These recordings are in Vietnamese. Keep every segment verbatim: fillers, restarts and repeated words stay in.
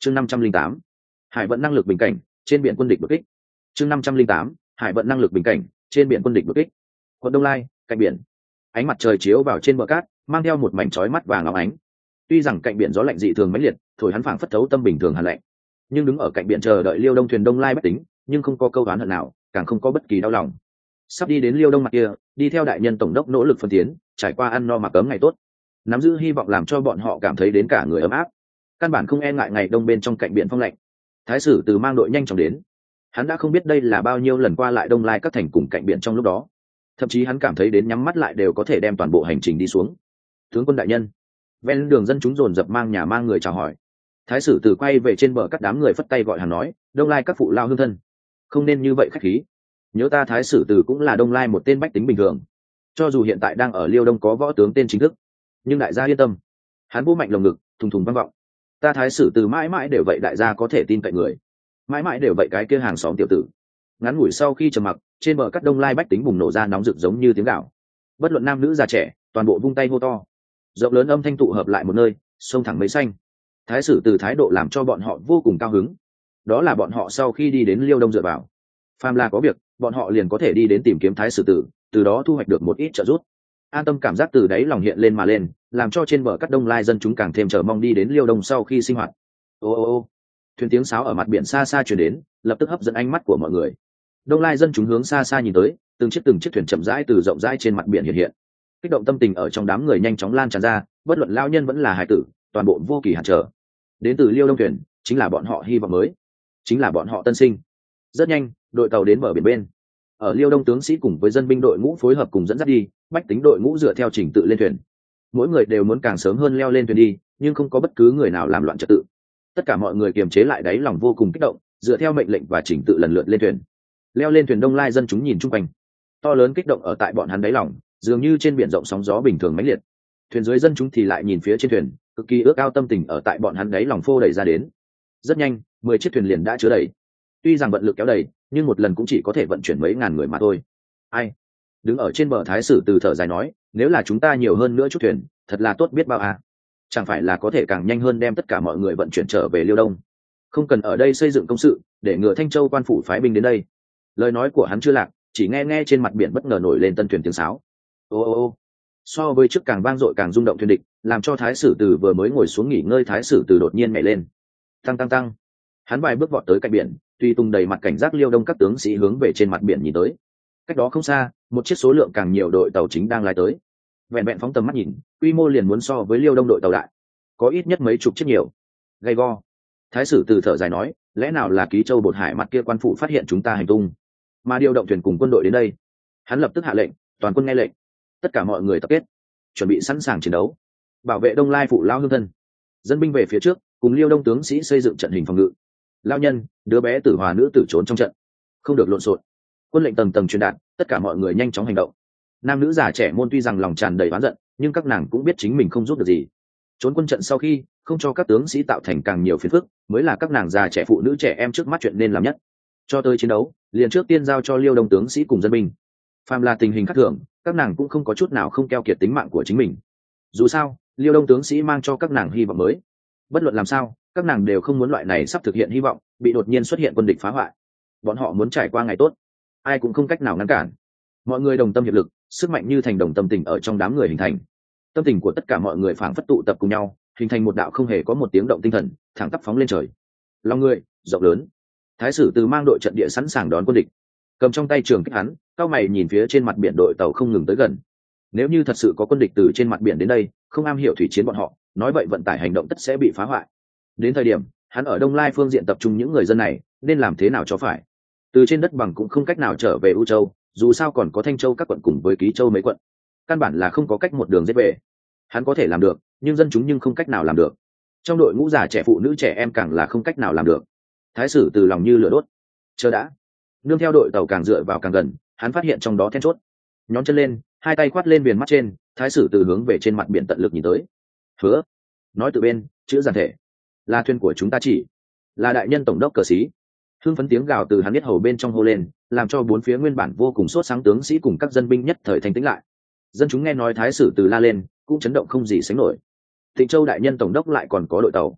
chương năm trăm linh tám hải vận năng lực bình cảnh trên biển quân địch đột kích. chương năm trăm linh tám hải vận năng lực bình cảnh trên biển quân địch đột kích. Quận Đông Lai, cạnh biển, ánh mặt trời chiếu vào trên bờ cát, mang theo một mảnh chói mắt vàng óng ánh. Tuy rằng cạnh biển gió lạnh dị thường mãnh liệt, thổi hắn phảng phất thấu tâm bình thường hàn lạnh, nhưng đứng ở cạnh biển chờ đợi Liêu Đông thuyền Đông Lai bách tính, nhưng không có câu oán hận nào, càng không có bất kỳ đau lòng. Sắp đi đến Liêu Đông mặt kia, đi theo đại nhân tổng đốc nỗ lực phân tiến, trải qua ăn no mặc ấm ngày tốt, nắm giữ hy vọng làm cho bọn họ cảm thấy đến cả người ấm áp, căn bản không e ngại ngày đông bên trong cạnh biển phong lạnh. Thái sử từ mang đội nhanh chóng đến, hắn đã không biết đây là bao nhiêu lần qua lại Đông Lai các thành cùng cạnh biển trong lúc đó, thậm chí hắn cảm thấy đến nhắm mắt lại đều có thể đem toàn bộ hành trình đi xuống. Tướng quân đại nhân, ven đường dân chúng dồn dập mang nhà mang người chào hỏi. Thái sử từ quay về trên bờ các đám người phất tay gọi hắn nói, Đông Lai các phụ lao hương thân, không nên như vậy khách khí. Nhớ ta Thái sử từ cũng là Đông Lai một tên bách tính bình thường, cho dù hiện tại đang ở Liêu Đông có võ tướng tên chính thức, nhưng đại gia yên tâm. Hắn vô mạnh lồng ngực thùng thùng vang vọng, ta Thái sử từ mãi mãi đều vậy, đại gia có thể tin cậy người, mãi mãi đều vậy cái kia hàng xóm tiểu tử. Ngắn ngủi sau khi trầm mặc, trên bờ cắt Đông Lai bách tính bùng nổ ra nóng rực giống như tiếng gạo, bất luận nam nữ già trẻ, toàn bộ vung tay hô to, rộng lớn âm thanh tụ hợp lại một nơi, xông thẳng mấy xanh. Thái sử từ thái độ làm cho bọn họ vô cùng cao hứng, đó là bọn họ sau khi đi đến Liêu Đông dựa vào, phàm là có việc bọn họ liền có thể đi đến tìm kiếm Thái sử từ, từ đó thu hoạch được một ít trợ giúp. An tâm cảm giác từ đáy lòng hiện lên mà lên, làm cho trên bờ cắt Đông Lai dân chúng càng thêm chờ mong đi đến Liêu Đông sau khi sinh hoạt. Ô ô ô, thuyền tiếng sáo ở mặt biển xa xa truyền đến, lập tức hấp dẫn ánh mắt của mọi người. Đông Lai dân chúng hướng xa xa nhìn tới, từng chiếc từng chiếc thuyền chậm rãi từ rộng rãi trên mặt biển hiện hiện. Kích động tâm tình ở trong đám người nhanh chóng lan tràn ra, bất luận lao nhân vẫn là hài tử, toàn bộ vô kỳ hạn trở. Đến từ Liêu Đông thuyền, chính là bọn họ hy vọng mới, chính là bọn họ tân sinh. Rất nhanh, đội tàu đến bờ biển bên. Ở Liêu Đông tướng sĩ cùng với dân binh đội ngũ phối hợp cùng dẫn dắt đi, bách tính đội ngũ dựa theo trình tự lên thuyền. Mỗi người đều muốn càng sớm hơn leo lên thuyền đi, nhưng không có bất cứ người nào làm loạn trật tự. Tất cả mọi người kiềm chế lại đáy lòng vô cùng kích động, dựa theo mệnh lệnh và trình tự lần lượt lên thuyền. Leo lên thuyền, Đông Lai dân chúng nhìn chung quanh, to lớn kích động ở tại bọn hắn đáy lòng, dường như trên biển rộng sóng gió bình thường mãnh liệt. Thuyền dưới dân chúng thì lại nhìn phía trên thuyền, cực kỳ ước ao tâm tình ở tại bọn hắn đáy lòng phô đẩy ra đến. Rất nhanh, mười chiếc thuyền liền đã chứa đầy. Tuy rằng vận lực kéo đầy, nhưng một lần cũng chỉ có thể vận chuyển mấy ngàn người mà thôi. Ai? Đứng ở trên bờ Thái sử từ thở dài nói, nếu là chúng ta nhiều hơn nữa chút thuyền, thật là tốt biết bao à. Chẳng phải là có thể càng nhanh hơn đem tất cả mọi người vận chuyển trở về Liêu Đông, không cần ở đây xây dựng công sự để ngừa Thanh Châu quan phủ phái binh đến đây. Lời nói của hắn chưa lạc, chỉ nghe nghe trên mặt biển bất ngờ nổi lên tân thuyền tiếng sáo. Ô ô ô, so với trước càng vang dội càng rung động thuyền địch, làm cho Thái sử từ vừa mới ngồi xuống nghỉ ngơi Thái sử từ đột nhiên nhảy lên, tăng tăng tăng. Hắn vài bước vọt tới cạnh biển, tuy tung đầy mặt cảnh giác Liêu Đông các tướng sĩ hướng về trên mặt biển nhìn tới. Cách đó không xa, một chiếc số lượng càng nhiều đội tàu chính đang lái tới. Vẹn vẹn phóng tầm mắt nhìn, quy mô liền muốn so với Liêu Đông đội tàu đại, có ít nhất mấy chục chiếc nhiều. Gay go. Thái sử từ thở dài nói, lẽ nào là Ký Châu Bột Hải mặt kia quan phủ phát hiện chúng ta hành tung, mà điều động thuyền cùng quân đội đến đây. Hắn lập tức hạ lệnh, toàn quân nghe lệnh, tất cả mọi người tập kết, chuẩn bị sẵn sàng chiến đấu, bảo vệ Đông Lai phụ lao hương thân. Dân binh về phía trước, cùng Liêu Đông tướng sĩ xây dựng trận hình phòng ngự. Lao nhân, đứa bé tử hòa nữ tử trốn trong trận, không được lộn xộn. Quân lệnh tầng tầng truyền đạt, tất cả mọi người nhanh chóng hành động. Nam nữ già trẻ môn tuy rằng lòng tràn đầy oán giận, nhưng các nàng cũng biết chính mình không giúp được gì. Trốn quân trận sau khi, không cho các tướng sĩ tạo thành càng nhiều phiền phức, mới là các nàng già trẻ phụ nữ trẻ em trước mắt chuyện nên làm nhất. Cho tới chiến đấu, liền trước tiên giao cho Liêu Đông tướng sĩ cùng dân binh. Phàm là tình hình khác thường, các nàng cũng không có chút nào không keo kiệt tính mạng của chính mình. Dù sao, Liêu Đông tướng sĩ mang cho các nàng hy vọng mới. Bất luận làm sao, các nàng đều không muốn loại này sắp thực hiện hy vọng bị đột nhiên xuất hiện quân địch phá hoại. Bọn họ muốn trải qua ngày tốt, ai cũng không cách nào ngăn cản. Mọi người đồng tâm hiệp lực, sức mạnh như thành đồng tâm tình ở trong đám người hình thành. Tâm tình của tất cả mọi người phảng phất tụ tập cùng nhau, hình thành một đạo không hề có một tiếng động tinh thần, thẳng tắp phóng lên trời. Lòng người rộng lớn. Thái sử từ mang đội trận địa sẵn sàng đón quân địch, cầm trong tay trường kích hắn, cao mày nhìn phía trên mặt biển đội tàu không ngừng tới gần. Nếu như thật sự có quân địch từ trên mặt biển đến đây, không am hiểu thủy chiến bọn họ, nói vậy vận tải hành động tất sẽ bị phá hoại. Đến thời điểm hắn ở Đông Lai phương diện tập trung những người dân này, nên làm thế nào cho phải? Từ trên đất bằng cũng không cách nào trở về U Châu, dù sao còn có Thanh Châu các quận cùng với Ký Châu mấy quận, căn bản là không có cách một đường giết về. Hắn có thể làm được, nhưng dân chúng nhưng không cách nào làm được. Trong đội ngũ già trẻ phụ nữ trẻ em càng là không cách nào làm được. Thái sử từ lòng như lửa đốt. Chờ đã. Nương theo đội tàu càng dựa vào càng gần, hắn phát hiện trong đó then chốt. Nhón chân lên, hai tay khoát lên viền mắt trên, Thái sử từ hướng về trên mặt biển tận lực nhìn tới. Hứa. Nói từ bên, chữ giản thể. Là thuyền của chúng ta chỉ. Là đại nhân tổng đốc cờ sĩ. Hưng phấn tiếng gào từ hắn biết hầu bên trong hô lên, làm cho bốn phía nguyên bản vô cùng sốt sáng tướng sĩ cùng các dân binh nhất thời thanh tĩnh lại. Dân chúng nghe nói Thái sử từ la lên, cũng chấn động không gì sánh nổi. Thịnh Châu đại nhân tổng đốc lại còn có đội tàu.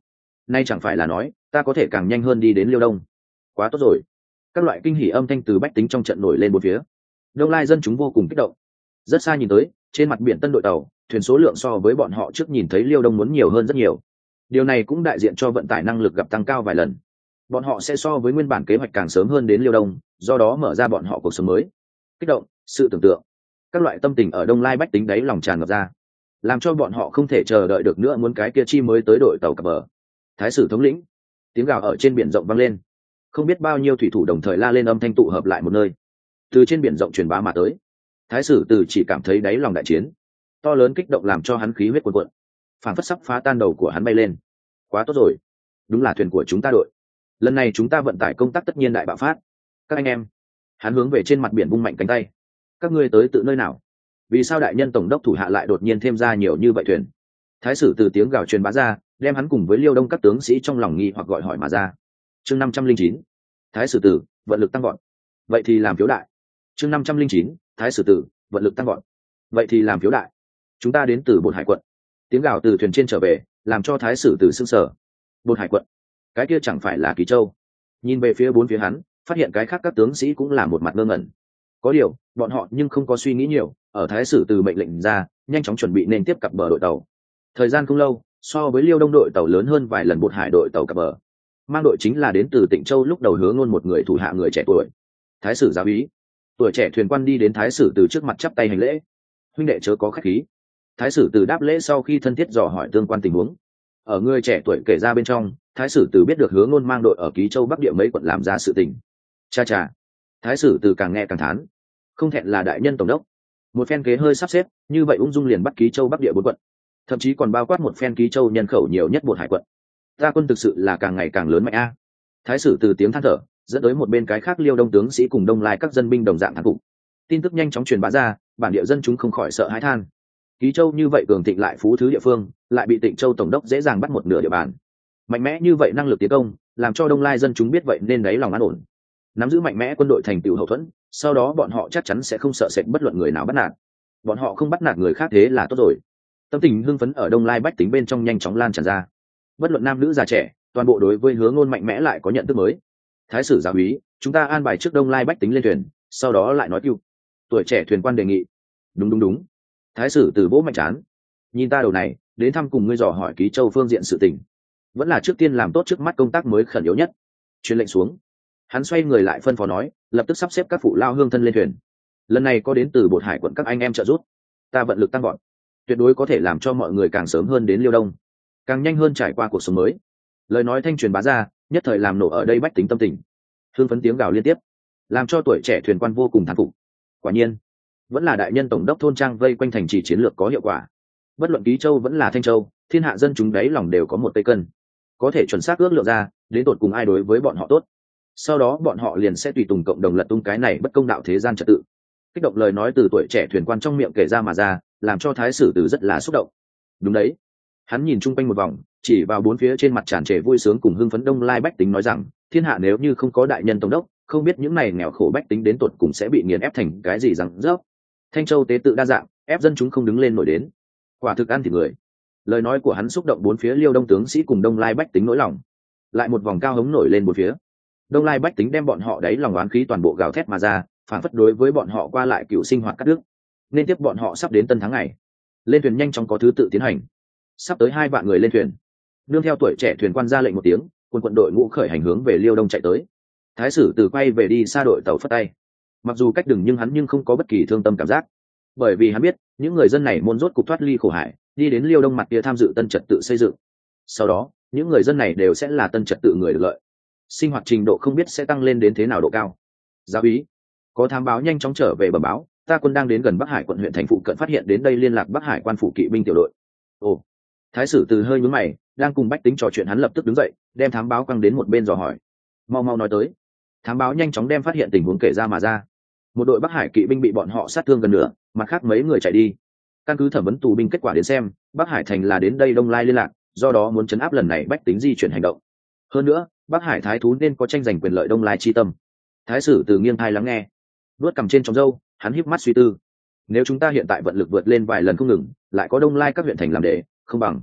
nay chẳng phải là nói ta có thể càng nhanh hơn đi đến liêu đông. Quá tốt rồi. Các loại kinh hỉ âm thanh từ bách tính trong trận nổi lên một phía. Đông Lai dân chúng vô cùng kích động. Rất xa nhìn tới, trên mặt biển tân đội tàu thuyền số lượng so với bọn họ trước nhìn thấy liêu đông muốn nhiều hơn rất nhiều. Điều này cũng đại diện cho vận tải năng lực gặp tăng cao vài lần. Bọn họ sẽ so với nguyên bản kế hoạch càng sớm hơn đến liêu đông, do đó mở ra bọn họ cuộc sống mới. Kích động, sự tưởng tượng, các loại tâm tình ở Đông Lai bách tính đấy lòng tràn ngập ra, làm cho bọn họ không thể chờ đợi được nữa, muốn cái kia chi mới tới đội tàu cập bờ. Thái sử thống lĩnh, tiếng gào ở trên biển rộng vang lên, không biết bao nhiêu thủy thủ đồng thời la lên, âm thanh tụ hợp lại một nơi, từ trên biển rộng truyền bá mà tới. Thái sử từ chỉ cảm thấy đáy lòng đại chiến to lớn kích động, làm cho hắn khí huyết cuồn cuộn, phản phất sắp phá tan đầu của hắn bay lên. Quá tốt rồi, đúng là thuyền của chúng ta đội, lần này chúng ta vận tải công tác tất nhiên đại bạo phát. Các anh em, hắn hướng về trên mặt biển vung mạnh cánh tay. Các ngươi tới tự nơi nào? Vì sao đại nhân tổng đốc thủ hạ lại đột nhiên thêm ra nhiều như vậy thuyền? Thái sử từ tiếng gào truyền bá ra, đem hắn cùng với liêu đông các tướng sĩ trong lòng nghi hoặc gọi hỏi mà ra. Chương năm trăm linh chín, Thái sử tử vận lực tăng gọn, vậy thì làm phiếu đại. Chương năm trăm linh chín, Thái sử tử vận lực tăng gọn, vậy thì làm phiếu đại. Chúng ta đến từ Bột Hải quận. Tiếng gào từ thuyền trên trở về, làm cho Thái sử tử sững sờ. Bột Hải quận, cái kia chẳng phải là Kỳ Châu? Nhìn về phía bốn phía hắn, phát hiện cái khác các tướng sĩ cũng là một mặt ngơ ngẩn. Có điều bọn họ nhưng không có suy nghĩ nhiều, ở Thái sử từ mệnh lệnh ra, nhanh chóng chuẩn bị nên tiếp cặp bờ đội tàu. Thời gian không lâu, so với liêu đông đội tàu lớn hơn vài lần Bột Hải đội tàu cặp bờ. Mang đội chính là đến từ Tịnh Châu lúc đầu Hứa Ngôn một người thủ hạ người trẻ tuổi, Thái sử giáo úy. Tuổi trẻ thuyền quan đi đến Thái sử từ trước mặt chắp tay hành lễ. Huynh đệ chớ có khách khí. Thái sử từ đáp lễ sau khi thân thiết dò hỏi tương quan tình huống. Ở người trẻ tuổi kể ra bên trong, Thái sử từ biết được Hứa Ngôn mang đội ở Ký Châu Bắc địa mấy quận làm ra sự tình. Cha cha, Thái sử từ càng nghe càng thán, không thẹn là đại nhân tổng đốc, một phen kế hơi sắp xếp như vậy ung dung liền bắt Ký Châu Bắc địa bốn quận, thậm chí còn bao quát một phen Ký Châu nhân khẩu nhiều nhất Bột Hải quận. Ta quân thực sự là càng ngày càng lớn mạnh a. Thái sử từ tiếng than thở, dẫn tới một bên cái khác liêu đông tướng sĩ cùng Đông Lai các dân binh đồng dạng thán phục. Tin tức nhanh chóng truyền bá ra, bản địa dân chúng không khỏi sợ hãi than. Ký Châu như vậy cường thịnh lại phú thứ địa phương, lại bị Tịnh Châu tổng đốc dễ dàng bắt một nửa địa bàn. Mạnh mẽ như vậy năng lực tiến công, làm cho Đông Lai dân chúng biết vậy nên đáy lòng an ổn. Nắm giữ mạnh mẽ quân đội thành tựu hậu thuẫn, sau đó bọn họ chắc chắn sẽ không sợ sệt bất luận người nào bắt nạt. Bọn họ không bắt nạt người khác thế là tốt rồi. Tâm tình hưng phấn ở Đông Lai bách tính bên trong nhanh chóng lan tràn ra. Bất luận nam nữ già trẻ, toàn bộ đối với Hứa Ngôn mạnh mẽ lại có nhận thức mới. Thái sử giáo úy, chúng ta an bài trước Đông Lai bách tính lên thuyền, sau đó lại nói cứu. Tuổi trẻ thuyền quan đề nghị. Đúng đúng đúng. Thái sử từ vỗ mạnh chán. Nhìn ta đầu này, đến thăm cùng ngươi dò hỏi Ký Châu phương diện sự tình, vẫn là trước tiên làm tốt trước mắt công tác mới khẩn yếu nhất. Truyền lệnh xuống, hắn xoay người lại phân phó nói, lập tức sắp xếp các phụ lao hương thân lên thuyền. Lần này có đến từ Bột Hải quận các anh em trợ giúp, ta vận lực tăng gọn, tuyệt đối có thể làm cho mọi người càng sớm hơn đến liêu đông, càng nhanh hơn trải qua cuộc sống mới. Lời nói thanh truyền bá ra, nhất thời làm nổ ở đây bách tính tâm tình. Hương phấn tiếng gào liên tiếp, làm cho tuổi trẻ thuyền quan vô cùng thán phục. Quả nhiên, vẫn là đại nhân tổng đốc thôn trang vây quanh thành trì chiến lược có hiệu quả. Bất luận Ký Châu vẫn là Thanh Châu, thiên hạ dân chúng đáy lòng đều có một tây cân, có thể chuẩn xác ước lượng ra đến tột cùng ai đối với bọn họ tốt, sau đó bọn họ liền sẽ tùy tùng cộng đồng lật tung cái này bất công đạo thế gian trật tự. Kích động lời nói từ tuổi trẻ thuyền quan trong miệng kể ra mà ra, làm cho Thái sử từ rất là xúc động. Đúng đấy. Hắn nhìn chung quanh một vòng, chỉ vào bốn phía trên mặt tràn trề vui sướng cùng hưng phấn Đông Lai bách tính nói rằng, thiên hạ nếu như không có đại nhân tổng đốc, không biết những này nghèo khổ bách tính đến tột cùng sẽ bị nghiền ép thành cái gì rằng rớp. Thanh Châu tế tự đa dạng, ép dân chúng không đứng lên nổi đến. Quả thực ăn thịt người. Lời nói của hắn xúc động bốn phía liêu đông tướng sĩ cùng Đông Lai bách tính nỗi lòng. Lại một vòng cao hống nổi lên bốn phía. Đông Lai bách tính đem bọn họ đáy lòng oán khí toàn bộ gào thét mà ra, phản phất đối với bọn họ qua lại cựu sinh hoạt cắt đứt. Nên tiếp bọn họ sắp đến tân tháng ngày. Lên thuyền nhanh chóng có thứ tự tiến hành. Sắp tới hai vạn người lên thuyền. Nương theo tuổi trẻ thuyền quan ra lệnh một tiếng, quân quân đội ngũ khởi hành hướng về liêu đông chạy tới. Thái sử từ quay về đi xa đội tàu phất tay. Mặc dù cách đường nhưng hắn nhưng không có bất kỳ thương tâm cảm giác, bởi vì hắn biết những người dân này môn rốt cục thoát ly khổ hải, đi đến liêu đông mặt kia tham dự tân trật tự xây dựng. Sau đó những người dân này đều sẽ là tân trật tự người được lợi, sinh hoạt trình độ không biết sẽ tăng lên đến thế nào độ cao. Giáo úy, có thám báo nhanh chóng trở về bẩm báo, ta quân đang đến gần Bắc Hải quận huyện thành phụ cận, phát hiện đến đây liên lạc Bắc Hải quan phủ kỵ binh tiểu đội. Ồ. Thái sử từ hơi nhướng mày, đang cùng bách tính trò chuyện, hắn lập tức đứng dậy, đem thám báo căng đến một bên dò hỏi. Mau mau nói tới. Thám báo nhanh chóng đem phát hiện tình huống kể ra mà ra. Một đội Bắc Hải kỵ binh bị bọn họ sát thương gần nửa, mặt khác mấy người chạy đi. Căn cứ thẩm vấn tù binh kết quả đến xem, Bắc Hải thành là đến đây Đông Lai liên lạc, do đó muốn chấn áp lần này bách tính di chuyển hành động. Hơn nữa, Bắc Hải thái thú nên có tranh giành quyền lợi Đông Lai chi tâm. Thái sử từ nghiêng tai lắng nghe, nuốt cằm trên trong râu, hắn híp mắt suy tư. Nếu chúng ta hiện tại vận lực vượt lên vài lần không ngừng, lại có Đông Lai các huyện thành làm để, không bằng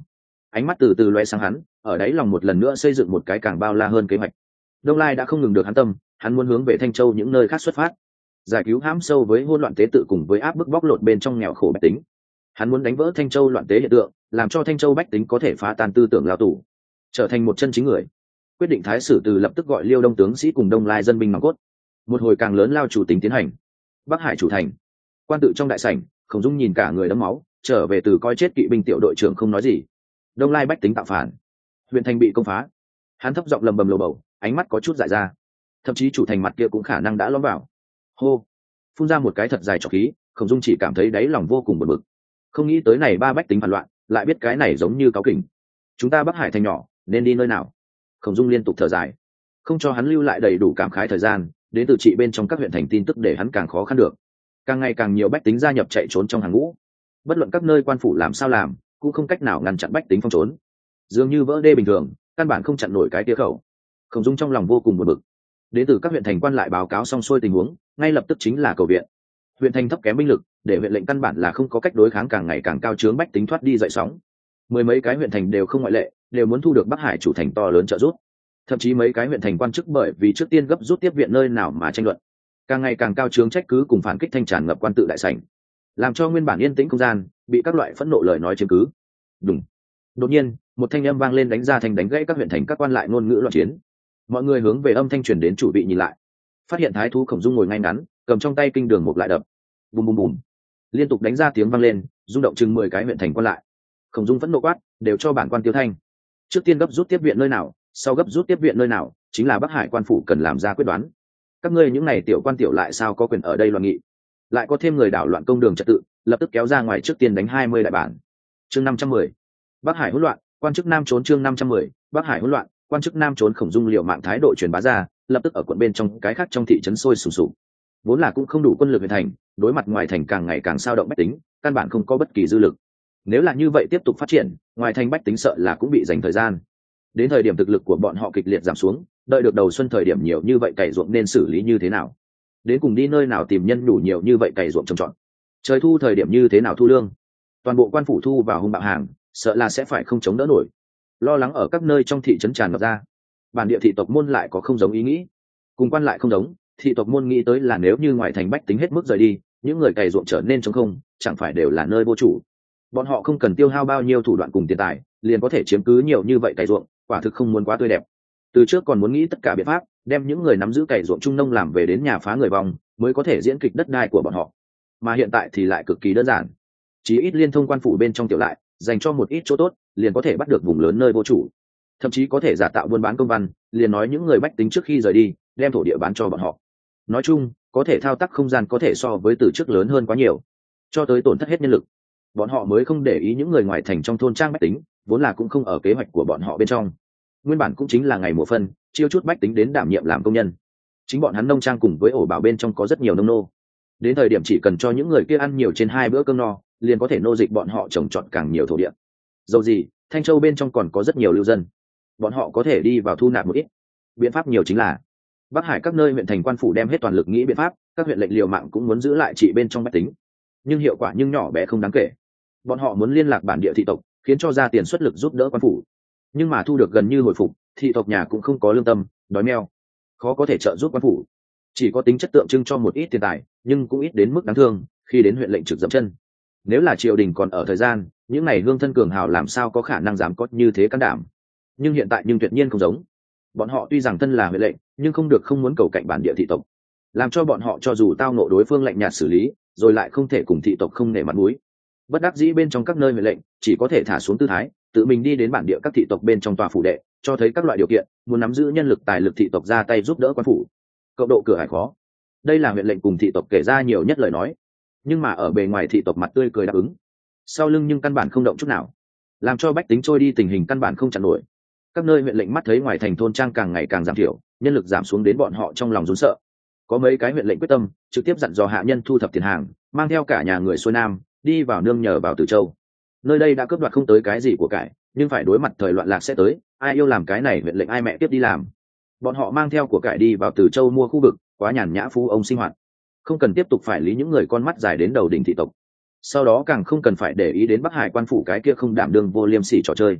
ánh mắt từ từ loe sáng hắn ở đấy lòng một lần nữa xây dựng một cái càng bao la hơn kế hoạch. Đông Lai đã không ngừng được hắn tâm, hắn muốn hướng về Thanh Châu những nơi khác xuất phát, giải cứu hãm sâu với hỗn loạn tế tự cùng với áp bức bóc lột bên trong nghèo khổ bách tính. Hắn muốn đánh vỡ Thanh Châu loạn tế hiện tượng, làm cho Thanh Châu bách tính có thể phá tan tư tưởng lao tù, trở thành một chân chính người. Quyết định thái sử từ lập tức gọi Liêu Đông tướng sĩ cùng Đông Lai dân binh nòng cốt, một hồi càng lớn lao chủ tính tiến hành. Bắc Hải chủ thành, quan tự trong đại sảnh, Khổng Dung nhìn cả người đẫm máu trở về từ coi chết kỵ binh tiểu đội trưởng không nói gì. Đông Lai bách tính tạo phản, huyện thành bị công phá, hắn thấp giọng lầm bầm lồ bầu, ánh mắt có chút dại ra, thậm chí chủ thành mặt kia cũng khả năng đã lõm vào. Hô, phun ra một cái thật dài trọc khí, Khổng Dung chỉ cảm thấy đáy lòng vô cùng bực bực, không nghĩ tới này ba bách tính phản loạn lại biết cái này giống như cáo kỉnh. Chúng ta Bắc Hải thành nhỏ nên đi nơi nào? Khổng Dung liên tục thở dài, không cho hắn lưu lại đầy đủ cảm khái thời gian, đến từ trị bên trong các huyện thành tin tức để hắn càng khó khăn được. Càng ngày càng nhiều bách tính gia nhập chạy trốn trong hàng ngũ, bất luận các nơi quan phủ làm sao làm cũng không cách nào ngăn chặn bách tính phong trốn, dường như vỡ đê bình thường, căn bản không chặn nổi cái tia khẩu. Khổng Dung trong lòng vô cùng buồn bực. Đến từ các huyện thành quan lại báo cáo xong xuôi tình huống, ngay lập tức chính là cầu viện. Huyện thành thấp kém binh lực, để huyện lệnh căn bản là không có cách đối kháng càng ngày càng cao trướng bách tính thoát đi dậy sóng. Mười mấy cái huyện thành đều không ngoại lệ, đều muốn thu được Bắc Hải chủ thành to lớn trợ giúp. Thậm chí mấy cái huyện thành quan chức bởi vì trước tiên gấp rút tiếp viện nơi nào mà tranh luận. Càng ngày càng cao trướng trách cứ cùng phản kích thanh tràn ngập quan tự đại sảnh, làm cho nguyên bản yên tĩnh không gian bị các loại phẫn nộ lời nói chiếm cứ. Đùng. Đột nhiên, một thanh âm vang lên đánh ra thành đánh gãy các huyện thành các quan lại ngôn ngữ loạn chiến. Mọi người hướng về âm thanh truyền đến chủ bị nhìn lại, phát hiện thái thú Khổng Dung ngồi ngay ngắn, cầm trong tay kinh đường một lại đập, bùm bùm bùm, liên tục đánh ra tiếng vang lên, rung động chừng mười cái huyện thành quan lại. Khổng Dung vẫn nộ quát, đều cho bản quan tiêu thanh. Trước tiên gấp rút tiếp viện nơi nào, sau gấp rút tiếp viện nơi nào, chính là Bắc Hải quan phủ cần làm ra quyết đoán. Các ngươi những này tiểu quan tiểu lại sao có quyền ở đây loạn nghị? Lại có thêm người đảo loạn công đường trật tự, lập tức kéo ra ngoài trước tiên đánh hai mươi đại bản. Chương năm trăm mười, Bắc Hải hỗn loạn, quan chức nam trốn. Chương năm trăm mười, Bắc Hải hỗn loạn, quan chức nam trốn. Khổng Dung liều mạng thái độ truyền bá ra, lập tức ở quận bên trong cái khác trong thị trấn sôi sùng sục. Vốn là cũng không đủ quân lực huyện thành, đối mặt ngoài thành càng ngày càng sao động bách tính, căn bản không có bất kỳ dư lực. Nếu là như vậy tiếp tục phát triển, ngoài thành bách tính sợ là cũng bị dành thời gian. Đến thời điểm thực lực của bọn họ kịch liệt giảm xuống, đợi được đầu xuân thời điểm nhiều như vậy cày ruộng nên xử lý như thế nào? Đến cùng đi nơi nào tìm nhân đủ nhiều như vậy cày ruộng trồng trọt? Trời thu thời điểm như thế nào thu lương? Toàn bộ quan phủ thu vào hung bạo hàng, sợ là sẽ phải không chống đỡ nổi. Lo lắng ở các nơi trong thị trấn tràn ngập ra. Bản địa thị tộc môn lại có không giống ý nghĩ, cùng quan lại không giống. Thị tộc môn nghĩ tới là nếu như ngoại thành bách tính hết mức rời đi, những người cày ruộng trở nên trống không, chẳng phải đều là nơi vô chủ. Bọn họ không cần tiêu hao bao nhiêu thủ đoạn cùng tiền tài, liền có thể chiếm cứ nhiều như vậy cày ruộng, quả thực không muốn quá tươi đẹp. Từ trước còn muốn nghĩ tất cả biện pháp, đem những người nắm giữ cày ruộng trung nông làm về đến nhà phá người vong, mới có thể diễn kịch đất đai của bọn họ. Mà hiện tại thì lại cực kỳ đơn giản, chỉ ít liên thông quan phủ bên trong tiểu lại, dành cho một ít chỗ tốt, liền có thể bắt được vùng lớn nơi vô chủ. Thậm chí có thể giả tạo buôn bán công văn, liền nói những người bách tính trước khi rời đi, đem thổ địa bán cho bọn họ. Nói chung, có thể thao tác không gian có thể so với từ trước lớn hơn quá nhiều, cho tới tổn thất hết nhân lực. Bọn họ mới không để ý những người ngoài thành trong thôn trang bách tính, vốn là cũng không ở kế hoạch của bọn họ bên trong. Nguyên bản cũng chính là ngày mùa phân, chiêu chút bách tính đến đảm nhiệm làm công nhân. Chính bọn hắn nông trang cùng với ổ bảo bên trong có rất nhiều nông nô. Đến thời điểm chỉ cần cho những người kia ăn nhiều trên hai bữa cơm no, liền có thể nô dịch bọn họ trồng trọt càng nhiều thổ địa. Dầu gì, Thanh Châu bên trong còn có rất nhiều lưu dân, bọn họ có thể đi vào thu nạp một ít. Biện pháp nhiều chính là Bắc Hải các nơi huyện thành quan phủ đem hết toàn lực nghĩ biện pháp, các huyện lệnh liều mạng cũng muốn giữ lại trị bên trong bách tính, nhưng hiệu quả nhưng nhỏ bé không đáng kể. Bọn họ muốn liên lạc bản địa thị tộc, khiến cho ra tiền xuất lực giúp đỡ quan phủ, nhưng mà thu được gần như hồi phục, thị tộc nhà cũng không có lương tâm, đói meo, khó có thể trợ giúp quan phủ, chỉ có tính chất tượng trưng cho một ít tiền tài, nhưng cũng ít đến mức đáng thương. Khi đến huyện lệnh trực dậm chân, nếu là triều đình còn ở thời gian, những này hương thân cường hào làm sao có khả năng dám có như thế can đảm. Nhưng hiện tại nhưng tuyệt nhiên không giống. Bọn họ tuy rằng thân là huyện lệnh, nhưng không được không muốn cầu cạnh bản địa thị tộc, làm cho bọn họ cho dù tao nộ đối phương lạnh nhạt xử lý, rồi lại không thể cùng thị tộc không nể mặt mũi. Bất đắc dĩ bên trong các nơi huyện lệnh chỉ có thể thả xuống tư thái, tự mình đi đến bản địa các thị tộc bên trong tòa phủ đệ, cho thấy các loại điều kiện, muốn nắm giữ nhân lực tài lực thị tộc ra tay giúp đỡ quan phủ. Cộng độ cửa hải khó, đây là huyện lệnh cùng thị tộc kể ra nhiều nhất lời nói, nhưng mà ở bề ngoài thị tộc mặt tươi cười đáp ứng, sau lưng nhưng căn bản không động chút nào, làm cho bách tính trôi đi tình hình căn bản không chặn nổi. Các nơi huyện lệnh mắt thấy ngoài thành thôn trang càng ngày càng giảm thiểu, nhân lực giảm xuống đến bọn họ trong lòng run sợ. Có mấy cái huyện lệnh quyết tâm trực tiếp dặn dò hạ nhân thu thập tiền hàng, mang theo cả nhà người xuôi nam đi vào nương nhờ vào Từ Châu. Nơi đây đã cướp đoạt không tới cái gì của cải, nhưng phải đối mặt thời loạn lạc sẽ tới, ai yêu làm cái này huyện lệnh ai mẹ tiếp đi làm. Bọn họ mang theo của cải đi vào Từ Châu mua khu vực, quá nhàn nhã phú ông sinh hoạt, không cần tiếp tục phải lý những người con mắt dài đến đầu đỉnh thị tộc. Sau đó càng không cần phải để ý đến Bắc Hải quan phủ cái kia không đảm đương vô liêm sỉ trò chơi.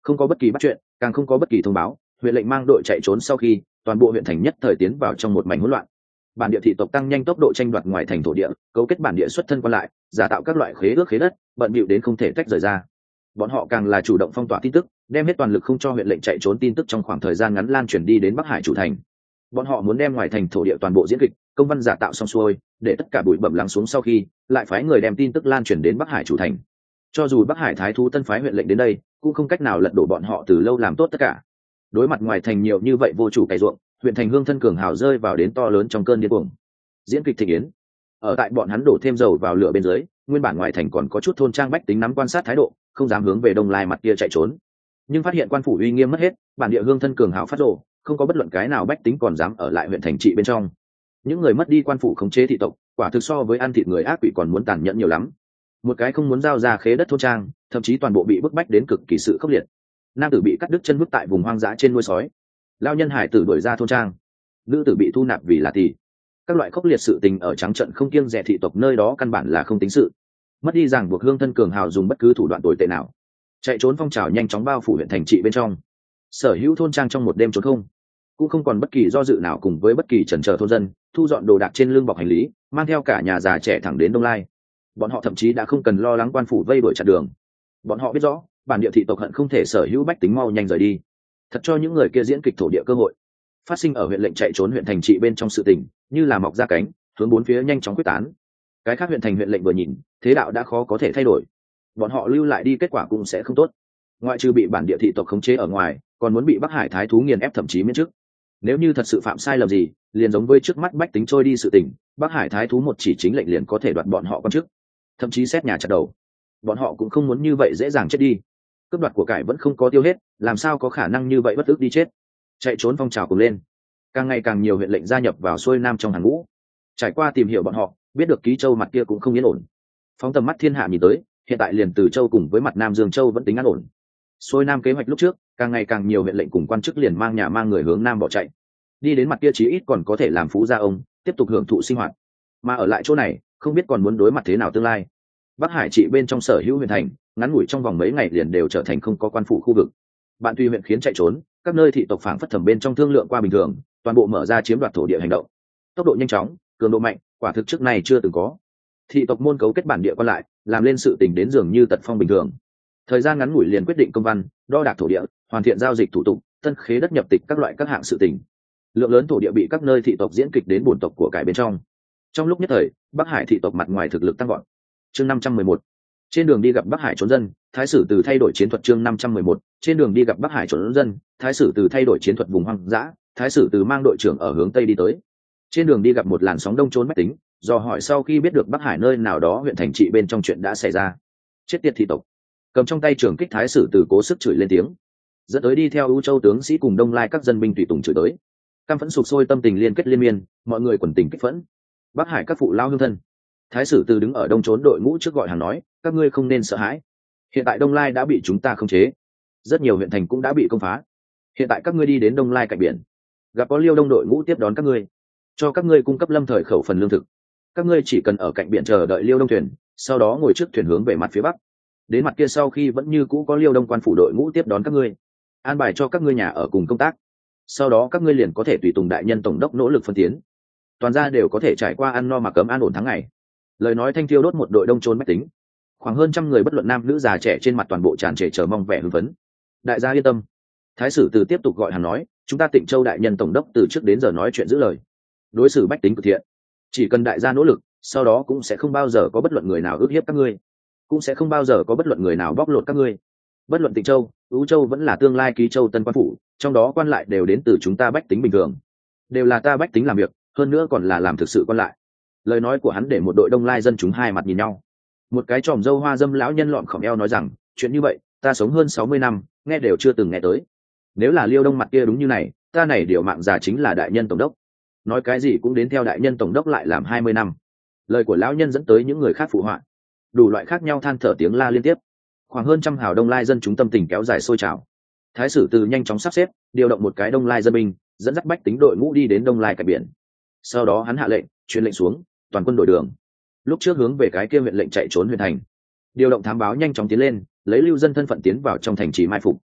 Không có bất kỳ bắt chuyện, càng không có bất kỳ thông báo, huyện lệnh mang đội chạy trốn sau khi toàn bộ huyện thành nhất thời tiến vào trong một mảnh hỗn loạn. Bản địa thị tộc tăng nhanh tốc độ tranh đoạt ngoài thành thổ địa, cấu kết bản địa xuất thân quan lại, giả tạo các loại khế ước khế đất, bận bịu đến không thể tách rời ra. Bọn họ càng là chủ động phong tỏa tin tức, đem hết toàn lực không cho huyện lệnh chạy trốn tin tức trong khoảng thời gian ngắn lan truyền đi đến Bắc Hải chủ thành. Bọn họ muốn đem ngoài thành thổ địa toàn bộ diễn kịch, công văn giả tạo xong xuôi, để tất cả bụi bẩm lắng xuống sau khi, lại phái người đem tin tức lan truyền đến Bắc Hải chủ thành. Cho dù Bắc Hải thái thú tân phái huyện lệnh đến đây, cũng không cách nào lật đổ bọn họ từ lâu làm tốt tất cả. Đối mặt ngoài thành nhiều như vậy vô chủ cày ruộng, huyện thành hương thân cường hào rơi vào đến to lớn trong cơn điên cuồng. Diễn kịch thị yến, ở tại bọn hắn đổ thêm dầu vào lửa bên dưới, nguyên bản ngoài thành còn có chút thôn trang bách tính nắm quan sát thái độ, không dám hướng về Đông Lai mặt kia chạy trốn. Nhưng phát hiện quan phủ uy nghiêm mất hết, bản địa hương thân cường hào phát rồ, không có bất luận cái nào bách tính còn dám ở lại huyện thành trị bên trong. Những người mất đi quan phủ khống chế thị tộc, quả thực so với ăn thịt người ác quỷ còn muốn tàn nhẫn nhiều lắm. Một cái không muốn giao ra khế đất thôn trang, thậm chí toàn bộ bị bức bách đến cực kỳ sự khốc liệt. Nam tử bị cắt đứt chân vứt tại vùng hoang dã trên nuôi sói, lao nhân hải tử đuổi ra thôn trang, nữ tử bị thu nạp vì là tỷ. Các loại khốc liệt sự tình ở trắng trận không kiêng dè thị tộc nơi đó căn bản là không tính sự. Mất đi ràng buộc hương thân cường hào dùng bất cứ thủ đoạn tồi tệ nào, chạy trốn phong trào nhanh chóng bao phủ huyện thành trị bên trong. Sở hữu thôn trang trong một đêm trốn không, cũng không còn bất kỳ do dự nào, cùng với bất kỳ chần chờ thôn dân thu dọn đồ đạc trên lưng bọc hành lý, mang theo cả nhà già trẻ thẳng đến Đông Lai. Bọn họ thậm chí đã không cần lo lắng quan phủ vây đuổi chặn đường. Bọn họ biết rõ bản địa thị tộc hận không thể sở hữu bách tính mau nhanh rời đi, thật cho những người kia diễn kịch thổ địa cơ hội. Phát sinh ở huyện lệnh chạy trốn huyện thành trị bên trong sự tình như là mọc ra cánh, hướng bốn phía nhanh chóng quyết tán. Cái khác huyện thành huyện lệnh vừa nhìn thế đạo đã khó có thể thay đổi, bọn họ lưu lại đi kết quả cũng sẽ không tốt. Ngoại trừ bị bản địa thị tộc khống chế ở ngoài, còn muốn bị Bắc Hải thái thú nghiền ép, thậm chí miễn chức. Nếu như thật sự phạm sai lầm gì, liền giống với trước mắt bách tính trôi đi sự tình, Bắc Hải thái thú một chỉ chính lệnh liền có thể đoạt bọn họ quan chức, thậm chí xét nhà chặt đầu. Bọn họ cũng không muốn như vậy dễ dàng chết đi. Cướp đoạt của cải vẫn không có tiêu hết, làm sao có khả năng như vậy bất ức đi chết. Chạy trốn phong trào cùng lên, càng ngày càng nhiều huyện lệnh gia nhập vào xuôi nam trong hàng ngũ. Trải qua tìm hiểu bọn họ biết được Ký Châu mặt kia cũng không yên ổn. Phóng tầm mắt thiên hạ nhìn tới, hiện tại liền Từ Châu cùng với mặt Nam Dương Châu vẫn tính an ổn. Xuôi nam kế hoạch lúc trước, càng ngày càng nhiều huyện lệnh cùng quan chức liền mang nhà mang người hướng nam bỏ chạy, đi đến mặt kia chí ít còn có thể làm phú gia ông, tiếp tục hưởng thụ sinh hoạt. Mà ở lại chỗ này, không biết còn muốn đối mặt thế nào tương lai. Bắc Hải trị bên trong sở hữu huyện thành, ngắn ngủi trong vòng mấy ngày liền đều trở thành không có quan phủ khu vực. Bạn tùy huyện khiến chạy trốn, các nơi thị tộc phảng phất thẩm bên trong thương lượng qua bình thường, toàn bộ mở ra chiếm đoạt thổ địa hành động. Tốc độ nhanh chóng, cường độ mạnh, quả thực trước này chưa từng có. Thị tộc môn cấu kết bản địa quan lại, làm lên sự tình đến dường như tật phong bình thường. Thời gian ngắn ngủi liền quyết định công văn, đo đạc thổ địa, hoàn thiện giao dịch thủ tục, tân khế đất nhập tịch các loại các hạng sự tình. Lượng lớn thổ địa bị các nơi thị tộc diễn kịch đến bổn tộc của cải bên trong. Trong lúc nhất thời, Bắc Hải thị tộc mặt ngoài thực lực tăng vọt. Chương năm trăm mười một. Trên đường đi gặp Bắc Hải trốn dân, thái sử từ thay đổi chiến thuật. Chương năm trăm mười một. Trên đường đi gặp Bắc Hải trốn dân, thái sử từ thay đổi chiến thuật vùng hoang dã, thái sử từ mang đội trưởng ở hướng tây đi tới. Trên đường đi gặp một làn sóng đông trốn bách tính, do hỏi sau khi biết được Bắc Hải nơi nào đó huyện thành trị bên trong chuyện đã xảy ra. Chết tiệt thị tộc. Cầm trong tay trường kích thái sử từ cố sức chửi lên tiếng, dẫn tới đi theo U Châu tướng sĩ cùng Đông Lai các dân binh tùy tùng chửi tới. Căm phẫn sục sôi tâm tình liên kết liên miên, mọi người quần tình kích phẫn. Bắc Hải các phụ lao hương thân, thái sử từ đứng ở đông trốn đội ngũ trước gọi hàng nói, các ngươi không nên sợ hãi. Hiện tại Đông Lai đã bị chúng ta khống chế, rất nhiều huyện thành cũng đã bị công phá. Hiện tại các ngươi đi đến Đông Lai cạnh biển, gặp có Liêu Đông đội ngũ tiếp đón các ngươi, cho các ngươi cung cấp lâm thời khẩu phần lương thực. Các ngươi chỉ cần ở cạnh biển chờ đợi Liêu Đông thuyền, sau đó ngồi trước thuyền hướng về mặt phía bắc. Đến mặt kia sau khi vẫn như cũ có Liêu Đông quan phủ đội ngũ tiếp đón các ngươi, an bài cho các ngươi nhà ở cùng công tác. Sau đó các ngươi liền có thể tùy tùng đại nhân tổng đốc nỗ lực phân tiến, toàn gia đều có thể trải qua ăn no mặc ấm an ổn tháng ngày. Lời nói thanh thiêu đốt một đội đông trốn bách tính, khoảng hơn trăm người bất luận nam nữ già trẻ trên mặt toàn bộ tràn trề chờ mong vẻ hưng phấn. Đại gia yên tâm, thái sử từ tiếp tục gọi hắn nói, chúng ta Tịnh Châu đại nhân tổng đốc từ trước đến giờ nói chuyện giữ lời, đối xử bách tính cực thiện. Chỉ cần đại gia nỗ lực, sau đó cũng sẽ không bao giờ có bất luận người nào ức hiếp các ngươi, cũng sẽ không bao giờ có bất luận người nào bóc lột các ngươi. Bất luận Tịnh Châu, Ú Châu vẫn là tương lai Ký Châu tân quan phủ, trong đó quan lại đều đến từ chúng ta bách tính bình thường, đều là ta bách tính làm việc, hơn nữa còn là làm thực sự quan lại. Lời nói của hắn để một đội Đông Lai dân chúng hai mặt nhìn nhau. Một cái tròm râu hoa dâm lão nhân lọn khỏm eo nói rằng, chuyện như vậy ta sống hơn sáu mươi năm, nghe đều chưa từng nghe tới. Nếu là Liêu Đông mặt kia đúng như này, ta này điều mạng già chính là đại nhân tổng đốc. Nói cái gì cũng đến theo đại nhân tổng đốc lại làm hai mươi năm. Lời của lão nhân dẫn tới những người khác phụ họa, đủ loại khác nhau than thở tiếng la liên tiếp. Khoảng hơn trăm hào Đông Lai dân chúng tâm tình kéo dài sôi trào. Thái sử từ nhanh chóng sắp xếp, điều động một cái Đông Lai dân binh, dẫn dắt bách tính đội ngũ đi đến Đông Lai cạnh biển. Sau đó hắn hạ lệnh, truyền lệnh xuống, toàn quân đổi đường. Lúc trước hướng về cái kia huyện lệnh chạy trốn huyện thành, điều động thám báo nhanh chóng tiến lên, lấy lưu dân thân phận tiến vào trong thành trì mai phục.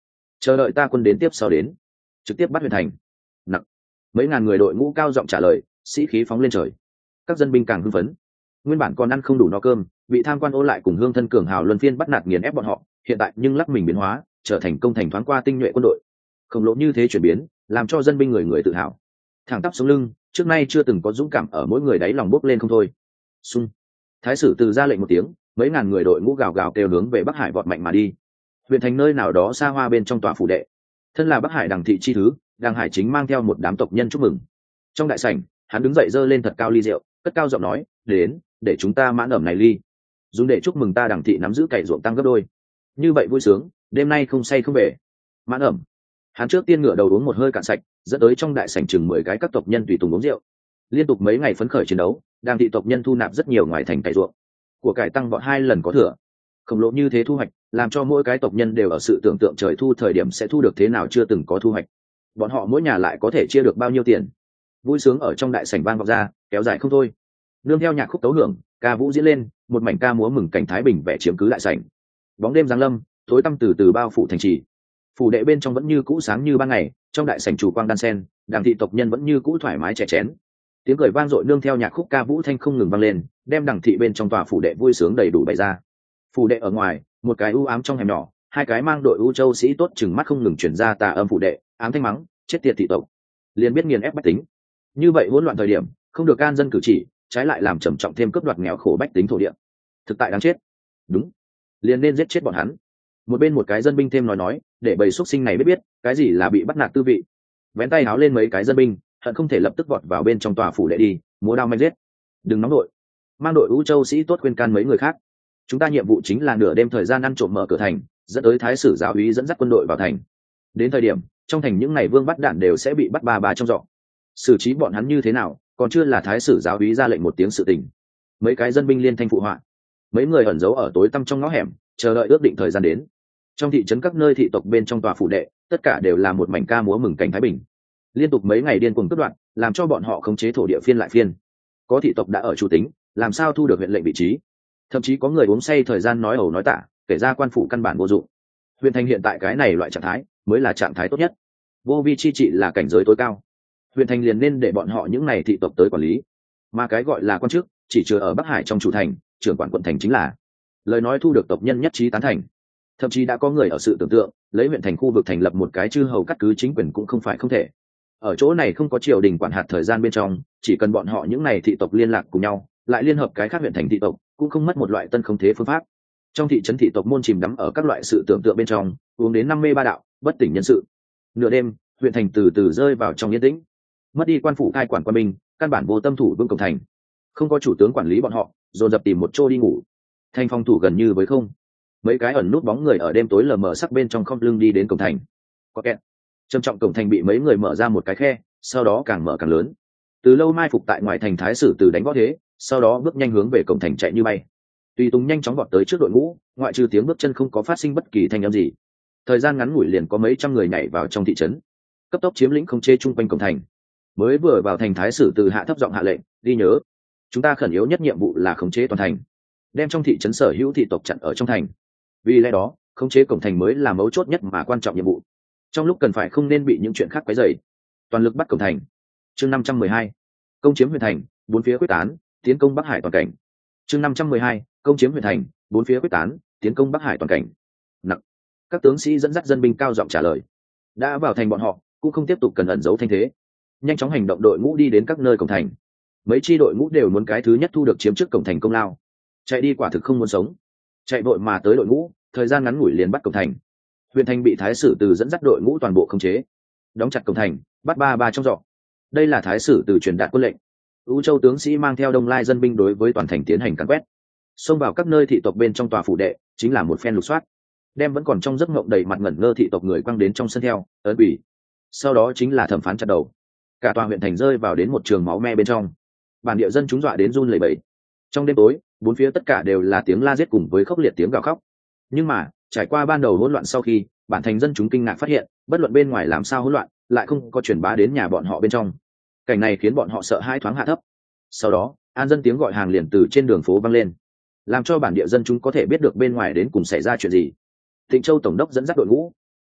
chờ đợi ta quân đến tiếp sau đến, trực tiếp bắt huyện thành. Nặng. Mấy ngàn người đội ngũ cao giọng trả lời, sĩ khí phóng lên trời. Các dân binh càng hưng phấn. Nguyên bản còn ăn không đủ no cơm, bị tham quan ô lại cùng hương thân cường hào luân phiên bắt nạt nghiền ép bọn họ, hiện tại nhưng lắc mình biến hóa, trở thành công thành thoáng qua tinh nhuệ quân đội. Khổng lồ như thế chuyển biến, làm cho dân binh người người tự hào. Thẳng tắp sống lưng, trước nay chưa từng có dũng cảm ở mỗi người đáy lòng bốc lên không thôi. Xung. Thái sử từ ra lệnh một tiếng, mấy ngàn người đội ngũ gào gào kêu hướng về Bắc Hải vọt mạnh mà đi. Huyện thành nơi nào đó xa hoa bên trong tòa phủ đệ. Thân là Bắc Hải Đằng thị chi thứ, Đằng Hải Chính mang theo một đám tộc nhân chúc mừng. Trong đại sảnh, hắn đứng dậy giơ lên thật cao ly rượu, cất cao giọng nói, đến, để chúng ta mãn ẩm này ly, dùng để chúc mừng ta Đằng thị nắm giữ cày ruộng tăng gấp đôi. Như vậy vui sướng, đêm nay không say không về. Mãn ẩm. Hắn trước tiên ngửa đầu uống một hơi cạn sạch, dẫn tới trong đại sảnh chừng mười cái các tộc nhân tùy tùng uống rượu. Liên tục mấy ngày phấn khởi chiến đấu, Đằng thị tộc nhân thu nạp rất nhiều ngoài thành cày ruộng, của cải tăng vọt hai lần có thừa. Khổng lồ như thế thu hoạch, làm cho mỗi cái tộc nhân đều ở sự tưởng tượng trời thu thời điểm sẽ thu được thế nào chưa từng có thu hoạch. Bọn họ mỗi nhà lại có thể chia được bao nhiêu tiền. Vui sướng ở trong đại sảnh vang vọng ra, kéo dài không thôi. Nương theo nhạc khúc tấu hưởng, ca vũ diễn lên, một mảnh ca múa mừng cảnh thái bình vẻ chiếm cứ đại sảnh. Bóng đêm giáng lâm, tối tăm từ từ bao phủ thành trì. Phủ đệ bên trong vẫn như cũ sáng như ban ngày, trong đại sảnh chủ quang đan sen, Đằng thị tộc nhân vẫn như cũ thoải mái chè chén. Tiếng cười vang dội nương theo nhạc khúc ca vũ thanh không ngừng vang lên, đem Đằng thị bên trong tòa phủ đệ vui sướng đầy đủ bày ra. Phủ đệ ở ngoài, một cái u ám trong hẻm nhỏ, hai cái mang đội u châu sĩ tốt chừng mắt không ngừng chuyển ra tà âm phủ đệ, ám thanh mắng, chết tiệt thị tộc, liền biết nghiền ép bách tính. Như vậy hỗn loạn thời điểm, không được can dân cử chỉ, trái lại làm trầm trọng thêm cướp đoạt nghèo khổ bách tính thổ địa. Thực tại đáng chết. Đúng, liền nên giết chết bọn hắn. Một bên một cái dân binh thêm nói nói, để bầy xuất sinh này biết biết, cái gì là bị bắt nạt tư vị. Vén tay háo lên mấy cái dân binh, hận không thể lập tức vọt vào bên trong tòa phủ đệ đi, múa đao manh giết. Đừng nóng đội. Mang đội u châu sĩ tốt khuyên can mấy người khác. Chúng ta nhiệm vụ chính là nửa đêm thời gian ăn trộm mở cửa thành, dẫn tới thái sử giáo úy dẫn dắt quân đội vào thành. Đến thời điểm trong thành những ngày vương bắt đạn đều sẽ bị bắt ba ba trong giỏ. Xử trí bọn hắn như thế nào, còn chưa là thái sử giáo úy ra lệnh một tiếng sự tình. Mấy cái dân binh liên thanh phụ họa. Mấy người ẩn giấu ở tối tăm trong ngõ hẻm, chờ đợi ước định thời gian đến. Trong thị trấn các nơi thị tộc bên trong tòa phủ đệ, tất cả đều là một mảnh ca múa mừng cảnh thái bình. Liên tục mấy ngày điên cuồng cướp đoạt, làm cho bọn họ khống chế thổ địa phiên lại phiên. Có thị tộc đã ở chủ tính, làm sao thu được huyện lệnh vị trí. Thậm chí có người uống say thời gian nói ẩu nói tả, kể ra quan phủ căn bản vô dụng. Huyện thành hiện tại cái này loại trạng thái mới là trạng thái tốt nhất. Vô vi chi trị là cảnh giới tối cao. Huyện thành liền nên để bọn họ những này thị tộc tới quản lý, mà cái gọi là quan chức chỉ chứa ở Bắc Hải trong chủ thành, trưởng quản quận thành chính là. Lời nói thu được tộc nhân nhất trí tán thành. Thậm chí đã có người ở sự tưởng tượng lấy huyện thành khu vực thành lập một cái chư hầu cắt cứ chính quyền cũng không phải không thể. Ở chỗ này không có triều đình quản hạt thời gian bên trong, chỉ cần bọn họ những này thị tộc liên lạc cùng nhau, lại liên hợp cái khác huyện thành thị tộc, cũng không mất một loại tân không thế phương pháp. Trong thị trấn thị tộc môn chìm đắm ở các loại sự tưởng tượng bên trong, uống đến năm mê ba đạo, bất tỉnh nhân sự. Nửa đêm, huyện thành từ từ rơi vào trong yên tĩnh. Mất đi quan phủ cai quản quân binh, căn bản vô tâm thủ vương cổng thành. Không có chủ tướng quản lý bọn họ, dồn dập tìm một chỗ đi ngủ. Thành phòng thủ gần như với không. Mấy cái ẩn nút bóng người ở đêm tối lờ mờ sắc bên trong không lưng đi đến cổng thành. Có kẹt. Trầm trọng cổng thành bị mấy người mở ra một cái khe, sau đó càng mở càng lớn. Từ lâu mai phục tại ngoài thành thái sử từ đánh võ thế, sau đó bước nhanh hướng về cổng thành chạy như bay. Tùy tùng nhanh chóng vọt tới trước đội ngũ, ngoại trừ tiếng bước chân không có phát sinh bất kỳ thanh âm gì. Thời gian ngắn ngủi liền có mấy trăm người nhảy vào trong thị trấn, cấp tốc chiếm lĩnh không chê chung quanh cổng thành. Mới vừa vào thành thái sử từ hạ thấp giọng hạ lệnh, ghi nhớ, chúng ta khẩn yếu nhất nhiệm vụ là khống chế toàn thành, đem trong thị trấn sở hữu thị tộc chặn ở trong thành. Vì lẽ đó, khống chế cổng thành mới là mấu chốt nhất mà quan trọng nhiệm vụ. Trong lúc cần phải không nên bị những chuyện khác quấy rầy. Toàn lực bắt cổng thành. Chương năm trăm mười hai, công chiếm huyện thành, bốn phía quyết tán, tiến công Bắc Hải toàn cảnh. Chương năm trăm mười hai, công chiếm huyện thành, bốn phía quyết tán, tiến công Bắc Hải toàn cảnh. Nặng. Các tướng sĩ dẫn dắt dân binh cao giọng trả lời. Đã vào thành bọn họ, cũng không tiếp tục cần ẩn giấu thanh thế. Nhanh chóng hành động đội ngũ đi đến các nơi cổng thành. Mấy chi đội ngũ đều muốn cái thứ nhất thu được chiếm trước cổng thành công lao. Chạy đi quả thực không muốn sống. Chạy vội mà tới đội ngũ, thời gian ngắn ngủi liền bắt cổng thành. Huyện thành bị thái sử từ dẫn dắt đội ngũ toàn bộ khống chế, đóng chặt cổng thành, bắt ba ba trong giỏ. Đây là thái sử từ truyền đạt quân lệnh. U Châu tướng sĩ mang theo đông lai dân binh đối với toàn thành tiến hành càn quét, xông vào các nơi thị tộc bên trong tòa phủ đệ, chính là một phen lục soát, đem vẫn còn trong giấc mộng đầy mặt ngẩn ngơ thị tộc người quăng đến trong sân theo ấn ủy. Sau đó chính là thẩm phán chặt đầu. Cả tòa huyện thành rơi vào đến một trường máu me bên trong. Bản địa dân chúng dọa đến run lẩy bẩy. Trong đêm tối, bốn phía tất cả đều là tiếng la giết cùng với khốc liệt tiếng gào khóc. Nhưng mà trải qua ban đầu hỗn loạn sau khi, bản thành dân chúng kinh ngạc phát hiện, bất luận bên ngoài làm sao hỗn loạn, lại không có truyền bá đến nhà bọn họ bên trong. Cảnh này khiến bọn họ sợ hai thoáng hạ thấp. Sau đó, an dân tiếng gọi hàng liền từ trên đường phố vang lên, làm cho bản địa dân chúng có thể biết được bên ngoài đến cùng xảy ra chuyện gì. Tịnh Châu tổng đốc dẫn dắt đội ngũ,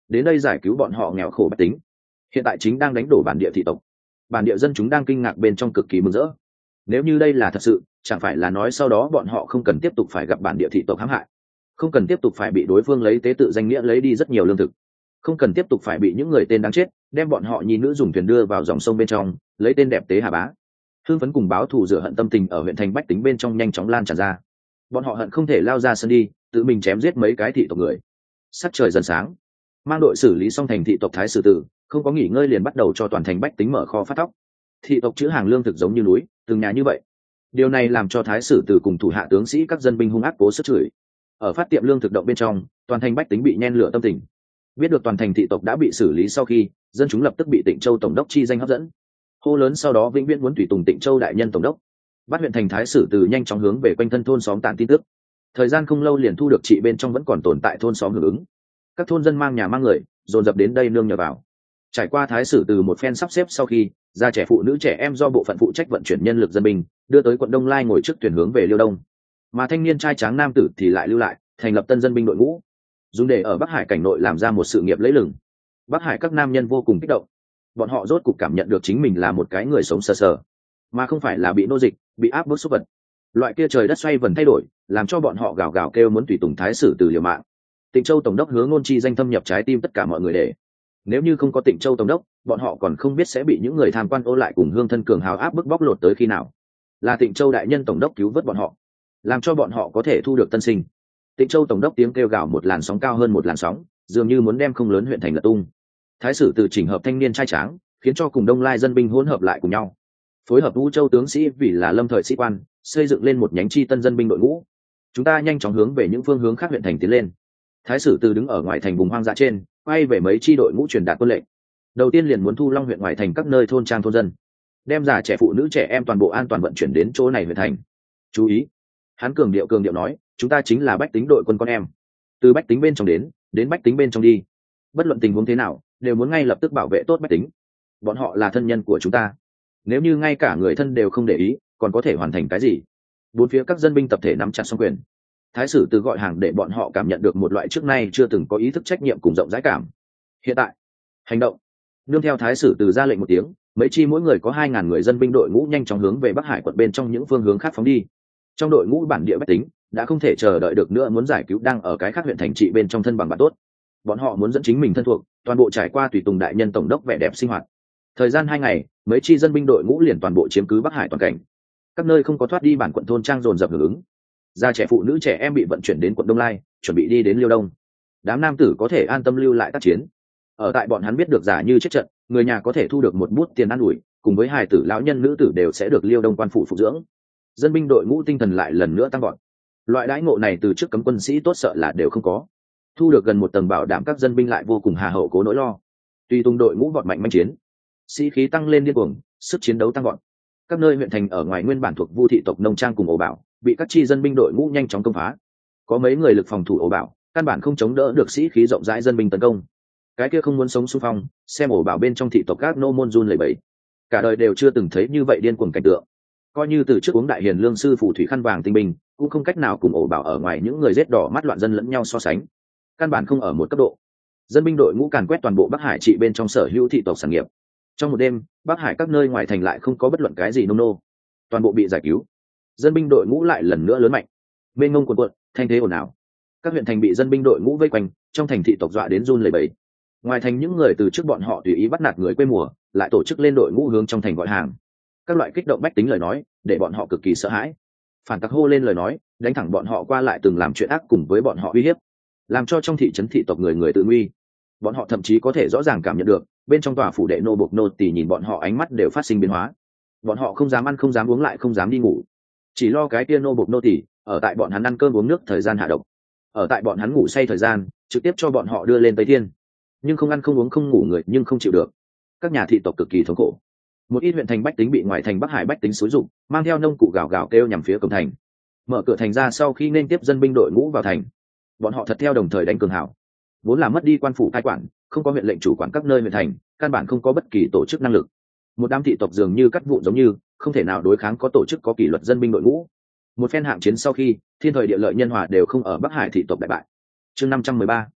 đến đây giải cứu bọn họ nghèo khổ bách tính, hiện tại chính đang đánh đổ bản địa thị tộc. Bản địa dân chúng đang kinh ngạc bên trong cực kỳ mừng rỡ. Nếu như đây là thật sự, chẳng phải là nói sau đó bọn họ không cần tiếp tục phải gặp bản địa thị tộc hãm hại, không cần tiếp tục phải bị đối phương lấy tế tự danh nghĩa lấy đi rất nhiều lương thực, không cần tiếp tục phải bị những người tên đáng chết đem bọn họ nhi nữ dùng thuyền đưa vào dòng sông bên trong lấy tên đẹp tế hà bá. Hưng phấn cùng báo thù rửa hận tâm tình ở huyện thành bách tính bên trong nhanh chóng lan tràn ra. Bọn họ hận không thể lao ra sân đi tự mình chém giết mấy cái thị tộc người. Sắc trời dần sáng, mang đội xử lý xong thành thị tộc thái sử tử không có nghỉ ngơi liền bắt đầu cho toàn thành bách tính mở kho phát thóc. Thị tộc chữ hàng lương thực giống như núi từng nhà như vậy. Điều này làm cho thái sử tử cùng thủ hạ tướng sĩ các dân binh hung ác cố sức chửi. Ở phát tiệm lương thực động bên trong, toàn thành bách tính bị nhen lửa tâm tình. Biết được toàn thành thị tộc đã bị xử lý sau khi, dân chúng lập tức bị Tịnh Châu tổng đốc chi danh hấp dẫn. Hô lớn sau đó vĩnh viễn muốn tùy tùng Tịnh Châu đại nhân tổng đốc. Bắt huyện thành thái sử tử nhanh chóng hướng về quanh thân thôn xóm tản tin tức. Thời gian không lâu liền thu được trị bên trong vẫn còn tồn tại thôn xóm hưởng ứng. Các thôn dân mang nhà mang người, dồn dập đến đây nương nhờ vào. Trải qua thái sử từ một phen sắp xếp sau khi, gia trẻ phụ nữ trẻ em do bộ phận phụ trách vận chuyển nhân lực dân binh đưa tới quận Đông Lai ngồi trước thuyền hướng về Liêu Đông, mà thanh niên trai tráng nam tử thì lại lưu lại thành lập tân dân binh đội ngũ, dùng để ở Bắc Hải cảnh nội làm ra một sự nghiệp lẫy lừng. Bắc Hải các nam nhân vô cùng kích động, bọn họ rốt cục cảm nhận được chính mình là một cái người sống sờ sờ, mà không phải là bị nô dịch, bị áp bức xúc vật. Loại kia trời đất xoay vần thay đổi, làm cho bọn họ gào gào kêu muốn tùy tùng thái sử từ liều mạng. Tịnh Châu tổng đốc Hứa Ngôn chi danh thâm nhập trái tim tất cả mọi người để. Nếu như không có Tịnh Châu tổng đốc, bọn họ còn không biết sẽ bị những người tham quan ô lại cùng hương thân cường hào áp bức bóc lột tới khi nào. Là Tịnh Châu đại nhân tổng đốc cứu vớt bọn họ, làm cho bọn họ có thể thu được tân sinh. Tịnh Châu tổng đốc tiếng kêu gào một làn sóng cao hơn một làn sóng, dường như muốn đem không lớn huyện thành lật tung. Thái sử từ chỉnh hợp thanh niên trai tráng, khiến cho cùng Đông Lai dân binh hỗn hợp lại cùng nhau, phối hợp Vũ Châu tướng sĩ vì là lâm thời sĩ quan, xây dựng lên một nhánh chi tân dân binh đội ngũ. Chúng ta nhanh chóng hướng về những phương hướng khác huyện thành tiến lên. Thái sử từ đứng ở ngoài thành vùng hoang dã trên, quay về mấy chi đội ngũ truyền đạt quân lệnh. Đầu tiên liền muốn thu Long huyện ngoài thành các nơi thôn trang thôn dân, đem già trẻ phụ nữ trẻ em toàn bộ an toàn vận chuyển đến chỗ này huyện thành. Chú ý, hắn cường điệu cường điệu nói, chúng ta chính là bách tính đội quân con em, từ bách tính bên trong đến, đến bách tính bên trong đi. Bất luận tình huống thế nào, đều muốn ngay lập tức bảo vệ tốt bách tính. Bọn họ là thân nhân của chúng ta. Nếu như ngay cả người thân đều không để ý, còn có thể hoàn thành cái gì? Bốn phía các dân binh tập thể nắm chặt song quyền. Thái sử từ gọi hàng để bọn họ cảm nhận được một loại trước nay chưa từng có ý thức trách nhiệm cùng rộng rãi cảm. Hiện tại, hành động. Nương theo thái sử từ ra lệnh một tiếng, mấy chi mỗi người có hai ngàn người dân binh đội ngũ nhanh chóng hướng về Bắc Hải quận bên trong những phương hướng khác phóng đi. Trong đội ngũ bản địa bách tính đã không thể chờ đợi được nữa, muốn giải cứu đang ở cái khác huyện thành trị bên trong thân bằng bạn tốt. Bọn họ muốn dẫn chính mình thân thuộc, toàn bộ trải qua tùy tùng đại nhân tổng đốc vẻ đẹp sinh hoạt. Thời gian hai ngày, mấy chi dân binh đội ngũ liền toàn bộ chiếm cứ Bắc Hải toàn cảnh. Các nơi không có thoát đi bản quận thôn trang dồn dập hưởng ứng. Già trẻ phụ nữ trẻ em bị vận chuyển đến quận Đông Lai, chuẩn bị đi đến Liêu Đông. Đám nam tử có thể an tâm lưu lại tác chiến. Ở tại bọn hắn biết được giả như chết trận, người nhà có thể thu được một bút tiền ăn ủi, cùng với hài tử lão nhân nữ tử đều sẽ được Liêu Đông quan phủ phục dưỡng. Dân binh đội ngũ tinh thần lại lần nữa tăng vọt. Loại đãi ngộ này từ trước cấm quân sĩ tốt sợ là đều không có. Thu được gần một tầng bảo đảm, các dân binh lại vô cùng hà hậu cố nỗi lo. Tùy tung đội ngũ vọt mạnh manh chiến, sĩ khí tăng lên điên cuồng, sức chiến đấu tăng vọt. Các nơi huyện thành ở ngoài nguyên bản thuộc Vu thị tộc nông trang cùng ổ bảo, bị các chi dân binh đội ngũ nhanh chóng công phá. Có mấy người lực phòng thủ ổ bảo, căn bản không chống đỡ được sĩ khí rộng rãi dân binh tấn công. Cái kia không muốn sống xung phong, xem ổ bảo bên trong thị tộc các nô môn run lẩy bẩy. Cả đời đều chưa từng thấy như vậy điên cuồng cảnh tượng. Coi như từ trước uống đại hiền lương sư phù thủy khăn vàng tinh binh, cũng không cách nào cùng ổ bảo ở ngoài những người rết đỏ mắt loạn dân lẫn nhau so sánh. Căn bản không ở một cấp độ. Dân binh đội ngũ càn quét toàn bộ Bắc Hải trị bên trong sở hữu thị tộc sản nghiệp. Trong một đêm, Bắc Hải các nơi ngoài thành lại không có bất luận cái gì nông nô, toàn bộ bị giải cứu. Dân binh đội ngũ lại lần nữa lớn mạnh, mênh mông cuồn cuộn, thanh thế ồn ào. Các huyện thành bị dân binh đội ngũ vây quanh, trong thành thị tộc dọa đến run lẩy bẩy. Ngoài thành những người từ trước bọn họ tùy ý bắt nạt người quê mùa, lại tổ chức lên đội ngũ hướng trong thành gọi hàng. Các loại kích động bách tính lời nói, để bọn họ cực kỳ sợ hãi. Phản tặc hô lên lời nói, đánh thẳng bọn họ qua lại từng làm chuyện ác cùng với bọn họ uy hiếp, làm cho trong thị trấn thị tộc người người tự nguy. Bọn họ thậm chí có thể rõ ràng cảm nhận được, bên trong tòa phủ đệ nô bộc nô tỳ nhìn bọn họ ánh mắt đều phát sinh biến hóa. Bọn họ không dám ăn, không dám uống, lại không dám đi ngủ, chỉ lo cái kia nô bộc nô tỳ ở tại bọn hắn ăn cơm uống nước thời gian hạ độc, ở tại bọn hắn ngủ say thời gian trực tiếp cho bọn họ đưa lên Tây Thiên. Nhưng không ăn không uống không ngủ người nhưng không chịu được. Các nhà thị tộc cực kỳ thống khổ. Một ít huyện thành bách tính bị ngoài thành Bắc Hải bách tính xúi dụng, mang theo nông cụ gào gào kêu nhằm phía cổng thành. Mở cửa thành ra sau khi nên tiếp dân binh đội ngũ vào thành, bọn họ thật theo đồng thời đánh cường hảo. Vốn là mất đi quan phủ cai quản, không có huyện lệnh chủ quản các nơi huyện thành, căn bản không có bất kỳ tổ chức năng lực. Một đám thị tộc dường như cắt vụn giống như, không thể nào đối kháng có tổ chức có kỷ luật dân binh đội ngũ. Một phen hạng chiến sau khi, thiên thời địa lợi nhân hòa đều không ở Bắc Hải thị tộc đại bại. Chương năm trăm mười ba,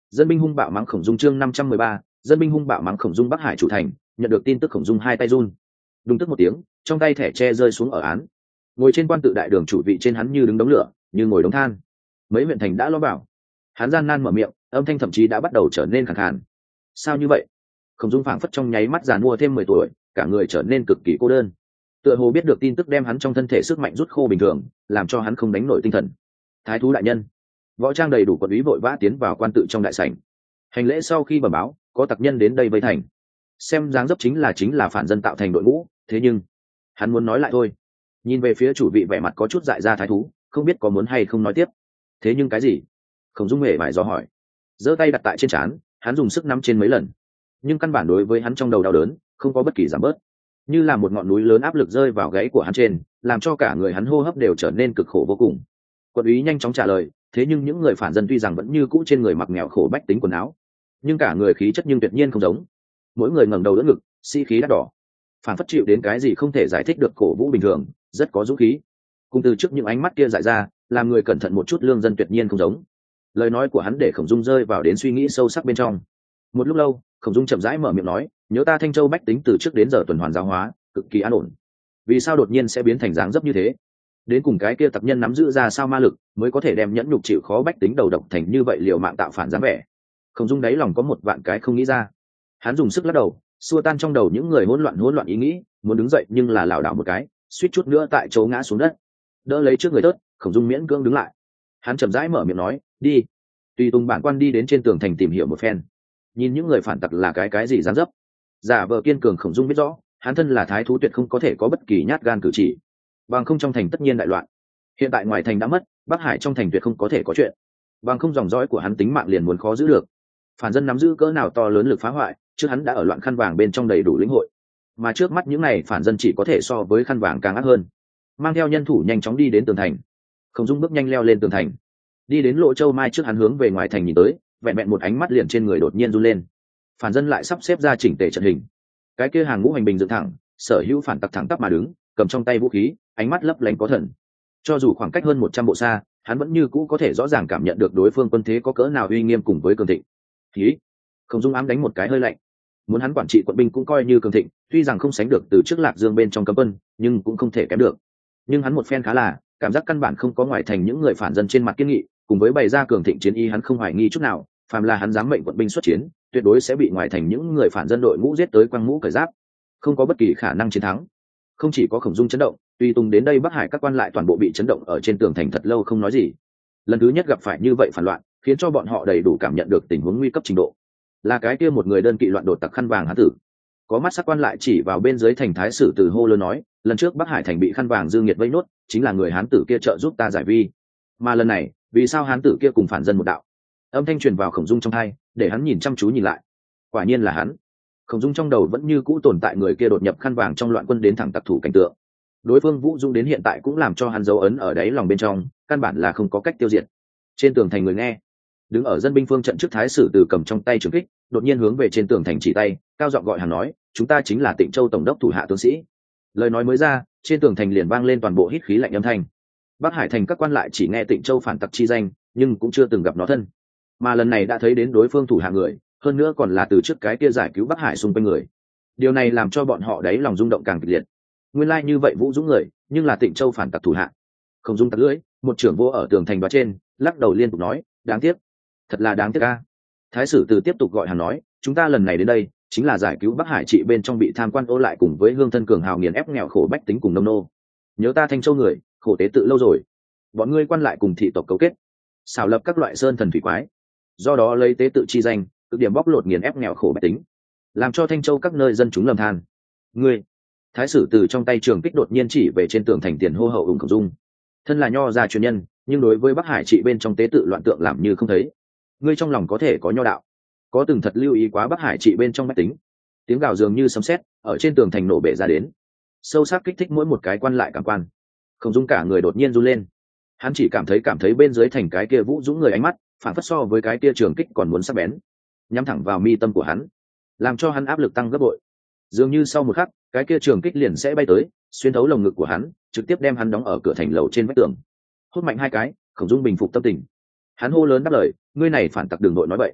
Dân binh hung bạo mắng Khổng Dung chương năm trăm mười ba, dân binh hung bạo mắng Khổng Dung Bắc Hải chủ thành, nhận được tin tức Khổng Dung hai tay run. Đùng tức một tiếng, trong tay thẻ tre rơi xuống ở án. Ngồi trên quan tự đại đường chủ vị trên hắn như đứng đống lửa, như ngồi đống than. Mấy huyện thành đã lo bảo. Hắn gian nan mở miệng, âm thanh thậm chí đã bắt đầu trở nên khàn khàn. Sao như vậy? Khổng Dung phảng phất trong nháy mắt già mua thêm mười tuổi, cả người trở nên cực kỳ cô đơn. Tựa hồ biết được tin tức đem hắn trong thân thể sức mạnh rút khô bình thường, làm cho hắn không đánh nổi tinh thần. Thái thú đại nhân, võ trang đầy đủ quận úy vội vã tiến vào quan tự trong đại sảnh. Hành lễ sau khi bẩm báo, có tặc nhân đến đây vây thành. Xem dáng dấp chính là chính là phản dân tạo thành đội ngũ, thế nhưng hắn muốn nói lại thôi. Nhìn về phía chủ vị vẻ mặt có chút dại ra thái thú, không biết có muốn hay không nói tiếp. Thế nhưng cái gì? Khổng Dung hề vải dò hỏi. Giơ tay đặt tại trên trán, hắn dùng sức nắm trên mấy lần, nhưng căn bản đối với hắn trong đầu đau đớn không có bất kỳ giảm bớt, như là một ngọn núi lớn áp lực rơi vào gáy của hắn trên, làm cho cả người hắn hô hấp đều trở nên cực khổ vô cùng. Quận úy nhanh chóng trả lời, thế nhưng những người phản dân tuy rằng vẫn như cũ trên người mặc nghèo khổ bách tính quần áo, nhưng cả người khí chất nhưng tuyệt nhiên không giống. Mỗi người ngẩng đầu đỡ ngực, sĩ khí đắt đỏ, phản phất chịu đến cái gì không thể giải thích được cổ vũ bình thường, rất có dũng khí. Cùng từ trước những ánh mắt kia dại ra, làm người cẩn thận một chút lương dân tuyệt nhiên không giống. Lời nói của hắn để Khổng Dung rơi vào đến suy nghĩ sâu sắc bên trong. Một lúc lâu, Khổng Dung chậm rãi mở miệng nói, nhớ ta Thanh Châu bách tính từ trước đến giờ tuần hoàn giáo hóa, cực kỳ an ổn, vì sao đột nhiên sẽ biến thành dáng dấp như thế? Đến cùng cái kia tập nhân nắm giữ ra sao ma lực mới có thể đem nhẫn nhục chịu khó bách tính đầu độc thành như vậy, liều mạng tạo phản dáng vẻ? Khổng Dung đáy lòng có một vạn cái không nghĩ ra. Hắn dùng sức lắc đầu, xua tan trong đầu những người hỗn loạn hỗn loạn ý nghĩ, muốn đứng dậy nhưng là lảo đảo một cái, suýt chút nữa tại chỗ ngã xuống đất. Đỡ lấy trước người tớt, Khổng Dung miễn cưỡng đứng lại. Hắn chậm rãi mở miệng nói, đi. Tùy tùng bản quan đi đến trên tường thành tìm hiểu một phen, nhìn những người phản tặc là cái cái gì dáng dấp. Giả vờ kiên cường Khổng Dung biết rõ, hắn thân là thái thú tuyệt không có thể có bất kỳ nhát gan cử chỉ, bằng không trong thành tất nhiên đại loạn. Hiện tại ngoài thành đã mất, Bắc Hải trong thành tuyệt không có thể có chuyện, bằng không dòng dõi của hắn tính mạng liền muốn khó giữ được. Phản dân nắm giữ cỡ nào to lớn lực phá hoại, trước hắn đã ở loạn khăn vàng bên trong đầy đủ lĩnh hội, mà trước mắt những này phản dân chỉ có thể so với khăn vàng càng ác hơn. Mang theo nhân thủ nhanh chóng đi đến tường thành. Khổng Dung bước nhanh leo lên tường thành, đi đến Lộ Châu Mai trước, hắn hướng về ngoài thành nhìn tới, vẹn vẹn một ánh mắt liền trên người đột nhiên run lên. Phản dân lại sắp xếp ra chỉnh tề trận hình, cái kia hàng ngũ hành bình dựng thẳng, sở hữu phản tặc thẳng tắp mà đứng, cầm trong tay vũ khí, ánh mắt lấp lánh có thần. Cho dù khoảng cách hơn một trăm bộ xa, hắn vẫn như cũ có thể rõ ràng cảm nhận được đối phương quân thế có cỡ nào uy nghiêm cùng với cường thịnh. Khí, Khổng Dung ám đánh một cái hơi lạnh. Muốn hắn quản trị quận binh cũng coi như cường thịnh, tuy rằng không sánh được từ trước Lạc Dương bên trong cấm quân, nhưng cũng không thể kém được. Nhưng hắn một phen khá là, cảm giác căn bản không có ngoại thành những người phản dân trên mặt kiên nghị, cùng với bày ra cường thịnh chiến y, hắn không hoài nghi chút nào, phàm là hắn dám mệnh quận binh xuất chiến, tuyệt đối sẽ bị ngoại thành những người phản dân đội ngũ giết tới quăng mũ cởi giáp, không có bất kỳ khả năng chiến thắng. Không chỉ có Khổng Dung chấn động, tùy tùng đến đây Bắc Hải các quan lại toàn bộ bị chấn động ở trên tường thành thật lâu không nói gì. Lần thứ nhất gặp phải như vậy phản loạn, khiến cho bọn họ đầy đủ cảm nhận được tình huống nguy cấp trình độ. Là cái kia một người đơn kỵ loạn đột tặc khăn vàng hán tử. Có mắt sắc quan lại chỉ vào bên dưới thành thái sử từ hô lớn nói, lần trước Bắc Hải thành bị khăn vàng Dương Nghiệt vây nốt, chính là người hán tử kia trợ giúp ta giải vi. Mà lần này, vì sao hán tử kia cùng phản dân một đạo? Âm thanh truyền vào Khổng Dung trong tai, để hắn nhìn chăm chú nhìn lại. Quả nhiên là hắn. Khổng Dung trong đầu vẫn như cũ tồn tại người kia đột nhập khăn vàng trong loạn quân đến thẳng tặc thủ cảnh tượng. Đối phương Vũ Dung đến hiện tại cũng làm cho hắn dấu ấn ở đáy lòng bên trong, căn bản là không có cách tiêu diệt. Trên tường thành người nghe, đứng ở dân binh phương trận trước thái sử từ cầm trong tay trường kích, đột nhiên hướng về trên tường thành chỉ tay, cao giọng gọi hàng nói, chúng ta chính là Tịnh Châu tổng đốc thủ hạ tướng sĩ. Lời nói mới ra, trên tường thành liền vang lên toàn bộ hít khí lạnh âm thanh. Bắc Hải thành các quan lại chỉ nghe Tịnh Châu phản tặc chi danh, nhưng cũng chưa từng gặp nó thân, mà lần này đã thấy đến đối phương thủ hạ người, hơn nữa còn là từ trước cái kia giải cứu Bắc Hải xung quanh người. Điều này làm cho bọn họ đáy lòng rung động càng kịch liệt. Nguyên lai như vậy Vũ Dũng người, nhưng là Tịnh Châu phản tặc thủ hạ. Không dung tặc lưỡi, một trưởng vô ở tường thành đó trên, lắc đầu liên tục nói, đáng tiếc, thật là đáng tiếc a. Thái sử từ tiếp tục gọi hắn nói, chúng ta lần này đến đây chính là giải cứu Bắc Hải trị bên trong bị tham quan ô lại cùng với hương thân cường hào nghiền ép nghèo khổ bách tính cùng nông nô. Nhớ ta Thanh Châu người, khổ tế tự lâu rồi. Bọn ngươi quan lại cùng thị tộc cấu kết, xảo lập các loại sơn thần thủy quái, do đó lấy tế tự chi danh, cực điểm bóc lột nghiền ép nghèo khổ bách tính, làm cho Thanh Châu các nơi dân chúng lầm than. Ngươi, thái sử từ trong tay trường kích đột nhiên chỉ về trên tường thành tiền hô hậu ủng Khổng Dung. Thân là nho gia truyền nhân, nhưng đối với Bắc Hải trị bên trong tế tự loạn tượng làm như không thấy. Ngươi trong lòng có thể có nho đạo, có từng thật lưu ý quá Bắc Hải trị bên trong bách tính? Tiếng gào dường như sấm sét ở trên tường thành nổ bể ra đến, sâu sắc kích thích mỗi một cái quan lại cảm quan. Khổng Dung cả người đột nhiên run lên. Hắn chỉ cảm thấy cảm thấy bên dưới thành cái kia Vũ Dũng người ánh mắt, phản phất so với cái kia trường kích còn muốn sắc bén, nhắm thẳng vào mi tâm của hắn, làm cho hắn áp lực tăng gấp bội. Dường như sau một khắc, cái kia trường kích liền sẽ bay tới, xuyên thấu lồng ngực của hắn, trực tiếp đem hắn đóng ở cửa thành lầu trên vách tường. Hốt mạnh hai cái, Khổng Dung bình phục tâm tình. Hắn hô lớn đáp lời, ngươi này phản tặc đường nội nói vậy.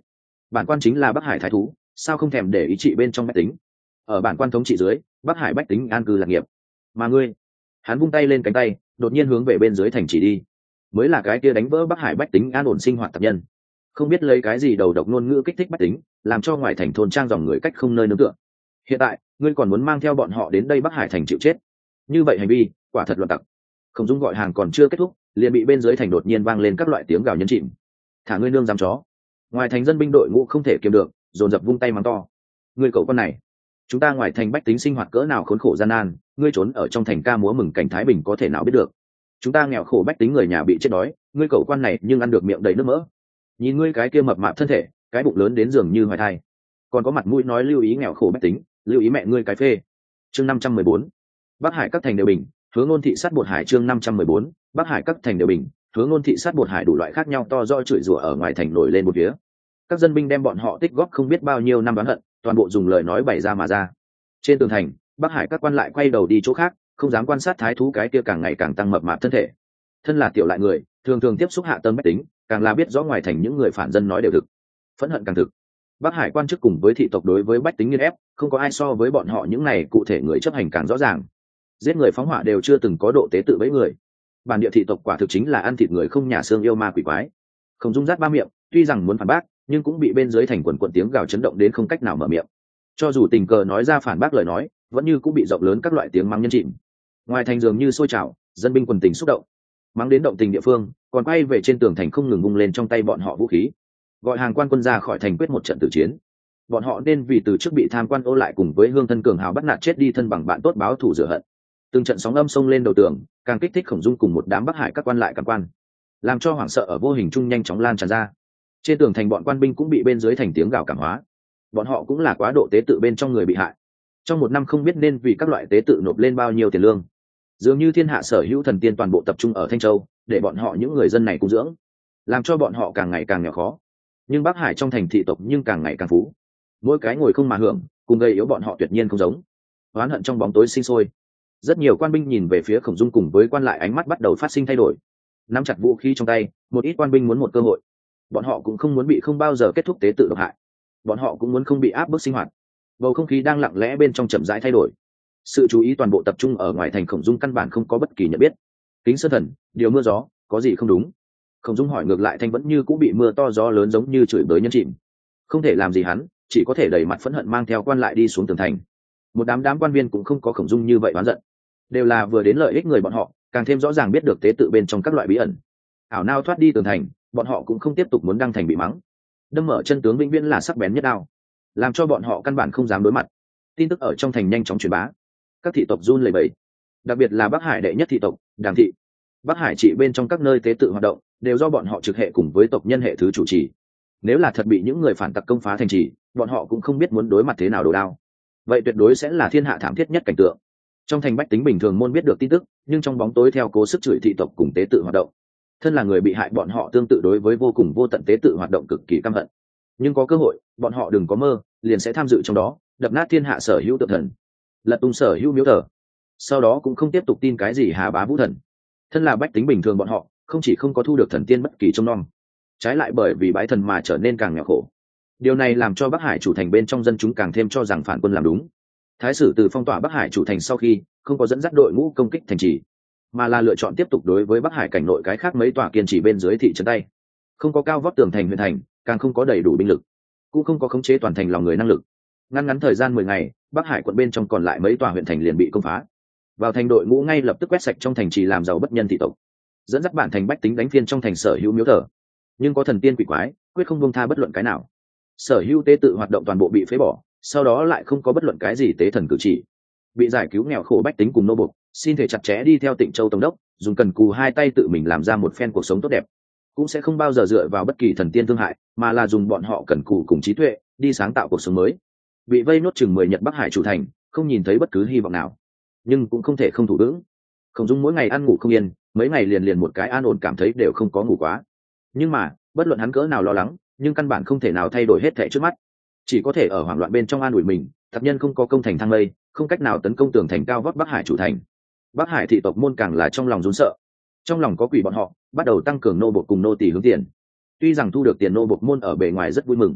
Bản quan chính là Bắc Hải thái thú, sao không thèm để ý trị bên trong bách tính. Ở bản quan thống trị dưới, Bắc Hải bách tính an cư lạc nghiệp. Mà ngươi, hắn vung tay lên cánh tay, đột nhiên hướng về bên dưới thành chỉ đi, mới là cái kia đánh vỡ Bắc Hải bách tính an ổn sinh hoạt tập nhân. Không biết lấy cái gì đầu độc ngôn ngữ kích thích bách tính, làm cho ngoài thành thôn trang dòng người cách không nơi nương tựa. Hiện tại, ngươi còn muốn mang theo bọn họ đến đây Bắc Hải thành chịu chết. Như vậy hành vi, quả thật loạn tặc. Không Dung gọi hàng còn chưa kết thúc, liền bị bên dưới thành đột nhiên vang lên các loại tiếng gào nhấn chìm. Thả ngươi nương giam chó. Ngoài thành dân binh đội ngũ không thể kiềm được, dồn dập vung tay mắng to. Ngươi cậu con này, chúng ta ngoài thành bách tính sinh hoạt cỡ nào khốn khổ gian nan, ngươi trốn ở trong thành ca múa mừng cảnh thái bình có thể nào biết được. Chúng ta nghèo khổ bách tính người nhà bị chết đói, ngươi cậu quan này nhưng ăn được miệng đầy nước mỡ. Nhìn ngươi cái kia mập mạp thân thể, cái bụng lớn đến giường như hoài thai, còn có mặt mũi nói lưu ý nghèo khổ bách tính, lưu ý mẹ ngươi cái phê. Chương năm trăm mười bốn, Bắc Hải các thành đều bình, hướng ngôn thị sát bột hải. Chương năm trăm mười bốn, Bắc Hải các thành đều bình, hướng ngôn thị sát bột hải. Đủ loại khác nhau to do chửi rủa ở ngoài thành nổi lên một phía. Các dân binh đem bọn họ tích góp không biết bao nhiêu năm đoán hận, toàn bộ dùng lời nói bày ra mà ra. Trên tường thành, Bắc Hải các quan lại quay đầu đi chỗ khác, không dám quan sát thái thú cái kia càng ngày càng tăng mập mạp thân thể. Thân là tiểu lại người, thường thường tiếp xúc hạ tâm bách tính, càng là biết rõ ngoài thành những người phản dân nói đều thực, phẫn hận càng thực. Bắc Hải quan chức cùng với thị tộc đối với bách tính nghiên ép, không có ai so với bọn họ những này cụ thể người chấp hành càng rõ ràng. Giết người phóng hỏa đều chưa từng có độ tế tự với người. Bản địa thị tộc quả thực chính là ăn thịt người không nhà xương yêu ma quỷ quái. Không Dung rát ba miệng, tuy rằng muốn phản bác, nhưng cũng bị bên dưới thành quần quần tiếng gào chấn động đến không cách nào mở miệng. Cho dù tình cờ nói ra phản bác lời nói, vẫn như cũng bị rộng lớn các loại tiếng mắng nhân chìm. Ngoài thành dường như sôi trào, dân binh quần tình xúc động, mắng đến động tình địa phương, còn quay về trên tường thành không ngừng vung lên trong tay bọn họ vũ khí, gọi hàng quan quân ra khỏi thành quyết một trận tử chiến. Bọn họ nên vì từ trước bị tham quan ô lại cùng với hương thân cường hào bắt nạt chết đi thân bằng bạn tốt báo thù rửa hận. Từng trận sóng âm sông lên đầu tường, càng kích thích Khổng Dung cùng một đám Bắc Hải các quan lại cảm quan, làm cho hoảng sợ ở vô hình trung nhanh chóng lan tràn ra. Trên tường thành bọn quan binh cũng bị bên dưới thành tiếng gào cảm hóa. Bọn họ cũng là quá độ tế tự bên trong người bị hại, trong một năm không biết nên vì các loại tế tự nộp lên bao nhiêu tiền lương. Dường như thiên hạ sở hữu thần tiên toàn bộ tập trung ở Thanh Châu, để bọn họ những người dân này cung dưỡng, làm cho bọn họ càng ngày càng nghèo khó. Nhưng Bắc Hải trong thành thị tộc nhưng càng ngày càng phú, mỗi cái ngồi không mà hưởng, cùng gây yếu bọn họ tuyệt nhiên không giống. Oán hận trong bóng tối sinh sôi. Rất nhiều quan binh nhìn về phía Khổng Dung cùng với quan lại, ánh mắt bắt đầu phát sinh thay đổi. Nắm chặt vũ khí trong tay, một ít quan binh muốn một cơ hội. Bọn họ cũng không muốn bị không bao giờ kết thúc tế tự độc hại. Bọn họ cũng muốn không bị áp bức sinh hoạt. Bầu không khí đang lặng lẽ bên trong chậm rãi thay đổi. Sự chú ý toàn bộ tập trung ở ngoài thành. Khổng Dung căn bản không có bất kỳ nhận biết. Kính Sơn Thần, điều mưa gió, có gì không đúng? Khổng Dung hỏi ngược lại, thanh vẫn như cũng bị mưa to gió lớn giống như chửi bới nhân chìm. Không thể làm gì hắn, chỉ có thể đẩy mặt phẫn hận mang theo quan lại đi xuống tường thành. Một đám đám quan viên cũng không có Khổng Dung như vậy oán giận, đều là vừa đến lợi ích người bọn họ, càng thêm rõ ràng biết được tế tự bên trong các loại bí ẩn. Ảo nao thoát đi tường thành, bọn họ cũng không tiếp tục muốn đăng thành bị mắng. Đâm mở chân tướng vĩnh viễn là sắc bén nhất đao, làm cho bọn họ căn bản không dám đối mặt. Tin tức ở trong thành nhanh chóng truyền bá, các thị tộc run lẩy bẩy, đặc biệt là Bắc Hải đệ nhất thị tộc Đàng thị. Bắc Hải trị bên trong các nơi tế tự hoạt động đều do bọn họ trực hệ cùng với tộc nhân hệ thứ chủ trì. Nếu là thật bị những người phản tặc công phá thành trì, bọn họ cũng không biết muốn đối mặt thế nào đồ đao. Vậy tuyệt đối sẽ là thiên hạ thảm thiết nhất cảnh tượng. Trong thành bách tính bình thường môn biết được tin tức, nhưng trong bóng tối theo cố sức chửi thị tộc cùng tế tự hoạt động. Thân là người bị hại, bọn họ tương tự đối với vô cùng vô tận tế tự hoạt động cực kỳ căm hận. Nhưng có cơ hội, bọn họ đừng có mơ, liền sẽ tham dự trong đó, đập nát thiên hạ sở hữu tượng thần, lật tung sở hữu miếu thờ. Sau đó cũng không tiếp tục tin cái gì Hà Bá Vũ thần. Thân là bách tính bình thường, bọn họ không chỉ không có thu được thần tiên bất kỳ trông nom, trái lại bởi vì bái thần mà trở nên càng nghèo khổ. Điều này làm cho Bắc Hải chủ thành bên trong dân chúng càng thêm cho rằng phản quân làm đúng. Thái sử từ phong tỏa Bắc Hải chủ thành sau khi không có dẫn dắt đội ngũ công kích thành trì, mà là lựa chọn tiếp tục đối với Bắc Hải cảnh nội cái khác mấy tòa kiên trì bên dưới thị trấn tay. Không có cao vót tường thành huyện thành, càng không có đầy đủ binh lực, cũng không có khống chế toàn thành lòng người năng lực. Ngăn ngắn thời gian mười ngày, Bắc Hải quận bên trong còn lại mấy tòa huyện thành liền bị công phá. Vào thành đội ngũ ngay lập tức quét sạch trong thành trì, làm giàu bất nhân thị tộc, dẫn dắt bản thành bách tính đánh phiên trong thành sở hữu miếu thờ. Nhưng có thần tiên quỷ quái, quyết không buông tha bất luận cái nào. Sở hữu tế tự hoạt động toàn bộ bị phế bỏ, sau đó lại không có bất luận cái gì tế thần cử chỉ. Bị giải cứu nghèo khổ bách tính cùng nô bộc xin thể chặt chẽ đi theo Tịnh Châu tổng đốc, dùng cần cù hai tay tự mình làm ra một phen cuộc sống tốt đẹp, cũng sẽ không bao giờ dựa vào bất kỳ thần tiên thương hại, mà là dùng bọn họ cần cù cùng trí tuệ đi sáng tạo cuộc sống mới. Bị vây nốt chừng mười nhật Bắc Hải chủ thành, không nhìn thấy bất cứ hy vọng nào, nhưng cũng không thể không thủ vững. Khổng Dung mỗi ngày ăn ngủ không yên, mấy ngày liền liền một cái an ổn cảm thấy đều không có ngủ quá. Nhưng mà bất luận hắn cỡ nào lo lắng, nhưng căn bản không thể nào thay đổi hết thảy trước mắt, chỉ có thể ở hoảng loạn bên trong an ủi mình. Tập nhân không có công thành thang lây, không cách nào tấn công tường thành cao vót Bắc Hải chủ thành. Bắc Hải thị tộc môn càng là trong lòng run sợ, trong lòng có quỷ, bọn họ bắt đầu tăng cường nô bộc cùng nô tỳ hướng tiền. Tuy rằng thu được tiền, nô bộc môn ở bề ngoài rất vui mừng,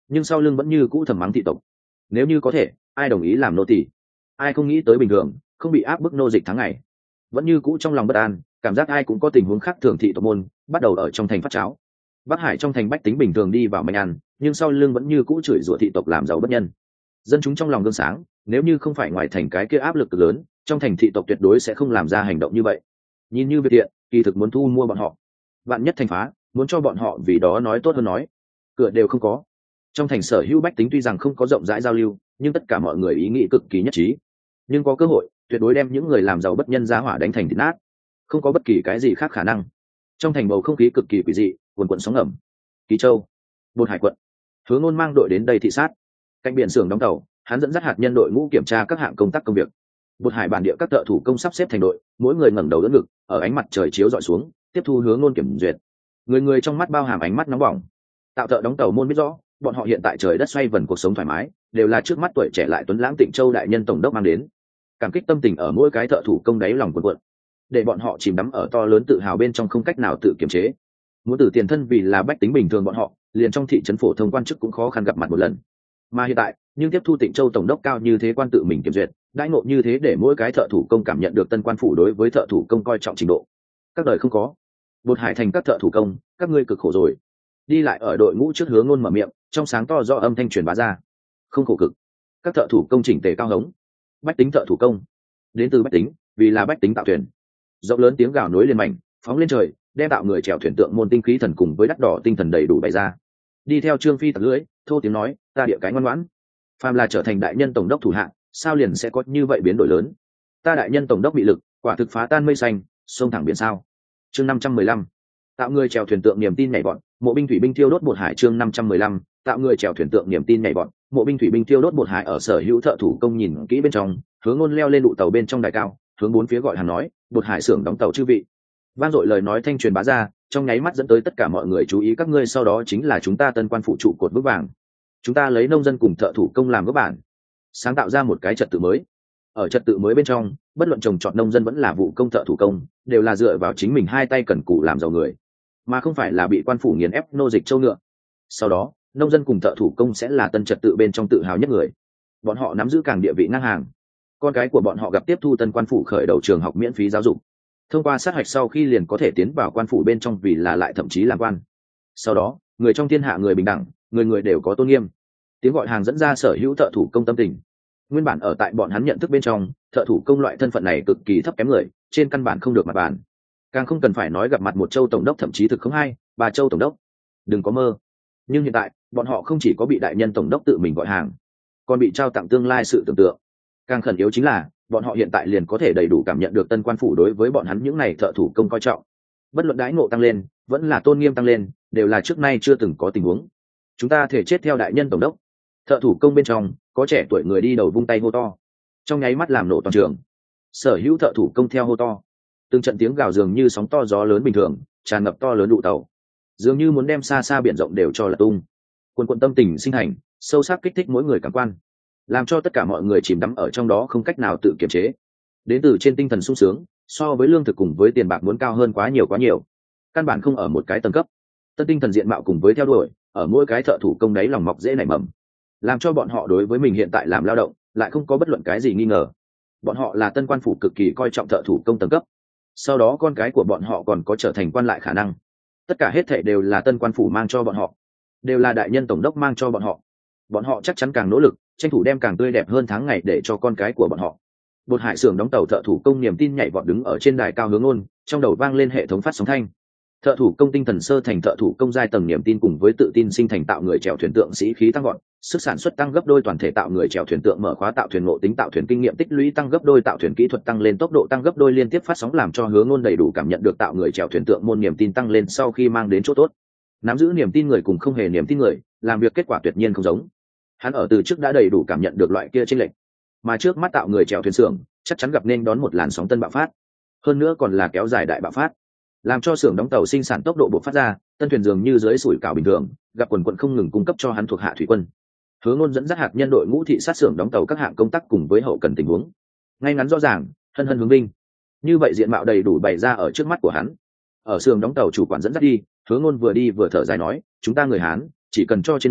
nhưng sau lưng vẫn như cũ thầm mắng thị tộc. Nếu như có thể, ai đồng ý làm nô tỳ? Ai không nghĩ tới bình thường không bị áp bức nô dịch tháng ngày, vẫn như cũ trong lòng bất an, cảm giác ai cũng có tình huống khác thường. Thị tộc môn bắt đầu ở trong thành phát cháo. Bắc Hải trong thành bách tính bình thường đi vào manh ăn, nhưng sau lưng vẫn như cũ chửi rủa thị tộc làm giàu bất nhân. Dân chúng trong lòng gương sáng, nếu như không phải ngoài thành cái kia áp lực cực lớn, trong thành thị tộc tuyệt đối sẽ không làm ra hành động như vậy. Nhìn như việc thiện, kỳ thực muốn thu mua bọn họ. Vạn nhất thành phá, muốn cho bọn họ vì đó nói tốt hơn nói, cửa đều không có. Trong thành sở hữu bách tính tuy rằng không có rộng rãi giao lưu, nhưng tất cả mọi người ý nghĩ cực kỳ nhất trí. Nhưng có cơ hội, tuyệt đối đem những người làm giàu bất nhân giá hỏa đánh thành thịt nát. Không có bất kỳ cái gì khác khả năng. Trong thành bầu không khí cực kỳ quỷ dị, cuồn cuộn sóng ngầm. Ký Châu, Bột Hải quận, Hứa Ngôn mang đội đến đây thị sát. Cạnh biển xưởng đóng tàu, hắn dẫn dắt hạt nhân đội ngũ kiểm tra các hạng công tác công việc. Bột Hải bản địa các thợ thủ công sắp xếp thành đội, mỗi người ngẩng đầu đỡ ngực, ở ánh mặt trời chiếu rọi xuống, tiếp thu Hứa Ngôn kiểm duyệt. Người người trong mắt bao hàm ánh mắt nóng bỏng. Tạo thợ đóng tàu môn biết rõ, bọn họ hiện tại trời đất xoay vần cuộc sống thoải mái, đều là trước mắt tuổi trẻ lại tuấn lãng Tịnh Châu đại nhân tổng đốc mang đến. Cảm kích tâm tình ở mỗi cái thợ thủ công đáy lòng cuộn cuộn, để bọn họ chìm đắm ở to lớn tự hào bên trong không cách nào tự kiềm chế. Muốn từ tiền thân vì là bách tính bình thường bọn họ, liền trong thị trấn phổ thông quan chức cũng khó khăn gặp mặt một lần. Mà hiện tại, nhưng tiếp thu Tịnh Châu tổng đốc cao như thế quan tự mình kiểm duyệt, đãi ngộ như thế để mỗi cái thợ thủ công cảm nhận được tân quan phủ đối với thợ thủ công coi trọng trình độ. Các đời không có. Bột Hải thành các thợ thủ công, các ngươi cực khổ rồi. Đi lại ở đội ngũ trước Hứa Ngôn mở miệng, trong sáng to do âm thanh truyền bá ra. Không khổ cực. Các thợ thủ công chỉnh tề cao hống. Bách tính thợ thủ công, đến từ bách tính, vì là bách tính tạo thuyền. Rộng lớn tiếng gào nối liền mảnh, phóng lên trời, đem tạo người chèo thuyền tượng môn tinh khí thần cùng với đắt đỏ tinh thần đầy đủ bày ra. Đi theo Trương Phi tặc lưỡi, thô tiếng nói, ta địa cái ngoan ngoãn. Phàm là trở thành đại nhân tổng đốc thủ hạ, sao liền sẽ có như vậy biến đổi lớn? Ta đại nhân tổng đốc bị lực, quả thực phá tan mây xanh, sông thẳng biển sao. Chương năm trăm mười lăm, tạo người chèo thuyền tượng niềm tin nhảy bọn, mộ binh thủy binh thiêu đốt Bột Hải. Chương năm trăm mười lăm, tạo người chèo thuyền tượng niềm tin nhảy bọn, mộ binh thủy binh thiêu đốt Bột Hải. Ở sở hữu thợ thủ công nhìn kỹ bên trong, Hứa Ngôn leo lên đụ tàu bên trong đài cao, hướng bốn phía gọi hàng nói, Bột Hải xưởng đóng tàu chư vị. Vang dội lời nói thanh truyền bá ra, trong nháy mắt dẫn tới tất cả mọi người chú ý. Các ngươi sau đó chính là chúng ta tân quan phụ trụ cột vững vàng. Chúng ta lấy nông dân cùng thợ thủ công làm gốc bản, sáng tạo ra một cái trật tự mới. Ở trật tự mới bên trong, bất luận trồng trọt nông dân vẫn là vụ công thợ thủ công, đều là dựa vào chính mình hai tay cần cù làm giàu người, mà không phải là bị quan phủ nghiền ép nô dịch châu ngựa. Sau đó, nông dân cùng thợ thủ công sẽ là tân trật tự bên trong tự hào nhất người. Bọn họ nắm giữ càng địa vị ngang hàng. Con cái của bọn họ gặp tiếp thu tân quan phủ khởi đầu trường học miễn phí giáo dục. Thông qua sát hạch sau khi liền có thể tiến vào quan phủ bên trong vì là lại thậm chí làm quan. Sau đó, người trong thiên hạ người bình đẳng, người người đều có tôn nghiêm. Tiếng gọi hàng dẫn ra sở hữu thợ thủ công tâm tình. Nguyên bản ở tại bọn hắn nhận thức bên trong, thợ thủ công loại thân phận này cực kỳ thấp kém người, trên căn bản không được mặt bàn. Càng không cần phải nói gặp mặt một châu tổng đốc, thậm chí thực không hai, ba châu tổng đốc. Đừng có mơ. Nhưng hiện tại, bọn họ không chỉ có bị đại nhân tổng đốc tự mình gọi hàng, còn bị trao tặng tương lai sự tưởng tượng. Càng khẩn yếu chính là, bọn họ hiện tại liền có thể đầy đủ cảm nhận được tân quan phủ đối với bọn hắn những này thợ thủ công coi trọng. Bất luận đãi ngộ tăng lên, vẫn là tôn nghiêm tăng lên, đều là trước nay chưa từng có tình huống. Chúng ta thể chết theo đại nhân tổng đốc. Thợ thủ công bên trong, có trẻ tuổi người đi đầu vung tay hô to, trong nháy mắt làm nổ toàn trường. Sở hữu thợ thủ công theo hô to, từng trận tiếng gào dường như sóng to gió lớn bình thường, tràn ngập to lớn đụ tàu, dường như muốn đem xa xa biển rộng đều cho là tung. Quần quần tâm tình sinh hành, sâu sắc kích thích mỗi người cảm quan, làm cho tất cả mọi người chìm đắm ở trong đó không cách nào tự kiềm chế. Đến từ trên tinh thần sung sướng, so với lương thực cùng với tiền bạc muốn cao hơn quá nhiều quá nhiều. Căn bản không ở một cái tầng cấp. Tân tinh thần diện mạo cùng với theo đuổi, ở mỗi cái thợ thủ công đấy lòng mọc dễ nảy mầm, làm cho bọn họ đối với mình hiện tại làm lao động lại không có bất luận cái gì nghi ngờ. Bọn họ là tân quan phủ cực kỳ coi trọng thợ thủ công tầng cấp. Sau đó con cái của bọn họ còn có trở thành quan lại khả năng. Tất cả hết thảy đều là tân quan phủ mang cho bọn họ, đều là đại nhân tổng đốc mang cho bọn họ. Bọn họ chắc chắn càng nỗ lực, tranh thủ đem càng tươi đẹp hơn tháng ngày để cho con cái của bọn họ. Bột Hải xưởng đóng tàu thợ thủ công niềm tin nhảy vọt đứng ở trên đài cao Hướng Ngôn, trong đầu vang lên hệ thống phát sóng thanh. Thợ thủ công tinh thần sơ thành thợ thủ công giai tầng niềm tin cùng với tự tin sinh thành tạo người chèo thuyền tượng sĩ khí tăng vọt, sức sản xuất tăng gấp đôi, toàn thể tạo người chèo thuyền tượng mở khóa tạo thuyền ngộ tính tạo thuyền kinh nghiệm tích lũy tăng gấp đôi, tạo thuyền kỹ thuật tăng lên, tốc độ tăng gấp đôi, liên tiếp phát sóng làm cho Hướng Ngôn đầy đủ cảm nhận được tạo người chèo thuyền tượng môn niềm tin tăng lên sau khi mang đến chỗ tốt. Nắm giữ niềm tin người cùng không hề niềm tin người, làm việc kết quả tuyệt nhiên không giống. Hắn ở từ trước đã đầy đủ cảm nhận được loại kia chênh lệch, mà trước mắt tạo người chèo thuyền xưởng chắc chắn gặp nên đón một làn sóng tân bạo phát, hơn nữa còn là kéo dài đại bạo phát, làm cho xưởng đóng tàu sinh sản tốc độ bộc phát ra, tân thuyền dường như dưới sủi cảo bình thường, gặp quần quần không ngừng cung cấp cho hắn thuộc hạ thủy quân. Hướng Ngôn dẫn dắt hạt nhân đội ngũ thị sát xưởng đóng tàu các hạng công tác cùng với hậu cần tình huống, ngay ngắn rõ ràng, hân hân hướng vinh. Như vậy diện mạo đầy đủ bày ra ở trước mắt của hắn. Ở xưởng đóng tàu chủ quản dẫn dắt đi, Hướng Ngôn vừa đi vừa thở dài nói, chúng ta người Hán chỉ cần cho trên mười,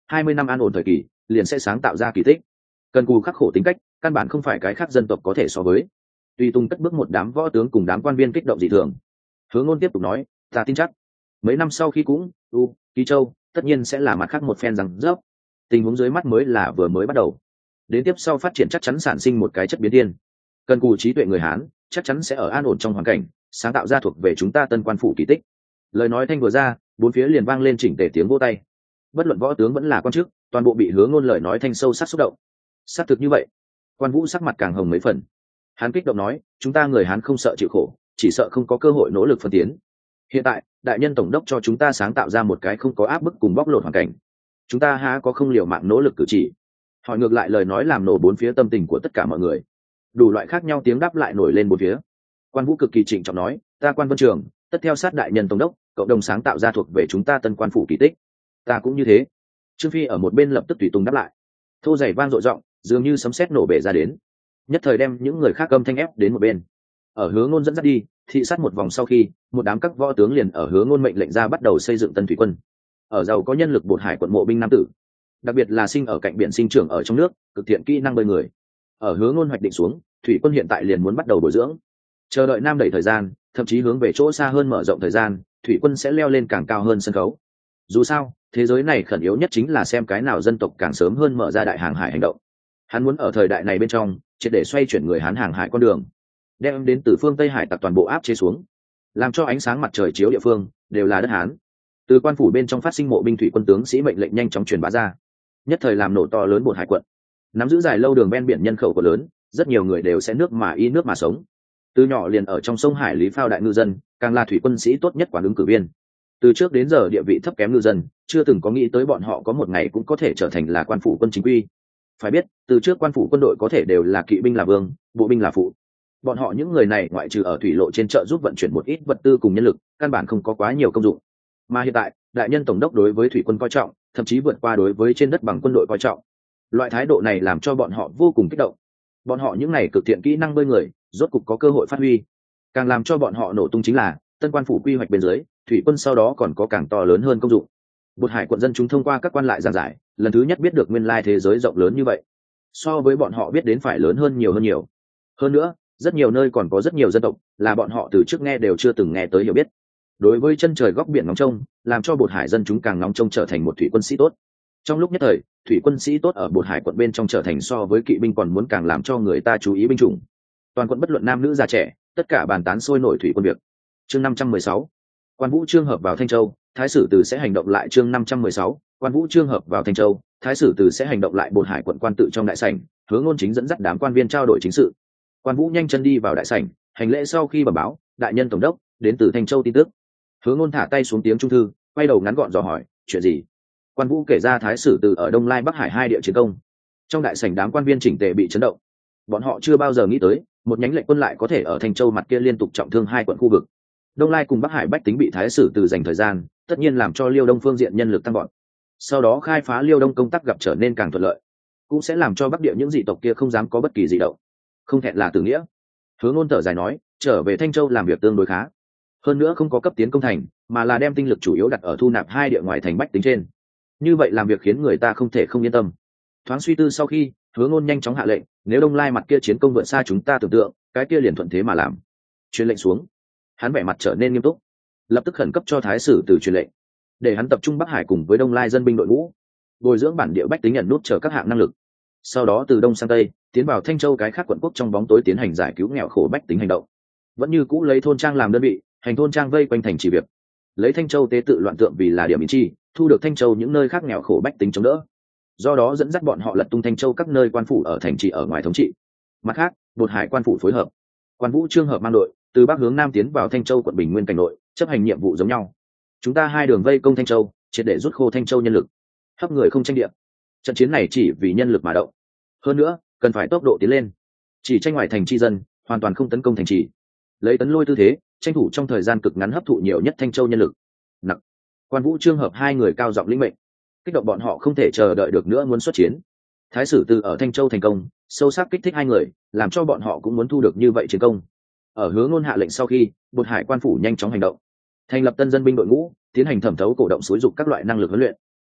hai mươi năm an ổn thời kỳ liền sẽ sáng tạo ra kỳ tích. Cần cù khắc khổ tính cách, căn bản không phải cái khác dân tộc có thể so với. Tùy Tùng cất bước một đám võ tướng cùng đám quan viên kích động dị thường. Hứa Ngôn tiếp tục nói, ta tin chắc mấy năm sau khi cũng u ký châu tất nhiên sẽ là mặt khác một phen rằng dốc. Tình huống dưới mắt mới là vừa mới bắt đầu, đến tiếp sau phát triển chắc chắn sản sinh một cái chất biến thiên. Cần cù trí tuệ người Hán chắc chắn sẽ ở an ổn trong hoàn cảnh sáng tạo ra thuộc về chúng ta Tân Quan phủ kỳ tích. Lời nói thanh vừa ra, bốn phía liền vang lên chỉnh tề tiếng vỗ tay. Bất luận võ tướng vẫn là quan chức, toàn bộ bị Hứa Ngôn lời nói thanh sâu sắc xúc động. Xác thực như vậy. Quan Vũ sắc mặt càng hồng mấy phần. Hắn kích động nói, chúng ta người Hán không sợ chịu khổ, chỉ sợ không có cơ hội nỗ lực phân tiến. Hiện tại đại nhân tổng đốc cho chúng ta sáng tạo ra một cái không có áp bức cùng bóc lột hoàn cảnh, chúng ta há có không liều mạng nỗ lực cử chỉ. Hỏi ngược lại lời nói làm nổ bốn phía tâm tình của tất cả mọi người. Đủ loại khác nhau tiếng đáp lại nổi lên bốn phía. Quan Vũ cực kỳ trịnh trọng nói, ta Quan Vân Trường tất theo sát đại nhân tổng đốc cộng đồng sáng tạo ra thuộc về chúng ta Tân Quan phủ kỳ tích. Ta cũng như thế. Trương Phi ở một bên lập tức tùy tùng đáp lại. Thô dày vang dội giọng dường như sấm sét nổ bể ra đến, nhất thời đem những người khác âm thanh ép đến một bên. Ở Hứa Ngôn dẫn dắt đi thị sát một vòng sau khi, một đám các võ tướng liền ở Hứa Ngôn mệnh lệnh ra bắt đầu xây dựng tân thủy quân. Ở giàu có nhân lực Bột Hải quận mộ binh nam tử, đặc biệt là sinh ở cạnh biển sinh trưởng ở trong nước, cực thiện kỹ năng bơi người. Ở Hứa Ngôn hoạch định xuống, thủy quân hiện tại liền muốn bắt đầu bồi dưỡng. Chờ đợi nam đẩy thời gian, thậm chí hướng về chỗ xa hơn mở rộng thời gian, thủy quân sẽ leo lên càng cao hơn sân khấu. Dù sao, thế giới này khẩn yếu nhất chính là xem cái nào dân tộc càng sớm hơn mở ra đại hàng hải hành động. Hắn muốn ở thời đại này bên trong, triệt để xoay chuyển người Hán hàng hải con đường, đem đến từ phương Tây Hải tặc toàn bộ áp chế xuống, làm cho ánh sáng mặt trời chiếu địa phương đều là đất Hán. Từ quan phủ bên trong phát sinh mộ binh thủy quân tướng sĩ mệnh lệnh nhanh chóng truyền bá ra, nhất thời làm nổ to lớn Bột Hải quận. Nắm giữ dài lâu đường ven biển nhân khẩu của lớn, rất nhiều người đều sẽ nước mà y nước mà sống. Từ nhỏ liền ở trong sông hải lý phao đại ngư dân, càng là thủy quân sĩ tốt nhất quản ứng cử viên. Từ trước đến giờ địa vị thấp kém ngư dân, chưa từng có nghĩ tới bọn họ có một ngày cũng có thể trở thành là quan phủ quân chính quy. Phải biết, từ trước quan phủ quân đội có thể đều là kỵ binh là vương, bộ binh là phụ. Bọn họ những người này ngoại trừ ở thủy lộ trên chợ giúp vận chuyển một ít vật tư cùng nhân lực, căn bản không có quá nhiều công dụng. Mà hiện tại, đại nhân tổng đốc đối với thủy quân coi trọng, thậm chí vượt qua đối với trên đất bằng quân đội coi trọng. Loại thái độ này làm cho bọn họ vô cùng kích động. Bọn họ những này cực thiện kỹ năng bơi người, rốt cục có cơ hội phát huy. Càng làm cho bọn họ nổ tung chính là, Tân Quan phủ quy hoạch bên dưới, thủy quân sau đó còn có càng to lớn hơn công dụng. Bột Hải quận dân chúng thông qua các quan lại giảng giải, lần thứ nhất biết được nguyên lai thế giới rộng lớn như vậy. So với bọn họ biết đến phải lớn hơn nhiều hơn nhiều. Hơn nữa, rất nhiều nơi còn có rất nhiều dân tộc, là bọn họ từ trước nghe đều chưa từng nghe tới hiểu biết. Đối với chân trời góc biển ngóng trông, làm cho Bột Hải dân chúng càng ngóng trông trở thành một thủy quân sĩ tốt. Trong lúc nhất thời, thủy quân sĩ tốt ở Bột Hải quận bên trong trở thành so với kỵ binh còn muốn càng làm cho người ta chú ý binh chủng. Toàn quận bất luận nam nữ già trẻ, tất cả bàn tán sôi nổi thủy quân việc. Chương năm trăm mười sáu, Quan Vũ Trương hợp vào Thanh Châu, Thái sử từ sẽ hành động lại. Chương năm trăm mười sáu, Quan Vũ Trương hợp vào Thanh Châu, Thái sử từ sẽ hành động lại. Bột Hải quận quan tự trong đại sảnh, Hứa Ngôn chính dẫn dắt đám quan viên trao đổi chính sự. Quan Vũ nhanh chân đi vào đại sảnh, hành lễ sau khi bẩm báo, đại nhân tổng đốc, đến từ Thanh Châu tin tức. Hứa Ngôn thả tay xuống tiếng trung thư, quay đầu ngắn gọn dò hỏi, chuyện gì? Quan Vũ kể ra Thái sử từ ở Đông Lai Bắc Hải hai địa chiến công. Trong đại sảnh đám quan viên chỉnh tề bị chấn động. Bọn họ chưa bao giờ nghĩ tới, một nhánh lệnh quân lại có thể ở Thanh Châu mặt kia liên tục trọng thương hai quận khu vực. Đông Lai cùng Bắc Hải bách tính bị Thái sử từ dành thời gian, tất nhiên làm cho Liêu Đông phương diện nhân lực tăng vọt. Sau đó khai phá Liêu Đông công tác gặp trở nên càng thuận lợi, cũng sẽ làm cho Bắc địa những dị tộc kia không dám có bất kỳ dị động. Không thẹn là tử nghĩa. Hứa Ngôn thở dài nói, trở về Thanh Châu làm việc tương đối khá. Hơn nữa không có cấp tiến công thành, mà là đem tinh lực chủ yếu đặt ở thu nạp hai địa ngoài thành bách tính trên. Như vậy làm việc khiến người ta không thể không yên tâm. Thoáng suy tư sau khi, Hứa Ngôn nhanh chóng hạ lệnh, nếu Đông Lai mặt kia chiến công vượt xa chúng ta tưởng tượng, cái kia liền thuận thế mà làm. Truyền lệnh xuống. Hắn vẻ mặt trở nên nghiêm túc, lập tức khẩn cấp cho Thái sử từ truyền lệnh, để hắn tập trung Bắc Hải cùng với Đông Lai dân binh đội ngũ, bồi dưỡng bản địa bách tính nhận nút chờ các hạng năng lực. Sau đó từ đông sang tây, tiến vào Thanh Châu cái khác quận quốc trong bóng tối tiến hành giải cứu nghèo khổ bách tính hành động. Vẫn như cũ lấy thôn trang làm đơn vị, hành thôn trang vây quanh thành trì việc. Lấy Thanh Châu tế tự loạn tượng vì là điểm ý chi, thu được Thanh Châu những nơi khác nghèo khổ bách tính chống đỡ. Do đó dẫn dắt bọn họ lật tung Thanh Châu các nơi quan phủ ở thành trì ở ngoài thống trị. Mặt khác, Bột Hải quan phủ phối hợp, Quan Vũ Trương hợp mang đội từ bắc hướng nam tiến vào Thanh Châu quận Bình Nguyên cảnh nội, chấp hành nhiệm vụ giống nhau. Chúng ta hai đường vây công Thanh Châu, triệt để rút khô Thanh Châu nhân lực, hấp người không tranh địa. Trận chiến này chỉ vì nhân lực mà động. Hơn nữa, cần phải tốc độ tiến lên, chỉ tranh ngoài thành chi dân, hoàn toàn không tấn công thành trì. Lấy tấn lôi tư thế, tranh thủ trong thời gian cực ngắn hấp thụ nhiều nhất Thanh Châu nhân lực. Nặc. Quan Vũ Trương hợp hai người cao giọng lĩnh mệnh, kích động bọn họ không thể chờ đợi được nữa muốn xuất chiến. Thái sử từ ở Thanh Châu thành công, sâu sắc kích thích hai người, làm cho bọn họ cũng muốn thu được như vậy chiến công. Ở Hứa Ngôn hạ lệnh sau khi, Bột Hải quan phủ nhanh chóng hành động, thành lập tân dân binh đội ngũ, tiến hành thẩm thấu cổ động xúi dục các loại năng lực huấn luyện.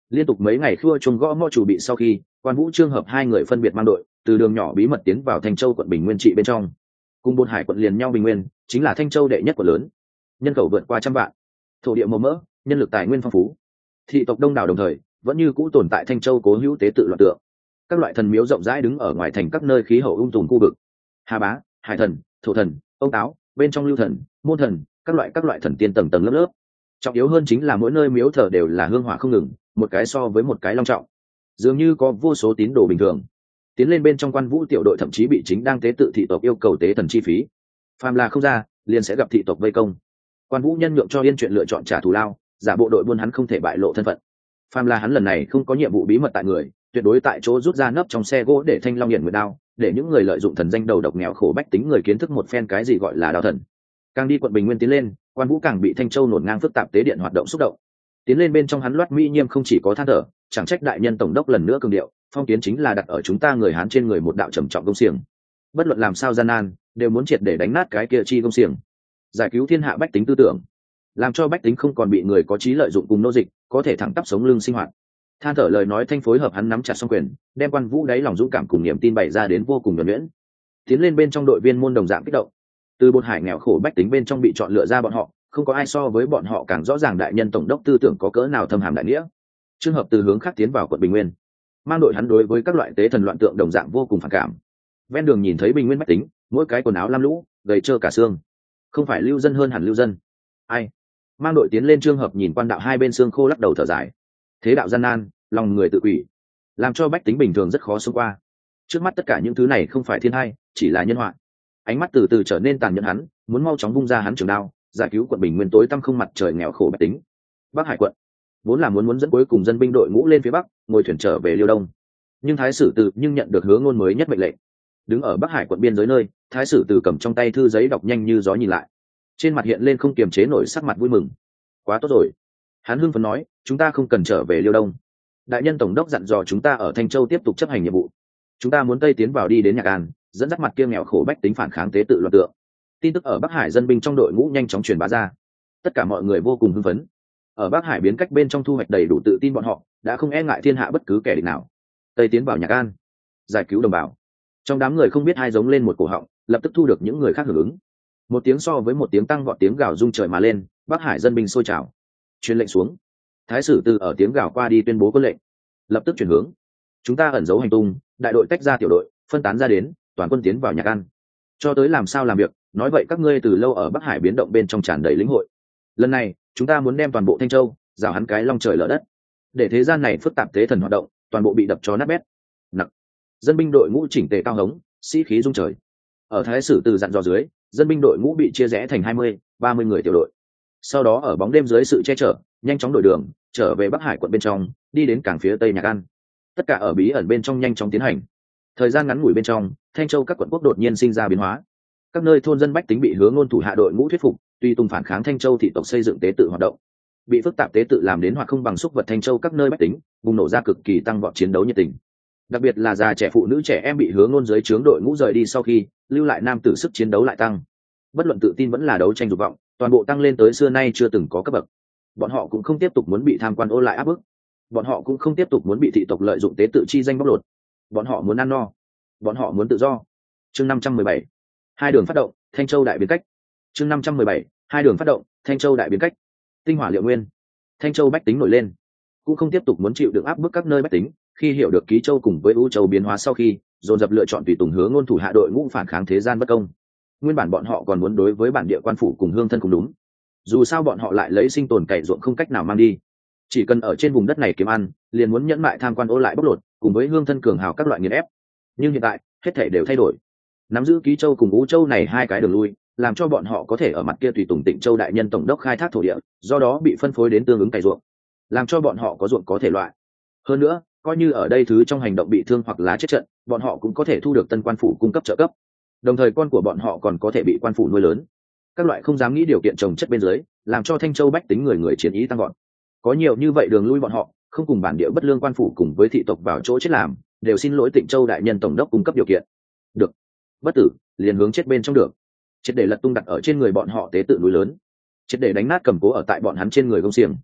Liên tục mấy ngày khua chuông gõ mõ chủ bị sau khi, Quan Vũ Trương Hợp hai người phân biệt mang đội từ đường nhỏ bí mật tiến vào Thanh Châu quận Bình Nguyên trị bên trong. Cùng Bột Hải quận liền nhau Bình Nguyên, chính là Thanh Châu đệ nhất quận lớn, nhân khẩu vượt qua trăm vạn, thổ địa màu mỡ, nhân lực tài nguyên phong phú, thị tộc đông đảo, đồng thời vẫn như cũ tồn tại Thanh Châu cố hữu tế tự loạn tượng, các loại thần miếu rộng rãi đứng ở ngoài thành các nơi khí hậu ung tùm khu vực. Hà Bá, Hải Thần, Thổ Thần, Ông Táo, bên trong Lưu Thần, Môn Thần, các loại các loại thần tiên tầng tầng lớp lớp. Trọng yếu hơn chính là mỗi nơi miếu thờ đều là hương hỏa không ngừng, một cái so với một cái long trọng, dường như có vô số tín đồ bình thường tiến lên bên trong. Quan Vũ tiểu đội thậm chí bị chính đang tế tự thị tộc yêu cầu tế thần chi phí, phàm là không ra liền sẽ gặp thị tộc vây công. Quan Vũ nhân nhượng cho Yên chuyện lựa chọn trả thù lao, giả bộ đội buôn hắn không thể bại lộ thân phận. Phàm là hắn lần này không có nhiệm vụ bí mật tại người, tuyệt đối tại chỗ rút ra nấp trong xe gỗ để thanh long hiển nguyệt đao, để những người lợi dụng thần danh đầu độc nghèo khổ bách tính người kiến thức một phen cái gì gọi là đao thần. Càng đi quận Bình Nguyên tiến lên, Quan Vũ càng bị Thanh Châu nổn ngang phức tạp tế điện hoạt động xúc động. Tiến lên bên trong hắn loát mỹ nhiêm không chỉ có than thở, chẳng trách đại nhân tổng đốc lần nữa cường điệu, phong kiến chính là đặt ở chúng ta người Hán trên người một đạo trầm trọng công xiềng, bất luận làm sao gian nan đều muốn triệt để đánh nát cái kia chi công xiềng, giải cứu thiên hạ bách tính tư tưởng, làm cho bách tính không còn bị người có trí lợi dụng cùng nô dịch, có thể thẳng tắp sống lưng sinh hoạt. Than thở lời nói thanh phối hợp hắn nắm chặt song quyền, đem Quan Vũ đáy lòng dũng cảm cùng niềm tin bày ra đến vô cùng nhuần nhuyễn. Tiến lên bên trong đội viên môn đồng dạng kích động, từ Bột Hải nghèo khổ bách tính bên trong bị chọn lựa ra bọn họ, không có ai so với bọn họ càng rõ ràng đại nhân tổng đốc tư tưởng có cỡ nào thâm hàm đại nghĩa. Trường hợp từ hướng khác tiến vào quận Bình Nguyên, mang đội hắn đối với các loại tế thần loạn tượng đồng dạng vô cùng phản cảm. Ven đường nhìn thấy Bình Nguyên bách tính, mỗi cái quần áo lam lũ, gầy trơ cả xương, không phải lưu dân hơn hẳn lưu dân. Ai? Mang đội tiến lên, Trường hợp nhìn quan đạo hai bên xương khô lắc đầu thở dài. Thế đạo gian nan, lòng người tự quỷ, làm cho bách tính bình thường rất khó xông qua. Trước mắt tất cả những thứ này không phải thiên hai, chỉ là nhân họa. Ánh mắt từ từ trở nên tàn nhẫn, hắn muốn mau chóng vung ra hắn trường đao, giải cứu quận Bình Nguyên tối tăm không mặt trời nghèo khổ bách tính. Bắc Hải quận vốn là muốn muốn dẫn cuối cùng dân binh đội ngũ lên phía bắc, ngồi thuyền trở về Liêu Đông, nhưng Thái sử Từ nhưng nhận được Hứa Ngôn mới nhất mệnh lệnh. Đứng ở Bắc Hải quận biên giới nơi, Thái sử Từ cầm trong tay thư giấy đọc nhanh như gió nhìn lại, trên mặt hiện lên không kiềm chế nổi sắc mặt vui mừng. Quá tốt rồi, hắn hưng phấn nói, chúng ta không cần trở về Liêu Đông. Đại nhân tổng đốc dặn dò chúng ta ở Thanh Châu tiếp tục chấp hành nhiệm vụ, chúng ta muốn tây tiến vào đi đến Nhạc An, dẫn dắt mặt kia nghèo khổ bách tính phản kháng tế tự loạn tượng. Tin tức ở Bắc Hải dân binh trong đội ngũ nhanh chóng truyền bá ra, tất cả mọi người vô cùng hưng phấn. Ở Bắc Hải biến cách bên trong thu hoạch đầy đủ tự tin, bọn họ đã không e ngại thiên hạ bất cứ kẻ địch nào. Tây tiến vào Nhạc An, giải cứu đồng bào. Trong đám người không biết ai giống lên một cổ họng, lập tức thu được những người khác hưởng ứng. Một tiếng so với một tiếng tăng vọt, tiếng gào rung trời mà lên. Bắc Hải dân binh sôi trào, truyền lệnh xuống. Thái sử Từ ở tiếng gào qua đi tuyên bố quân lệnh, lập tức chuyển hướng. Chúng ta ẩn giấu hành tung, đại đội tách ra tiểu đội, phân tán ra đến, toàn quân tiến vào Nhạc An. Cho tới làm sao làm việc, nói vậy các ngươi từ lâu ở Bắc Hải biến động bên trong tràn đầy lĩnh hội. Lần này chúng ta muốn đem toàn bộ Thanh Châu rào hắn cái long trời lở đất, để thế gian này phức tạp tế thần hoạt động toàn bộ bị đập cho nát bét. Nặng dân binh đội ngũ chỉnh tề cao hống, sĩ khí rung trời. Ở Thái sử Từ dặn dò dưới, dân binh đội ngũ bị chia rẽ thành hai mươi, ba mươi người tiểu đội, sau đó ở bóng đêm dưới sự che chở nhanh chóng đổi đường trở về Bắc Hải quận bên trong, đi đến cảng phía tây Nhạc An. Tất cả ở bí ẩn bên trong nhanh chóng tiến hành. Thời gian ngắn ngủi bên trong, Thanh Châu các quận quốc đột nhiên sinh ra biến hóa. Các nơi thôn dân bách tính bị Hứa Ngôn thủ hạ đội ngũ thuyết phục, tuy tung phản kháng Thanh Châu thị tộc xây dựng tế tự hoạt động, bị phức tạp tế tự làm đến hoặc không bằng xúc vật Thanh Châu các nơi bách tính bùng nổ ra cực kỳ tăng vọt chiến đấu nhiệt tình. Đặc biệt là già trẻ phụ nữ trẻ em bị Hứa Ngôn dưới trướng đội ngũ rời đi sau khi, lưu lại nam tử sức chiến đấu lại tăng. Bất luận tự tin vẫn là đấu tranh dục vọng, toàn bộ tăng lên tới xưa nay chưa từng có cấp bậc. Bọn họ cũng không tiếp tục muốn bị tham quan ô lại áp bức, bọn họ cũng không tiếp tục muốn bị thị tộc lợi dụng tế tự chi danh bóc lột. Bọn họ muốn ăn no, bọn họ muốn tự do. Chương năm trăm mười bảy, hai đường phát động, Thanh Châu đại biến cách. Chương năm trăm mười bảy, hai đường phát động, Thanh Châu đại biến cách. Tinh hỏa liệu nguyên, Thanh Châu bách tính nổi lên, cũng không tiếp tục muốn chịu được áp bức các nơi bách tính. Khi hiểu được Ký Châu cùng với U Châu biến hóa sau khi, dồn dập lựa chọn tùy tùng Hứa Ngôn thủ hạ đội ngũ phản kháng thế gian bất công. Nguyên bản bọn họ còn muốn đối với bản địa quan phủ cùng hương thân cùng đúng, dù sao bọn họ lại lấy sinh tồn cày ruộng không cách nào mang đi, chỉ cần ở trên vùng đất này kiếm ăn, liền muốn nhẫn mại tham quan ô lại bóc lột, cùng với hương thân cường hào các loại nghiền ép. Nhưng hiện tại hết thảy đều thay đổi. Nắm giữ Ký Châu cùng U Châu này hai cái đường lui, làm cho bọn họ có thể ở mặt kia tùy tùng Tịnh Châu đại nhân tổng đốc khai thác thổ địa, do đó bị phân phối đến tương ứng cày ruộng, làm cho bọn họ có ruộng có thể loại. Hơn nữa, coi như ở đây thứ trong hành động bị thương hoặc là chết trận, bọn họ cũng có thể thu được tân quan phủ cung cấp trợ cấp. Đồng thời con của bọn họ còn có thể bị quan phủ nuôi lớn. Các loại không dám nghĩ điều kiện trồng chất bên dưới, làm cho Thanh Châu bách tính người người chiến ý tăng vọt. Có nhiều như vậy đường lui, bọn họ không cùng bản địa bất lương quan phủ cùng với thị tộc vào chỗ chết làm, đều xin lỗi Tịnh Châu đại nhân tổng đốc cung cấp điều kiện. Được, bất tử liền hướng chết bên trong được. Chết để lật tung đặt ở trên người bọn họ tế tự núi lớn, chết để đánh nát cầm cố ở tại bọn hắn trên người gông xiềng.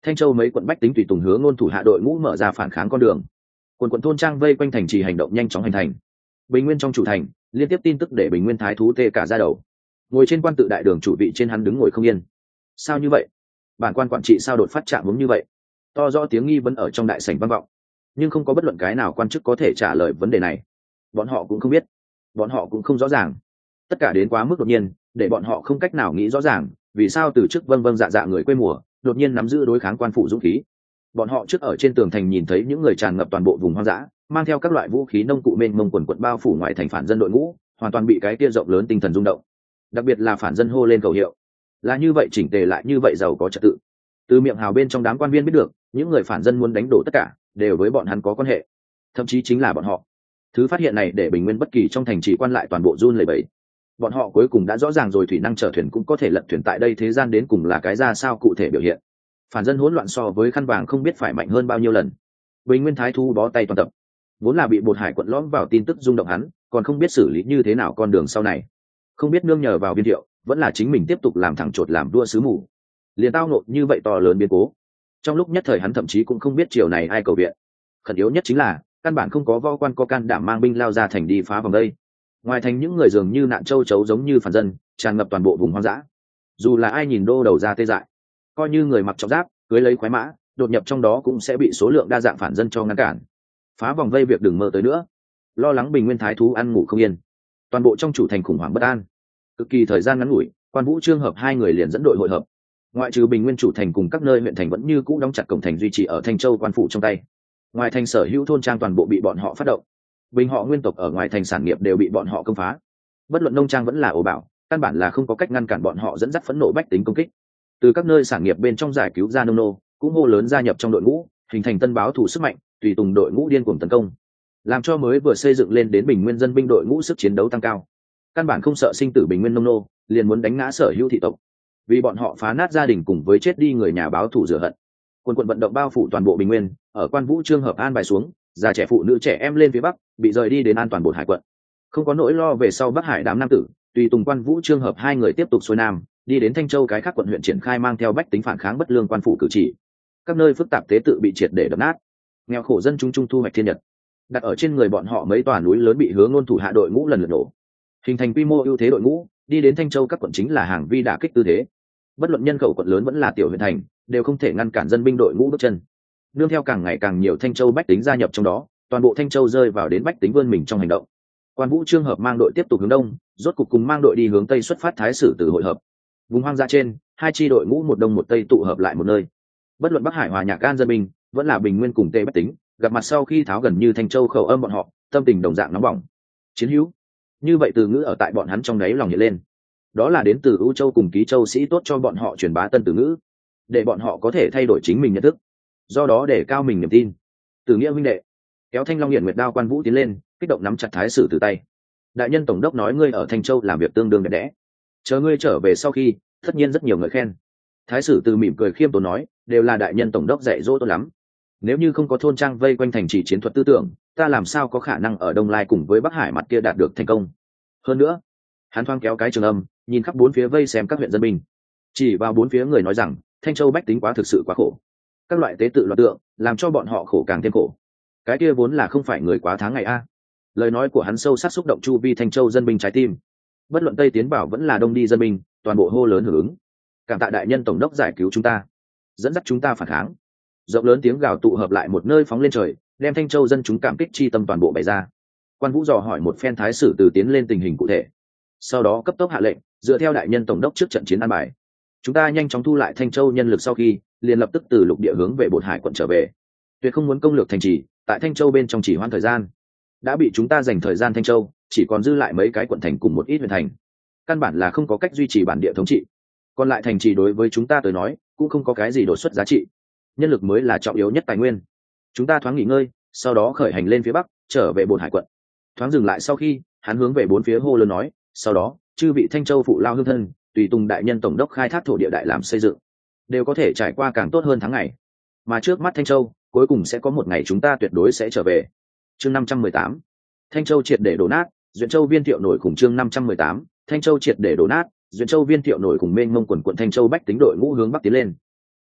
Thanh Châu mấy quận bách tính tùy tùng hướng ngôn thủ hạ đội ngũ mở ra phản kháng con đường. Quần quận thôn trang vây quanh thành trì hành động nhanh chóng hành thành. Bình Nguyên trong chủ thành, liên tiếp tin tức để Bình Nguyên thái thú tê cả ra đầu. Ngồi trên quan tự đại đường chủ vị trên, hắn đứng ngồi không yên. Sao như vậy? Bản quan quản trị sao đột phát trạng hướng như vậy? To rõ tiếng nghi vấn ở trong đại sảnh vang vọng, nhưng không có bất luận cái nào quan chức có thể trả lời vấn đề này. Bọn họ cũng không biết, bọn họ cũng không rõ ràng. Tất cả đến quá mức đột nhiên, để bọn họ không cách nào nghĩ rõ ràng vì sao từ trước vâng vâng dạ dạ người quê mùa đột nhiên nắm giữ đối kháng quan phủ dũng khí. Bọn họ trước ở trên tường thành nhìn thấy những người tràn ngập toàn bộ vùng hoang dã, mang theo các loại vũ khí nông cụ mênh mông quần quận bao phủ ngoại thành phản dân đội ngũ, hoàn toàn bị cái kia rộng lớn tinh thần rung động. Đặc biệt là phản dân hô lên khẩu hiệu, là như vậy chỉnh tề lại như vậy giàu có trật tự. Từ miệng hào bên trong đám quan viên biết được, những người phản dân muốn đánh đổ tất cả đều với bọn hắn có quan hệ, thậm chí chính là bọn họ. Thứ phát hiện này để Bình Nguyên bất kỳ trong thành trì quan lại toàn bộ run lẩy bẩy. Bọn họ cuối cùng đã rõ ràng rồi, thủy năng chở thuyền cũng có thể lật thuyền tại đây thế gian đến cùng là cái ra sao cụ thể biểu hiện. Phản dân hỗn loạn so với khăn vàng không biết phải mạnh hơn bao nhiêu lần. Bình Nguyên thái thú bó tay toàn tập, vốn là bị Bột Hải quận lõm vào tin tức rung động hắn, còn không biết xử lý như thế nào con đường sau này. Không biết nương nhờ vào Viên Thiệu, vẫn là chính mình tiếp tục làm thẳng chột làm đua sứ mù, liền tao nộ như vậy to lớn biến cố. Trong lúc nhất thời hắn thậm chí cũng không biết chiều này ai cầu viện. Khẩn yếu nhất chính là căn bản không có võ quan có can đảm mang binh lao ra thành đi phá vòng đây. Ngoài thành những người dường như nạn châu chấu giống như phản dân tràn ngập toàn bộ vùng hoang dã, dù là ai nhìn đô đầu ra tê dại. Coi như người mặc trọng giáp cưới lấy khoái mã đột nhập trong đó cũng sẽ bị số lượng đa dạng phản dân cho ngăn cản. Phá vòng vây việc đừng mơ tới nữa. Lo lắng Bình Nguyên thái thú ăn ngủ không yên, toàn bộ trong chủ thành khủng hoảng bất an. Cực kỳ thời gian ngắn ngủi, Quan Vũ Trương Hợp hai người liền dẫn đội hội hợp. Ngoại trừ Bình Nguyên chủ thành cùng các nơi huyện thành vẫn như cũ đóng chặt cổng thành duy trì ở Thanh Châu quan phủ trong tay. Ngoài thành sở hữu thôn trang toàn bộ bị bọn họ phát động. Bình họ nguyên tộc ở ngoài thành sản nghiệp đều bị bọn họ công phá. Bất luận nông trang vẫn là ổ bảo, căn bản là không có cách ngăn cản bọn họ dẫn dắt phẫn nộ bách tính công kích. Từ các nơi sản nghiệp bên trong giải cứu ra nông nô, cũng hô lớn gia nhập trong đội ngũ, hình thành tân báo thủ sức mạnh, tùy tùng đội ngũ điên cuồng tấn công, làm cho mới vừa xây dựng lên đến Bình Nguyên dân binh đội ngũ sức chiến đấu tăng cao. Căn bản không sợ sinh tử Bình Nguyên nông nô, liền muốn đánh ngã sở hữu thị tộc, vì bọn họ phá nát gia đình cùng với chết đi người nhà báo thù rửa hận. Quân quận vận động bao phủ toàn bộ Bình Nguyên, ở Quan Vũ Trương Hợp an bài xuống, già trẻ phụ nữ trẻ em lên phía bắc, bị rời đi đến an toàn Bột Hải quận. Không có nỗi lo về sau Bắc Hải đám nam tử, tùy tùng Quan Vũ Trương Hợp hai người tiếp tục xuôi nam, đi đến Thanh Châu cái khác quận huyện triển khai mang theo bách tính phản kháng bất lương quan phủ cử chỉ. Các nơi phức tạp tế tự bị triệt để đập nát, nghèo khổ dân chúng trung thu hoạch thiên nhật. Đặt ở trên người bọn họ mấy tòa núi lớn bị hướng ngôn thủ hạ đội ngũ lần lượt nổ, hình thành quy mô ưu thế đội ngũ, đi đến Thanh Châu các quận chính là hàng vi đả kích tư thế. Bất luận nhân khẩu quận lớn vẫn là tiểu huyện thành, đều không thể ngăn cản dân binh đội ngũ bước chân. Nương theo càng ngày càng nhiều Thanh Châu bách tính gia nhập trong đó, toàn bộ Thanh Châu rơi vào đến bách tính vươn mình trong hành động. Quan Vũ Trương Hợp mang đội tiếp tục hướng đông, rốt cục cùng mang đội đi hướng tây xuất phát Thái Sử Từ hội hợp. Vùng hoang dã trên, hai chi đội ngũ một đông một tây tụ hợp lại một nơi. Bất luận Bắc Hải Hòa Nhạc An dân binh, vẫn là Bình Nguyên cùng Tây bách tính, gặp mặt sau khi tháo gần như Thanh Châu khẩu âm bọn họ, tâm tình đồng dạng nóng bỏng. Chiến hữu, như vậy từ ngữ ở tại bọn hắn trong đáy lòng hiện lên. Đó là đến từ U Châu cùng Ký Châu sĩ tốt cho bọn họ truyền bá tân từ ngữ, để bọn họ có thể thay đổi chính mình nhận thức, do đó để cao mình niềm tin. Từ nghĩa huynh đệ, kéo Thanh Long Hiển Nguyệt đao Quan Vũ tiến lên, kích động nắm chặt Thái Sử Từ tay. Đại nhân tổng đốc nói ngươi ở Thanh Châu làm việc tương đương đẹp đẽ, chờ ngươi trở về sau khi, tất nhiên rất nhiều người khen. Thái Sử Từ mỉm cười khiêm tốn nói, đều là đại nhân tổng đốc dạy dỗ tốt lắm. Nếu như không có thôn trang vây quanh thành trì chiến thuật tư tưởng, ta làm sao có khả năng ở Đông Lai cùng với Bắc Hải mặt kia đạt được thành công. Hơn nữa, hắn thoáng kéo cái trường âm, nhìn khắp bốn phía vây xem các huyện dân binh, chỉ vào bốn phía người nói rằng, Thanh Châu bách tính quá thực sự quá khổ, các loại tế tự loạn tượng làm cho bọn họ khổ càng thêm khổ. Cái kia vốn là không phải người quá tháng ngày a. Lời nói của hắn sâu sắc xúc động chu vi Thanh Châu dân binh trái tim. Bất luận Tây tiến bảo vẫn là Đông đi dân binh, toàn bộ hô lớn hưởng ứng. Cảm tạ đại nhân tổng đốc giải cứu chúng ta, dẫn dắt chúng ta phản kháng. Rộng lớn tiếng gào tụ hợp lại một nơi phóng lên trời, đem Thanh Châu dân chúng cảm kích chi tâm toàn bộ bày ra. Quan Vũ dò hỏi một phen Thái Sử Từ tiến lên tình hình cụ thể, sau đó cấp tốc hạ lệnh, dựa theo đại nhân tổng đốc trước trận chiến an bài, chúng ta nhanh chóng thu lại Thanh Châu nhân lực, sau khi liền lập tức từ lục địa hướng về Bột Hải quận trở về. Tuyệt không muốn công lược thành trì, tại Thanh Châu bên trong chỉ hoãn thời gian. Đã bị chúng ta dành thời gian Thanh Châu, chỉ còn dư lại mấy cái quận thành cùng một ít huyện thành, căn bản là không có cách duy trì bản địa thống trị. Còn lại thành trì đối với chúng ta tới nói cũng không có cái gì đột xuất giá trị, nhân lực mới là trọng yếu nhất tài nguyên. Chúng ta thoáng nghỉ ngơi, sau đó khởi hành lên phía bắc, trở về Bột Hải quận. Thoáng dừng lại sau khi, hắn hướng về bốn phía hô lớn nói, sau đó chư vị Thanh Châu phụ lao hương thân, tùy tùng đại nhân tổng đốc khai thác thổ địa đại làm xây dựng, đều có thể trải qua càng tốt hơn tháng ngày. Mà trước mắt Thanh Châu, cuối cùng sẽ có một ngày chúng ta tuyệt đối sẽ trở về. Chương năm trăm mười tám, Thanh Châu triệt để đổ nát, Duyện Châu Viên Thiệu nổi cùng chương năm trăm mười tám, Thanh Châu triệt để đổ nát, Duyện Châu Viên Thiệu nổi cùng mênh mông quần quận Thanh Châu bách tính đội ngũ hướng bắc tiến lên.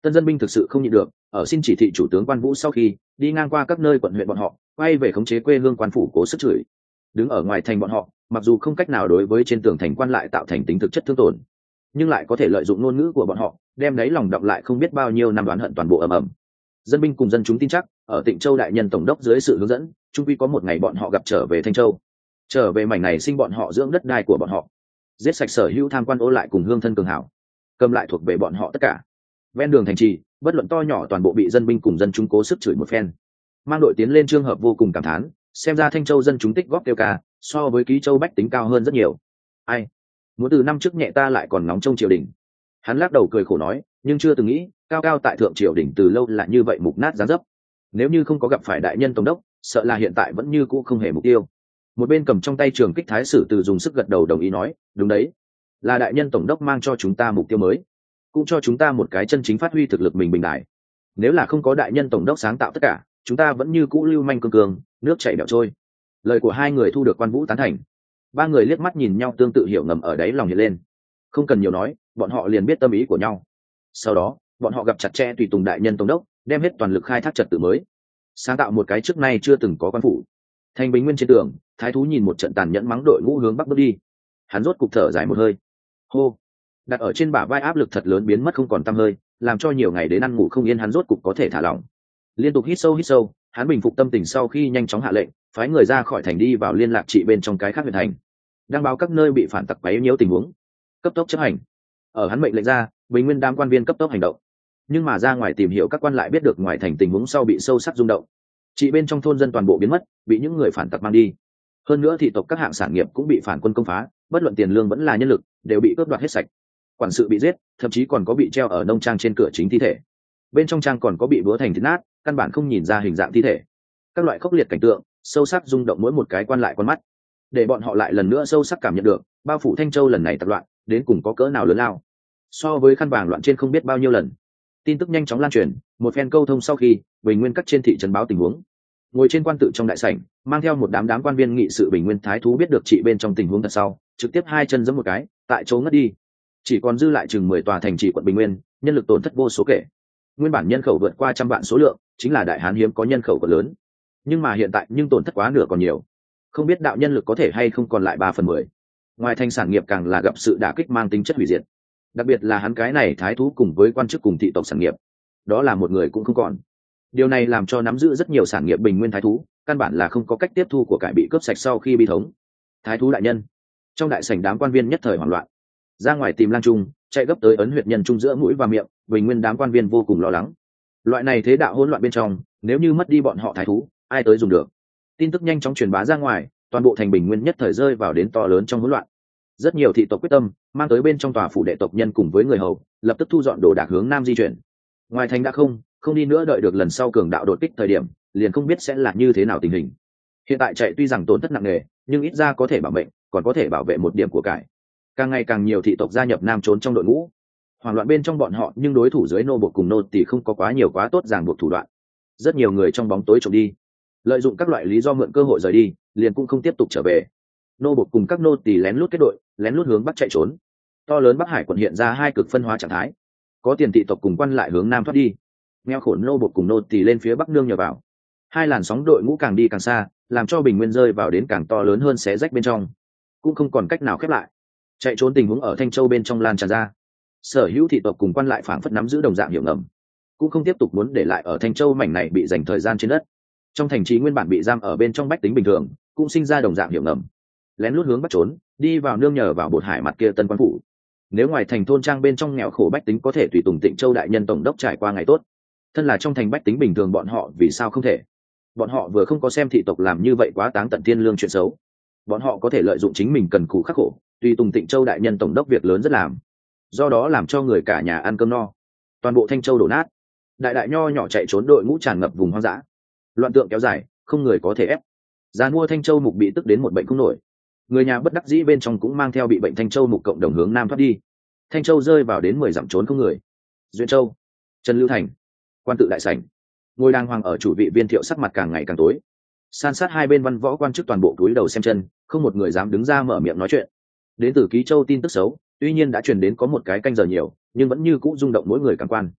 Tân dân binh thực sự không nhịn được, ở xin chỉ thị chủ tướng Quan Vũ sau khi đi ngang qua các nơi quận huyện bọn họ quay về khống chế quê hương quan phủ cố sức chửi. Đứng ở ngoài thành bọn họ mặc dù không cách nào đối với trên tường thành quan lại tạo thành tính thực chất thương tổn, nhưng lại có thể lợi dụng ngôn ngữ của bọn họ đem đáy lòng đọc lại không biết bao nhiêu năm đoán hận toàn bộ ầm ầm. Dân binh cùng dân chúng tin chắc ở Tịnh Châu đại nhân tổng đốc dưới sự hướng dẫn, trung quy có một ngày bọn họ gặp trở về Thanh Châu, trở về mảnh này sinh bọn họ dưỡng đất đai của bọn họ, giết sạch sở hữu tham quan ô lại cùng hương thân cường hảo, cầm lại thuộc về bọn họ tất cả. Ven đường thành trì bất luận to nhỏ toàn bộ bị dân binh cùng dân chúng cố sức chửi một phen, mang đội tiến lên trường hợp vô cùng cảm thán, xem ra Thanh Châu dân chúng tích góp kêu ca so với Ký Châu bách tính cao hơn rất nhiều. Ai muốn từ năm trước nhẹ ta lại còn ngóng trông triều đình. Hắn lắc đầu cười khổ nói, nhưng chưa từng nghĩ cao cao tại thượng triều đình từ lâu là như vậy mục nát giá dấp. Nếu như không có gặp phải đại nhân tổng đốc, sợ là hiện tại vẫn như cũ không hề mục tiêu. Một bên cầm trong tay trường kích thái sử từ dùng sức gật đầu đồng ý nói, đúng đấy, là đại nhân tổng đốc mang cho chúng ta mục tiêu mới, cũng cho chúng ta một cái chân chính phát huy thực lực mình bình đại. Nếu là không có đại nhân tổng đốc sáng tạo tất cả, chúng ta vẫn như cũ lưu manh cương cường, nước chảy bẻo trôi. Lời của hai người thu được Quan Vũ tán thành. Ba người liếc mắt nhìn nhau, tương tự hiểu ngầm ở đáy lòng hiện lên. Không cần nhiều nói, bọn họ liền biết tâm ý của nhau. Sau đó bọn họ gặp chặt chẽ tùy tùng đại nhân tổng đốc, đem hết toàn lực khai thác trật tự mới, sáng tạo một cái trước nay chưa từng có quan phủ. Thành Bình Nguyên trên tường, thái thú nhìn một trận tàn nhẫn mắng đội ngũ hướng bắc bước đi. Hắn rốt cục thở dài một hơi, hô, đặt ở trên bả vai áp lực thật lớn biến mất không còn tăm hơi, làm cho nhiều ngày đến ăn ngủ không yên hắn rốt cục có thể thả lỏng. Liên tục hít sâu hít sâu, hắn bình phục tâm tình sau khi nhanh chóng hạ lệnh, phái người ra khỏi thành đi vào liên lạc trị bên trong cái khác huyện thành, đăng báo các nơi bị phản tặc quấy nhiễu tình huống, cấp tốc chấp hành. Ở hắn mệnh lệnh ra, Bình Nguyên đám quan viên cấp tốc hành động, nhưng mà ra ngoài tìm hiểu các quan lại biết được ngoài thành tình huống sau bị sâu sắc rung động. Trị bên trong thôn dân toàn bộ biến mất, bị những người phản tặc mang đi. Hơn nữa thị tộc các hạng sản nghiệp cũng bị phản quân công phá, bất luận tiền lương vẫn là nhân lực đều bị cướp đoạt hết sạch. Quản sự bị giết, thậm chí còn có bị treo ở nông trang trên cửa chính thi thể. Bên trong trang còn có bị búa thành thịt nát, căn bản không nhìn ra hình dạng thi thể. Các loại khốc liệt cảnh tượng sâu sắc rung động mỗi một cái quan lại con mắt, để bọn họ lại lần nữa sâu sắc cảm nhận được bao phủ Thanh Châu lần này tập loạn đến cùng có cỡ nào lớn lao, so với khăn vàng loạn trên không biết bao nhiêu lần. Tin tức nhanh chóng lan truyền, một phen câu thông sau khi Bình Nguyên các trên thị trấn báo tình huống, ngồi trên quan tự trong đại sảnh mang theo một đám đám quan viên nghị sự Bình Nguyên thái thú biết được trị bên trong tình huống thật sau, trực tiếp hai chân giẫm một cái tại chỗ ngất đi. Chỉ còn dư lại chừng mười tòa thành trì quận Bình Nguyên, nhân lực tổn thất vô số kể. Nguyên bản nhân khẩu vượt qua trăm vạn số lượng, chính là đại hán hiếm có nhân khẩu còn lớn, nhưng mà hiện tại nhưng tổn thất quá nửa còn nhiều, không biết đạo nhân lực có thể hay không còn lại ba phần mười. Ngoài thành sản nghiệp càng là gặp sự đả kích mang tính chất hủy diệt, đặc biệt là hắn cái này thái thú cùng với quan chức cùng thị tộc sản nghiệp, đó là một người cũng không còn. Điều này làm cho nắm giữ rất nhiều sản nghiệp Bình Nguyên thái thú căn bản là không có cách tiếp thu của cải bị cướp sạch sau khi bi thống. Thái thú đại nhân, trong đại sảnh đám quan viên nhất thời hoảng loạn, ra ngoài tìm lang trung, chạy gấp tới ấn huyệt nhân trung giữa mũi và miệng. Bình Nguyên đám quan viên vô cùng lo lắng, loại này thế đạo hỗn loạn bên trong, nếu như mất đi bọn họ thái thú, ai tới dùng được. Tin tức nhanh chóng truyền bá ra ngoài, toàn bộ thành Bình Nguyên nhất thời rơi vào đến to lớn trong hỗn loạn. Rất nhiều thị tộc quyết tâm mang tới bên trong tòa phủ đệ tộc nhân cùng với người hầu, lập tức thu dọn đồ đạc hướng nam di chuyển. Ngoài thành đã không không đi nữa, đợi được lần sau cường đạo đột kích thời điểm, liền không biết sẽ là như thế nào tình hình. Hiện tại chạy tuy rằng tổn thất nặng nề, nhưng ít ra có thể bảo mệnh, còn có thể bảo vệ một điểm của cải. Càng ngày càng nhiều thị tộc gia nhập nam trốn trong đội ngũ, hoảng loạn bên trong bọn họ, nhưng đối thủ dưới nô bộc cùng nô tỳ không có quá nhiều quá tốt ràng buộc thủ đoạn. Rất nhiều người trong bóng tối trộm đi, lợi dụng các loại lý do mượn cơ hội rời đi, liền cũng không tiếp tục trở về. Nô bộc cùng các nô tỳ lén lút kết đội, lén lút hướng bắc chạy trốn. To lớn Bắc Hải quận hiện ra hai cực phân hóa trạng thái, có tiền thị tộc cùng quan lại hướng nam thoát đi, nghèo khổ nô bộc cùng nô tỳ lên phía bắc nương nhờ vào. Hai làn sóng đội ngũ càng đi càng xa, làm cho Bình Nguyên rơi vào đến càng to lớn hơn xé rách bên trong, cũng không còn cách nào khép lại. Chạy trốn tình huống ở Thanh Châu bên trong lan tràn ra, sở hữu thị tộc cùng quan lại phảng phất nắm giữ đồng dạng hiểu ngầm, cũng không tiếp tục muốn để lại ở Thanh Châu mảnh này bị dành thời gian trên đất. Trong thành trì nguyên bản bị giam ở bên trong bách tính bình thường, cũng sinh ra đồng dạng hiểu ngầm, lén lút hướng bắt trốn, đi vào nương nhờ vào Bột Hải mặt kia tân quan phủ. Nếu ngoài thành thôn trang bên trong nghèo khổ bách tính có thể tùy tùng Tịnh Châu đại nhân tổng đốc trải qua ngày tốt, thân là trong thành bách tính bình thường bọn họ vì sao không thể? Bọn họ vừa không có xem thị tộc làm như vậy quá táng tận thiên lương chuyện xấu, bọn họ có thể lợi dụng chính mình cần cù khắc khổ, tùy tùng Tịnh Châu đại nhân tổng đốc việc lớn rất làm, do đó làm cho người cả nhà ăn cơm no. Toàn bộ Thanh Châu đổ nát, đại đại nho nhỏ chạy trốn đội ngũ tràn ngập vùng hoang dã, loạn tượng kéo dài, không người có thể ép. Giàn mua Thanh Châu mục bị tức đến một bệnh không nổi, người nhà bất đắc dĩ bên trong cũng mang theo bị bệnh Thanh Châu mục cộng đồng hướng nam thoát đi. Thanh Châu rơi vào đến mười dặm trốn không người. Duyên Châu, Trần Lưu Thành, quan tự đại sảnh, ngôi đàng hoàng ở chủ vị Viên Thiệu sắc mặt càng ngày càng tối, san sát hai bên văn võ quan chức toàn bộ cúi đầu xem chân, không một người dám đứng ra mở miệng nói chuyện. Đến từ Ký Châu tin tức xấu tuy nhiên đã truyền đến có một cái canh giờ nhiều, nhưng vẫn như cũ rung động mỗi người cảm quan.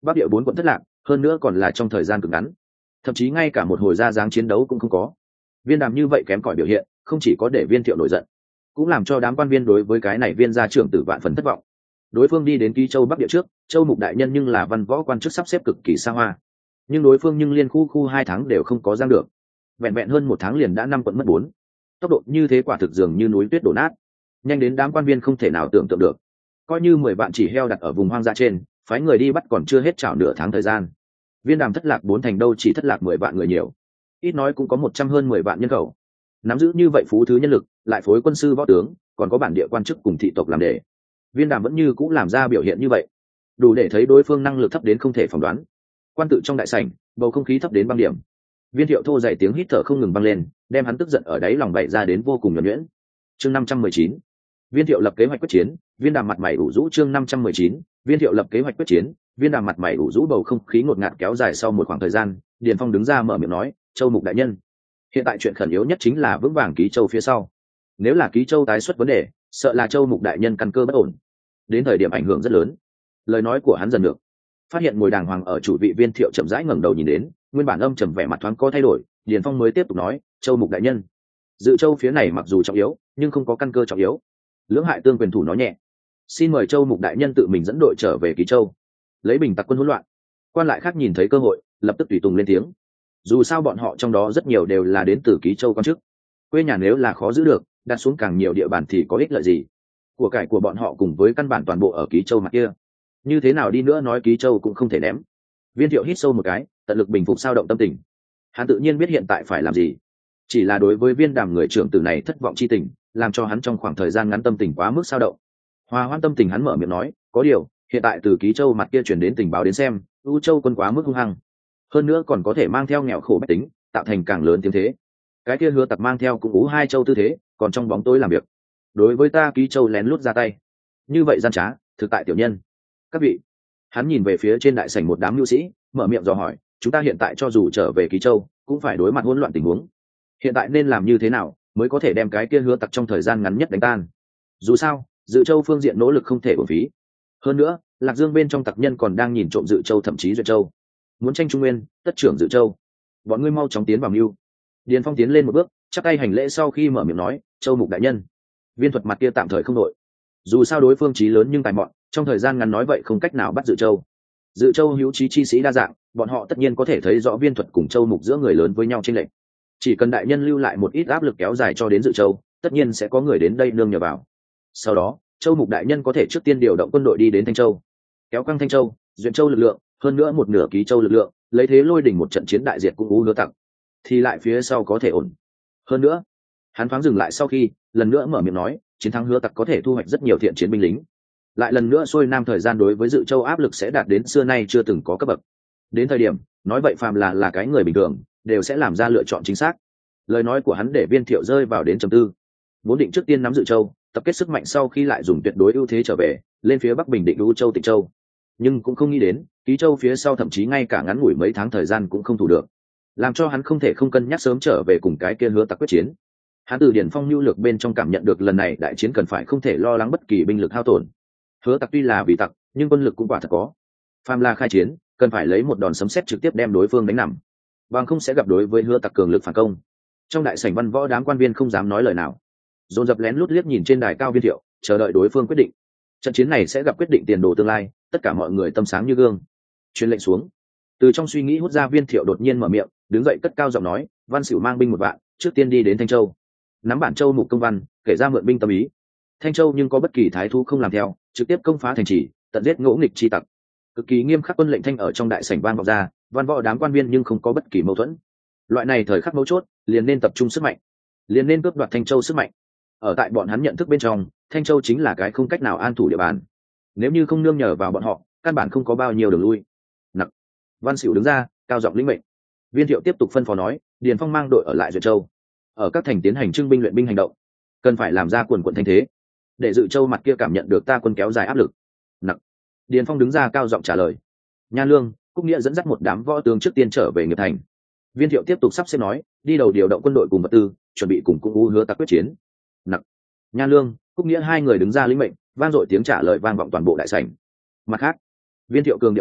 bắc địa bốn quận thất lạc, hơn nữa còn là trong thời gian cực ngắn, thậm chí ngay cả một hồi ra dáng chiến đấu cũng không có. Viên Đàm như vậy kém cỏi biểu hiện, không chỉ có để Viên Thiệu nổi giận, cũng làm cho đám quan viên đối với cái này Viên gia trưởng tử vạn phần thất vọng. Đối phương đi đến Ký Châu Bắc địa trước, Châu Mục đại nhân nhưng là văn võ quan chức sắp xếp cực kỳ xa hoa, nhưng đối phương nhưng liên khu khu hai tháng đều không có giang được, vẹn vẹn hơn một tháng liền đã năm quận mất bốn. Tốc độ như thế quả thực dường như núi tuyết đổ nát, nhanh đến đám quan viên không thể nào tưởng tượng được. Coi như mười vạn chỉ heo đặt ở vùng hoang dã trên, phái người đi bắt còn chưa hết chảo nửa tháng thời gian. Viên Đàm thất lạc bốn thành đâu chỉ thất lạc mười vạn người nhiều, ít nói cũng có một trăm hơn mười vạn nhân khẩu. Nắm giữ như vậy phú thứ nhân lực, lại phối quân sư võ tướng, còn có bản địa quan chức cùng thị tộc làm đề. Viên Đàm vẫn như cũng làm ra biểu hiện như vậy, đủ để thấy đối phương năng lực thấp đến không thể phỏng đoán. Quan tự trong đại sảnh, bầu không khí thấp đến băng điểm. Viên Thiệu thô dày tiếng hít thở không ngừng vang lên, đem hắn tức giận ở đáy lòng bày ra đến vô cùng nhuần nhuyễn. Chương năm trăm mười chín, Viên Thiệu lập kế hoạch quyết chiến. Viên Đàm mặt mày ủ rũ. Chương năm trăm mười chín, Viên Thiệu lập kế hoạch quyết chiến. Viên Đàm mặt mày ủ rũ, bầu không khí ngột ngạt kéo dài sau một khoảng thời gian, Điền Phong đứng ra mở miệng nói: Châu Mục đại nhân, hiện tại chuyện khẩn yếu nhất chính là vững vàng Ký Châu phía sau. Nếu là Ký Châu tái xuất vấn đề, sợ là Châu Mục đại nhân căn cơ bất ổn, đến thời điểm ảnh hưởng rất lớn. Lời nói của hắn dần được, phát hiện ngồi đàng hoàng ở chủ vị Viên Thiệu chậm rãi ngẩng đầu nhìn đến, nguyên bản âm trầm vẻ mặt thoáng có thay đổi. Điền Phong mới tiếp tục nói: Châu Mục đại nhân, Dự Châu phía này mặc dù trọng yếu, nhưng không có căn cơ trọng yếu. Lưỡng hại tương quyền thủ nói nhẹ, xin mời Châu Mục đại nhân tự mình dẫn đội trở về Ký Châu, lấy bình tặc quân hỗn loạn. Quan lại khác nhìn thấy cơ hội, lập tức tùy tùng lên tiếng. Dù sao bọn họ trong đó rất nhiều đều là đến từ Ký Châu quan chức, quê nhà nếu là khó giữ được, đặt xuống càng nhiều địa bàn thì có ích lợi gì? Của cải của bọn họ cùng với căn bản toàn bộ ở Ký Châu mặt kia, như thế nào đi nữa nói Ký Châu cũng không thể ném. Viên Thiệu hít sâu một cái, tận lực bình phục sao động tâm tình. Hắn tự nhiên biết hiện tại phải làm gì, chỉ là đối với Viên Đàm người trưởng tử này thất vọng chi tình, làm cho hắn trong khoảng thời gian ngắn tâm tình quá mức sao động. Hòa hoãn tâm tình, hắn mở miệng nói: có điều hiện tại từ Ký Châu mặt kia truyền đến tình báo đến xem, U Châu quân quá mức hung hăng, hơn nữa còn có thể mang theo nghèo khổ bách tính, tạo thành càng lớn tiếng thế. Cái kia Hứa Tặc mang theo cũng Ú hai châu tư thế, còn trong bóng tối làm việc, đối với ta Ký Châu lén lút ra tay, như vậy gian trá, thực tại tiểu nhân. Các vị, hắn nhìn về phía trên đại sảnh một đám nhu sĩ, mở miệng dò hỏi: chúng ta hiện tại cho dù trở về Ký Châu, cũng phải đối mặt hỗn loạn tình huống. Hiện tại nên làm như thế nào mới có thể đem cái kia Hứa Tặc trong thời gian ngắn nhất đánh tan? Dù sao, Dự Châu phương diện nỗ lực không thể uổng phí. Hơn nữa, Lạc Dương bên trong tặc nhân còn đang nhìn trộm Dự Châu, thậm chí Duyệt Châu, muốn tranh Trung Nguyên, tất trưởng Dự Châu. Bọn ngươi mau chóng tiến vào mưu. Điền Phong tiến lên một bước, chắp tay hành lễ, sau khi mở miệng nói: Châu Mục đại nhân. Viên Thuật mặt kia tạm thời không đội, dù sao đối phương chí lớn nhưng tài mọn, trong thời gian ngắn nói vậy không cách nào bắt Dự Châu. Dự Châu hữu trí chi sĩ đa dạng, bọn họ tất nhiên có thể thấy rõ Viên Thuật cùng Châu Mục giữa người lớn với nhau chênh lệch. Chỉ cần đại nhân lưu lại một ít áp lực kéo dài cho đến Dự Châu, tất nhiên sẽ có người đến đây nương nhờ vào. Sau đó, Châu Mục đại nhân có thể trước tiên điều động quân đội đi đến Thanh Châu, kéo căng Thanh Châu, Duyện Châu lực lượng, hơn nữa một nửa Ký Châu lực lượng, lấy thế lôi đỉnh một trận chiến đại diệt cũng Ú Hứa Tặc, thì lại phía sau có thể ổn. Hơn nữa, hắn thoáng dừng lại sau khi lần nữa mở miệng nói: chiến thắng Hứa Tặc có thể thu hoạch rất nhiều thiện chiến binh lính. Lại lần nữa xuôi nam thời gian đối với Dự Châu áp lực sẽ đạt đến xưa nay chưa từng có cấp bậc. Đến thời điểm, nói vậy phàm là là cái người bình thường, đều sẽ làm ra lựa chọn chính xác. Lời nói của hắn để Viên Thiệu rơi vào đến trầm tư. Vốn định trước tiên nắm Dự Châu, tập kết sức mạnh, sau khi lại dùng tuyệt đối ưu thế trở về, lên phía bắc bình định U Châu, Tịnh Châu. Nhưng cũng không nghĩ đến, Ký Châu phía sau thậm chí ngay cả ngắn ngủi mấy tháng thời gian cũng không thủ được, làm cho hắn không thể không cân nhắc sớm trở về cùng cái kia Hứa Tặc quyết chiến. Hắn từ Điền Phong nhu lược bên trong cảm nhận được lần này đại chiến cần phải không thể lo lắng bất kỳ binh lực hao tổn. Hứa Tặc tuy là vì tặc, nhưng quân lực cũng quả thật có. Phàm là khai chiến, cần phải lấy một đòn sấm sét trực tiếp đem đối phương đánh nằm, bằng không sẽ gặp đối với Hứa Tặc cường lực phản công. Trong đại sảnh văn võ đám quan viên không dám nói lời nào, dồn dập lén lút liếc nhìn trên đài cao Viên Thiệu, chờ đợi đối phương quyết định. Trận chiến này sẽ gặp quyết định tiền đồ tương lai, tất cả mọi người tâm sáng như gương. Truyền lệnh xuống. Từ trong suy nghĩ hút ra, Viên Thiệu đột nhiên mở miệng, đứng dậy cất cao giọng nói: Văn Sửu mang binh một vạn, trước tiên đi đến Thanh Châu, nắm bản Châu Mục công văn, kể ra mượn binh tâm ý. Thanh Châu nhưng có bất kỳ thái thú không làm theo, trực tiếp công phá thành trì, tận giết ngỗ nghịch chi tặc. Cực kỳ nghiêm khắc quân lệnh thanh ở trong đại sảnh vang vọng ra, văn võ đám quan viên nhưng không có bất kỳ mâu thuẫn. Loại này thời khắc mấu chốt, liền nên tập trung sức mạnh, liền nên cướp đoạt Thanh Châu sức mạnh. Ở tại bọn hắn nhận thức bên trong, Thanh Châu chính là cái không cách nào an thủ địa bàn. Nếu như không nương nhờ vào bọn họ, căn bản không có bao nhiêu đường lui. Nặc. Văn Sửu đứng ra, cao giọng lĩnh mệnh. Viên Thiệu tiếp tục phân phó nói: Điền Phong mang đội ở lại Duyệt Châu, ở các thành tiến hành trưng binh luyện binh hành động, cần phải làm ra quần quận thanh thế, để Dự Châu mặt kia cảm nhận được ta quân kéo dài áp lực. Nặc. Điền Phong đứng ra cao giọng trả lời. Nha Lương, Cúc Nghĩa dẫn dắt một đám võ tướng trước tiên trở về Nghiệp Thành. Viên Thiệu tiếp tục sắp xếp nói: đi đầu điều động quân đội cùng vật tư, chuẩn bị cùng cung U Hứa Tặc quyết chiến. Nặc. Nha Lương, Cúc Nghĩa hai người đứng ra lĩnh mệnh, vang dội tiếng trả lời vang vọng toàn bộ đại sảnh. Mặt khác, Viên Thiệu cường điệu nói: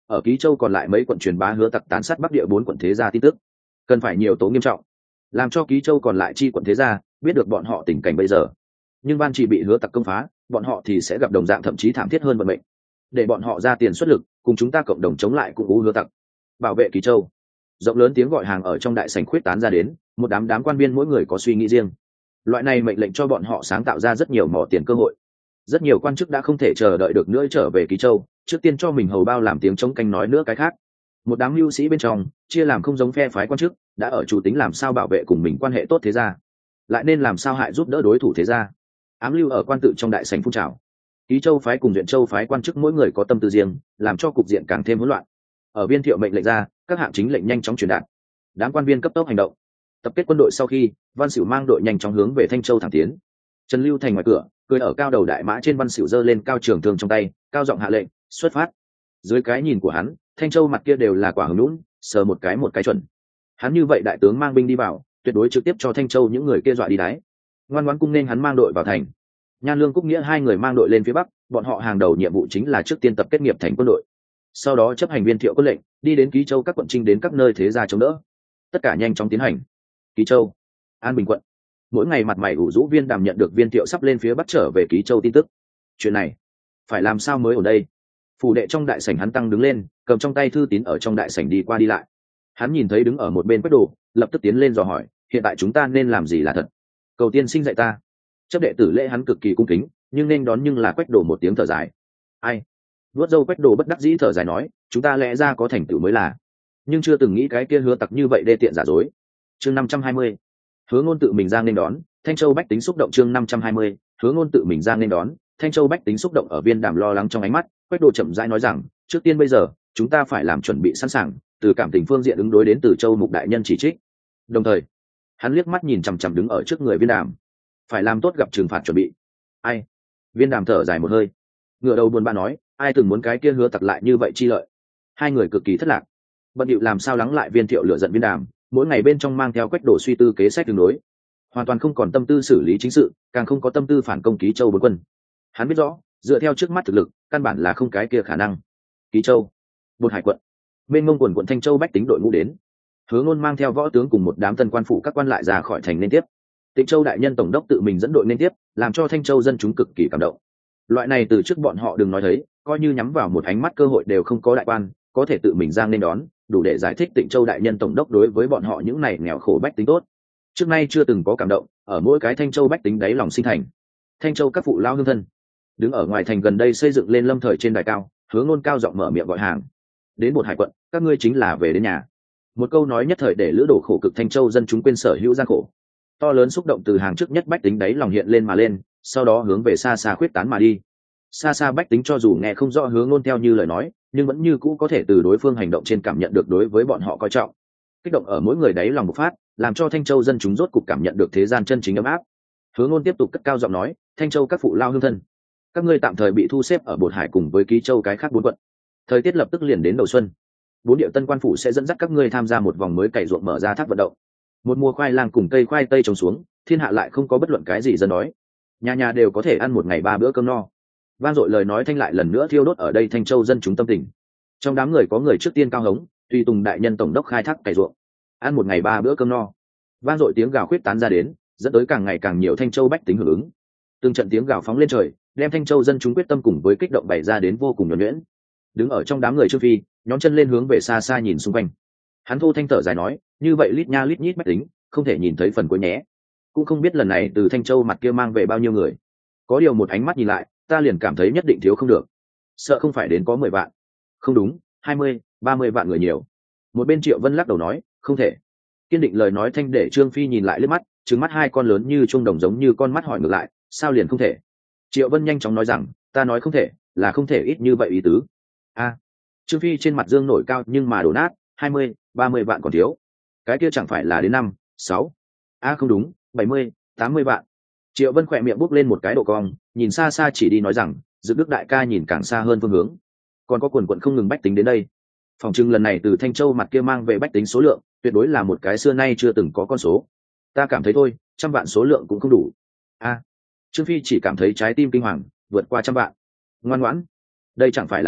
ở Ký Châu còn lại mấy quận truyền bá hứa tặc tán sát Bắc địa bốn quận thế gia tin tức, cần phải nhiều tố nghiêm trọng, làm cho Ký Châu còn lại chi quận thế gia biết được bọn họ tình cảnh bây giờ. Nhưng Van Chỉ bị hứa tặc công phá, bọn họ thì sẽ gặp đồng dạng thậm chí thảm thiết hơn vận mệnh. Để bọn họ ra tiền xuất lực, cùng chúng ta cộng đồng chống lại cùng hứa tặc, bảo vệ Ký Châu. Rộng lớn tiếng gọi hàng ở trong đại sảnh khuyết tán ra đến, một đám đám quan viên mỗi người có suy nghĩ riêng. Loại này mệnh lệnh cho bọn họ sáng tạo ra rất nhiều mỏ tiền cơ hội. Rất nhiều quan chức đã không thể chờ đợi được nữa trở về Ký Châu, trước tiên cho mình hầu bao làm tiếng chống canh nói nữa cái khác. Một đám mưu sĩ bên trong chia làm không giống phe phái quan chức, đã ở chủ tính làm sao bảo vệ cùng mình quan hệ tốt thế gia, lại nên làm sao hại giúp đỡ đối thủ thế gia. Ám lưu ở quan tự trong đại sảnh phun trào. Ký Châu phái cùng Duyện Châu phái quan chức mỗi người có tâm tư riêng, làm cho cục diện càng thêm hỗn loạn. Ở Viên Thiệu mệnh lệnh ra, các hạng chính lệnh nhanh chóng truyền đạt. Đám quan viên cấp tốc hành động. Tập kết quân đội sau khi, Văn Sửu mang đội nhanh chóng hướng về Thanh Châu thẳng tiến. Trần Lưu Thành ngoài cửa, cười ở cao đầu đại mã trên, Văn Sửu giơ lên cao trường thương trong tay, cao giọng hạ lệnh, xuất phát. Dưới cái nhìn của hắn, Thanh Châu mặt kia đều là quả hứng lún, sờ một cái một cái chuẩn. Hắn như vậy đại tướng mang binh đi vào, tuyệt đối trực tiếp cho Thanh Châu những người kia dọa đi đáy. Ngoan ngoãn cung nên hắn mang đội vào thành. Nhan Lương Cúc Nghĩa hai người mang đội lên phía bắc, bọn họ hàng đầu nhiệm vụ chính là trước tiên tập kết nghiệp thành quân đội, sau đó chấp hành Viên Thiệu quân lệnh, đi đến Ký Châu các quận trinh đến các nơi thế gia chống đỡ. Tất cả nhanh chóng tiến hành. Ký Châu, An Bình quận, mỗi ngày mặt mày ủ rũ Viên Đàm nhận được Viên Thiệu sắp lên phía bắc trở về Ký Châu tin tức. Chuyện này phải làm sao mới ở đây? Phủ đệ trong đại sảnh hắn tăng đứng lên, cầm trong tay thư tín ở trong đại sảnh đi qua đi lại. Hắn nhìn thấy đứng ở một bên Quách Đồ, lập tức tiến lên dò hỏi, hiện tại chúng ta nên làm gì là thật? Cầu tiên sinh dạy ta. Chấp đệ tử lễ hắn cực kỳ cung kính, nhưng nên đón nhưng là Quách Đồ một tiếng thở dài. Ai? Vuốt râu Quách Đồ bất đắc dĩ thở dài nói, chúng ta lẽ ra có thành tựu mới là, nhưng chưa từng nghĩ cái kia hứa tặc như vậy đê tiện giả dối. Chương năm trăm hai mươi, Hứa Ngôn tự mình ra nên đón. Thanh Châu bách tính xúc động. Chương năm trăm hai mươi, Hứa Ngôn tự mình ra nên đón. Thanh Châu bách tính xúc động. Ở Viên Đàm lo lắng trong ánh mắt, Quách Đồ chậm rãi nói rằng, trước tiên bây giờ chúng ta phải làm chuẩn bị sẵn sàng, từ cảm tình phương diện ứng đối đến từ Châu Mục đại nhân chỉ trích. Đồng thời hắn liếc mắt nhìn chằm chằm đứng ở trước người Viên Đàm, phải làm tốt gặp trừng phạt chuẩn bị. Ai? Viên Đàm thở dài một hơi, ngửa đầu buồn bã nói, ai từng muốn cái kia hứa tặc lại như vậy chi lợi. Hai người cực kỳ thất lạc, bận điệu làm sao lắng lại Viên Thiệu lửa giận Viên Đàm, mỗi ngày bên trong mang theo Quách Đồ suy tư kế sách tương đối, hoàn toàn không còn tâm tư xử lý chính sự, càng không có tâm tư phản công Ký Châu bốn quân. Hắn biết rõ, dựa theo trước mắt thực lực, căn bản là không cái kia khả năng. Ký Châu, Bột Hải quận, bên ngông quần quận Thanh Châu bách tính đội ngũ đến. Hứa Ngôn mang theo võ tướng cùng một đám tân quan phủ các quan lại ra khỏi thành nên tiếp. Tịnh Châu đại nhân tổng đốc tự mình dẫn đội nên tiếp, làm cho Thanh Châu dân chúng cực kỳ cảm động. Loại này từ trước bọn họ đừng nói thấy, coi như nhắm vào một ánh mắt cơ hội đều không có đại quan có thể tự mình ra nên đón, đủ để giải thích Tịnh Châu đại nhân tổng đốc đối với bọn họ những này nghèo khổ bách tính tốt. Trước nay chưa từng có cảm động, ở mỗi cái Thanh Châu bách tính đáy lòng sinh thành. Thanh Châu các phụ lao hương thân, đứng ở ngoài thành gần đây xây dựng lên lâm thời trên đài cao, Hứa Ngôn cao giọng mở miệng gọi hàng. Đến Bột Hải quận, các ngươi chính là về đến nhà. Một câu nói nhất thời để lữ đổ khổ cực Thanh Châu dân chúng quên sở hữu gian khổ. To lớn xúc động từ hàng trước nhất bách tính đáy lòng hiện lên mà lên, sau đó hướng về xa xa khuyết tán mà đi. Xa xa bách tính cho dù nghe không rõ Hứa Ngôn theo như lời nói, nhưng vẫn như cũ có thể từ đối phương hành động trên cảm nhận được đối với bọn họ coi trọng. Kích động ở mỗi người đáy lòng bộc phát, làm cho Thanh Châu dân chúng rốt cục cảm nhận được thế gian chân chính ấm áp. Hứa Ngôn tiếp tục cất cao giọng nói, Thanh Châu các phụ lao hương thân, các ngươi tạm thời bị thu xếp ở Bột Hải cùng với Ký Châu cái khác bốn quận. Thời tiết lập tức liền đến đầu xuân, bốn địa tân quan phủ sẽ dẫn dắt các ngươi tham gia một vòng mới cày ruộng mở ra thác vận động. Một mùa khoai lang cùng cây khoai tây trồng xuống, thiên hạ lại không có bất luận cái gì dân đói, nhà nhà đều có thể ăn một ngày ba bữa cơm no. Vang dội lời nói thanh lại lần nữa thiêu đốt ở đây Thanh Châu dân chúng tâm tình. Trong đám người có người trước tiên cao hống, tùy tùng đại nhân tổng đốc khai thác cày ruộng, ăn một ngày ba bữa cơm no. Vang dội tiếng gào khuyết tán ra đến, dẫn tới càng ngày càng nhiều Thanh Châu bách tính hưởng ứng. Từng trận tiếng gào phóng lên trời, đem Thanh Châu dân chúng quyết tâm cùng với kích động bày ra đến vô cùng nhuần nhuyễn. Đứng ở trong đám người Trương Phi, nhóm chân lên hướng về xa xa nhìn xung quanh. Hắn thô thanh thở dài nói, như vậy lít nha lít nhít bách tính, không thể nhìn thấy phần cuối nhé. Cũng không biết lần này từ Thanh Châu mặt kia mang về bao nhiêu người. Có điều một ánh mắt nhìn lại, ta liền cảm thấy nhất định thiếu không được. Sợ không phải đến có mười vạn. Không đúng, hai mươi, ba mươi vạn người nhiều. Một bên Triệu Vân lắc đầu nói, không thể. Kiên định lời nói thanh để Trương Phi nhìn lại liếc mắt, trừng mắt hai con lớn như chuông đồng giống như con mắt hỏi ngược lại, sao liền không thể? Triệu Vân nhanh chóng nói rằng, ta nói không thể, là không thể ít như vậy ý tứ. A. Trương Phi trên mặt dương nổi cao nhưng mà đổ nát, hai mươi, ba mươi vạn còn thiếu. Cái kia chẳng phải là đến năm, sáu. A không đúng, bảy mươi, tám mươi vạn. Triệu Vân khỏe miệng bốc lên một cái độ cong, nhìn xa xa chỉ đi nói rằng, Dự Đức đại ca nhìn càng xa hơn phương hướng. Còn có quần quận không ngừng bách tính đến đây. Phòng trưng lần này từ Thanh Châu mặt kia mang về bách tính số lượng, tuyệt đối là một cái xưa nay chưa từng có con số. Ta cảm thấy thôi, trăm vạn số lượng cũng không đủ. A. Trương Phi chỉ cảm thấy trái tim kinh hoàng, vượt qua trăm vạn. Ngoan ngoãn. Đây chẳng phải là nói,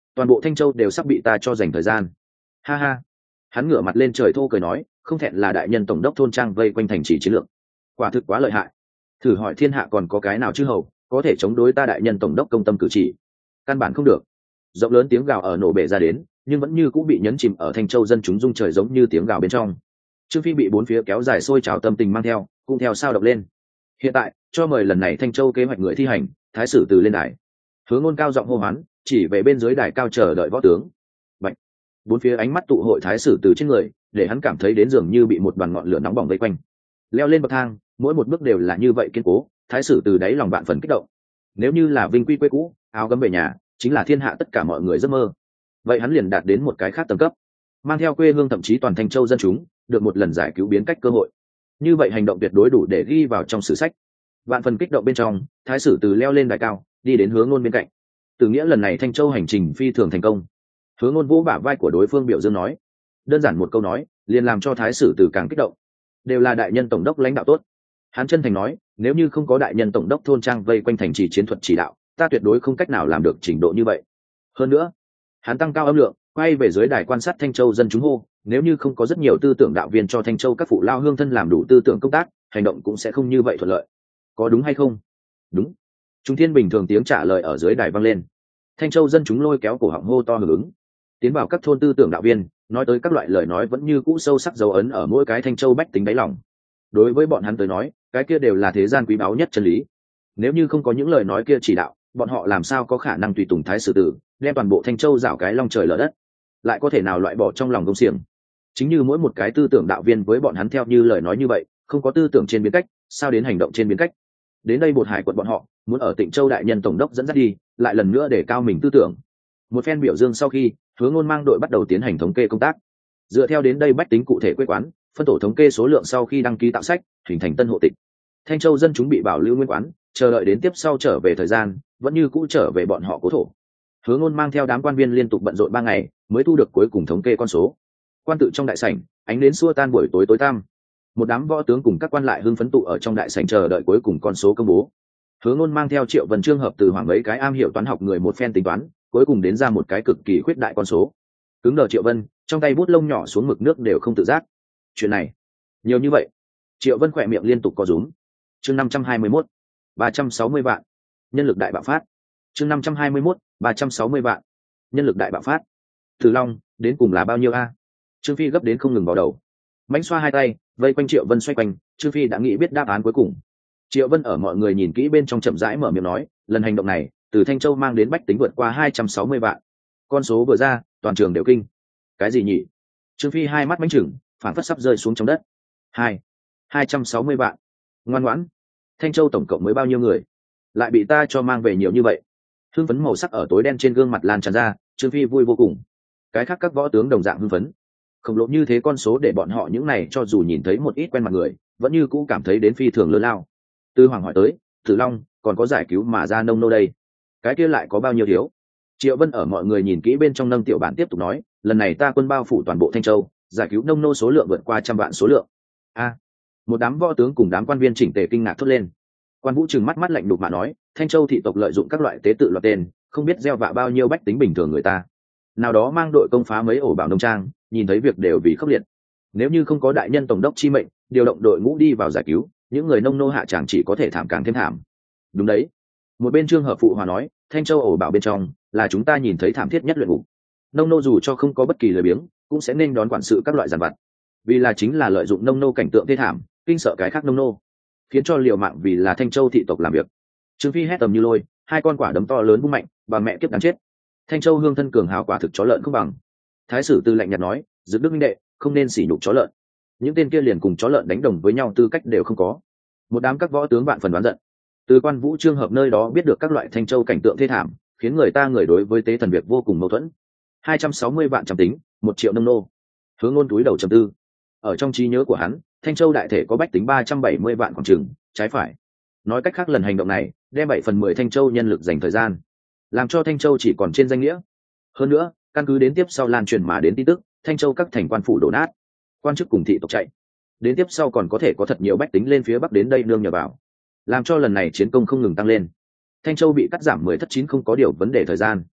toàn bộ Thanh Châu đều sắp bị ta cho dành thời gian. Ha ha. Hắn ngửa mặt lên trời thô cười nói, không thẹn là đại nhân tổng đốc thôn trang vây quanh thành trì chiến lược, quả thực quá lợi hại. Thử hỏi thiên hạ còn có cái nào chư hầu có thể chống đối ta đại nhân tổng đốc công tâm cử chỉ? Căn bản không được. Rộng lớn tiếng gào ở nổ bể ra đến, nhưng vẫn như cũng bị nhấn chìm ở Thanh Châu dân chúng rung trời giống như tiếng gào bên trong. Trương Phi bị bốn phía kéo dài sôi trào tâm tình mang theo, cũng theo sao động lên. Hiện tại, cho mời lần này Thanh Châu kế hoạch người thi hành, thái sử từ lên đài. Hứa Ngôn cao giọng hô hoán, chỉ về bên dưới đài cao chờ đợi võ tướng. Bạch. Bốn phía ánh mắt tụ hội thái sử từ trên người, để hắn cảm thấy đến dường như bị một đoàn ngọn lửa nóng bỏng vây quanh. Leo lên bậc thang, mỗi một bước đều là như vậy kiên cố, thái sử từ đáy lòng vạn phần kích động. Nếu như là vinh quy quê cũ, áo gấm về nhà, chính là thiên hạ tất cả mọi người giấc mơ. Vậy hắn liền đạt đến một cái khác tầng cấp, mang theo quê hương thậm chí toàn Thanh Châu dân chúng, được một lần giải cứu biến cách cơ hội. Như vậy hành động tuyệt đối đủ để ghi vào trong sử sách. Vạn phần kích động bên trong, thái sử từ leo lên đài cao, đi đến Hứa Ngôn bên cạnh. Từ nghĩa lần này Thanh Châu hành trình phi thường thành công. Hứa Ngôn vỗ bả vai của đối phương biểu dương nói, đơn giản một câu nói, liền làm cho thái sử từ càng kích động. Đều là đại nhân tổng đốc lãnh đạo tốt. Hắn chân thành nói, nếu như không có đại nhân tổng đốc thôn trang vây quanh thành trì chiến thuật chỉ đạo, ta tuyệt đối không cách nào làm được trình độ như vậy. Hơn nữa, hắn tăng cao âm lượng, quay về dưới đài quan sát Thanh Châu dân chúng hô, nếu như không có rất nhiều tư tưởng đạo viên cho Thanh Châu các phụ lao hương thân làm đủ tư tưởng công tác, hành động cũng sẽ không như vậy thuận lợi. Có đúng hay không? Đúng. Trung thiên bình thường tiếng trả lời ở dưới đài vang lên. Thanh Châu dân chúng lôi kéo cổ họng hô to hưởng ứng. Tiến vào các thôn tư tưởng đạo viên, nói tới các loại lời nói vẫn như cũ sâu sắc dấu ấn ở mỗi cái Thanh Châu bách tính đáy lòng. Đối với bọn hắn tới nói, cái kia đều là thế gian quý báu nhất chân lý. Nếu như không có những lời nói kia chỉ đạo, bọn họ làm sao có khả năng tùy tùng thái sử tử, đem toàn bộ Thanh Châu rảo cái long trời lở đất, lại có thể nào loại bỏ trong lòng công xiềng. Chính như mỗi một cái tư tưởng đạo viên với bọn hắn theo như lời nói như vậy, không có tư tưởng trên biến cách, sao đến hành động trên biến cách. Đến đây Bột Hải quận bọn họ muốn ở Tịnh Châu đại nhân tổng đốc dẫn dắt đi, lại lần nữa để cao mình tư tưởng. Một phen biểu dương sau khi, Hứa Ngôn mang đội bắt đầu tiến hành thống kê công tác. Dựa theo đến đây bách tính cụ thể quê quán, phân tổ thống kê số lượng sau khi đăng ký tạo sách, hình thành tân hộ tịch. Thanh Châu dân chúng bị bảo lưu nguyên quán, chờ đợi đến tiếp sau trở về thời gian, vẫn như cũ trở về bọn họ cố thổ. Hứa Ngôn mang theo đám quan viên liên tục bận rộn ba ngày, mới thu được cuối cùng thống kê con số. Quan tự trong đại sảnh, ánh đến xua tan buổi tối tối tăm. Một đám võ tướng cùng các quan lại hưng phấn tụ ở trong đại sảnh chờ đợi cuối cùng con số công bố. Hứa Ngôn mang theo Triệu Vân Trương hợp từ hoàng mấy cái am hiểu toán học người một phen tính toán, cuối cùng đến ra một cái cực kỳ khuyết đại con số. Cứng đờ Triệu Vân, trong tay bút lông nhỏ xuống mực nước đều không tự giác. Chuyện này, nhiều như vậy. Triệu Vân khỏe miệng liên tục co rúm. Chương năm trăm hai mươi mốt, ba trăm sáu mươi vạn. Nhân lực đại bạo phát. Chương năm trăm hai mươi mốt, ba trăm sáu mươi vạn. Nhân lực đại bạo phát. Từ Long, đến cùng là bao nhiêu a? Trương Phi gấp đến không ngừng vào đầu. Mánh xoa hai tay, vây quanh Triệu Vân xoay quanh, Trương Phi đã nghĩ biết đáp án cuối cùng. Triệu Vân ở mọi người nhìn kỹ bên trong chậm rãi mở miệng nói, lần hành động này, từ Thanh Châu mang đến bách tính vượt qua hai trăm sáu mươi vạn. Con số vừa ra, toàn trường đều kinh. Cái gì nhỉ? Trương Phi hai mắt mánh chừng, phản phất sắp rơi xuống trong đất. Hai, hai trăm sáu mươi vạn. Ngoan ngoãn. Thanh Châu tổng cộng mới bao nhiêu người? Lại bị ta cho mang về nhiều như vậy. Hưng phấn màu sắc ở tối đen trên gương mặt lan tràn ra, Trương Phi vui vô cùng. Cái khác các võ tướng đồng dạng hưng phấn. Khổng lồ như thế con số để bọn họ những này cho dù nhìn thấy một ít quen mặt người, vẫn như cũ cảm thấy đến phi thường lớn lao. Tư Hoàng hỏi tới, Tử Long, còn có giải cứu mà ra nông nô đây, cái kia lại có bao nhiêu thiếu? Triệu Vân ở mọi người nhìn kỹ bên trong nâng tiểu bản tiếp tục nói, lần này ta quân bao phủ toàn bộ Thanh Châu, giải cứu nông nô số lượng vượt qua trăm vạn số lượng. A, một đám võ tướng cùng đám quan viên chỉnh tề kinh ngạc thốt lên. Quan Vũ trừng mắt mắt lạnh đục mà nói, Thanh Châu thị tộc lợi dụng các loại tế tự loạt tên, không biết gieo vạ bao nhiêu bách tính bình thường người ta. Nào đó mang đội công phá mấy ổ bảo nông trang, nhìn thấy việc đều vì khốc liệt. Nếu như không có đại nhân tổng đốc chi mệnh, điều động đội ngũ đi vào giải cứu, những người nông nô hạ tràng chỉ có thể thảm càng thêm thảm. Đúng đấy. Một bên Trương Hợp phụ hòa nói, Thanh Châu ổ bảo bên trong là chúng ta nhìn thấy thảm thiết nhất luyện ngục. Nông nô dù cho không có bất kỳ lời biếng, cũng sẽ nên đón quản sự các loại giàn vặt. Vì là chính là lợi dụng nông nô cảnh tượng thê thảm, kinh sợ cái khác nông nô, khiến cho liều mạng vì là Thanh Châu thị tộc làm việc. Trương Phi hét tầm như lôi, hai con quả đấm to lớn vung mạnh, bà mẹ kiếp đáng chết. Thanh Châu hương thân cường hào quả thực chó lợn không bằng. Thái sử Tư lạnh nhạt nói, Dực Đức minh đệ, không nên sỉ nhục chó lợn. Những tên kia liền cùng chó lợn đánh đồng với nhau tư cách đều không có. Một đám các võ tướng vạn phần đoán giận. Từ Quan Vũ Trương Hợp nơi đó biết được các loại Thanh Châu cảnh tượng thê thảm, khiến người ta người đối với tế thần việc vô cùng mâu thuẫn. Hai trăm sáu mươi vạn trăm tính, một triệu nông nô. Hướng Ngôn túi đầu trầm tư. Ở trong trí nhớ của hắn, Thanh Châu đại thể có bách tính ba trăm bảy mươi vạn khoảng chừng, trái phải. Nói cách khác lần hành động này, đem bảy phần mười Thanh Châu nhân lực dành thời gian, làm cho Thanh Châu chỉ còn trên danh nghĩa. Hơn nữa, căn cứ đến tiếp sau lan truyền mà đến tin tức, Thanh Châu các thành quan phủ đổ nát, quan chức cùng thị tộc chạy. Đến tiếp sau còn có thể có thật nhiều bách tính lên phía bắc đến đây nương nhờ vào, làm cho lần này chiến công không ngừng tăng lên. Thanh Châu bị cắt giảm mười thất chín không có điều vấn đề thời gian.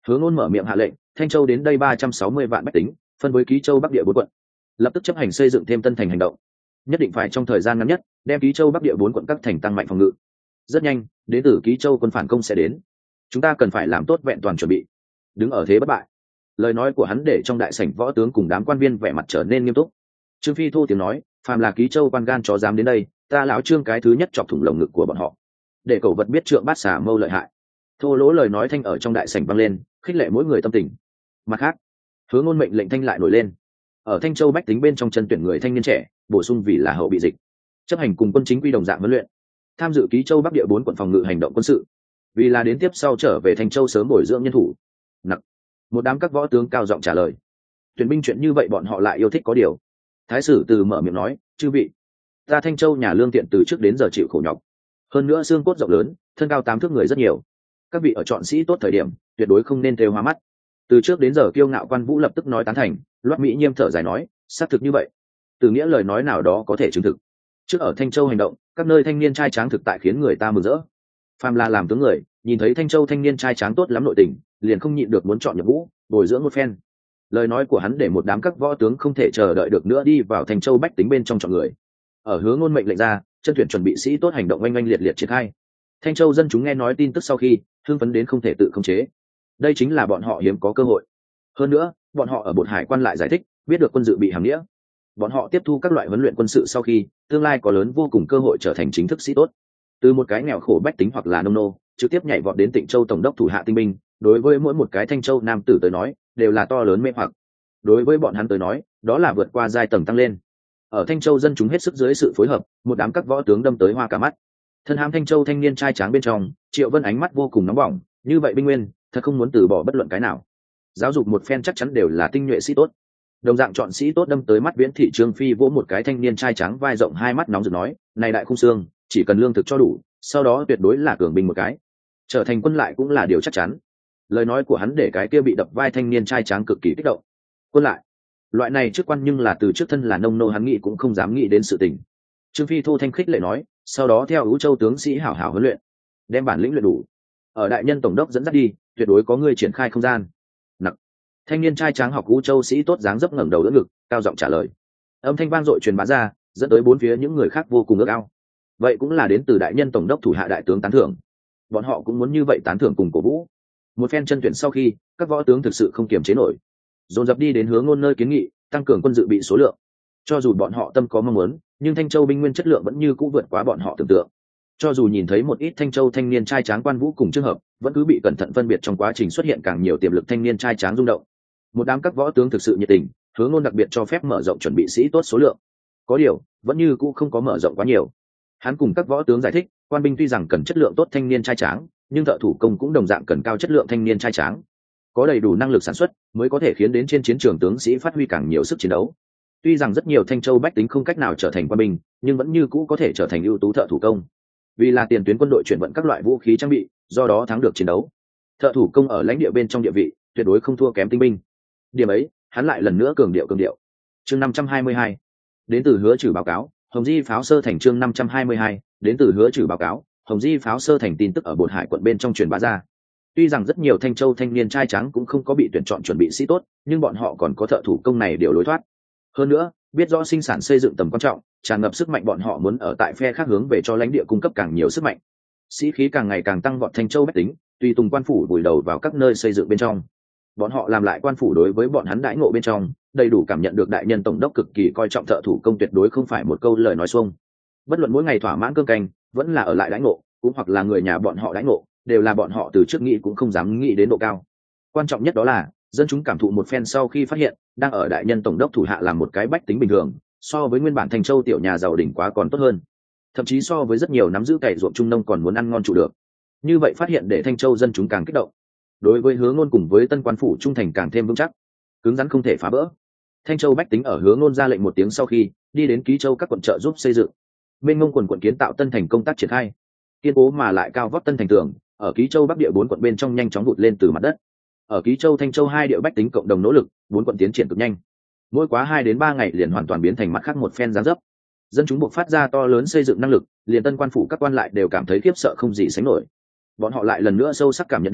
Hứa Ngôn mở miệng hạ lệnh, Thanh Châu đến đây ba trăm sáu mươi vạn bách tính, phân với Ký Châu Bắc địa bốn quận, lập tức chấp hành xây dựng thêm tân thành hành động, nhất định phải trong thời gian ngắn nhất đem Ký Châu Bắc địa bốn quận các thành tăng mạnh phòng ngự. Rất nhanh, đến từ Ký Châu quân phản công sẽ đến, chúng ta cần phải làm tốt vẹn toàn chuẩn bị, đứng ở thế bất bại. Lời nói của hắn để trong đại sảnh võ tướng cùng đám quan viên vẻ mặt trở nên nghiêm túc. Trương Phi thô tiếng nói, phàm là Ký Châu quan gan chó dám đến đây, ta lão Trương cái thứ nhất chọc thủng lồng ngực của bọn họ, để cẩu vật biết trượng bát xà mâu lợi hại. Thô lỗ lời nói thanh ở trong đại sảnh vang lên, khích lệ mỗi người tâm tình. Mặt khác, Hứa Ngôn mệnh lệnh thanh lại nổi lên, ở Thanh Châu bách tính bên trong chân tuyển người thanh niên trẻ, bổ sung vì là hậu bị dịch, chấp hành cùng quân chính quy đồng dạng huấn luyện, tham dự Ký Châu Bắc địa bốn quận phòng ngự hành động quân sự, vì là đến tiếp sau trở về Thanh Châu sớm bồi dưỡng nhân thủ. Nặc, một đám các võ tướng cao giọng trả lời. Tuyển binh chuyện như vậy bọn họ lại yêu thích có điều. Thái sử từ mở miệng nói, chư vị, ta Thanh Châu nhà lương thiện từ trước đến giờ chịu khổ nhọc, hơn nữa xương cốt rộng lớn, thân cao tám thước người rất nhiều, các vị ở chọn sĩ tốt thời điểm tuyệt đối không nên thêu hoa mắt. Từ trước đến giờ kiêu ngạo Quan Vũ lập tức nói tán thành, Loát Mỹ Nhiêm thở dài nói, xác thực như vậy. Từ nghĩa lời nói nào đó có thể chứng thực. Trước ở Thanh Châu hành động, các nơi thanh niên trai tráng thực tại khiến người ta mừng rỡ. Phàm là làm tướng người, nhìn thấy Thanh Châu thanh niên trai tráng tốt lắm nội tình, liền không nhịn được muốn chọn nhập ngũ, bồi dưỡng một phen. Lời nói của hắn để một đám các võ tướng không thể chờ đợi được nữa đi vào Thanh Châu bách tính bên trong chọn người. Ở Hứa Ngôn mệnh lệnh ra, chân tuyển chuẩn bị sĩ tốt hành động oanh oanh liệt liệt triển khai. Thanh Châu dân chúng nghe nói tin tức sau khi hưng phấn đến không thể tự khống chế. Đây chính là bọn họ hiếm có cơ hội. Hơn nữa, bọn họ ở Bột Hải quan lại giải thích, biết được quân dự bị hàm nghĩa. Bọn họ tiếp thu các loại huấn luyện quân sự sau khi, tương lai có lớn vô cùng cơ hội trở thành chính thức sĩ tốt. Từ một cái nghèo khổ bách tính hoặc là nông nô, trực tiếp nhảy vọt đến Tịnh Châu tổng đốc thủ hạ tinh binh, đối với mỗi một cái Thanh Châu nam tử tới nói, đều là to lớn mê hoặc. Đối với bọn hắn tới nói, đó là vượt qua giai tầng tăng lên. Ở Thanh Châu dân chúng hết sức dưới sự phối hợp, một đám các võ tướng đâm tới hoa cả mắt. Thân hãm Thanh Châu thanh niên trai tráng bên trong, Triệu Vân ánh mắt vô cùng nóng bỏng, như vậy binh nguyên, thật không muốn từ bỏ bất luận cái nào. Giáo dục một phen chắc chắn đều là tinh nhuệ sĩ tốt. Đồng dạng chọn sĩ tốt đâm tới mắt Viễn Thị Trương Phi vỗ một cái thanh niên trai trắng vai rộng hai mắt nóng rực nói, này đại khung xương, chỉ cần lương thực cho đủ, sau đó tuyệt đối là cường binh một cái, trở thành quân lại cũng là điều chắc chắn. Lời nói của hắn để cái kia bị đập vai thanh niên trai trắng cực kỳ kích động. Quân lại, loại này trước quan nhưng là từ trước thân là nông nô hắn nghĩ cũng không dám nghĩ đến sự tình. Trương Phi thô thanh khích lệ nói, sau đó theo Ú Châu tướng sĩ hảo hảo huấn luyện, đem bản lĩnh luyện đủ, ở đại nhân tổng đốc dẫn dắt đi, tuyệt đối có người triển khai không gian. Nặc, thanh niên trai tráng học Ú Châu sĩ tốt dáng dấp ngẩng đầu đỡ ngực, cao giọng trả lời. Âm thanh vang dội truyền bá ra, dẫn tới bốn phía những người khác vô cùng ước ao. Vậy cũng là đến từ đại nhân tổng đốc thủ hạ đại tướng tán thưởng, bọn họ cũng muốn như vậy tán thưởng cùng cổ vũ. Một phen chân tuyển sau khi, các võ tướng thực sự không kiềm chế nổi, dồn dập đi đến Hứa Ngôn nơi kiến nghị, tăng cường quân dự bị số lượng. Cho dù bọn họ tâm có mong muốn, nhưng Thanh Châu binh nguyên chất lượng vẫn như cũ vượt quá bọn họ tưởng tượng. Cho dù nhìn thấy một ít Thanh Châu thanh niên trai tráng Quan Vũ cùng trường hợp, vẫn cứ bị cẩn thận phân biệt trong quá trình xuất hiện càng nhiều tiềm lực thanh niên trai tráng rung động. Một đám các võ tướng thực sự nhiệt tình, Hứa Ngôn đặc biệt cho phép mở rộng chuẩn bị sĩ tốt số lượng. Có điều, vẫn như cũ không có mở rộng quá nhiều. Hắn cùng các võ tướng giải thích, quan binh tuy rằng cần chất lượng tốt thanh niên trai tráng, nhưng thợ thủ công cũng đồng dạng cần cao chất lượng thanh niên trai tráng. Có đầy đủ năng lực sản xuất, mới có thể khiến đến trên chiến trường tướng sĩ phát huy càng nhiều sức chiến đấu. Tuy rằng rất nhiều Thanh Châu bách tính không cách nào trở thành quan binh, nhưng vẫn như cũ có thể trở thành ưu tú thợ thủ công. Vì là tiền tuyến quân đội chuyển vận các loại vũ khí trang bị, do đó thắng được chiến đấu. Thợ thủ công ở lãnh địa bên trong địa vị, tuyệt đối không thua kém tinh binh. Điểm ấy, hắn lại lần nữa cường điệu cường điệu. Chương năm trăm hai mươi hai, đến từ Hứa Trừ báo cáo, Hồng Di pháo sơ thành. Chương năm trăm hai mươi hai, đến từ Hứa Trừ báo cáo, Hồng Di pháo sơ thành. Tin tức ở Bột Hải quận bên trong truyền bá ra. Tuy rằng rất nhiều Thanh Châu thanh niên trai trắng cũng không có bị tuyển chọn chuẩn bị sĩ tốt, nhưng bọn họ còn có thợ thủ công này điều lối thoát. Hơn nữa, biết rõ sinh sản xây dựng tầm quan trọng, tràn ngập sức mạnh, bọn họ muốn ở tại phe khác hướng về cho lãnh địa cung cấp càng nhiều sức mạnh. Sĩ khí càng ngày càng tăng vọt Thanh Châu bách tính, tùy tùng quan phủ vùi đầu vào các nơi xây dựng bên trong. Bọn họ làm lại quan phủ đối với bọn hắn đãi ngộ bên trong, đầy đủ cảm nhận được đại nhân tổng đốc cực kỳ coi trọng thợ thủ công, tuyệt đối không phải một câu lời nói xuông. Bất luận mỗi ngày thỏa mãn cơm canh, vẫn là ở lại đãi ngộ, cũng hoặc là người nhà bọn họ đãi ngộ, đều là bọn họ từ trước nghĩ cũng không dám nghĩ đến độ cao. Quan trọng nhất đó là dân chúng cảm thụ một phen sau khi phát hiện, đang ở đại nhân tổng đốc thủ hạ làm một cái bách tính bình thường, so với nguyên bản Thanh Châu tiểu nhà giàu đỉnh quá còn tốt hơn, thậm chí so với rất nhiều nắm giữ cày ruộng trung nông còn muốn ăn ngon trụ được. Như vậy phát hiện để Thanh Châu dân chúng càng kích động, đối với Hứa Ngôn cùng với tân quan phủ trung thành càng thêm vững chắc, cứng rắn không thể phá vỡ. Thanh Châu bách tính ở Hứa Ngôn ra lệnh một tiếng sau khi, đi đến Ký Châu các quận trợ giúp xây dựng. Mênh mông quần quận kiến tạo tân thành công tác triển khai, kiên cố mà lại cao vót tân thành tường, ở Ký Châu Bắc địa bốn quận bên trong nhanh chóng vụt lên từ mặt đất. Ở Ký Châu Thanh Châu hai địa bách tính cộng đồng nỗ lực, bốn quận tiến triển cực nhanh. Mỗi quá hai đến ba ngày liền hoàn toàn biến thành mặt khác một phen dáng dấp. Dân chúng buộc phát ra to lớn xây dựng năng lực, liền tân quan phủ các quan lại đều cảm thấy khiếp sợ không gì sánh nổi. Bọn họ lại lần nữa sâu sắc cảm nhận được,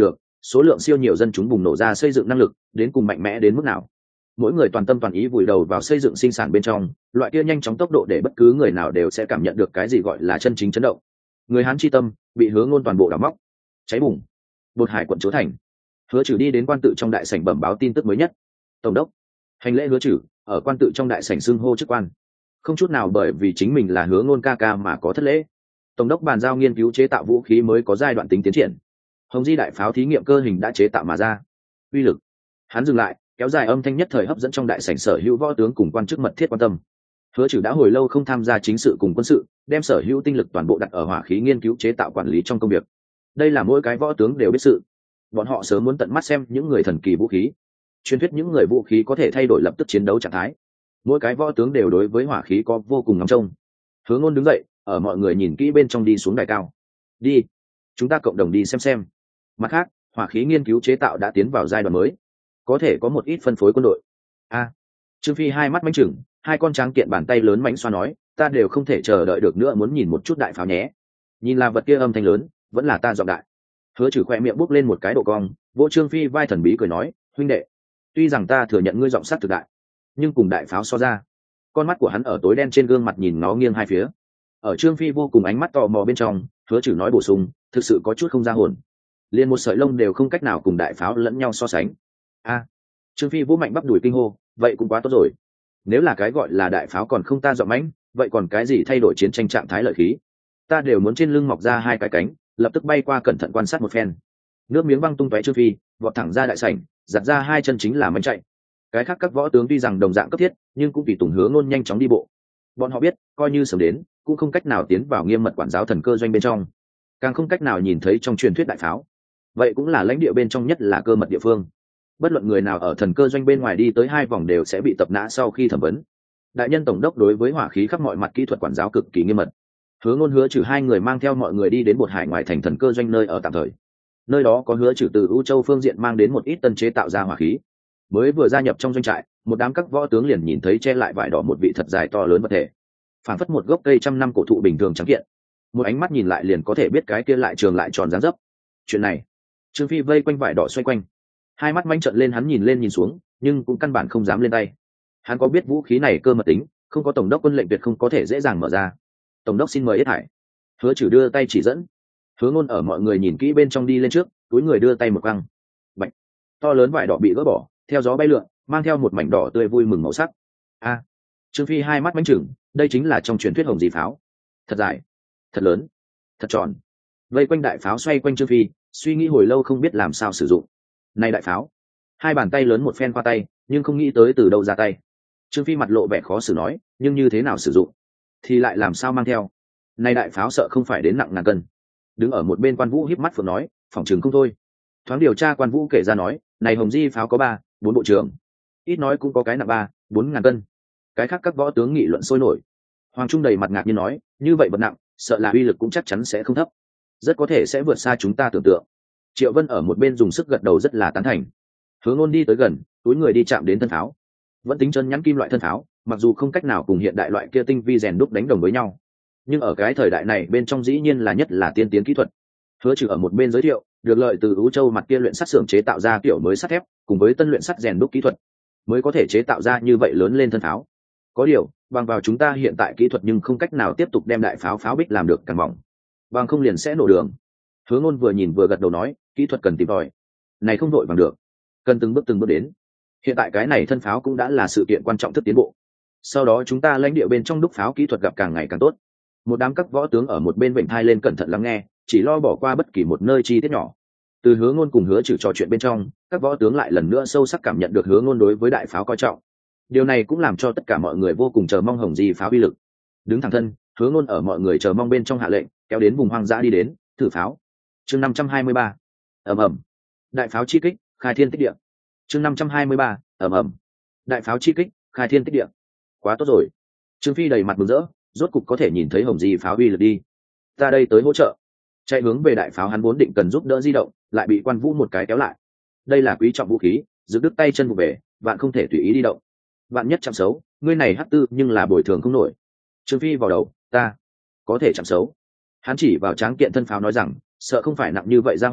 số lượng siêu nhiều dân chúng bùng nổ ra xây dựng năng lực đến cùng mạnh mẽ đến mức nào. Mỗi người toàn tâm toàn ý vùi đầu vào xây dựng sinh sản bên trong, loại kia nhanh chóng tốc độ để bất cứ người nào đều sẽ cảm nhận được cái gì gọi là chân chính chấn động. Người Hán chi tâm bị Hứa Ngôn toàn bộ đào móc. Cháy bùng. Bột Hải quận Chúa thành. Hứa Trử đi đến quan tự trong đại sảnh bẩm báo tin tức mới nhất. Tổng đốc. Hành lễ Hứa Trử, ở quan tự trong đại sảnh xưng hô chức quan. Không chút nào bởi vì chính mình là Hứa Ngôn ca ca mà có thất lễ. Tổng đốc bàn giao nghiên cứu chế tạo vũ khí mới có giai đoạn tính tiến triển. Hồng Di đại pháo thí nghiệm cơ hình đã chế tạo mà ra. Uy lực. Hắn dừng lại, kéo dài âm thanh nhất thời hấp dẫn trong đại sảnh sở hữu võ tướng cùng quan chức mật thiết quan tâm. Hứa Trử đã hồi lâu không tham gia chính sự cùng quân sự, đem sở hữu tinh lực toàn bộ đặt ở hỏa khí nghiên cứu chế tạo quản lý trong công việc. Đây là mỗi cái võ tướng đều biết sự. Bọn họ sớm muốn tận mắt xem những người thần kỳ vũ khí. Truyền thuyết những người vũ khí có thể thay đổi lập tức chiến đấu trạng thái. Mỗi cái võ tướng đều đối với hỏa khí có vô cùng ngóng trông. Hứa Ngôn đứng dậy, ở mọi người nhìn kỹ bên trong đi xuống đài cao. Đi, chúng ta cộng đồng đi xem xem. Mặt khác, hỏa khí nghiên cứu chế tạo đã tiến vào giai đoạn mới, có thể có một ít phân phối quân đội. A, Trương Phi hai mắt mánh chừng, hai con tráng kiện bàn tay lớn mánh xoa nói, ta đều không thể chờ đợi được nữa, muốn nhìn một chút đại pháo nhé. Nhìn là vật kia âm thanh lớn, vẫn là ta giọng đại. Hứa Trử khoe miệng bốc lên một cái độ cong, vỗ Trương Phi vai thần bí cười nói, huynh đệ, tuy rằng ta thừa nhận ngươi giọng sắc thực đại, nhưng cùng đại pháo so ra. Con mắt của hắn ở tối đen trên gương mặt nhìn nó nghiêng hai phía. Ở Trương Phi vô cùng ánh mắt tò mò bên trong, Hứa Trử nói bổ sung, thực sự có chút không ra hồn, liền một sợi lông đều không cách nào cùng đại pháo lẫn nhau so sánh. A, Trương Phi vỗ mạnh bắp đùi kinh hô, vậy cũng quá tốt rồi. Nếu là cái gọi là đại pháo còn không ta dọa mãnh, vậy còn cái gì thay đổi chiến tranh trạng thái lợi khí? Ta đều muốn trên lưng mọc ra hai cái cánh, lập tức bay qua cẩn thận quan sát một phen. Nước miếng văng tung tóe Trương Phi, vọt thẳng ra đại sảnh, giật ra hai chân chính là mánh chạy. Cái khác các võ tướng tuy rằng đồng dạng cấp thiết, nhưng cũng vì tùng Hứa Ngôn nhanh chóng đi bộ. Bọn họ biết, coi như sớm đến, cũng không cách nào tiến vào nghiêm mật quản giáo thần cơ doanh bên trong, càng không cách nào nhìn thấy trong truyền thuyết đại pháo. Vậy cũng là lãnh địa bên trong nhất là cơ mật địa phương. Bất luận người nào ở thần cơ doanh bên ngoài đi tới hai vòng đều sẽ bị tập nã sau khi thẩm vấn. Đại nhân tổng đốc đối với hỏa khí khắp mọi mặt kỹ thuật quản giáo cực kỳ nghiêm mật. Hứa Ngôn Hứa Trử hai người mang theo mọi người đi đến Bột Hải ngoài thành thần cơ doanh nơi ở tạm thời. Nơi đó có Hứa Trử từ U Châu phương diện mang đến một ít tân chế tạo ra hỏa khí. Mới vừa gia nhập trong doanh trại, một đám các võ tướng liền nhìn thấy che lại vải đỏ một vị thật dài to lớn vật thể, phảng phất một gốc cây trăm năm cổ thụ bình thường trắng kiện. Một ánh mắt nhìn lại liền có thể biết cái kia lại trường lại tròn dáng dấp. Chuyện này, Trương Phi vây quanh vải đỏ xoay quanh, hai mắt manh trợn lên, hắn nhìn lên nhìn xuống, nhưng cũng căn bản không dám lên tay. Hắn có biết vũ khí này cơ mật tính, không có tổng đốc quân lệnh tuyệt không có thể dễ dàng mở ra. Tổng đốc xin mời Yết Hải. Hứa Trử đưa tay chỉ dẫn. Hứa Ngôn ở mọi người nhìn kỹ bên trong đi lên trước, túi người đưa tay một quăng. Bạch. To lớn vải đỏ bị gỡ bỏ, theo gió bay lượn, mang theo một mảnh đỏ tươi vui mừng màu sắc. A, Trương Phi hai mắt mánh chừng, đây chính là trong truyền thuyết hồng di pháo. Thật dài, thật lớn, thật tròn. Vây quanh đại pháo xoay quanh Trương Phi, suy nghĩ hồi lâu không biết làm sao sử dụng. Này đại pháo, hai bàn tay lớn một phen qua tay, nhưng không nghĩ tới từ đâu ra tay. Trương Phi mặt lộ vẻ khó xử nói, nhưng như thế nào sử dụng, thì lại làm sao mang theo. Này đại pháo sợ không phải đến nặng ngàn cân. Đứng ở một bên Quan Vũ híp mắt phượng nói, phỏng chừng không thôi. Thoáng điều tra, Quan Vũ kể ra nói, này hồng di pháo có ba, bốn bộ trưởng, ít nói cũng có cái nặng ba, bốn ngàn cân. Cái khác các võ tướng nghị luận sôi nổi. Hoàng Trung đầy mặt ngạc nhiên nói, như vậy bật nặng, sợ là uy lực cũng chắc chắn sẽ không thấp, rất có thể sẽ vượt xa chúng ta tưởng tượng. Triệu Vân ở một bên dùng sức gật đầu rất là tán thành. Hứa Ngôn đi tới gần, túi người đi chạm đến thân pháo. Vẫn tính chân nhắn kim loại thân pháo, mặc dù không cách nào cùng hiện đại loại kia tinh vi rèn đúc đánh đồng với nhau, nhưng ở cái thời đại này bên trong dĩ nhiên là nhất là tiên tiến kỹ thuật. Hứa Trừ ở một bên giới thiệu, được lợi từ Ú Châu mặt kia luyện sắt xưởng chế tạo ra kiểu mới sắt thép, cùng với tân luyện sắt rèn đúc kỹ thuật, mới có thể chế tạo ra như vậy lớn lên thân pháo. Có điều, bằng vào chúng ta hiện tại kỹ thuật nhưng không cách nào tiếp tục đem đại pháo pháo bích làm được càng mỏng, bằng không liền sẽ nổ đường. Hứa Ngôn vừa nhìn vừa gật đầu nói, kỹ thuật cần tìm tòi, này không đội bằng được, cần từng bước từng bước đến. Hiện tại cái này thân pháo cũng đã là sự kiện quan trọng thức tiến bộ. Sau đó chúng ta lãnh địa bên trong đúc pháo kỹ thuật gặp càng ngày càng tốt. Một đám các võ tướng ở một bên vịnh thai lên cẩn thận lắng nghe, chỉ lo bỏ qua bất kỳ một nơi chi tiết nhỏ. Từ Hứa Ngôn cùng Hứa Trừ trò chuyện bên trong, các võ tướng lại lần nữa sâu sắc cảm nhận được Hứa Ngôn đối với đại pháo coi trọng. Điều này cũng làm cho tất cả mọi người vô cùng chờ mong hồng di pháo uy lực. Đứng thẳng thân, Hứa Ngôn ở mọi người chờ mong bên trong hạ lệnh, kéo đến vùng hoang dã đi đến, thử pháo. Chương năm trăm hai mươi ba. Ầm ầm. Đại pháo chi kích, khai thiên tích địa. Chương năm trăm hai mươi ba. Ầm ầm. Đại pháo chi kích, khai thiên tích địa. Quá tốt rồi. Trương Phi đầy mặt mừng rỡ, rốt cục có thể nhìn thấy hồng di pháo uy lực đi. Ta đây tới hỗ trợ. Chạy hướng về đại pháo, hắn vốn định cần giúp đỡ di động, lại bị Quan Vũ một cái kéo lại. Đây là quý trọng vũ khí, giữ đứt tay chân vụ về, bạn không thể tùy ý đi động. Bạn nhất chạm xấu, ngươi này hắc tư nhưng là bồi thường không nổi. Trương Phi vào đầu, ta có thể chạm xấu. Hắn chỉ vào tráng kiện thân pháo nói rằng, sợ không phải nặng như vậy ra hỏa,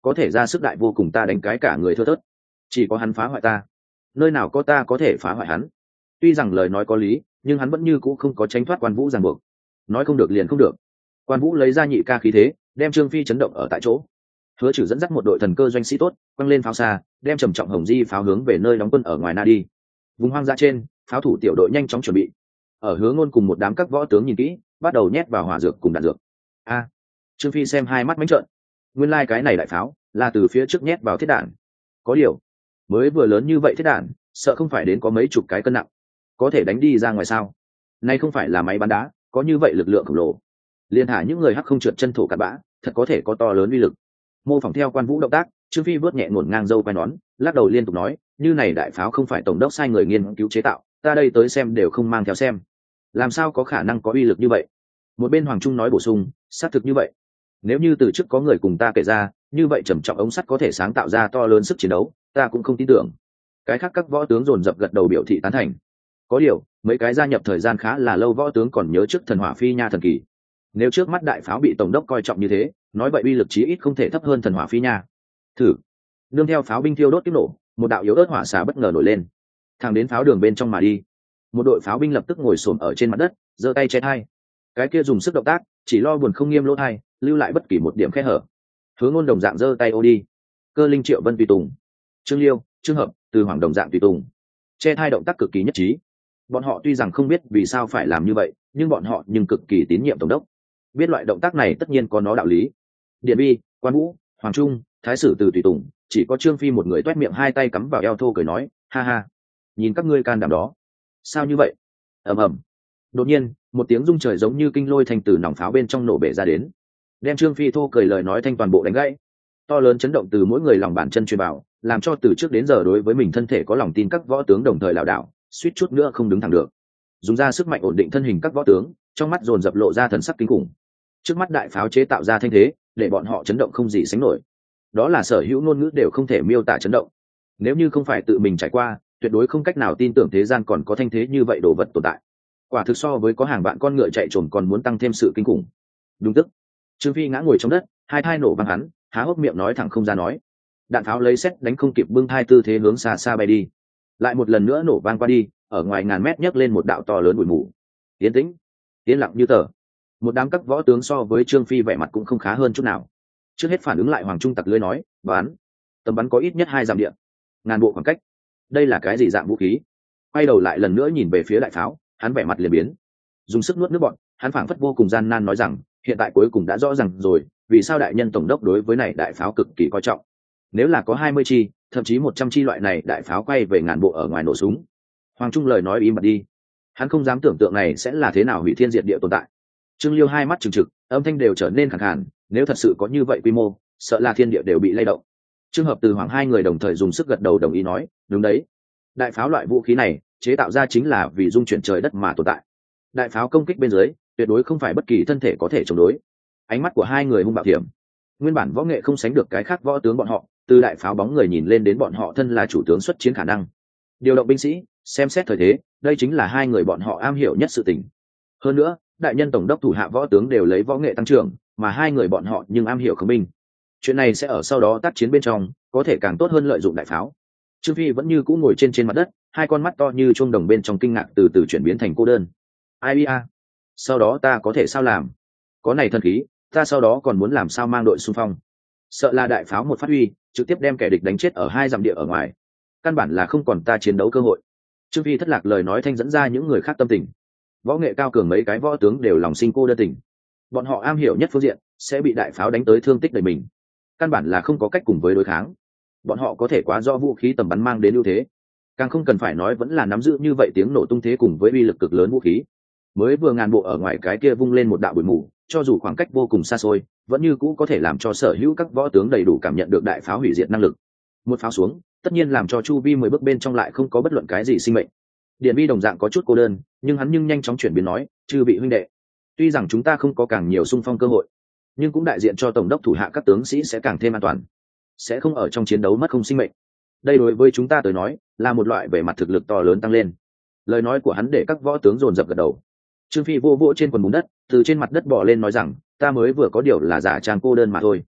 có thể ra sức đại vô cùng ta đánh cái cả người thưa thớt, chỉ có hắn phá hoại ta, nơi nào có ta có thể phá hoại hắn. Tuy rằng lời nói có lý, nhưng hắn vẫn như cũ không có tránh thoát Quan Vũ ràng buộc. Nói không được liền không được. Quan Vũ lấy ra nhị ca khí thế, đem Trương Phi chấn động ở tại chỗ. Hứa Trừ dẫn dắt một đội thần cơ doanh sĩ tốt, quăng lên pháo xa, đem trầm trọng hồng di pháo hướng về nơi đóng quân ở ngoài Na đi. Vùng hoang dã trên, pháo thủ tiểu đội nhanh chóng chuẩn bị. Ở Hứa Ngôn cùng một đám các võ tướng nhìn kỹ, bắt đầu nhét vào hỏa dược cùng đạn dược. A, Trương Phi xem hai mắt mánh trợn. Nguyên lai like cái này đại pháo là từ phía trước nhét vào thiết đạn. Có điều, mới vừa lớn như vậy thiết đạn, sợ không phải đến có mấy chục cái cân nặng, có thể đánh đi ra ngoài sao? Nay không phải là máy bắn đá, có như vậy lực lượng khổng lồ, liên thả những người hắc không trượt chân thổ cặn bã, thật có thể có to lớn uy lực. Mô phỏng theo Quan Vũ động tác, Trương Phi vớt nhẹ ngổn ngang râu quai nón, lắc đầu liên tục nói, như này đại pháo không phải tổng đốc sai người nghiên cứu chế tạo, ta đây tới xem đều không mang theo xem, làm sao có khả năng có uy lực như vậy? Một bên Hoàng Trung nói bổ sung, xác thực như vậy. Nếu như từ trước có người cùng ta kể ra, như vậy trầm trọng ống sắt có thể sáng tạo ra to lớn sức chiến đấu, ta cũng không tin tưởng. Cái khác các võ tướng dồn dập gật đầu biểu thị tán thành. Có điều, mấy cái gia nhập thời gian khá là lâu võ tướng còn nhớ trước thần hỏa phi nha thần kỳ. Nếu trước mắt đại pháo bị tổng đốc coi trọng như thế, nói vậy uy lực chí ít không thể thấp hơn thần hỏa phi nha. Thử. Nương theo pháo binh thiêu đốt kích nổ, một đạo yếu ớt hỏa xà bất ngờ nổi lên, thẳng đến pháo đường bên trong mà đi. Một đội pháo binh lập tức ngồi xổm ở trên mặt đất, giơ tay che thai. Cái kia dùng sức động tác, chỉ lo buồn không nghiêm lỗ thai, lưu lại bất kỳ một điểm khe hở. Hướng Ngôn đồng dạng giơ tay ô đi. Cơ Linh, Triệu Vân tùy tùng, Trương Liêu, Trương Hợp, Từ Hoàng đồng dạng tùy tùng, che thai động tác cực kỳ nhất trí. Bọn họ tuy rằng không biết vì sao phải làm như vậy, nhưng bọn họ nhưng cực kỳ tín nhiệm tổng đốc, biết loại động tác này tất nhiên có nó đạo lý. Điện Bi, Quan Vũ, Hoàng Trung, Thái sử Từ tùy tùng, chỉ có Trương Phi một người toét miệng hai tay cắm vào eo thô cười nói, ha ha, nhìn các ngươi can đảm đó, sao như vậy? Ầm ầm. Đột nhiên, một tiếng rung trời giống như kinh lôi thành từ nòng pháo bên trong nổ bể ra đến, đem Trương Phi thô cười lời nói thanh toàn bộ đánh gãy. To lớn chấn động từ mỗi người lòng bàn chân truyền vào, làm cho từ trước đến giờ đối với mình thân thể có lòng tin các võ tướng đồng thời lảo đảo, suýt chút nữa không đứng thẳng được. Dùng ra sức mạnh ổn định thân hình các võ tướng, trong mắt dồn dập lộ ra thần sắc kinh khủng. Trước mắt đại pháo chế tạo ra thanh thế, để bọn họ chấn động không gì sánh nổi. Đó là sở hữu ngôn ngữ đều không thể miêu tả chấn động. Nếu như không phải tự mình trải qua, tuyệt đối không cách nào tin tưởng thế gian còn có thanh thế như vậy đồ vật tồn tại. Quả thực so với có hàng vạn con ngựa chạy trồm còn muốn tăng thêm sự kinh khủng. Đúng tức, Trương Phi ngã ngồi trong đất, hai thai nổ văng hắn, há hốc miệng nói thẳng không ra nói. Đạn pháo lấy xét đánh không kịp bưng thai tư thế hướng xa xa bay đi, lại một lần nữa nổ vang qua đi, ở ngoài ngàn mét nhấc lên một đạo to lớn bụi mù. Yên tĩnh, yên lặng như tờ. Một đám các võ tướng so với Trương Phi vẻ mặt cũng không khá hơn chút nào. Trước hết phản ứng lại Hoàng Trung tặc lưỡi nói, bắn. Tầm bắn có ít nhất hai dặm điện, ngàn bộ khoảng cách. Đây là cái gì dạng vũ khí? Quay đầu lại lần nữa nhìn về phía đại pháo, hắn vẻ mặt liền biến, dùng sức nuốt nước bọt. Hắn phảng phất vô cùng gian nan nói rằng, hiện tại cuối cùng đã rõ ràng rồi, vì sao đại nhân tổng đốc đối với này đại pháo cực kỳ coi trọng. Nếu là có hai mươi chi, thậm chí một trăm chi loại này đại pháo quay về ngàn bộ ở ngoài nổ súng. Hoàng Trung lời nói im bặt đi, hắn không dám tưởng tượng này sẽ là thế nào hủy thiên diệt địa tồn tại. Trương Liêu hai mắt trừng trực, âm thanh đều trở nên khàn khàn, nếu thật sự có như vậy quy mô, sợ là thiên địa đều bị lay động. Trương Hợp, Từ Hoàng hai người đồng thời dùng sức gật đầu đồng ý nói, đúng đấy, đại pháo loại vũ khí này chế tạo ra chính là vì dung chuyển trời đất mà tồn tại. Đại pháo công kích bên dưới, tuyệt đối không phải bất kỳ thân thể có thể chống đối. Ánh mắt của hai người hung bạo thiểm, nguyên bản võ nghệ không sánh được cái khác võ tướng bọn họ, từ đại pháo bóng người nhìn lên đến bọn họ thân là chủ tướng xuất chiến khả năng, điều động binh sĩ, xem xét thời thế, đây chính là hai người bọn họ am hiểu nhất sự tình. Hơn nữa, đại nhân tổng đốc thủ hạ võ tướng đều lấy võ nghệ tăng trưởng, mà hai người bọn họ nhưng am hiểu khống binh. Chuyện này sẽ ở sau đó tác chiến bên trong có thể càng tốt hơn lợi dụng đại pháo. Trương Phi vẫn như cũ ngồi trên trên mặt đất, hai con mắt to như chuông đồng bên trong kinh ngạc từ từ chuyển biến thành cô đơn. Ai a, sau đó ta có thể sao làm? Có này thần khí, ta sau đó còn muốn làm sao mang đội xung phong? Sợ là đại pháo một phát huy, trực tiếp đem kẻ địch đánh chết ở hai dặm địa ở ngoài, căn bản là không còn ta chiến đấu cơ hội. Trương Phi thất lạc lời nói thanh dẫn ra những người khác tâm tình. Võ nghệ cao cường mấy cái võ tướng đều lòng sinh cô đơn tình, bọn họ am hiểu nhất phương diện, sẽ bị đại pháo đánh tới thương tích đầy mình, căn bản là không có cách cùng với đối kháng. Bọn họ có thể quá do vũ khí tầm bắn mang đến ưu thế, càng không cần phải nói vẫn là nắm giữ như vậy tiếng nổ tung thế cùng với uy lực cực lớn vũ khí. Mới vừa ngàn bộ ở ngoài cái kia vung lên một đạo bụi mù, cho dù khoảng cách vô cùng xa xôi, vẫn như cũ có thể làm cho sở hữu các võ tướng đầy đủ cảm nhận được đại pháo hủy diệt năng lực. Một pháo xuống, tất nhiên làm cho chu vi mười bước bên trong lại không có bất luận cái gì sinh mệnh. Điện Bi đồng dạng có chút cô đơn, nhưng hắn nhưng nhanh chóng chuyển biến nói, chư vị huynh đệ, tuy rằng chúng ta không có càng nhiều xung phong cơ hội, nhưng cũng đại diện cho tổng đốc thủ hạ các tướng sĩ sẽ càng thêm an toàn, sẽ không ở trong chiến đấu mất không sinh mệnh. Đây đối với chúng ta tới nói là một loại về mặt thực lực to lớn tăng lên. Lời nói của hắn để các võ tướng dồn dập gật đầu. Trương Phi vô vỗ trên quần bùn đất, từ trên mặt đất bò lên nói rằng, ta mới vừa có điều là giả trang cô đơn mà thôi.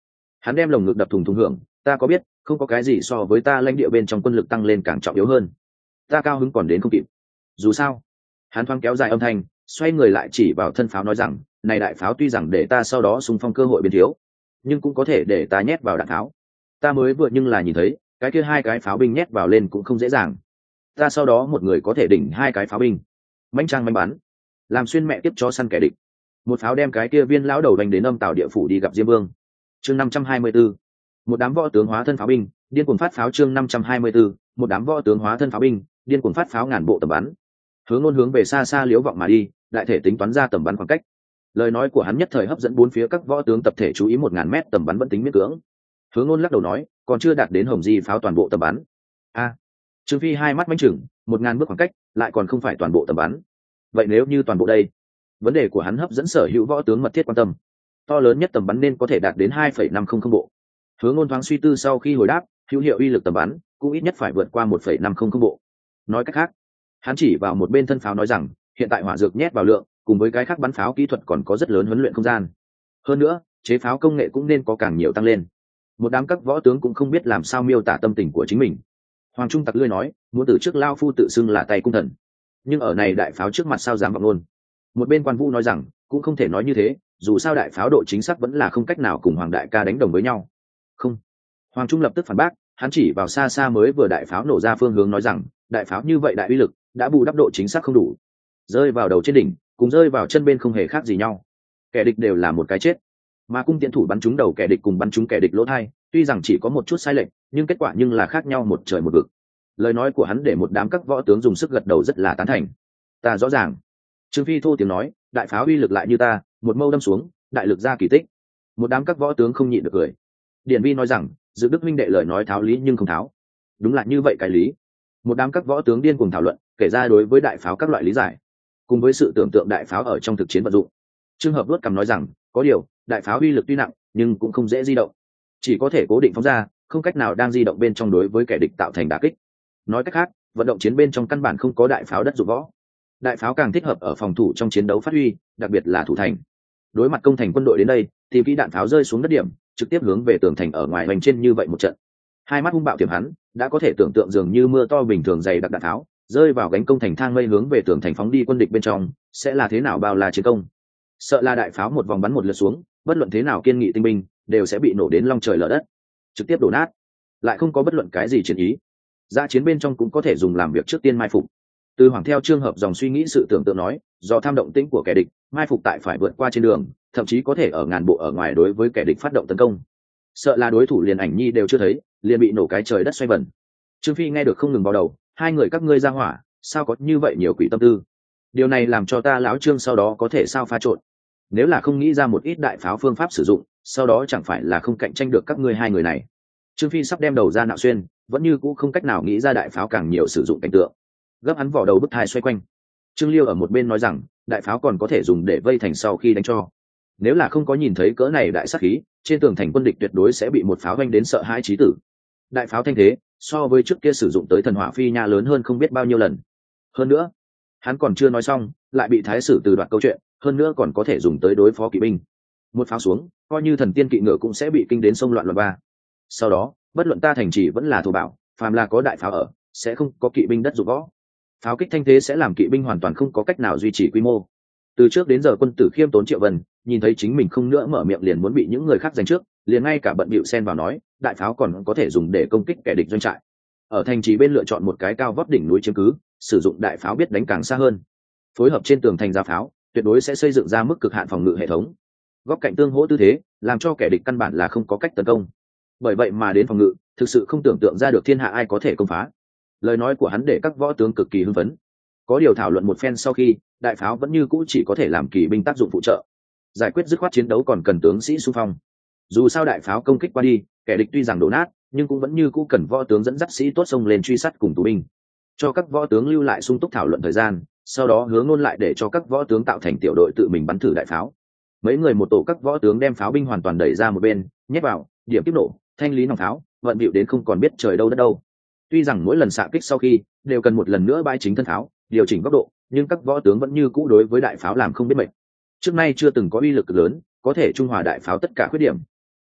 Hắn đem lồng ngực đập thùng thùng hưởng, ta có biết không có cái gì so với ta lãnh địa bên trong quân lực tăng lên càng trọng yếu hơn. Ta cao hứng còn đến không kịp. Dù sao, hắn thoáng kéo dài âm thanh, xoay người lại chỉ vào thân pháo nói rằng, này đại pháo tuy rằng để ta sau đó xung phong cơ hội biến thiếu, nhưng cũng có thể để ta nhét vào đạn pháo. Ta mới vừa nhưng là nhìn thấy cái kia hai cái pháo binh nhét vào lên cũng không dễ dàng. Ta sau đó một người có thể đỉnh hai cái pháo binh, manh trang manh bắn, làm xuyên mẹ tiếp cho săn kẻ địch. Một pháo đem cái kia viên lão đầu đánh đến âm tào địa phủ đi gặp Diêm Vương. Chương năm trăm hai mươi 524. Một đám võ tướng hóa thân pháo binh, điên cuồng phát pháo. Chương năm trăm hai mươi 524. Một đám võ tướng hóa thân pháo binh, điên cuồng phát pháo ngàn bộ tầm bắn. Hướng Ngôn hướng về xa xa liếu vọng mà đi, đại thể tính toán ra tầm bắn khoảng cách. Lời nói của hắn nhất thời hấp dẫn bốn phía các võ tướng tập thể chú ý, một ngàn mét tầm bắn vẫn tính miễn cưỡng. Hướng Ngôn lắc đầu nói, còn chưa đạt đến Hồng Di pháo toàn bộ tầm bắn. A, à, Trương Phi hai mắt manh chừng, một ngàn bước khoảng cách, lại còn không phải toàn bộ tầm bắn. Vậy nếu như toàn bộ đây? Vấn đề của hắn hấp dẫn sở hữu võ tướng mật thiết quan tâm. To lớn nhất tầm bắn nên có thể đạt đến hai phẩy năm không không bộ. Hướng Ngôn thoáng suy tư sau khi hồi đáp, hữu hiệu uy lực tầm bắn cũng ít nhất phải vượt qua một phẩy năm không không bộ. Nói cách khác, hắn chỉ vào một bên thân pháo nói rằng, hiện tại hỏa dược nhét vào lượng, cùng với cái khác bắn pháo kỹ thuật còn có rất lớn huấn luyện không gian. Hơn nữa, chế pháo công nghệ cũng nên có càng nhiều tăng lên. Một đám các võ tướng cũng không biết làm sao miêu tả tâm tình của chính mình. Hoàng Trung tặc lươi nói, muốn từ trước lao phu tự xưng là tay cung thần, nhưng ở này đại pháo trước mặt sao dám vọng luôn. Một bên Quan Vũ nói rằng, cũng không thể nói như thế, dù sao đại pháo độ chính xác vẫn là không cách nào cùng Hoàng đại ca đánh đồng với nhau. Không. Hoàng Trung lập tức phản bác, hắn chỉ vào xa xa mới vừa đại pháo nổ ra phương hướng nói rằng, đại pháo như vậy đại uy lực đã bù đắp độ chính xác không đủ, rơi vào đầu trên đỉnh cùng rơi vào chân bên không hề khác gì nhau, kẻ địch đều là một cái chết. Mà cung tiễn thủ bắn trúng đầu kẻ địch cùng bắn trúng kẻ địch lỗ thai, tuy rằng chỉ có một chút sai lệch, nhưng kết quả nhưng là khác nhau một trời một vực. Lời nói của hắn để một đám các võ tướng dùng sức gật đầu rất là tán thành. Ta rõ ràng. Trương Phi thô tiếng nói, đại pháo uy lực lại như ta, một mâu đâm xuống, đại lực ra kỳ tích. Một đám các võ tướng không nhịn được cười. Điển Vi nói rằng, Dự Đức minh đệ lời nói tháo lý nhưng không tháo. Đúng là như vậy cái lý. Một đám các võ tướng điên cuồng thảo luận, kể ra đối với đại pháo các loại lý giải, cùng với sự tưởng tượng đại pháo ở trong thực chiến vận dụng. Trường hợp luốt cằm nói rằng, có điều, đại pháo uy lực tuy nặng, nhưng cũng không dễ di động, chỉ có thể cố định phóng ra, không cách nào đang di động bên trong đối với kẻ địch tạo thành đả kích. Nói cách khác, vận động chiến bên trong căn bản không có đại pháo đất dụng võ. Đại pháo càng thích hợp ở phòng thủ trong chiến đấu phát huy, đặc biệt là thủ thành. Đối mặt công thành quân đội đến đây, thì kỹ đạn pháo rơi xuống đất điểm, trực tiếp hướng về tường thành ở ngoài hoành trên như vậy một trận. Hai mắt hung bạo tiềm hắn, đã có thể tưởng tượng dường như mưa to bình thường dày đặc đạn tháo rơi vào gánh công thành thang mây hướng về tường thành phóng đi quân địch bên trong, sẽ là thế nào bao la chiến công. Sợ là đại pháo một vòng bắn một lượt xuống, bất luận thế nào kiên nghị tinh binh đều sẽ bị nổ đến long trời lở đất, trực tiếp đổ nát, lại không có bất luận cái gì chiến ý. Ra chiến bên trong cũng có thể dùng làm việc trước tiên mai phục. Từ Hoàng theo trường hợp dòng suy nghĩ sự tưởng tượng nói, do tham động tĩnh của kẻ địch, mai phục tại phải vượt qua trên đường, thậm chí có thể ở ngàn bộ ở ngoài đối với kẻ địch phát động tấn công. Sợ là đối thủ liền ảnh nhi đều chưa thấy, liền bị nổ cái trời đất xoay vần. Trương Phi nghe được không ngừng vào đầu, hai người các ngươi ra hỏa, sao có như vậy nhiều quỷ tâm tư? Điều này làm cho ta lão Trương sau đó có thể sao pha trộn. Nếu là không nghĩ ra một ít đại pháo phương pháp sử dụng, sau đó chẳng phải là không cạnh tranh được các ngươi hai người này. Trương Phi sắp đem đầu ra nạo xuyên, vẫn như cũ không cách nào nghĩ ra đại pháo càng nhiều sử dụng cảnh tượng. Gấp hắn vỏ đầu bức thai xoay quanh. Trương Liêu ở một bên nói rằng, đại pháo còn có thể dùng để vây thành sau khi đánh cho. Nếu là không có nhìn thấy cỡ này đại sát khí, trên tường thành quân địch tuyệt đối sẽ bị một pháo vanh đến sợ hãi chí tử. Đại pháo thanh thế, so với trước kia sử dụng tới thần hỏa phi nha lớn hơn không biết bao nhiêu lần. Hơn nữa, hắn còn chưa nói xong, lại bị thái sử từ đoạt câu chuyện, hơn nữa còn có thể dùng tới đối phó kỵ binh. Một pháo xuống, coi như thần tiên kỵ ngựa cũng sẽ bị kinh đến sông loạn loạn ba. Sau đó, bất luận ta thành trì vẫn là thổ bảo, phàm là có đại pháo ở, sẽ không có kỵ binh đất dụng võ. Pháo kích thanh thế sẽ làm kỵ binh hoàn toàn không có cách nào duy trì quy mô. Từ trước đến giờ quân tử khiêm tốn Triệu Vân, nhìn thấy chính mình không nữa mở miệng liền muốn bị những người khác giành trước, liền ngay cả bận bịu xen vào nói, đại pháo còn có thể dùng để công kích kẻ địch doanh trại. Ở thành trì bên lựa chọn một cái cao vóc đỉnh núi chiếm cứ, sử dụng đại pháo biết đánh càng xa hơn. Phối hợp trên tường thành ra pháo, tuyệt đối sẽ xây dựng ra mức cực hạn phòng ngự hệ thống. Góc cạnh tương hỗ tư thế, làm cho kẻ địch căn bản là không có cách tấn công. Bởi vậy mà đến phòng ngự, thực sự không tưởng tượng ra được thiên hạ ai có thể công phá. Lời nói của hắn để các võ tướng cực kỳ hưng phấn. Có điều thảo luận một phen sau khi, đại pháo vẫn như cũ chỉ có thể làm kỳ binh tác dụng phụ trợ. Giải quyết dứt khoát chiến đấu còn cần tướng sĩ xung phong. Dù sao đại pháo công kích qua đi, kẻ địch tuy rằng đổ nát, nhưng cũng vẫn như cũ cần võ tướng dẫn dắt sĩ tốt xông lên truy sát cùng tù binh. Cho các võ tướng lưu lại sung túc thảo luận thời gian, sau đó hướng ngôn lại để cho các võ tướng tạo thành tiểu đội tự mình bắn thử đại pháo. Mấy người một tổ các võ tướng đem pháo binh hoàn toàn đẩy ra một bên, nhét vào, điểm tiếp nổ, thanh lý nòng pháo, vận bịu đến không còn biết trời đâu đất đâu. Tuy rằng mỗi lần xạ kích sau khi đều cần một lần nữa bay chính thân pháo, điều chỉnh góc độ, nhưng các võ tướng vẫn như cũ đối với đại pháo làm không biết mệt. Trước nay chưa từng có uy lực lớn, có thể trung hòa đại pháo tất cả khuyết điểm.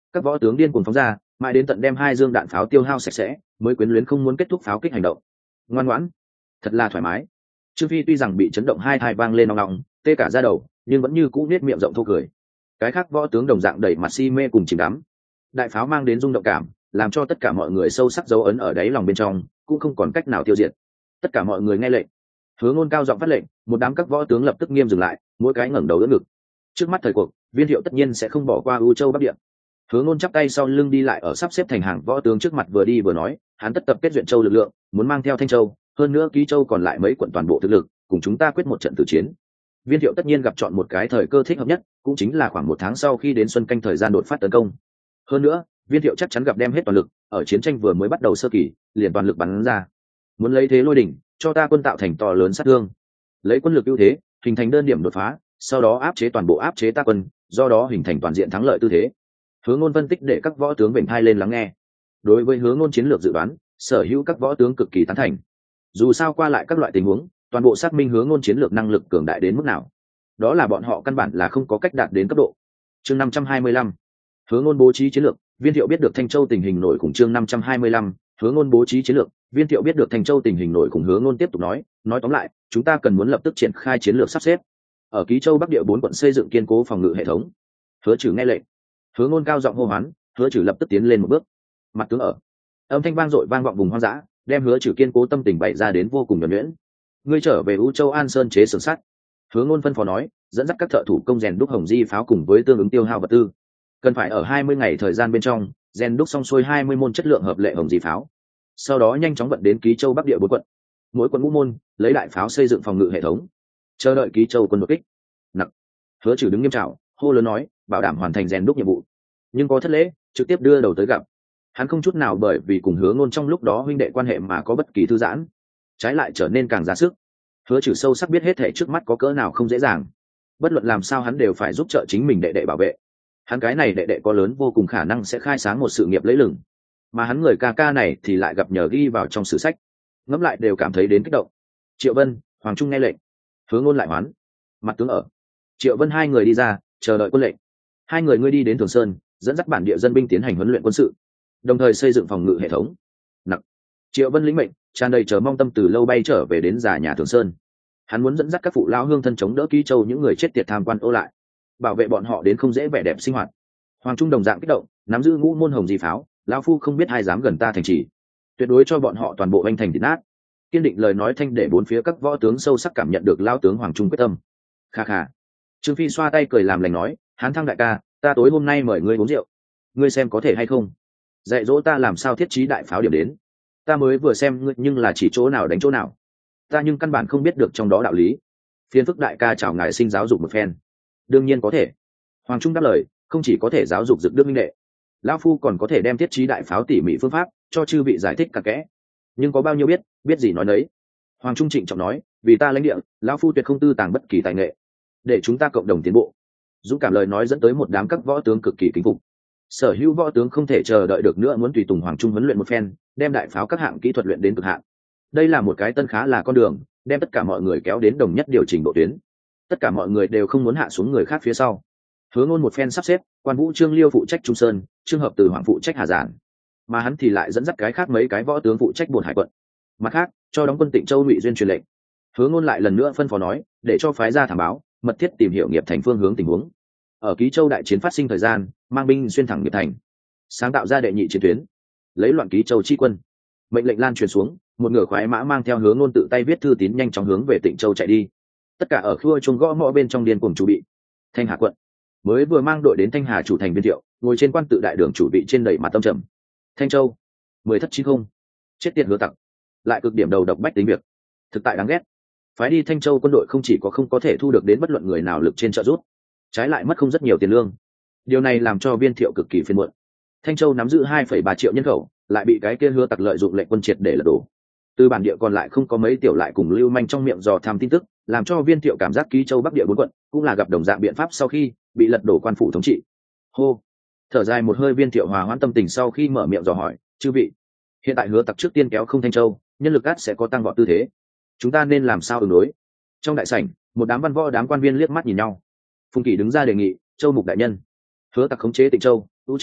Các võ tướng điên cuồng phóng ra, mãi đến tận đem hai dương đạn pháo tiêu hao sạch sẽ, mới quyến luyến không muốn kết thúc pháo kích hành động. Ngoan ngoãn, thật là thoải mái. Trương Phi tuy rằng bị chấn động hai thai vang lên nòng nòng, tê cả da đầu, nhưng vẫn như cũ nết miệng rộng thô cười. Cái khác võ tướng đồng dạng đẩy mặt si mê cùng chìm đắm. Đại pháo mang đến rung động cảm, làm cho tất cả mọi người sâu sắc dấu ấn ở đáy lòng bên trong, cũng không còn cách nào tiêu diệt. Tất cả mọi người nghe lệnh. Hứa Ngôn cao giọng phát lệnh, một đám các võ tướng lập tức nghiêm dừng lại, mỗi cái ngẩng đầu đỡ ngực. Trước mắt thời cuộc, Viên Thiệu tất nhiên sẽ không bỏ qua U Châu Bắc Địa. Hứa Ngôn chắp tay sau lưng đi lại ở sắp xếp thành hàng võ tướng trước mặt, vừa đi vừa nói, hắn tất tập kết Duyện Châu lực lượng, muốn mang theo Thanh Châu, hơn nữa Ký Châu còn lại mấy quận toàn bộ thực lực, cùng chúng ta quyết một trận tử chiến. Viên Thiệu tất nhiên gặp chọn một cái thời cơ thích hợp nhất, cũng chính là khoảng một tháng sau khi đến xuân canh thời gian đột phát tấn công. Hơn nữa, Viên Thiệu chắc chắn gặp đem hết toàn lực, ở chiến tranh vừa mới bắt đầu sơ kỳ, liền toàn lực bắn ra. Muốn lấy thế lôi đỉnh, cho ta quân tạo thành to lớn sát thương. Lấy quân lực ưu thế, hình thành đơn điểm đột phá, sau đó áp chế toàn bộ áp chế ta quân, do đó hình thành toàn diện thắng lợi tư thế. Hứa Ngôn phân tích để các võ tướng vểnh tai lên lắng nghe. Đối với Hứa Ngôn chiến lược dự đoán, sở hữu các võ tướng cực kỳ tán thành. Dù sao qua lại các loại tình huống, toàn bộ xác minh Hứa Ngôn chiến lược năng lực cường đại đến mức nào. Đó là bọn họ căn bản là không có cách đạt đến cấp độ. Chương năm trăm hai mươi lăm, Hứa Ngôn bố trí chiến lược. Viên Thiệu biết được Thanh Châu tình hình nổi cùng chương năm trăm hai mươi lăm, Hứa Ngôn bố trí chiến lược. Viên Thiệu biết được Thanh Châu tình hình nổi cùng Hứa Ngôn tiếp tục nói, nói tóm lại, chúng ta cần muốn lập tức triển khai chiến lược sắp xếp. Ở Ký Châu Bắc Địa bốn quận xây dựng kiên cố phòng ngự hệ thống. Hứa Trừ nghe lệnh. Hứa Ngôn cao giọng hô hoán, Hứa Trừ lập tức tiến lên một bước. Mặt tướng ở. Âm thanh vang dội vang vọng vùng hoang dã, đem Hứa Trừ kiên cố tâm tình bày ra đến vô cùng nhuần nhuyễn. Ngươi trở về U Châu An Sơn chế sườn sắt. Hứa Ngôn phân phó nói, dẫn dắt các thợ thủ công rèn đúc hồng di pháo cùng với tương ứng tiêu hao vật tư. Cần phải ở hai mươi ngày thời gian bên trong, rèn đúc xong xuôi hai mươi môn chất lượng hợp lệ hồng di pháo. Sau đó nhanh chóng vận đến Ký Châu Bắc Địa bốn quận. Mỗi quận ngũ môn, lấy đại pháo xây dựng phòng ngự hệ thống. Chờ đợi Ký Châu quân đột kích. Nặc. Hứa Trừ đứng nghiêm trảo, hô lớn nói, bảo đảm hoàn thành rèn đúc nhiệm vụ. Nhưng có thất lễ, trực tiếp đưa đầu tới gặp. Hắn không chút nào bởi vì cùng Hứa Ngôn trong lúc đó huynh đệ quan hệ mà có bất kỳ thư giãn, trái lại trở nên càng ra sức. Hứa Trừ sâu sắc biết hết thể trước mắt có cỡ nào không dễ dàng, bất luận làm sao hắn đều phải giúp trợ chính mình đệ đệ bảo vệ. Hắn cái này đệ đệ có lớn vô cùng khả năng sẽ khai sáng một sự nghiệp lẫy lừng, mà hắn người ca ca này thì lại gặp nhờ ghi vào trong sử sách. Ngẫm lại đều cảm thấy đến kích động. Triệu Vân, Hoàng Trung nghe lệnh. Hứa Ngôn lại hoán. Mặt tướng ở. Triệu Vân hai người đi ra, chờ đợi quân lệnh. Hai người ngươi đi đến Thường Sơn, dẫn dắt bản địa dân binh tiến hành huấn luyện quân sự, đồng thời xây dựng phòng ngự hệ thống. Nặc. Triệu Vân lĩnh mệnh, tràn đầy chờ mong tâm từ lâu bay trở về đến già nhà Thường Sơn. Hắn muốn dẫn dắt các phụ lão hương thân chống đỡ Ký Châu những người chết tiệt tham quan ô lại, bảo vệ bọn họ đến không dễ vẻ đẹp sinh hoạt. Hoàng Trung đồng dạng kích động, nắm giữ ngũ môn hồng di pháo, lão phu không biết ai dám gần ta thành trì, tuyệt đối cho bọn họ toàn bộ anh thành thịt nát. Kiên định lời nói thanh để bốn phía các võ tướng sâu sắc cảm nhận được lao tướng Hoàng Trung quyết tâm. Kha kha. Trương Phi xoa tay cười làm lành nói, Hán Thăng đại ca, ta tối hôm nay mời ngươi uống rượu, ngươi xem có thể hay không? Dạy dỗ ta làm sao thiết trí đại pháo điểm đến. Ta mới vừa xem ngươi nhưng là chỉ chỗ nào đánh chỗ nào, ta nhưng căn bản không biết được trong đó đạo lý. Phiên phức đại ca chào ngài sinh giáo dục một phen. Đương nhiên có thể. Hoàng Trung đáp lời, không chỉ có thể giáo dục Dực Đức minh đệ, lão phu còn có thể đem thiết trí đại pháo tỉ mỉ phương pháp cho chư vị giải thích cặn kẽ. Nhưng có bao nhiêu biết, biết gì nói nấy. Hoàng Trung trịnh trọng nói, vì ta lãnh địa, lão phu tuyệt không tư tàng bất kỳ tài nghệ, để chúng ta cộng đồng tiến bộ. Dũng cảm lời nói dẫn tới một đám các võ tướng cực kỳ kính phục. Sở hữu võ tướng không thể chờ đợi được nữa, muốn tùy tùng Hoàng Trung huấn luyện một phen, đem đại pháo các hạng kỹ thuật luyện đến cực hạn. Đây là một cái tân khá là con đường, đem tất cả mọi người kéo đến đồng nhất điều chỉnh độ tuyến. Tất cả mọi người đều không muốn hạ xuống người khác phía sau. Hứa Ngôn một phen sắp xếp, Quan Vũ Trương Liêu phụ trách Trung Sơn, Trương Hợp Từ Hoàng phụ trách Hà Giản, mà hắn thì lại dẫn dắt cái khác mấy cái võ tướng phụ trách Bồn Hải quận. Mặt khác, cho đóng quân Tịnh Châu Ngụy Duyên truyền lệnh. Hứa Ngôn lại lần nữa phân phó nói, để cho phái ra thám báo, mật thiết tìm hiểu nghiệp thành phương hướng tình huống. Ở Ký Châu đại chiến phát sinh thời gian, mang binh xuyên thẳng nghiệp thành, sáng tạo ra đệ nhị chiến tuyến, lấy loạn Ký Châu chi quân. Mệnh lệnh lan truyền xuống, một ngựa khoái mã mang theo Hứa Ngôn tự tay viết thư tín nhanh chóng hướng về Tịnh Châu chạy đi. Tất cả ở khua chuông gõ mõ bên trong điên cuồng chuẩn bị. Thanh Hà quận mới vừa mang đội đến Thanh Hà chủ thành Viên Thiệu, ngồi trên quan tự đại đường chủ vị trên đầy mặt tâm trầm. Thanh Châu, mười thất chín không, chết tiệt Hứa tặc, lại cực điểm đầu độc bách tính việc, thực tại đáng ghét. Phái đi Thanh Châu quân đội không chỉ có không có thể thu được đến bất luận người nào lực trên trợ giúp, trái lại mất không rất nhiều tiền lương. Điều này làm cho Viên Thiệu cực kỳ phiền muộn. Thanh Châu nắm giữ hai phẩy ba triệu nhân khẩu, lại bị cái kia Hứa tặc lợi dụng lệnh quân triệt để lật đổ. Từ bản địa còn lại không có mấy tiểu lại cùng lưu manh trong miệng dò tham tin tức, làm cho Viên Thiệu cảm giác Ký Châu Bắc Địa bốn quận cũng là gặp đồng dạng biện pháp sau khi bị lật đổ quan phủ thống trị. Hô, thở dài một hơi, Viên Thiệu hòa hoãn tâm tình sau khi mở miệng dò hỏi, chư vị, hiện tại Hứa tặc trước tiên kéo không Thanh Châu, nhân lực át sẽ có tăng vọt tư thế, chúng ta nên làm sao ứng đối? Trong đại sảnh, một đám văn võ đám quan viên liếc mắt nhìn nhau. Phùng Kỷ đứng ra đề nghị, Châu Mục đại nhân, Hứa tặc khống chế Tịnh Châu, U Châu,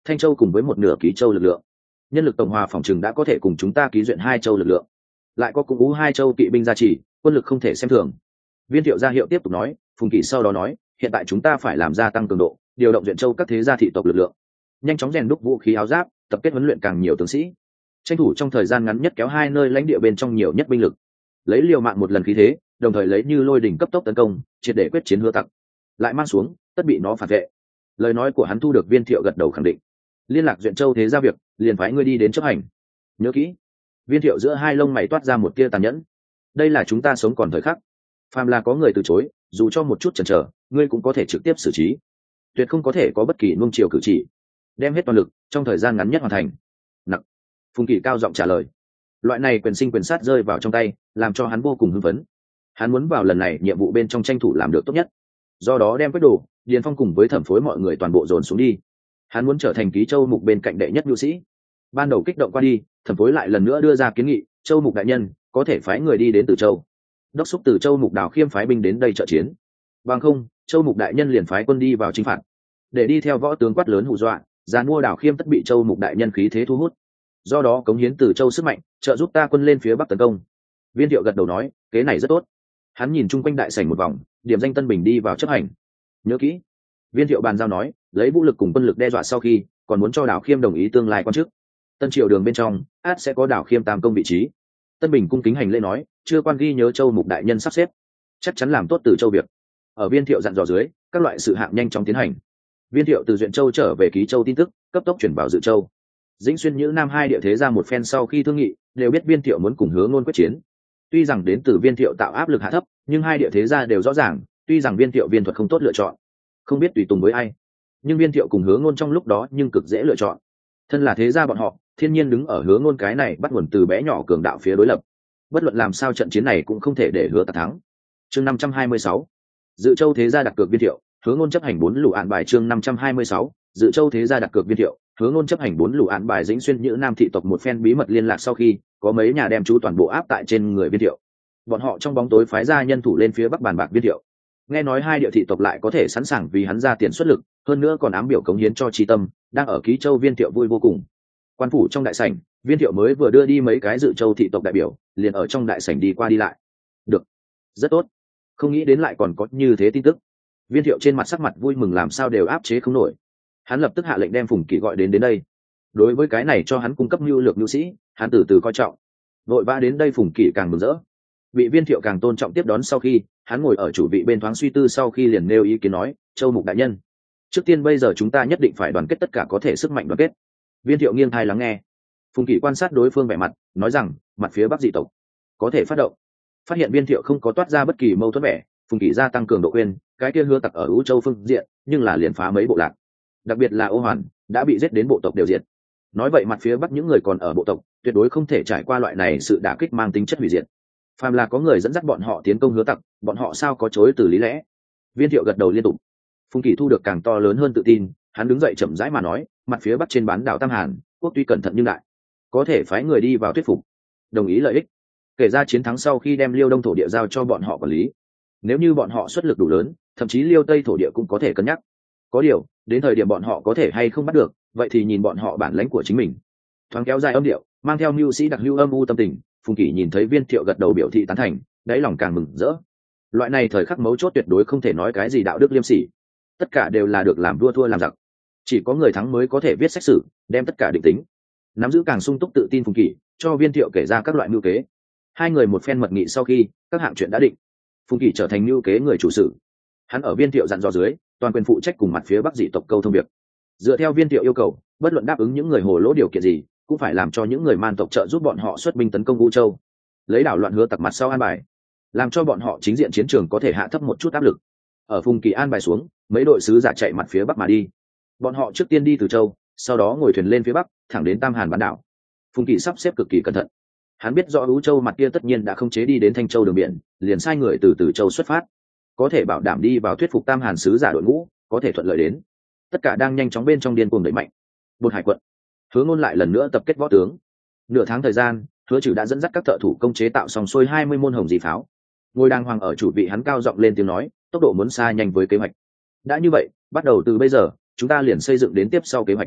Thanh Châu cùng với một nửa Ký Châu lực lượng. Nhân lực tổng hòa phòng trừng đã có thể cùng chúng ta ký duyện hai châu lực lượng. Lại có cùng ú hai châu kỵ binh gia trì, quân lực không thể xem thường. Viên Thiệu ra hiệu tiếp tục nói, Phùng Kỷ sau đó nói, hiện tại chúng ta phải làm gia tăng cường độ, điều động duyện châu các thế gia thị tộc lực lượng, nhanh chóng rèn đúc vũ khí áo giáp, tập kết huấn luyện càng nhiều tướng sĩ, tranh thủ trong thời gian ngắn nhất kéo hai nơi lãnh địa bên trong nhiều nhất binh lực, lấy liều mạng một lần khí thế, đồng thời lấy như lôi đỉnh cấp tốc tấn công, triệt để quyết chiến Hứa Tặc, lại mang xuống, tất bị nó phản vệ. Lời nói của hắn thu được Viên Thiệu gật đầu khẳng định. Liên lạc duyện châu thế gia việc, liền phái ngươi đi đến chấp hành. Nhớ kỹ. Viên Thiệu giữa hai lông mày toát ra một tia tàn nhẫn. Đây là chúng ta sống còn thời khắc, phàm là có người từ chối, dù cho một chút chần chờ, ngươi cũng có thể trực tiếp xử trí, tuyệt không có thể có bất kỳ nuông chiều cử chỉ, đem hết toàn lực trong thời gian ngắn nhất hoàn thành. Nặng. Phùng Kỷ cao giọng trả lời. Loại này quyền sinh quyền sát rơi vào trong tay, làm cho hắn vô cùng hưng phấn. Hắn muốn vào lần này nhiệm vụ bên trong tranh thủ làm được tốt nhất, do đó đem quyết đồ, Điền Phong cùng với thẩm phối mọi người toàn bộ dồn xuống đi. Hắn muốn trở thành Ký Châu mục bên cạnh đệ nhất nhu sĩ. Ban đầu kích động qua đi, thẩm phối lại lần nữa đưa ra kiến nghị, Châu mục đại nhân có thể phái người đi đến Từ Châu, đốc xúc Từ Châu mục Đào Khiêm phái binh đến đây trợ chiến. Bằng không, Châu mục đại nhân liền phái quân đi vào chinh phạt, để đi theo võ tướng quát lớn hù dọa, giàn mua Đào Khiêm tất bị Châu mục đại nhân khí thế thu hút, do đó cống hiến Từ Châu sức mạnh, trợ giúp ta quân lên phía bắc tấn công. Viên Thiệu gật đầu nói, kế này rất tốt. Hắn nhìn chung quanh đại sảnh một vòng, điểm danh Tân Bình đi vào chấp hành. Nhớ kỹ. Viên Thiệu bàn giao nói, lấy vũ lực cùng quân lực đe dọa sau khi, còn muốn cho Đào Khiêm đồng ý tương lai quan chức. Tân triều đường bên trong, át sẽ có Đào Khiêm tam công vị trí. Tân Bình cung kính hành lễ nói, chưa quan ghi nhớ Châu mục đại nhân sắp xếp, chắc chắn làm tốt Từ Châu việc. Ở Viên Thiệu dặn dò dưới, các loại sự hạng nhanh chóng tiến hành. Viên Thiệu từ Duyện Châu trở về Ký Châu tin tức, cấp tốc chuyển vào Dự Châu. Dĩnh Xuyên Nhữ Nam hai địa thế ra một phen sau khi thương nghị, đều biết Viên Thiệu muốn cùng Hứa Ngôn quyết chiến. Tuy rằng đến từ Viên Thiệu tạo áp lực hạ thấp, nhưng hai địa thế gia đều rõ ràng, tuy rằng Viên Thiệu viên thuật không tốt lựa chọn, không biết tùy tùng với ai, nhưng Viên Thiệu cùng Hứa Ngôn trong lúc đó nhưng cực dễ lựa chọn. Thân là thế gia bọn họ, thiên nhiên đứng ở Hứa Ngôn cái này bắt nguồn từ bé nhỏ cường đạo phía đối lập. Bất luận làm sao trận chiến này cũng không thể để Hứa Tặc thắng. Chương năm trăm hai mươi sáu, Dự Châu thế gia đặt cược Viên Thiệu, Hứa Ngôn chấp hành bốn lũ án bài. Chương năm trăm hai mươi sáu, Dự Châu thế gia đặt cược Viên Thiệu, Hứa Ngôn chấp hành bốn lũ án bài. Dĩnh Xuyên Nhữ Nam thị tộc một phen bí mật liên lạc sau khi, có mấy nhà đem chú toàn bộ áp tại trên người Viên Thiệu. Bọn họ trong bóng tối phái ra nhân thủ lên phía bắc bàn bạc Viên Thiệu. Nghe nói hai địa thị tộc lại có thể sẵn sàng vì hắn ra tiền xuất lực, hơn nữa còn ám biểu cống hiến cho Tri Tâm, đang ở Ký Châu Viên Thiệu vui vô cùng. Quan phủ trong đại sảnh, Viên Thiệu mới vừa đưa đi mấy cái Dự Châu thị tộc đại biểu, liền ở trong đại sảnh đi qua đi lại. Được, rất tốt. Không nghĩ đến lại còn có như thế tin tức. Viên Thiệu trên mặt sắc mặt vui mừng làm sao đều áp chế không nổi. Hắn lập tức hạ lệnh đem Phùng Kỷ gọi đến đến đây. Đối với cái này cho hắn cung cấp nhu lược nhu sĩ, hắn từ từ coi trọng. Vội vã đến đây Phùng Kỷ càng mừng rỡ. Bị Viên Thiệu càng tôn trọng tiếp đón sau khi, hắn ngồi ở chủ vị bên thoáng suy tư sau khi liền nêu ý kiến nói, Châu mục đại nhân, trước tiên bây giờ chúng ta nhất định phải đoàn kết tất cả có thể sức mạnh đoàn kết. Viên Thiệu nghiêng tai lắng nghe. Phùng Kỷ quan sát đối phương vẻ mặt, nói rằng, mặt phía bắc dị tộc có thể phát động. Phát hiện Viên Thiệu không có toát ra bất kỳ mâu thuẫn vẻ, Phùng Kỷ gia tăng cường độ quên, cái kia Hứa Tặc ở Ú Châu phương diện, nhưng là liền phá mấy bộ lạc, đặc biệt là Ô Hoàn, đã bị giết đến bộ tộc đều diệt. Nói vậy mặt phía bắc những người còn ở bộ tộc, tuyệt đối không thể trải qua loại này sự đả kích mang tính chất hủy diệt. Phàm là có người dẫn dắt bọn họ tiến công Hứa Tặc, bọn họ sao có chối từ lý lẽ. Viên Thiệu gật đầu liên tục. Phùng Kỷ thu được càng to lớn hơn tự tin, hắn đứng dậy chậm rãi mà nói, mặt phía bắc trên bán đảo Tam Hàn, quốc tuy cẩn thận nhưng đại, có thể phái người đi vào thuyết phục, đồng ý lợi ích. Kể ra chiến thắng sau khi đem Liêu Đông thổ địa giao cho bọn họ quản lý. Nếu như bọn họ xuất lực đủ lớn, thậm chí Liêu Tây thổ địa cũng có thể cân nhắc. Có điều, đến thời điểm bọn họ có thể hay không bắt được, vậy thì nhìn bọn họ bản lãnh của chính mình. Thoáng kéo dài âm điệu, mang theo mưu sĩ đặc lưu âm u tâm tình, Phùng Kỷ nhìn thấy Viên Thiệu gật đầu biểu thị tán thành, đáy lòng càng mừng rỡ. Loại này thời khắc mấu chốt tuyệt đối không thể nói cái gì đạo đức liêm sỉ, tất cả đều là được làm vua thua làm giặc. Chỉ có người thắng mới có thể viết sách sử, đem tất cả định tính. Nắm giữ càng sung túc tự tin Phùng Kỷ, cho Viên Thiệu kể ra các loại mưu kế. Hai người một phen mật nghị sau khi, các hạng chuyện đã định. Phùng Kỷ trở thành mưu kế người chủ sự. Hắn ở Viên Thiệu dặn dò dưới, toàn quyền phụ trách cùng mặt phía bắc dị tộc câu thông việc. Dựa theo Viên Thiệu yêu cầu, bất luận đáp ứng những người hồ lỗ điều kiện gì, cũng phải làm cho những người man tộc trợ giúp bọn họ xuất binh tấn công Vũ Châu, lấy đảo loạn Hứa Tặc mặt sau an bài, làm cho bọn họ chính diện chiến trường có thể hạ thấp một chút áp lực. Ở Phùng Kỷ an bài xuống, mấy đội sứ giả chạy mặt phía bắc mà đi. Bọn họ trước tiên đi Từ Châu, sau đó ngồi thuyền lên phía bắc, thẳng đến Tam Hàn bán đảo. Phùng Kỷ sắp xếp cực kỳ cẩn thận. Hắn biết rõ Vũ Châu mặt kia tất nhiên đã không chế đi đến Thanh Châu đường biển, liền sai người từ Từ Châu xuất phát, có thể bảo đảm đi vào thuyết phục Tam Hàn sứ giả đội ngũ, có thể thuận lợi đến. Tất cả đang nhanh chóng bên trong điên cuồng đẩy mạnh. Bột Hải quận, Hứa Ngôn lại lần nữa tập kết võ tướng. Nửa tháng thời gian, Hứa Trừ đã dẫn dắt các thợ thủ công chế tạo xong xuôi hai mươi môn hồng dị pháo. Ngôi đàng hoàng ở chủ vị hắn cao giọng lên tiếng nói, tốc độ muốn xa nhanh với kế hoạch. Đã như vậy, bắt đầu từ bây giờ, chúng ta liền xây dựng đến tiếp sau kế hoạch.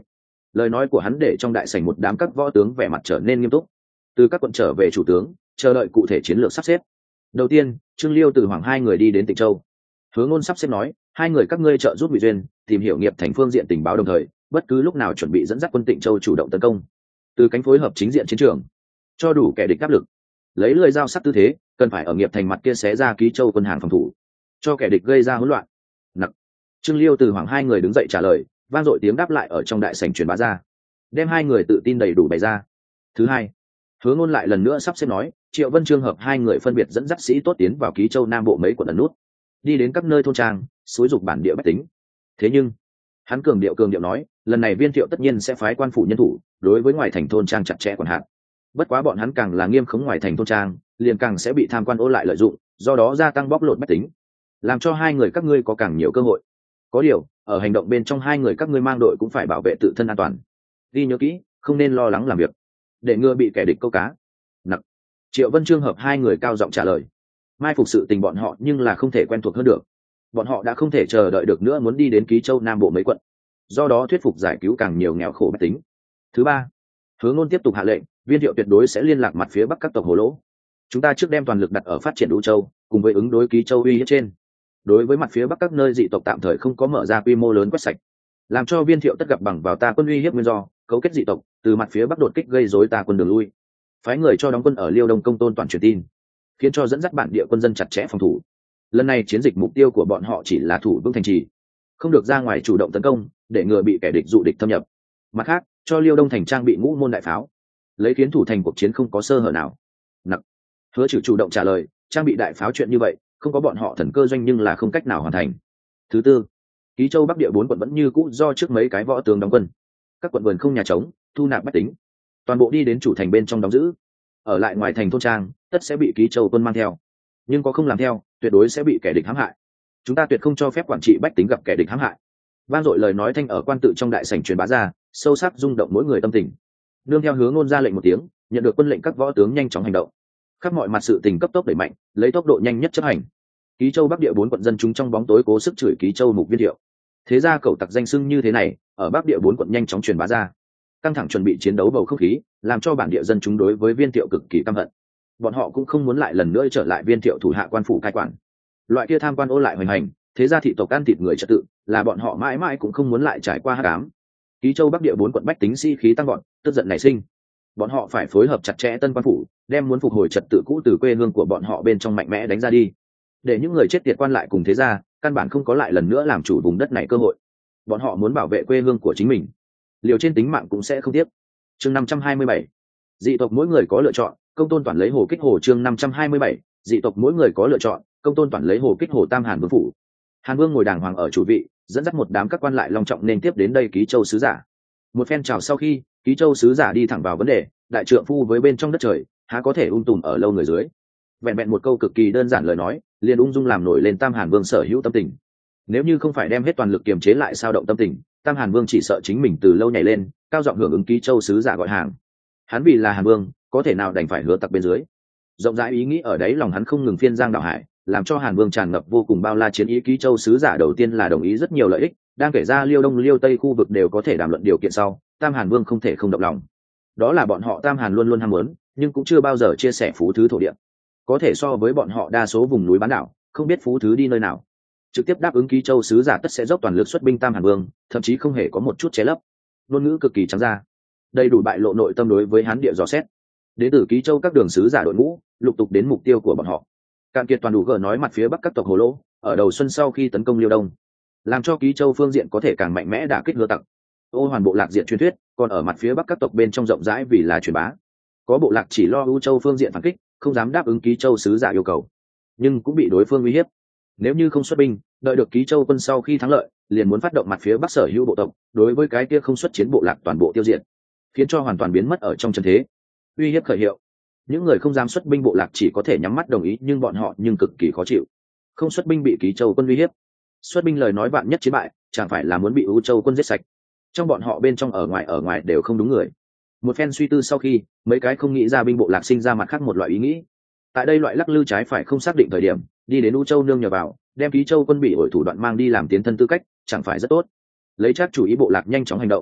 Lời nói của hắn để trong đại sảnh một đám các võ tướng vẻ mặt trở nên nghiêm túc. Từ các quận trở về chủ tướng, chờ đợi cụ thể chiến lược sắp xếp. Đầu tiên, Trương Liêu từ Hoàng hai người đi đến Tịnh Châu. Hứa Ngôn sắp xếp nói, hai người các ngươi trợ giúp Ngụy Duyên, tìm hiểu nghiệp thành phương diện tình báo, đồng thời bất cứ lúc nào chuẩn bị dẫn dắt quân Tịnh Châu chủ động tấn công, từ cánh phối hợp chính diện chiến trường, cho đủ kẻ địch áp lực. Lấy lưỡi dao sắc tư thế, cần phải ở nghiệp thành mặt kia xé ra Ký Châu quân hàng phòng thủ, cho kẻ địch gây ra hỗn loạn. Nặc. Trương Liêu từ Hoàng hai người đứng dậy trả lời, vang dội tiếng đáp lại ở trong đại sảnh truyền bá ra, đem hai người tự tin đầy đủ bày ra. Thứ hai, Hứa Ngôn lại lần nữa sắp xếp nói, Triệu Vân Trương hợp hai người phân biệt dẫn dắt sĩ tốt tiến vào Ký Châu Nam Bộ mấy quận ẩn nút, đi đến các nơi thôn trang, xúi dục bản địa bách tính. Thế nhưng, hắn cường điệu cường điệu nói, lần này Viên Thiệu tất nhiên sẽ phái quan phủ nhân thủ, đối với ngoài thành thôn trang chặt chẽ quản hạt. Bất quá bọn hắn càng là nghiêm khống ngoài thành thôn trang, liền càng sẽ bị tham quan ô lại lợi dụng, do đó gia tăng bóc lột bách tính, làm cho hai người các ngươi có càng nhiều cơ hội. Có điều, ở hành động bên trong hai người các ngươi mang đội cũng phải bảo vệ tự thân an toàn. Ghi nhớ kỹ, không nên lo lắng làm việc, để ngừa bị kẻ địch câu cá. Nặc. Triệu Vân Trương hợp hai người cao giọng trả lời. Mai phục sự tình bọn họ nhưng là không thể quen thuộc hơn được. Bọn họ đã không thể chờ đợi được nữa, muốn đi đến Ký Châu Nam Bộ mấy quận, do đó thuyết phục giải cứu càng nhiều nghèo khổ bách tính. Thứ ba, Hứa Ngôn tiếp tục hạ lệnh, Viên Thiệu tuyệt đối sẽ liên lạc mặt phía bắc các tộc Hồ Lỗ. Chúng ta trước đem toàn lực đặt ở phát triển U Châu, cùng với ứng đối Ký Châu uy hiếp trên. Đối với mặt phía bắc các nơi dị tộc tạm thời không có mở ra quy mô lớn quét sạch, làm cho Viên Thiệu tất gặp bằng vào ta quân uy hiếp nguyên do, cấu kết dị tộc từ mặt phía bắc đột kích gây rối ta quân đường lui. Phái người cho đóng quân ở Liêu Đông Công Tôn Toàn truyền tin, khiến cho dẫn dắt bản địa quân dân chặt chẽ phòng thủ. Lần này chiến dịch mục tiêu của bọn họ chỉ là thủ vững thành trì, không được ra ngoài chủ động tấn công, để ngừa bị kẻ địch dụ địch thâm nhập. Mặt khác, cho Liêu Đông thành trang bị ngũ môn đại pháo, lấy khiến thủ thành cuộc chiến không có sơ hở nào. Nặc. Hứa Trừ chủ động trả lời, trang bị đại pháo chuyện như vậy, không có bọn họ thần cơ doanh nhưng là không cách nào hoàn thành. Thứ tư, Ký Châu Bắc địa bốn quận vẫn như cũ do trước mấy cái võ tướng đóng quân, các quận vườn không nhà trống, thu nạp bách tính, toàn bộ đi đến chủ thành bên trong đóng giữ. Ở lại ngoài thành thôn trang, tất sẽ bị Ký Châu quân mang theo, nhưng có không làm theo, tuyệt đối sẽ bị kẻ địch hãm hại. Chúng ta tuyệt không cho phép quản trị bách tính gặp kẻ địch hãm hại. Vang dội lời nói thanh ở quan tự trong đại sảnh truyền bá ra, sâu sắc rung động mỗi người tâm tình. Nương theo Hứa Ngôn ra lệnh một tiếng, nhận được quân lệnh các võ tướng nhanh chóng hành động, khắp mọi mặt sự tình cấp tốc đẩy mạnh, lấy tốc độ nhanh nhất chấp hành. Ký Châu Bắc địa bốn quận dân chúng trong bóng tối cố sức chửi Ký Châu Mục Viên Thiệu. Thế ra cẩu tặc danh xưng như thế này, ở Bắc địa bốn quận nhanh chóng truyền bá ra, căng thẳng chuẩn bị chiến đấu bầu không khí, làm cho bản địa dân chúng đối với Viên Thiệu cực kỳ căm hận. Bọn họ cũng không muốn lại lần nữa trở lại Viên Thiệu thủ hạ quan phủ cai quản. Loại kia tham quan ô lại hoành hành, thế ra thị tộc ăn thịt người trật tự, là bọn họ mãi mãi cũng không muốn lại trải qua hắc ám. Ký Châu Bắc địa bốn quận bách tính sĩ khí tăng vọt, tức giận nảy sinh. Bọn họ phải phối hợp chặt chẽ tân quan phủ, đem muốn phục hồi trật tự cũ từ quê hương của bọn họ bên trong mạnh mẽ đánh ra đi, để những người chết tiệt quan lại cùng thế gia căn bản không có lại lần nữa làm chủ vùng đất này cơ hội. Bọn họ muốn bảo vệ quê hương của chính mình, liều trên tính mạng cũng sẽ không tiếc. Chương năm trăm hai mươi bảy, dị tộc mỗi người có lựa chọn, Công Tôn Toản lấy hồ kích hồ. Chương năm trăm hai mươi bảy, dị tộc mỗi người có lựa chọn, Công Tôn Toản lấy hồ kích hồ. Tam Hàn Vương phủ, Hàn Vương ngồi đàng hoàng ở chủ vị, dẫn dắt một đám các quan lại long trọng nên tiếp đến đây Ký Châu sứ giả. Một phen chào sau khi, Ký Châu sứ giả đi thẳng vào vấn đề, đại trượng phu với bên trong đất trời, há có thể ung tùm ở lâu người dưới. Vẹn vẹn một câu cực kỳ đơn giản lời nói, liền ung dung làm nổi lên Tam Hàn Vương sở hữu tâm tình. Nếu như không phải đem hết toàn lực kiềm chế lại sao động tâm tình, Tam Hàn Vương chỉ sợ chính mình từ lâu nhảy lên, cao giọng hưởng ứng Ký Châu sứ giả gọi hàng. Hắn vì là Hàn Vương, có thể nào đành phải hứa tặc bên dưới. Rộng rãi ý nghĩ ở đấy lòng hắn không ngừng phiên giang đảo hải, làm cho Hàn Vương tràn ngập vô cùng bao la chiến ý. Ký Châu sứ giả đầu tiên là đồng ý rất nhiều lợi ích, đang kể ra Liêu Đông Liêu Tây khu vực đều có thể đàm luận điều kiện sau, Tam Hàn Vương không thể không động lòng. Đó là bọn họ Tam Hàn luôn luôn ham muốn, nhưng cũng chưa bao giờ chia sẻ phú thứ thổ địa, có thể so với bọn họ đa số vùng núi bán đảo, không biết phú thứ đi nơi nào. Trực tiếp đáp ứng Ký Châu sứ giả tất sẽ dốc toàn lực xuất binh Tam Hàn Vương, thậm chí không hề có một chút che lấp. Ngôn ngữ cực kỳ trắng ra, đầy đủ bại lộ nội tâm đối với Hán địa dò xét. Đến từ Ký Châu các đường sứ giả đội ngũ lục tục đến mục tiêu của bọn họ. Cạn kiệt toàn đủ gỡ nói mặt phía bắc các tộc Hồ Lỗ ở đầu xuân sau khi tấn công Liêu Đông, làm cho Ký Châu phương diện có thể càng mạnh mẽ đả kích hứa tặc. Ô hoàn bộ lạc diện truyền thuyết, còn ở mặt phía bắc các tộc bên trong rộng rãi vì là truyền bá. Có bộ lạc chỉ lo U Châu phương diện phản kích, không dám đáp ứng Ký Châu sứ giả yêu cầu, nhưng cũng bị đối phương uy hiếp. Nếu như không xuất binh, đợi được Ký Châu quân sau khi thắng lợi, liền muốn phát động mặt phía bắc sở hữu bộ tộc, đối với cái kia không xuất chiến bộ lạc toàn bộ tiêu diệt, khiến cho hoàn toàn biến mất ở trong trận thế. Uy hiếp khởi hiệu. Những người không dám xuất binh bộ lạc chỉ có thể nhắm mắt đồng ý, nhưng bọn họ nhưng cực kỳ khó chịu. Không xuất binh bị Ký Châu quân uy hiếp, xuất binh lời nói vạn nhất chiến bại, chẳng phải là muốn bị U Châu quân giết sạch. Trong bọn họ bên trong ở ngoài ở ngoài đều không đúng người. Một phen suy tư sau khi, mấy cái không nghĩ ra binh bộ lạc sinh ra mặt khác một loại ý nghĩ. Tại đây loại lắc lư trái phải không xác định thời điểm, đi đến U Châu nương nhờ vào, đem Ký Châu quân bị ổi thủ đoạn mang đi làm tiến thân tư cách, chẳng phải rất tốt. Lấy chắc chủ ý bộ lạc nhanh chóng hành động.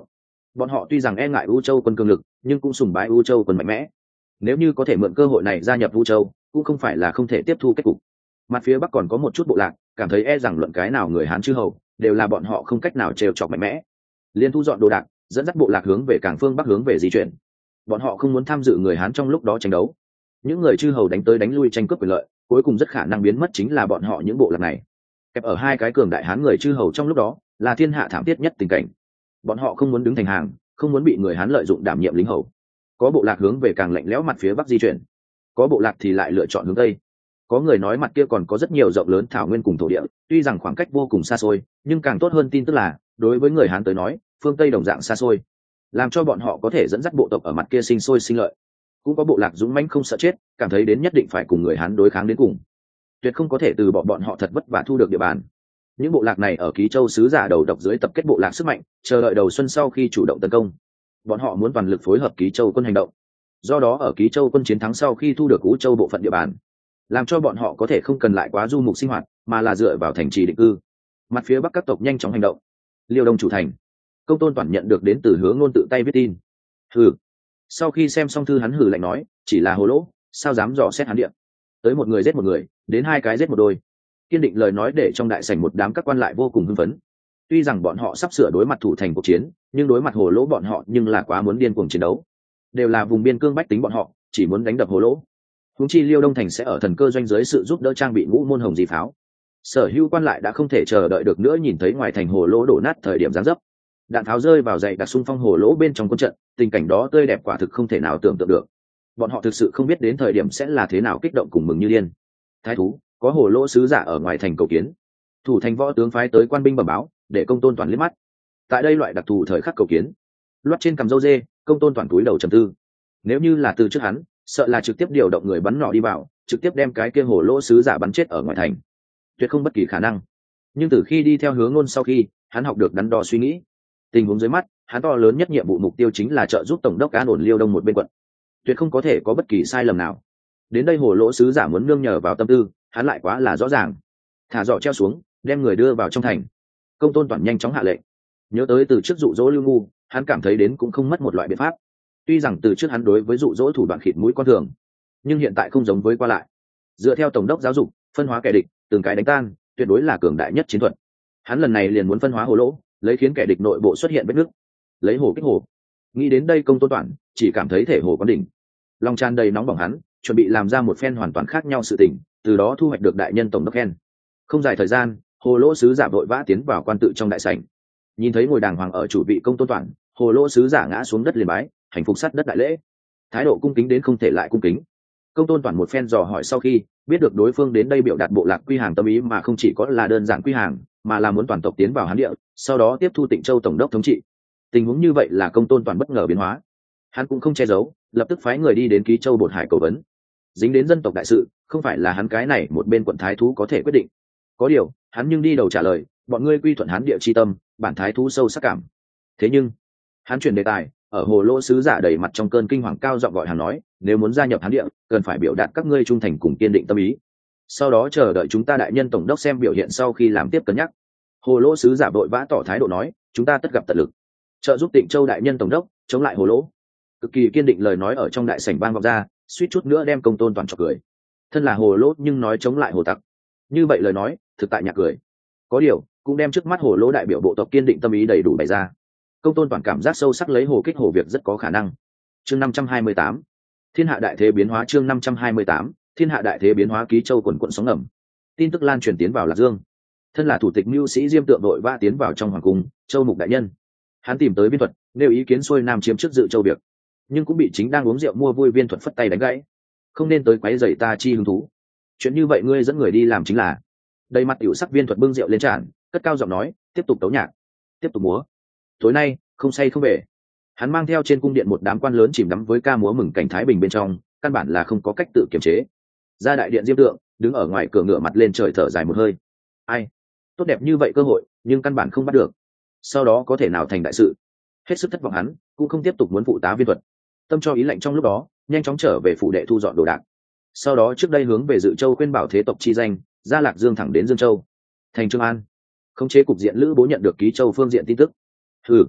Bọn họ tuy rằng e ngại U Châu quân cường lực, nhưng cũng sùng bái U Châu quân mạnh mẽ. Nếu như có thể mượn cơ hội này gia nhập U Châu, cũng không phải là không thể tiếp thu kết cục. Mặt phía bắc còn có một chút bộ lạc, cảm thấy e rằng luận cái nào người Hán chư hầu, đều là bọn họ không cách nào trêu chọc mạnh mẽ. Liên thu dọn đồ đạc, dẫn dắt bộ lạc hướng về cảng phương bắc hướng về di chuyển. Bọn họ không muốn tham dự người Hán trong lúc đó tranh đấu. Những người chư hầu đánh tới đánh lui tranh cướp quyền lợi, cuối cùng rất khả năng biến mất chính là bọn họ những bộ lạc này. Kẹp ở hai cái cường đại Hán người chư hầu trong lúc đó, là thiên hạ thảm thiết nhất tình cảnh. Bọn họ không muốn đứng thành hàng, không muốn bị người Hán lợi dụng đảm nhiệm lính hầu. Có bộ lạc hướng về càng lạnh lẽo mặt phía bắc di chuyển, có bộ lạc thì lại lựa chọn hướng tây. Có người nói mặt kia còn có rất nhiều rộng lớn thảo nguyên cùng thổ địa, tuy rằng khoảng cách vô cùng xa xôi, nhưng càng tốt hơn tin tức là đối với người Hán tới nói, phương tây đồng dạng xa xôi, làm cho bọn họ có thể dẫn dắt bộ tộc ở mặt kia sinh sôi sinh lợi. Cũng có bộ lạc dũng mãnh không sợ chết, cảm thấy đến nhất định phải cùng người Hán đối kháng đến cùng, tuyệt không có thể từ bỏ bọn họ thật vất vả thu được địa bàn. Những bộ lạc này ở Ký Châu sứ giả đầu độc dưới tập kết bộ lạc sức mạnh, chờ đợi đầu xuân sau khi chủ động tấn công. Bọn họ muốn toàn lực phối hợp Ký Châu quân hành động. Do đó ở Ký Châu quân chiến thắng sau khi thu được Ú Châu bộ phận địa bàn, làm cho bọn họ có thể không cần lại quá du mục sinh hoạt, mà là dựa vào thành trì định cư. Mặt phía bắc các tộc nhanh chóng hành động. Liêu Đông chủ thành, Công Tôn Toản nhận được đến từ Hứa Ngôn tự tay viết tin. Hừ. Sau khi xem xong thư hắn hừ lạnh nói, chỉ là hồ lỗ, sao dám dò xét hắn địa. Tới một người giết một người, đến hai cái giết một đôi. Kiên định lời nói để trong đại sảnh một đám các quan lại vô cùng hưng phấn. Tuy rằng bọn họ sắp sửa đối mặt thủ thành cuộc chiến, nhưng đối mặt hồ lỗ bọn họ nhưng là quá muốn điên cuồng chiến đấu. Đều là vùng biên cương bách tính bọn họ, chỉ muốn đánh đập hồ lỗ. Huống chi Liêu Đông thành sẽ ở thần cơ doanh dưới sự giúp đỡ trang bị ngũ môn hồng dị pháo. Sở hữu quan lại đã không thể chờ đợi được nữa nhìn thấy ngoài thành hồ lỗ đổ nát thời điểm giáng dấp. Đạn pháo rơi vào dày đặc xung phong hồ lỗ bên trong quân trận, tình cảnh đó tươi đẹp quả thực không thể nào tưởng tượng được. Bọn họ thực sự không biết đến thời điểm sẽ là thế nào kích động cùng mừng như điên. Thái thú, có hồ lỗ sứ giả ở ngoài thành cầu kiến. Thủ thành võ tướng phái tới quan binh bẩm báo, để Công Tôn Toản liếc mắt. Tại đây loại đặc thù thời khắc cầu kiến, loát trên cằm râu dê, Công Tôn Toản cúi đầu trầm tư. Nếu như là từ trước hắn, sợ là trực tiếp điều động người bắn nỏ đi vào, trực tiếp đem cái kia hồ lỗ sứ giả bắn chết ở ngoài thành, tuyệt không bất kỳ khả năng. Nhưng từ khi đi theo Hứa Ngôn sau khi, hắn học được đắn đo suy nghĩ. Tình huống dưới mắt, hắn to lớn nhất nhiệm vụ mục tiêu chính là trợ giúp tổng đốc an ổn Liêu Đông một bên quận, tuyệt không có thể có bất kỳ sai lầm nào. Đến đây hồ lỗ sứ giả muốn nương nhờ vào tâm tư, hắn lại quá là rõ ràng. Thả giỏ treo xuống, đem người đưa vào trong thành. Công Tôn Toản nhanh chóng hạ lệnh. Nhớ tới từ trước dụ dỗ Lưu Ngu, hắn cảm thấy đến cũng không mất một loại biện pháp. Tuy rằng từ trước hắn đối với dụ dỗ thủ đoạn khịt mũi con thường, nhưng hiện tại không giống với qua lại. Dựa theo tổng đốc giáo dục, phân hóa kẻ địch, từng cái đánh tan, tuyệt đối là cường đại nhất chiến thuật. Hắn lần này liền muốn phân hóa hồ lỗ, lấy khiến kẻ địch nội bộ xuất hiện vết nứt, lấy hồ kích hồ. Nghĩ đến đây Công Tôn Toản chỉ cảm thấy thể hồ quán đỉnh, lòng tràn đầy nóng bỏng. Hắn chuẩn bị làm ra một phen hoàn toàn khác nhau sự tình, từ đó thu hoạch được đại nhân tổng đốc khen. Không dài thời gian, hồ lỗ sứ giả vội vã tiến vào quan tự trong đại sảnh. Nhìn thấy ngồi đàng hoàng ở chủ vị Công Tôn Toản, hồ lỗ sứ giả ngã xuống đất liền bái, hành phục sát đất đại lễ, thái độ cung kính đến không thể lại cung kính. Công Tôn Toản một phen dò hỏi sau khi biết được đối phương đến đây biểu đạt bộ lạc quy hàng tâm ý, mà không chỉ có là đơn giản quy hàng, mà là muốn toàn tộc tiến vào Hán địa, sau đó tiếp thu Tịnh Châu tổng đốc thống trị. Tình huống như vậy là Công Tôn Toản bất ngờ biến hóa. Hắn cũng không che giấu, lập tức phái người đi đến Ký Châu Bột Hải cầu vấn. Dính đến dân tộc đại sự, không phải là hắn cái này một bên quận thái thú có thể quyết định. Có điều, hắn nhưng đi đầu trả lời, bọn ngươi quy thuận Hán địa chi tâm, bản thái thú sâu sắc cảm. Thế nhưng, hắn chuyển đề tài, ở hồ lỗ sứ giả đầy mặt trong cơn kinh hoàng cao giọng gọi hắn nói, nếu muốn gia nhập Hán địa, cần phải biểu đạt các ngươi trung thành cùng kiên định tâm ý. Sau đó chờ đợi chúng ta đại nhân tổng đốc xem biểu hiện sau khi làm tiếp cân nhắc. Hồ lỗ sứ giả vội vã tỏ thái độ nói, chúng ta tất gặp tận lực trợ giúp Tịnh Châu đại nhân tổng đốc chống lại hồ lỗ. Cực kỳ kiên định lời nói ở trong đại sảnh vang vọng ra, suýt chút nữa đem Công Tôn Toản chọc cười. Thân là hồ lỗ nhưng nói chống lại hồ tặc, như vậy lời nói thực tại nhạc cười. Có điều cũng đem trước mắt hồ lỗ đại biểu bộ tộc kiên định tâm ý đầy đủ bày ra. Công Tôn Toản cảm giác sâu sắc lấy hồ kích hồ việc rất có khả năng. Chương năm trăm hai mươi tám, thiên hạ đại thế biến hóa. Chương năm trăm hai mươi tám, thiên hạ đại thế biến hóa. Ký Châu quần quận sóng ngầm, tin tức lan truyền tiến vào Lạc Dương. Thân là thủ tịch mưu sĩ Diêm Tượng đội vã tiến vào trong hoàng cung. Châu Mục đại nhân, hắn tìm tới Viên Thuật, nêu ý kiến xuôi nam chiếm trước dự châu việc, nhưng cũng bị chính đang uống rượu mua vui Viên Thuật phất tay đánh gãy. Không nên tới quấy rầy ta chi hứng thú. Chuyện như vậy ngươi dẫn người đi làm chính là. Đầy mặt tiểu sắc Viên Thuật bưng rượu lên tràn, cất cao giọng nói, tiếp tục tấu nhạc, tiếp tục múa. Tối nay không say không về. Hắn mang theo trên cung điện một đám quan lớn chìm đắm với ca múa mừng cảnh thái bình bên trong, căn bản là không có cách tự kiềm chế. Ra đại điện Diêm Tượng đứng ở ngoài cửa ngửa mặt lên trời thở dài một hơi. Ai, tốt đẹp như vậy cơ hội, nhưng căn bản không bắt được. Sau đó có thể nào thành đại sự? Hết sức thất vọng, hắn cũng không tiếp tục muốn phụ tá Viên Thuật. Tâm cho ý lệnh trong lúc đó, nhanh chóng trở về phủ đệ thu dọn đồ đạc. Sau đó trước đây hướng về Dự Châu khuyên bảo thế tộc chi danh, ra Lạc Dương thẳng đến Dương Châu, thành Trường An. Khống chế cục diện Lữ Bố nhận được Ký Châu phương diện tin tức. Ừ,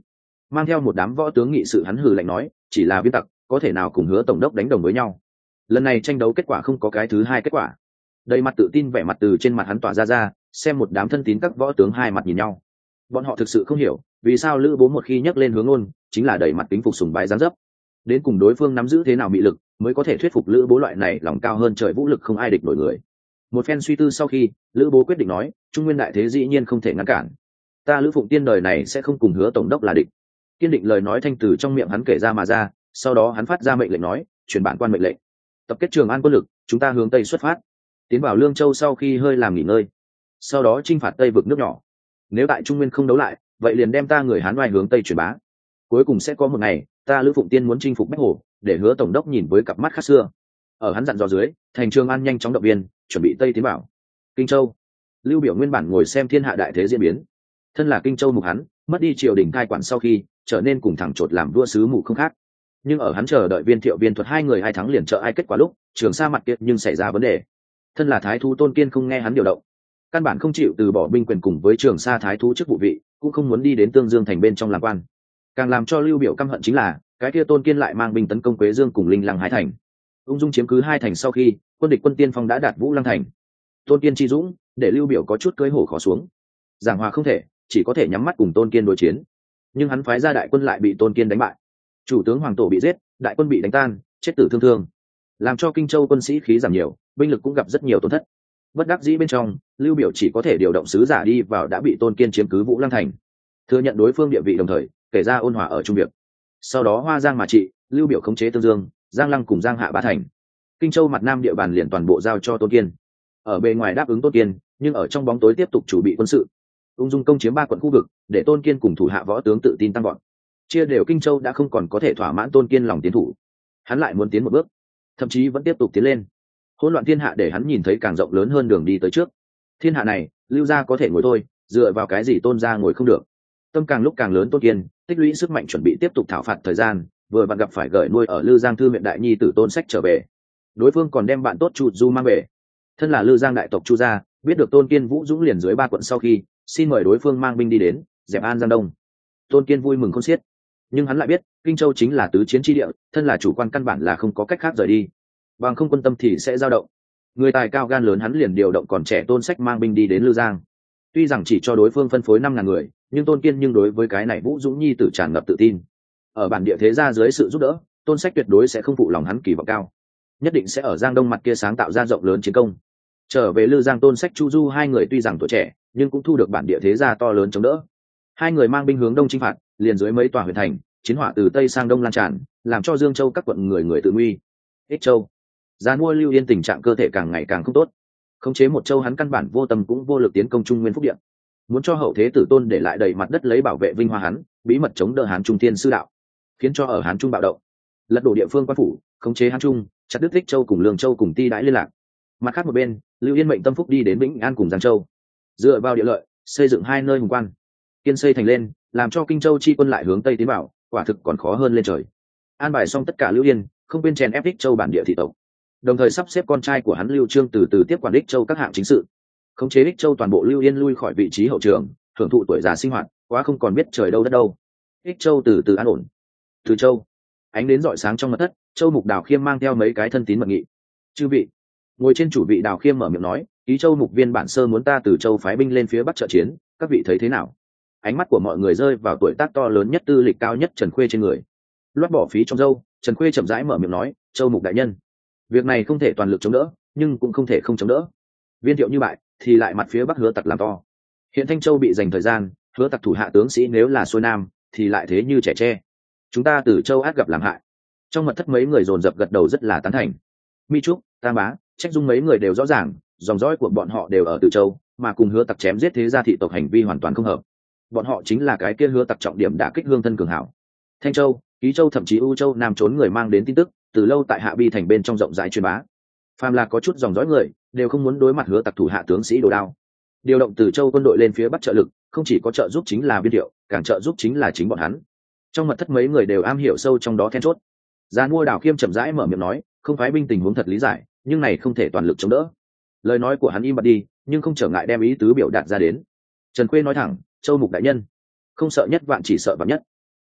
mang theo một đám võ tướng nghị sự hắn hừ lạnh nói, chỉ là viên tặc có thể nào cùng Hứa tổng đốc đánh đồng với nhau. Lần này tranh đấu kết quả không có cái thứ hai kết quả. Đầy mặt tự tin vẻ mặt từ trên mặt hắn tỏa ra ra, xem một đám thân tín các võ tướng hai mặt nhìn nhau. Bọn họ thực sự không hiểu vì sao Lữ Bố một khi nhắc lên Hướng Ôn chính là đầy mặt kính phục sùng bái giáng dấp, đến cùng đối phương nắm giữ thế nào mị lực mới có thể thuyết phục Lữ Bố loại này lòng cao hơn trời vũ lực không ai địch nổi người. Một phen suy tư sau khi, Lữ Bố quyết định nói, trung nguyên đại thế dĩ nhiên không thể ngăn cản, ta Lữ Phụng Tiên đời này sẽ không cùng Hứa tổng đốc là địch. Kiên định lời nói thanh từ trong miệng hắn kể ra mà ra, sau đó hắn phát ra mệnh lệnh nói, truyền bản quan mệnh lệnh, tập kết Trường An quân lực, chúng ta hướng tây xuất phát, tiến vào Lương Châu sau khi hơi làm nghỉ ngơi, sau đó chinh phạt tây vực nước nhỏ. Nếu tại trung nguyên không đấu lại, vậy liền đem ta người Hán oai hướng tây truyền bá. Cuối cùng sẽ có một ngày, ta Lữ Phụng Tiên muốn chinh phục Bách Hồ, để Hứa tổng đốc nhìn với cặp mắt khác xưa. Ở hắn dặn dò dưới, thành Trường An nhanh chóng động viên, chuẩn bị tây tiến vào Kinh Châu. Lưu Biểu nguyên bản ngồi xem thiên hạ đại thế diễn biến, thân là Kinh Châu mục hắn, mất đi triều đình cai quản sau khi, trở nên cùng thẳng chột làm vua sứ mù không khác. Nhưng ở hắn chờ đợi Viên Thiệu Viên Thuật hai người ai thắng liền trợ ai kết quả lúc, Trường Sa mặt kiệt nhưng xảy ra vấn đề. Thân là thái thú Tôn Kiên không nghe hắn điều động, căn bản không chịu từ bỏ binh quyền cùng với Trường Sa thái thú chức vụ vị, cũng không muốn đi đến Tương Dương thành bên trong làm quan. Càng làm cho Lưu Biểu căm hận chính là, cái kia Tôn Kiên lại mang binh tấn công Quế Dương cùng Linh Lăng hai thành. Ung dung chiếm cứ hai thành sau khi, quân địch quân tiên phong đã đạt Vũ Lăng thành. Tôn Kiên chi dũng, để Lưu Biểu có chút cưỡi hổ khó xuống. Giảng hòa không thể, chỉ có thể nhắm mắt cùng Tôn Kiên đối chiến. Nhưng hắn phái ra đại quân lại bị Tôn Kiên đánh bại. Chủ tướng Hoàng Tổ bị giết, đại quân bị đánh tan, chết tử thương thương, làm cho Kinh Châu quân sĩ khí giảm nhiều, binh lực cũng gặp rất nhiều tổn thất. Bất đắc dĩ bên trong, Lưu Biểu chỉ có thể điều động sứ giả đi vào đã bị Tôn Kiên chiếm cứ Vũ Lăng thành, thừa nhận đối phương địa vị đồng thời kể ra ôn hòa ở trung việc. Sau đó Hoa Giang mà trị, Lưu Biểu khống chế Tương Dương, Giang Lăng cùng Giang Hạ ba thành. Kinh Châu mặt nam địa bàn liền toàn bộ giao cho Tôn Kiên. Ở bề ngoài đáp ứng Tôn Kiên, nhưng ở trong bóng tối tiếp tục chuẩn bị quân sự, ung dung công chiếm ba quận khu vực, để Tôn Kiên cùng thủ hạ võ tướng tự tin tăng vọt. Chia đều Kinh Châu đã không còn có thể thỏa mãn Tôn Kiên lòng tiến thủ, hắn lại muốn tiến một bước, thậm chí vẫn tiếp tục tiến lên. Hỗn loạn thiên hạ để hắn nhìn thấy càng rộng lớn hơn đường đi tới trước. Thiên hạ này, Lưu gia có thể ngồi thôi, dựa vào cái gì Tôn gia ngồi không được? Tâm càng lúc càng lớn Tôn Kiên, tích lũy sức mạnh chuẩn bị tiếp tục thảo phạt thời gian, vừa vặn gặp phải gửi nuôi ở Lư Giang thư huyện đại nhi tử Tôn Sách trở về. Đối phương còn đem bạn tốt Chu Du mang về. Thân là Lư Giang đại tộc Chu gia, biết được Tôn Kiên vũ dũng liền dưới ba quận sau khi, xin mời đối phương mang binh đi đến, dẹp An Giang Đông. Tôn Kiên vui mừng khôn xiết, nhưng hắn lại biết, Kinh Châu chính là tứ chiến chi địa, thân là chủ quan căn bản là không có cách khác rời đi. Bằng không quân tâm thì sẽ dao động. Người tài cao gan lớn hắn liền điều động còn trẻ Tôn Sách mang binh đi đến Lư Giang. Tuy rằng chỉ cho đối phương phân phối năm ngàn người, nhưng Tôn Kiên nhưng đối với cái này vũ dũng nhi tử tràn ngập tự tin. Ở bản địa thế gia dưới sự giúp đỡ, Tôn Sách tuyệt đối sẽ không phụ lòng hắn kỳ vọng cao, nhất định sẽ ở Giang Đông mặt kia sáng tạo ra rộng lớn chiến công. Trở về Lư Giang, Tôn Sách Chu Du hai người tuy rằng tuổi trẻ, nhưng cũng thu được bản địa thế gia to lớn chống đỡ. Hai người mang binh hướng đông chinh phạt, liền dưới mấy tòa huyện thành, chiến hỏa từ tây sang đông lan tràn, làm cho Dương Châu các quận người người tự nguy. Ích Châu, Giàn Mua Lưu Yên tình trạng cơ thể càng ngày càng không tốt, khống chế một châu hắn căn bản vô tâm cũng vô lực tiến công Trung Nguyên Phúc Điện, muốn cho hậu thế tử Tôn để lại đầy mặt đất lấy bảo vệ vinh hoa hắn, bí mật chống đỡ Hán Trung Thiên sư đạo, khiến cho ở Hán Trung bạo động, lật đổ địa phương quan phủ, khống chế Hán Trung, chặt đứt Ích Châu cùng Lương Châu cùng Ti đãi liên lạc. Mặt khác một bên, Lưu Yên mệnh tâm phúc đi đến Vĩnh An cùng Giang Châu, dựa vào địa lợi xây dựng hai nơi hùng quan, kiên xây thành lên, làm cho Kinh Châu chi quân lại hướng tây tiến vào, quả thực còn khó hơn lên trời. An bài xong tất cả Lưu Yên, không quên chèn ép Ích Châu bản địa thị tộc, đồng thời sắp xếp con trai của hắn Lưu Trương từ từ tiếp quản Ích Châu các hạng chính sự, khống chế Ích Châu toàn bộ Lưu Yên lui khỏi vị trí hậu trường, hưởng thụ tuổi già sinh hoạt, quá không còn biết trời đâu đất đâu. Ích Châu từ từ an ổn. Từ Châu, ánh đến rọi sáng trong mật thất, Châu Mục Đào Khiêm mang theo mấy cái thân tín mật nghị. Chư vị, ngồi trên chủ vị Đào Khiêm mở miệng nói, ký Châu Mục viên bản sơ muốn ta từ Châu phái binh lên phía bắc trợ chiến, các vị thấy thế nào? Ánh mắt của mọi người rơi vào tuổi tác to lớn nhất, tư lịch cao nhất Trần Khuê trên người. Loát bỏ phí trong dâu, Trần Khuê chậm rãi mở miệng nói, Châu Mục đại nhân, việc này không thể toàn lực chống đỡ, nhưng cũng không thể không chống đỡ. Viên Thiệu như bại, thì lại mặt phía bắc Hứa Tặc làm to. Hiện Thanh Châu bị dành thời gian, Hứa Tặc thủ hạ tướng sĩ nếu là xuôi nam, thì lại thế như trẻ tre. Chúng ta từ Châu át gặp làm hại. Trong mật thất mấy người dồn dập gật đầu rất là tán thành. Mi Trúc, Tam Bá, Trách Dung mấy người đều rõ ràng, dòng dõi của bọn họ đều ở Từ Châu, mà cùng Hứa Tặc chém giết thế gia thị tộc hành vi hoàn toàn không hợp. Bọn họ chính là cái kia Hứa Tặc trọng điểm đả kích hương thân cường hảo. Thanh Châu, Ký Châu thậm chí U Châu Nam trốn người mang đến tin tức, từ lâu tại Hạ Bi thành bên trong rộng rãi truyền bá. Phàm là có chút dòng dõi người, đều không muốn đối mặt Hứa Tặc thủ hạ tướng sĩ đồ đao. Điều động Từ Châu quân đội lên phía bắc trợ lực, không chỉ có trợ giúp chính là Viên Thiệu, càng trợ giúp chính là chính bọn hắn. Trong mật thất mấy người đều am hiểu sâu trong đó then chốt. Giàn Mua Đào Khiêm chậm rãi mở miệng nói, không phái binh tình huống thật lý giải, nhưng này không thể toàn lực chống đỡ. Lời nói của hắn im bặt đi, nhưng không trở ngại đem ý tứ biểu đạt ra đến. Trần Khuê nói thẳng, Châu Mục đại nhân, không sợ nhất vạn chỉ sợ vạn nhất.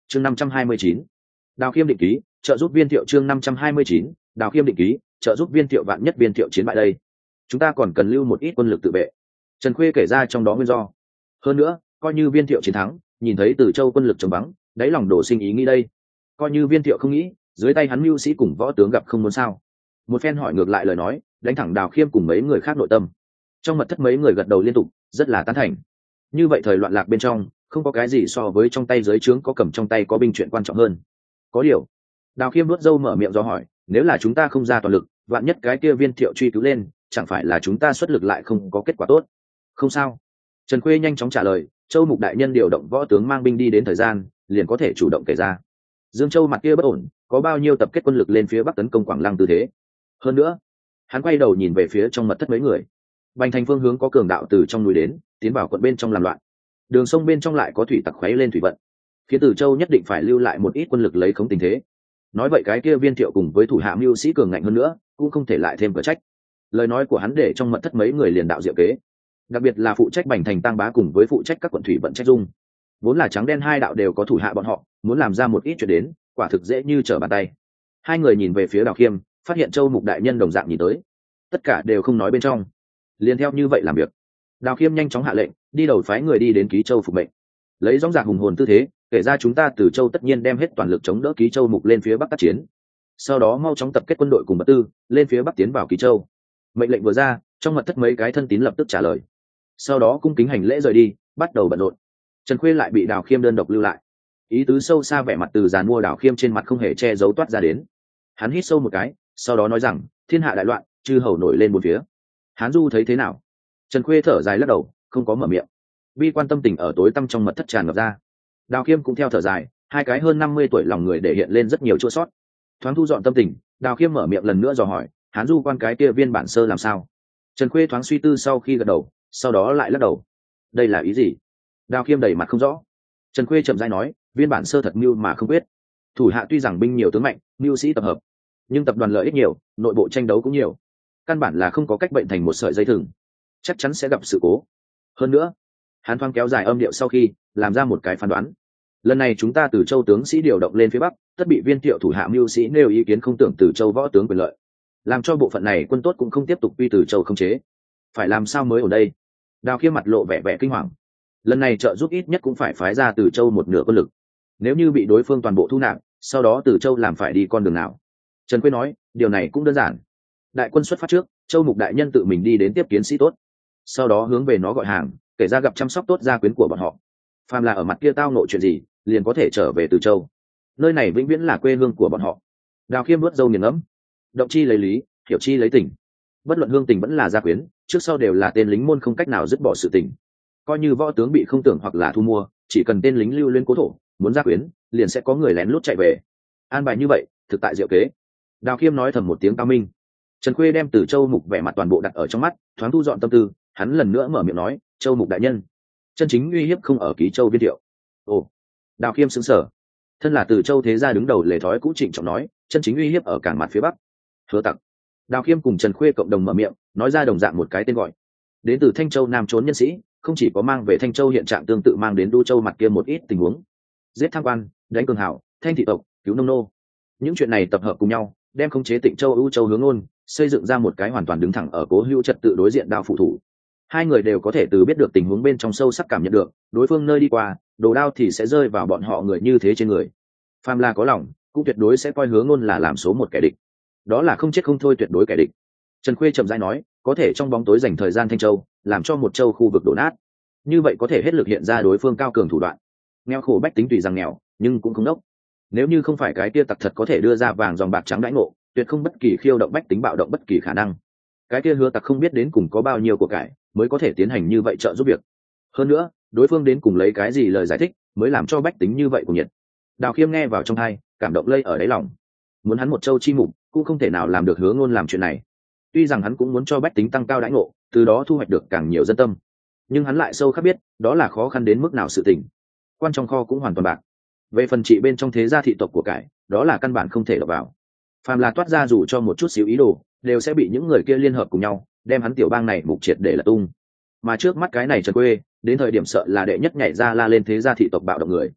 chương năm trăm hai mươi chín, Đào Khiêm định ký trợ giúp Viên Thiệu. Chương năm trăm hai mươi chín, Đào Khiêm định ký trợ giúp Viên Thiệu. Vạn nhất Viên Thiệu chiến bại đây, chúng ta còn cần lưu một ít quân lực tự vệ. Trần Khuê kể ra trong đó nguyên do. Hơn nữa, coi như Viên Thiệu chiến thắng, nhìn thấy Từ Châu quân lực trống vắng, đáy lòng đổ sinh ý nghĩ đây. Coi như Viên Thiệu không nghĩ, dưới tay hắn mưu sĩ cùng võ tướng gặp không muốn sao. Một phen hỏi ngược lại lời nói, đánh thẳng Đào Khiêm cùng mấy người khác nội tâm. Trong mật thất mấy người gật đầu liên tục, rất là tán thành. Như vậy thời loạn lạc bên trong, không có cái gì so với trong tay dưới trướng có cầm trong tay có binh chuyện quan trọng hơn. Có điều, Đào Khiêm nuốt dâu mở miệng do hỏi, nếu là chúng ta không ra toàn lực, vạn nhất cái kia Viên Thiệu truy cứu lên, chẳng phải là chúng ta xuất lực lại không có kết quả tốt. Không sao. Trần Khuê nhanh chóng trả lời, Châu Mục đại nhân điều động võ tướng mang binh đi đến thời gian, liền có thể chủ động kể ra. Dương Châu mặt kia bất ổn, có bao nhiêu tập kết quân lực lên phía bắc tấn công Quảng Lăng tư thế. Hơn nữa, hắn quay đầu nhìn về phía trong mật thất mấy người. Bành Thành phương hướng có cường đạo từ trong núi đến, tiến vào quận bên trong làm loạn. Đường sông bên trong lại có thủy tặc khuấy lên thủy vận. Phía Từ Châu nhất định phải lưu lại một ít quân lực lấy khống tình thế. Nói vậy cái kia Viên Thiệu cùng với thủ hạ mưu sĩ cường ngạnh hơn nữa, cũng không thể lại thêm cửa trách. Lời nói của hắn để trong mật thất mấy người liền đạo diệu kế. Đặc biệt là phụ trách Bành Thành Tăng Bá cùng với phụ trách các quận thủy vận trách dung. Vốn là trắng đen hai đạo đều có thủ hạ bọn họ, muốn làm ra một ít chuyện đến, quả thực dễ như trở bàn tay. Hai người nhìn về phía Đào Khiêm, phát hiện Châu Mục đại nhân đồng dạng nhìn tới, tất cả đều không nói bên trong, liền theo như vậy làm việc. Đào Khiêm nhanh chóng hạ lệnh, đi đầu phái người đi đến Ký Châu phục mệnh, lấy dõng dạc hùng hồn tư thế kể ra chúng ta từ Châu tất nhiên đem hết toàn lực chống đỡ Ký Châu Mục lên phía bắc tác chiến, sau đó mau chóng tập kết quân đội cùng vật tư lên phía bắc tiến vào Ký Châu. Mệnh lệnh vừa ra, trong mật thất mấy cái thân tín lập tức trả lời, sau đó cung kính hành lễ rời đi, bắt đầu bận rộn. Trần Khuê lại bị Đào Khiêm đơn độc lưu lại, ý tứ sâu xa vẻ mặt từ giàn mua Đào Khiêm trên mặt không hề che giấu toát ra đến. Hắn hít sâu một cái, sau đó nói rằng, thiên hạ đại loạn, chư hầu nổi lên bốn phía, Hán Du thấy thế nào? Trần Khuê thở dài lắc đầu, không có mở miệng. Bi quan tâm tình ở tối tăm trong mật thất tràn ngập ra. Đào Khiêm cũng theo thở dài, hai cái hơn năm mươi tuổi lòng người để hiện lên rất nhiều chua sót. Thoáng thu dọn tâm tình, Đào Khiêm mở miệng lần nữa dò hỏi, Hán Du quan cái kia viên bản sơ làm sao? Trần Khuê thoáng suy tư sau khi gật đầu, sau đó lại lắc đầu. Đây là ý gì? Đào Khiêm đầy mặt không rõ. Trần Khuê chậm rãi nói, viên bản sơ thật mưu mà không quyết. Thủ hạ tuy rằng binh nhiều tướng mạnh, mưu sĩ tập hợp, nhưng tập đoàn lợi ích nhiều, nội bộ tranh đấu cũng nhiều, căn bản là không có cách bệnh thành một sợi dây thừng, chắc chắn sẽ gặp sự cố. Hơn nữa, hắn thoáng kéo dài âm điệu sau khi làm ra một cái phán đoán, lần này chúng ta từ Châu tướng sĩ điều động lên phía bắc, tất bị Viên Thiệu thủ hạ mưu sĩ nêu ý kiến không tưởng từ Châu võ tướng quyền lợi, làm cho bộ phận này quân tốt cũng không tiếp tục quy từ Châu không chế. Phải làm sao mới ở đây? Đào Khiêm mặt lộ vẻ vẻ kinh hoàng. Lần này trợ giúp ít nhất cũng phải phái ra từ Châu một nửa quân lực, nếu như bị đối phương toàn bộ thu nạp, sau đó từ Châu làm phải đi con đường nào? Trần Khuê nói, điều này cũng đơn giản. Đại quân xuất phát trước, Châu Mục đại nhân tự mình đi đến tiếp kiến sĩ tốt, sau đó hướng về nó gọi hàng, kể ra gặp chăm sóc tốt gia quyến của bọn họ. Phàm là ở mặt kia tao nội chuyện gì, liền có thể trở về từ Châu. Nơi này vĩnh viễn là quê hương của bọn họ. Đào Khiêm vuốt râu nghiền ngẫm, động chi lấy lý, hiểu chi lấy tình. Bất luận hương tình vẫn là gia quyến, trước sau đều là tên lính môn không cách nào dứt bỏ sự tình. Coi như võ tướng bị không tưởng hoặc là thu mua, chỉ cần tên lính lưu lên cố thổ, muốn gia quyến, liền sẽ có người lén lút chạy về. An bài như vậy, thực tại diệu kế. Đào Khiêm nói thầm một tiếng cao minh. Trần Khuê đem từ Châu Mục vẻ mặt toàn bộ đặt ở trong mắt, thoáng thu dọn tâm tư, hắn lần nữa mở miệng nói, Châu Mục đại nhân, chân chính uy hiếp không ở Ký Châu Viên Thiệu. Ồ. Đào Khiêm sững sờ. Thân là từ Châu thế gia đứng đầu lề thói cũ trịnh trọng nói, chân chính uy hiếp ở cảng mặt phía bắc. Hứa Tặc. Đào Khiêm cùng Trần Khuê cộng đồng mở miệng, nói ra đồng dạng một cái tên gọi. Đến từ Thanh Châu Nam trốn nhân sĩ, không chỉ có mang về Thanh Châu hiện trạng tương tự mang đến Đu Châu mặt kia một ít tình huống. Giết tham quan, đánh cường hảo, thanh thị tộc, cứu nông nô. Những chuyện này tập hợp cùng nhau, đem khống chế Tịnh Châu ưu châu hướng ôn, xây dựng ra một cái hoàn toàn đứng thẳng ở cố hữu trật tự đối diện đao phụ thủ. Hai người đều có thể từ biết được tình huống bên trong sâu sắc cảm nhận được, đối phương nơi đi qua, đồ đao thì sẽ rơi vào bọn họ người như thế trên người. Phàm là có lòng, cũng tuyệt đối sẽ coi Hướng Ngôn là làm số một kẻ địch. Đó là không chết không thôi tuyệt đối kẻ địch. Trần Khuê chậm rãi nói, có thể trong bóng tối dành thời gian Thanh Châu, làm cho một châu khu vực đổ nát. Như vậy có thể hết lực hiện ra đối phương cao cường thủ đoạn. Nghèo khổ bách tính tùy rằng nghèo, nhưng cũng không đốc. Nếu như không phải cái kia tặc thật có thể đưa ra vàng dòng bạc trắng đãi ngộ, tuyệt không bất kỳ khiêu động bách tính bạo động bất kỳ khả năng. Cái kia Hứa Tặc không biết đến cùng có bao nhiêu của cải mới có thể tiến hành như vậy trợ giúp việc. Hơn nữa, đối phương đến cùng lấy cái gì lời giải thích mới làm cho bách tính như vậy của nhiệt. Đào Khiêm nghe vào trong tai, cảm động lây ở đáy lòng. Muốn hắn một châu chi mục, cũng không thể nào làm được Hứa Ngôn làm chuyện này. Tuy rằng hắn cũng muốn cho bách tính tăng cao đãi ngộ, từ đó thu hoạch được càng nhiều dân tâm, nhưng hắn lại sâu khắc biết, đó là khó khăn đến mức nào sự tình. Quan trong kho cũng hoàn toàn bạc. Về phần trị bên trong thế gia thị tộc của cải, đó là căn bản không thể đập vào. Phàm là toát ra dù cho một chút xíu ý đồ, đều sẽ bị những người kia liên hợp cùng nhau, đem hắn tiểu bang này mục triệt để là tung. Mà trước mắt cái này Trần Khuê, đến thời điểm sợ là đệ nhất nhảy ra la lên thế gia thị tộc bạo động người.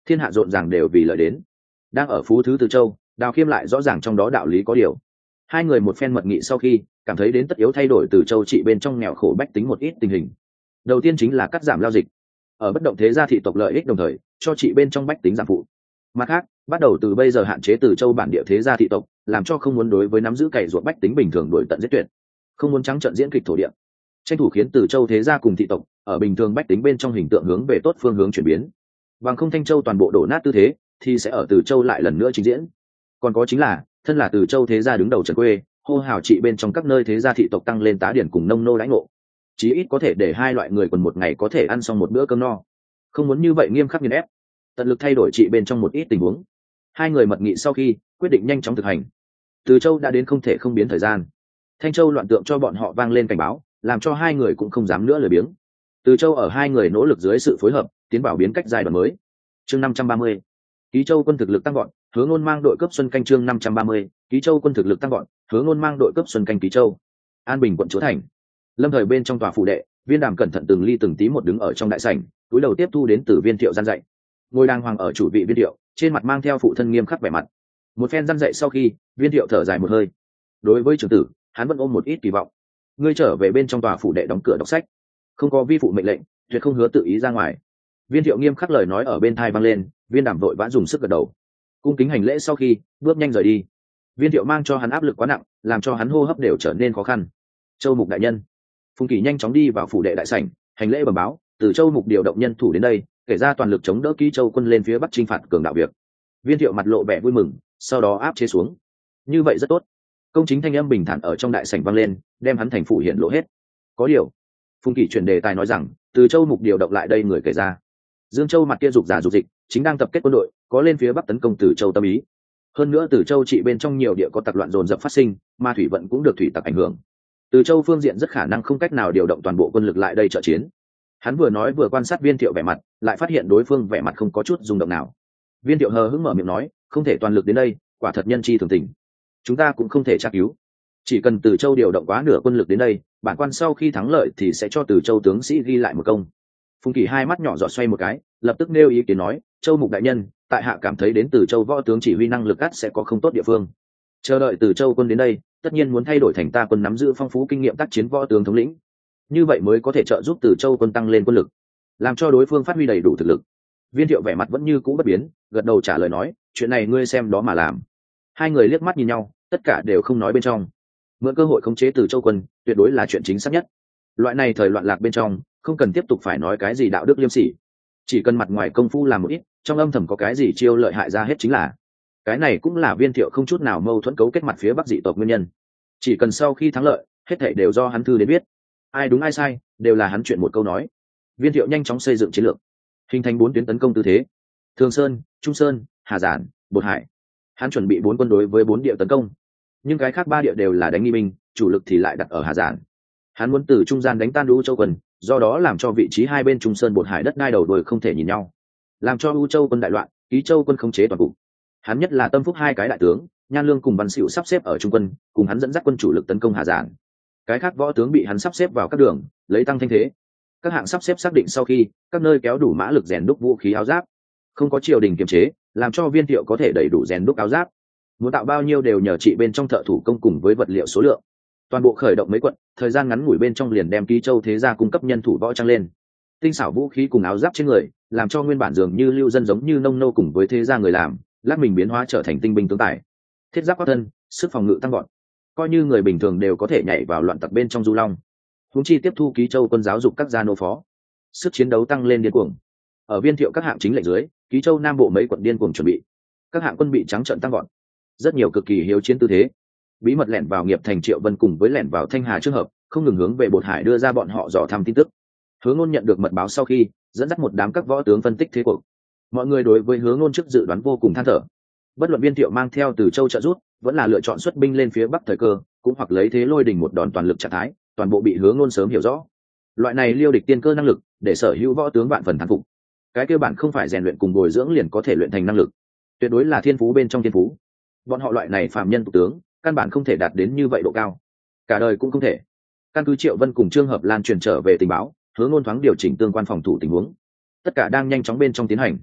thiên hạ rộn ràng đều vì lợi đến. Đang ở phú thứ Từ Châu, Đào Khiêm lại rõ ràng trong đó đạo lý có điều. Hai người một phen mật nghị sau khi cảm thấy đến tất yếu thay đổi Từ Châu trị bên trong nghèo khổ bách tính một ít tình hình. Đầu tiên chính là cắt giảm lao dịch, ở bất động thế gia thị tộc lợi ích đồng thời cho trị bên trong bách tính giảm phụ. Mặt khác, bắt đầu từ bây giờ hạn chế Từ Châu bản địa thế gia thị tộc, làm cho không muốn đối với nắm giữ cày ruộng bách tính bình thường đuổi tận giết tuyệt, không muốn trắng trợn diễn kịch thổ địa, tranh thủ khiến Từ Châu thế gia cùng thị tộc ở bình thường bách tính bên trong hình tượng hướng về tốt phương hướng chuyển biến. Bằng không Thanh Châu toàn bộ đổ nát tư thế, thì sẽ ở Từ Châu lại lần nữa trình diễn. Còn có chính là, thân là Từ Châu thế gia đứng đầu trần quê, hô hào trị bên trong các nơi thế gia thị tộc tăng lên tá điển cùng nông nô lãnh ngộ, chí ít có thể để hai loại người quần một ngày có thể ăn xong một bữa cơm no. Không muốn như vậy nghiêm khắc nghiền ép, tận lực thay đổi trị bên trong một ít tình huống. Hai người mật nghị sau khi quyết định nhanh chóng thực hành. Từ Châu đã đến không thể không biến thời gian. Thanh Châu loạn tượng cho bọn họ vang lên cảnh báo, làm cho hai người cũng không dám nữa lười biếng. Từ Châu ở hai người nỗ lực dưới sự phối hợp, tiến vào biến cách giai đoạn mới. Chương năm trăm ba mươi, Ký Châu quân thực lực tăng vọt, Hướng Ngôn mang đội cấp xuân canh. Chương năm trăm ba mươi, Ký Châu quân thực lực tăng vọt, Hướng Ngôn mang đội cấp xuân canh Ký Châu. An Bình quận chúa thành. Lâm Thời bên trong tòa phủ đệ, Viên Đàm cẩn thận từng ly từng tí một đứng ở trong đại sảnh, cúi đầu tiếp thu đến từ Viên Thiệu gian dạy. Ngồi đàng hoàng ở chủ vị Viên Thiệu, trên mặt mang theo phụ thân nghiêm khắc vẻ mặt. Một phen gian dạy sau khi, Viên Thiệu thở dài một hơi. Đối với trưởng tử, hắn vẫn ôm một ít kỳ vọng. Ngươi trở về bên trong tòa phủ đệ đóng cửa đọc sách, không có vi phụ mệnh lệnh, tuyệt không hứa tự ý ra ngoài. Viên Thiệu nghiêm khắc lời nói ở bên tai vang lên, Viên Đàm vội vã dùng sức gật đầu, cung kính hành lễ sau khi bước nhanh rời đi. Viên Thiệu mang cho hắn áp lực quá nặng, làm cho hắn hô hấp đều trở nên khó khăn. Châu Mục đại nhân. Phùng Kỳ nhanh chóng đi vào phủ đệ đại sảnh, hành lễ bẩm báo, từ Châu Mục điều động nhân thủ đến đây, kể ra toàn lực chống đỡ Ký Châu quân lên phía bắc chinh phạt cường đạo việc. Viên Thiệu mặt lộ vẻ vui mừng, sau đó áp chế xuống. Như vậy rất tốt. Công chính thanh âm bình thản ở trong đại sảnh vang lên, đem hắn thành phủ hiện lộ hết. Có điều, Phùng Kỳ chuyển đề tài nói rằng, từ Châu Mục điều động lại đây người kể ra, Dương Châu mặt kia dục giả dục dịch, chính đang tập kết quân đội, có lên phía bắc tấn công Từ Châu tâm ý. Hơn nữa Từ Châu trị bên trong nhiều địa có tặc loạn dồn dập phát sinh, mà thủy vận cũng được thủy tặc ảnh hưởng. Từ Châu phương diện rất khả năng không cách nào điều động toàn bộ quân lực lại đây trợ chiến. Hắn vừa nói vừa quan sát Viên Thiệu vẻ mặt, lại phát hiện đối phương vẻ mặt không có chút rung động nào. Viên Thiệu hờ hững mở miệng nói, không thể toàn lực đến đây, quả thật nhân chi thường tình. Chúng ta cũng không thể tra cứu. Chỉ cần Từ Châu điều động quá nửa quân lực đến đây, bản quan sau khi thắng lợi thì sẽ cho Từ Châu tướng sĩ ghi lại một công. Phùng Kỳ hai mắt nhỏ giọt xoay một cái, lập tức nêu ý kiến nói, Châu Mục đại nhân, tại hạ cảm thấy đến Từ Châu võ tướng chỉ huy năng lực ắt sẽ có không tốt địa phương. Chờ đợi Từ Châu quân đến đây, tất nhiên muốn thay đổi thành ta quân nắm giữ phong phú kinh nghiệm tác chiến võ tướng thống lĩnh, như vậy mới có thể trợ giúp Từ Châu quân tăng lên quân lực, làm cho đối phương phát huy đầy đủ thực lực. Viên Thiệu vẻ mặt vẫn như cũ bất biến, gật đầu trả lời nói, chuyện này ngươi xem đó mà làm. Hai người liếc mắt nhìn nhau, tất cả đều không nói bên trong. Mượn cơ hội khống chế Từ Châu quân, tuyệt đối là chuyện chính xác nhất. Loại này thời loạn lạc bên trong, không cần tiếp tục phải nói cái gì đạo đức liêm sỉ, chỉ cần mặt ngoài công phu làm một ít, trong âm thầm có cái gì chiêu lợi hại ra hết chính là. Cái này cũng là Viên Thiệu không chút nào mâu thuẫn cấu kết mặt phía bắc dị tộc nguyên nhân. Chỉ cần sau khi thắng lợi, hết thảy đều do hắn thư đến biết, ai đúng ai sai đều là hắn chuyện một câu nói. Viên Thiệu nhanh chóng xây dựng chiến lược, hình thành bốn tuyến tấn công tư thế: Thường Sơn, Trung Sơn, Hà Giản, Bột Hải. Hắn chuẩn bị bốn quân đối với bốn địa tấn công, nhưng cái khác ba địa đều là đánh nghi binh, chủ lực thì lại đặt ở Hà Giản. Hắn muốn từ trung gian đánh tan U Châu quân, do đó làm cho vị trí hai bên Trung Sơn Bột Hải đất đai đầu đuôi không thể nhìn nhau, làm cho U Châu quân đại loạn, Ký Châu quân khống chế toàn cục. Hắn nhất là tâm phúc hai cái đại tướng, Nhan Lương cùng Văn Sửu sắp xếp ở trung quân, cùng hắn dẫn dắt quân chủ lực tấn công Hà Giản. Cái khác võ tướng bị hắn sắp xếp vào các đường, lấy tăng thanh thế. Các hạng sắp xếp xác định sau khi, các nơi kéo đủ mã lực rèn đúc vũ khí áo giáp. Không có triều đình kiềm chế, làm cho Viên Thiệu có thể đầy đủ rèn đúc áo giáp. Muốn tạo bao nhiêu đều nhờ trị bên trong thợ thủ công cùng với vật liệu số lượng. Toàn bộ khởi động mấy quận, thời gian ngắn ngủi bên trong liền đem Ký Châu thế gia cung cấp nhân thủ võ trang lên. Tinh xảo vũ khí cùng áo giáp trên người, làm cho nguyên bản dường như lưu dân giống như nông nô cùng với thế gia người làm, lát mình biến hóa trở thành tinh binh tướng tài. Thiết giáp quát thân, sức phòng ngự tăng gọn, coi như người bình thường đều có thể nhảy vào loạn tặc bên trong du long. Huống chi tiếp thu Ký Châu quân giáo dục các gia nô phó, sức chiến đấu tăng lên điên cuồng. Ở Viên Thiệu các hạng chính lệnh dưới, Ký Châu nam bộ mấy quận điên cuồng chuẩn bị, các hạng quân bị trắng trợn tăng gọn, rất nhiều cực kỳ hiếu chiến tư thế. Bí mật lẻn vào nghiệp thành Triệu Vân cùng với lẻn vào Thanh Hà trường hợp, không ngừng hướng về Bột Hải đưa ra bọn họ dò thăm tin tức. Hứa Ngôn nhận được mật báo sau khi, dẫn dắt một đám các võ tướng phân tích thế cuộc. Mọi người đối với Hứa Ngôn trước dự đoán vô cùng than thở. Bất luận Viên Thiệu mang theo Từ Châu trợ rút, vẫn là lựa chọn xuất binh lên phía bắc thời cơ, cũng hoặc lấy thế lôi đình một đòn toàn lực trạng thái, toàn bộ bị Hứa Ngôn sớm hiểu rõ. Loại này liêu địch tiên cơ năng lực, để sở hữu võ tướng vạn phần thán phục. Cái cơ bản không phải rèn luyện cùng bồi dưỡng liền có thể luyện thành năng lực, tuyệt đối là thiên phú bên trong thiên phú. Bọn họ loại này phàm nhân tục tướng, căn bản không thể đạt đến như vậy độ cao, cả đời cũng không thể. Căn cứ Triệu Vân cùng Trương Hợp Lan truyền trở về tình báo, Hứa Ngôn thoáng điều chỉnh tương quan phòng thủ tình huống, tất cả đang nhanh chóng bên trong tiến hành.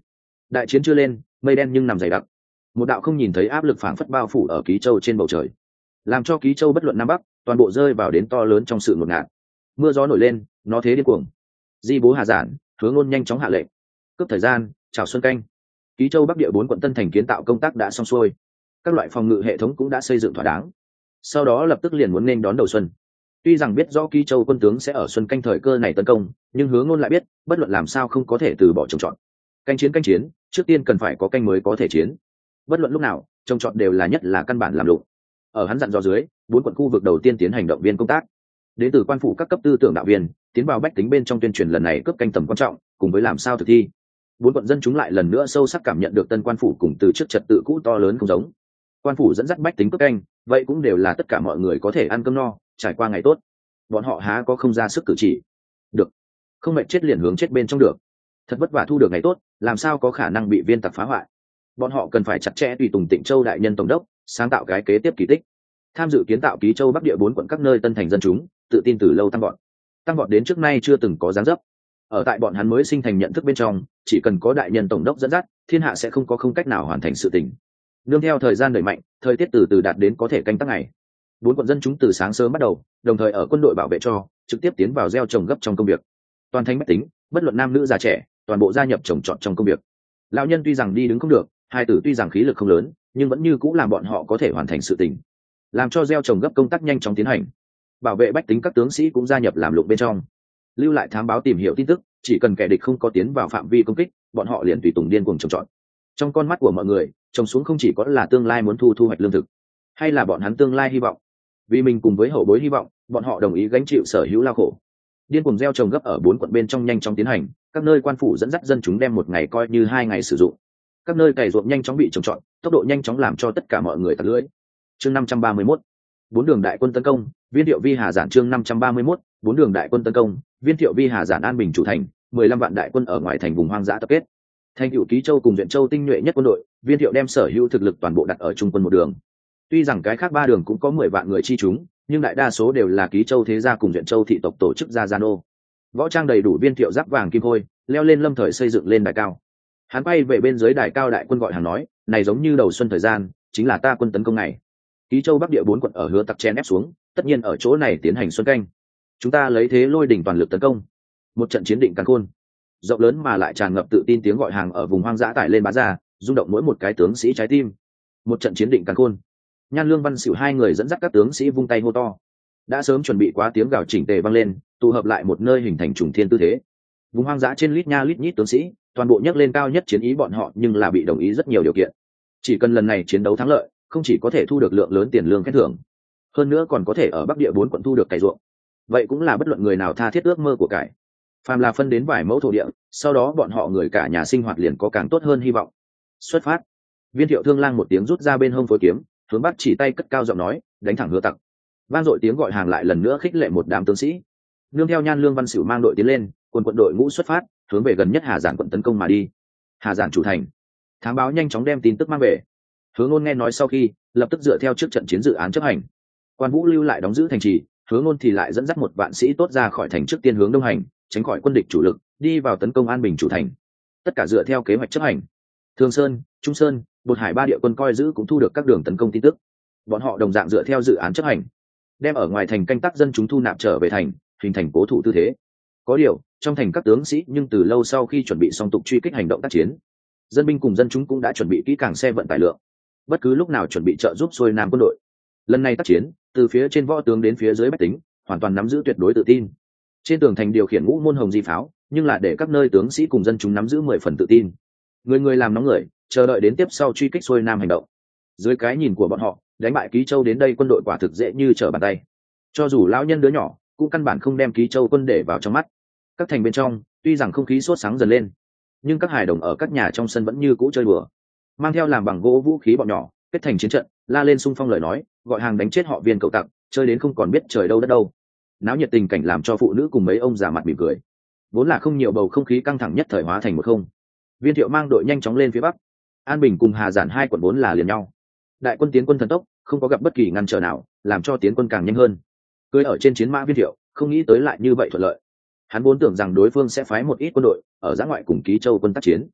Đại chiến chưa lên, mây đen nhưng nằm dày đặc, một đạo không nhìn thấy áp lực phảng phất bao phủ ở Ký Châu trên bầu trời, làm cho Ký Châu bất luận nam bắc toàn bộ rơi vào đến to lớn trong sự ngột ngạt. Mưa gió nổi lên, nó thế điên cuồng. Di bố Hà Giản, Hứa Ngôn nhanh chóng hạ lệnh, cướp thời gian, chào xuân canh. Ký Châu Bắc địa bốn quận Tân Thành kiến tạo công tác đã xong xuôi, các loại phòng ngự hệ thống cũng đã xây dựng thỏa đáng. Sau đó lập tức liền muốn nên đón đầu xuân. Tuy rằng biết rõ Ký Châu quân tướng sẽ ở xuân canh thời cơ này tấn công, nhưng Hứa Ngôn lại biết, bất luận làm sao không có thể từ bỏ trồng trọt. Canh chiến canh chiến, trước tiên cần phải có canh mới có thể chiến. Bất luận lúc nào, trồng trọt đều là nhất là căn bản làm lụng. Ở hắn dặn dò dưới, bốn quận khu vực đầu tiên tiến hành động viên công tác. Đến từ quan phủ các cấp tư tưởng đạo viên, tiến vào bách tính bên trong tuyên truyền lần này cướp canh tầm quan trọng, cùng với làm sao thực thi. Bốn quận dân chúng lại lần nữa sâu sắc cảm nhận được tân quan phủ cùng từ trước trật tự cũ to lớn không giống. Quan phủ dẫn dắt bách tính cướp canh, vậy cũng đều là tất cả mọi người có thể ăn cơm no, trải qua ngày tốt. Bọn họ há có không ra sức cử chỉ. Được, không mệt chết liền hướng chết bên trong được. Thật vất vả thu được ngày tốt, làm sao có khả năng bị viên tặc phá hoại. Bọn họ cần phải chặt chẽ tùy tùng Tịnh Châu đại nhân tổng đốc, sáng tạo cái kế tiếp kỳ tích. Tham dự kiến tạo Ký Châu Bắc địa bốn quận các nơi tân thành dân chúng, tự tin từ lâu tăng vọt. Tăng vọt đến trước nay chưa từng có dáng dấp. Ở tại bọn hắn mới sinh thành nhận thức bên trong, chỉ cần có đại nhân tổng đốc dẫn dắt, thiên hạ sẽ không có không cách nào hoàn thành sự tình. Nương theo thời gian đẩy mạnh, thời tiết từ từ đạt đến có thể canh tác ngày. Bốn quận dân chúng từ sáng sớm bắt đầu, đồng thời ở quân đội bảo vệ cho, trực tiếp tiến vào gieo trồng gấp trong công việc. Toàn thành bách tính, bất luận nam nữ già trẻ, toàn bộ gia nhập trồng trọt trong công việc. Lão nhân tuy rằng đi đứng không được, hai tử tuy rằng khí lực không lớn, nhưng vẫn như cũng làm bọn họ có thể hoàn thành sự tình, làm cho gieo trồng gấp công tác nhanh chóng tiến hành. Bảo vệ bách tính các tướng sĩ cũng gia nhập làm lụng bên trong, lưu lại thám báo tìm hiểu tin tức, chỉ cần kẻ địch không có tiến vào phạm vi công kích, bọn họ liền tùy tùng điên cuồng trồng trọt. Trong con mắt của mọi người, trồng xuống không chỉ có là tương lai muốn thu thu hoạch lương thực, hay là bọn hắn tương lai hy vọng. Vì mình cùng với hậu bối hy vọng, bọn họ đồng ý gánh chịu sở hữu lao khổ. Điên cuồng gieo trồng gấp ở bốn quận bên trong nhanh chóng tiến hành, các nơi quan phủ dẫn dắt dân chúng đem một ngày coi như hai ngày sử dụng. Các nơi cày ruộng nhanh chóng bị trồng trọt, tốc độ nhanh chóng làm cho tất cả mọi người tạt lưỡi. Chương năm trăm ba mươi mốt, bốn đường đại quân tấn công, Viên Thiệu Vi Hà Giản. Chương năm trăm ba mươi mốt, bốn đường đại quân tấn công, Viên Thiệu Vi Hà Giản. An Bình chủ thành, mười lăm vạn đại quân ở ngoài thành vùng hoang dã tập kết. Thành cựu Ký Châu cùng Duyện Châu tinh nhuệ nhất quân đội, Viên Thiệu đem sở hữu thực lực toàn bộ đặt ở trung quân một đường. Tuy rằng cái khác ba đường cũng có mười vạn người chi chúng, nhưng đại đa số đều là Ký Châu thế gia cùng Duyện Châu thị tộc tổ chức ra gian ô. Võ trang đầy đủ, Viên Thiệu giáp vàng kim khôi, leo lên lâm thời xây dựng lên đài cao. Hắn bay về bên dưới đài cao, đại quân gọi hàng nói, này giống như đầu xuân thời gian, chính là ta quân tấn công này. Ký Châu Bắc địa bốn quận ở hứa tặc chen ép xuống, tất nhiên ở chỗ này tiến hành xuân canh. Chúng ta lấy thế lôi đỉnh toàn lực tấn công. Một trận chiến định càn khôn, rộng lớn mà lại tràn ngập tự tin tiếng gọi hàng ở vùng hoang dã tải lên bá ra, rung động mỗi một cái tướng sĩ trái tim. Một trận chiến định càn khôn. Nhan Lương Văn Xỉu hai người dẫn dắt các tướng sĩ vung tay hô to. Đã sớm chuẩn bị quá tiếng gào chỉnh tề vang lên, tụ hợp lại một nơi hình thành trùng thiên tư thế. Vùng hoang dã trên lít nha lít nhít tướng sĩ, toàn bộ nhấc lên cao nhất chiến ý bọn họ, nhưng là bị đồng ý rất nhiều điều kiện. Chỉ cần lần này chiến đấu thắng lợi, không chỉ có thể thu được lượng lớn tiền lương khen thưởng, hơn nữa còn có thể ở Bắc địa bốn quận thu được cày ruộng. Vậy cũng là bất luận người nào tha thiết ước mơ của cải. Phàm là phân đến vài mẫu thổ địa, sau đó bọn họ người cả nhà sinh hoạt liền có càng tốt hơn hy vọng. Xuất phát. Viên Thiệu Thương Lang một tiếng rút ra bên hông phối kiếm, hướng Bắc chỉ tay cất cao giọng nói, đánh thẳng hứa tặc. Vang dội tiếng gọi hàng lại lần nữa khích lệ một đám tướng sĩ. Nương theo Nhan Lương Văn Xỉu mang đội tiến lên, quân quận đội ngũ xuất phát, hướng về gần nhất Hà Giản quận tấn công mà đi. Hà Giản chủ thành. Thám báo nhanh chóng đem tin tức mang về. Hứa Ngôn nghe nói sau khi, lập tức dựa theo trước trận chiến dự án chấp hành. Quan Vũ lưu lại đóng giữ thành trì, Hứa Ngôn thì lại dẫn dắt một vạn sĩ tốt ra khỏi thành trước tiên hướng đông hành, tránh khỏi quân địch chủ lực, đi vào tấn công An Bình chủ thành. Tất cả dựa theo kế hoạch chấp hành. Thường Sơn, Trung Sơn, Bột Hải ba địa quân coi giữ cũng thu được các đường tấn công tin tức. Bọn họ đồng dạng dựa theo dự án chấp hành, đem ở ngoài thành canh tác dân chúng thu nạp trở về thành, hình thành cố thủ tư thế. Có điều, trong thành các tướng sĩ nhưng từ lâu sau khi chuẩn bị xong tục truy kích hành động tác chiến, dân binh cùng dân chúng cũng đã chuẩn bị kỹ càng xe vận tải lượng, bất cứ lúc nào chuẩn bị trợ giúp xuôi nam quân đội. Lần này tác chiến, từ phía trên võ tướng đến phía dưới bách tính, hoàn toàn nắm giữ tuyệt đối tự tin. Trên tường thành điều khiển ngũ môn hồng di pháo, nhưng là để các nơi tướng sĩ cùng dân chúng nắm giữ mười phần tự tin. Người người làm nóng người, chờ đợi đến tiếp sau truy kích xuôi nam hành động. Dưới cái nhìn của bọn họ, đánh bại Ký Châu đến đây quân đội quả thực dễ như trở bàn tay. Cho dù lão nhân đứa nhỏ, cũng căn bản không đem Ký Châu quân để vào trong mắt. Các thành bên trong, tuy rằng không khí sốt sáng dần lên, nhưng các hài đồng ở các nhà trong sân vẫn như cũ chơi bừa, mang theo làm bằng gỗ vũ khí bọn nhỏ, kết thành chiến trận, la lên xung phong lời nói, gọi hàng đánh chết họ Viên cậu tặc, chơi đến không còn biết trời đâu đất đâu. Náo nhiệt tình cảnh làm cho phụ nữ cùng mấy ông già mặt mỉm cười. Vốn là không nhiều bầu không khí căng thẳng nhất thời hóa thành một không. Viên Thiệu mang đội nhanh chóng lên phía bắc. An Bình cùng Hà Giản hai quận vốn là liền nhau. Đại quân tiến quân thần tốc, không có gặp bất kỳ ngăn trở nào, làm cho tiến quân càng nhanh hơn. Cưỡi ở trên chiến mã Viên Thiệu, không nghĩ tới lại như vậy thuận lợi. Hắn vốn tưởng rằng đối phương sẽ phái một ít quân đội ở giã ngoại cùng Ký Châu quân tác chiến,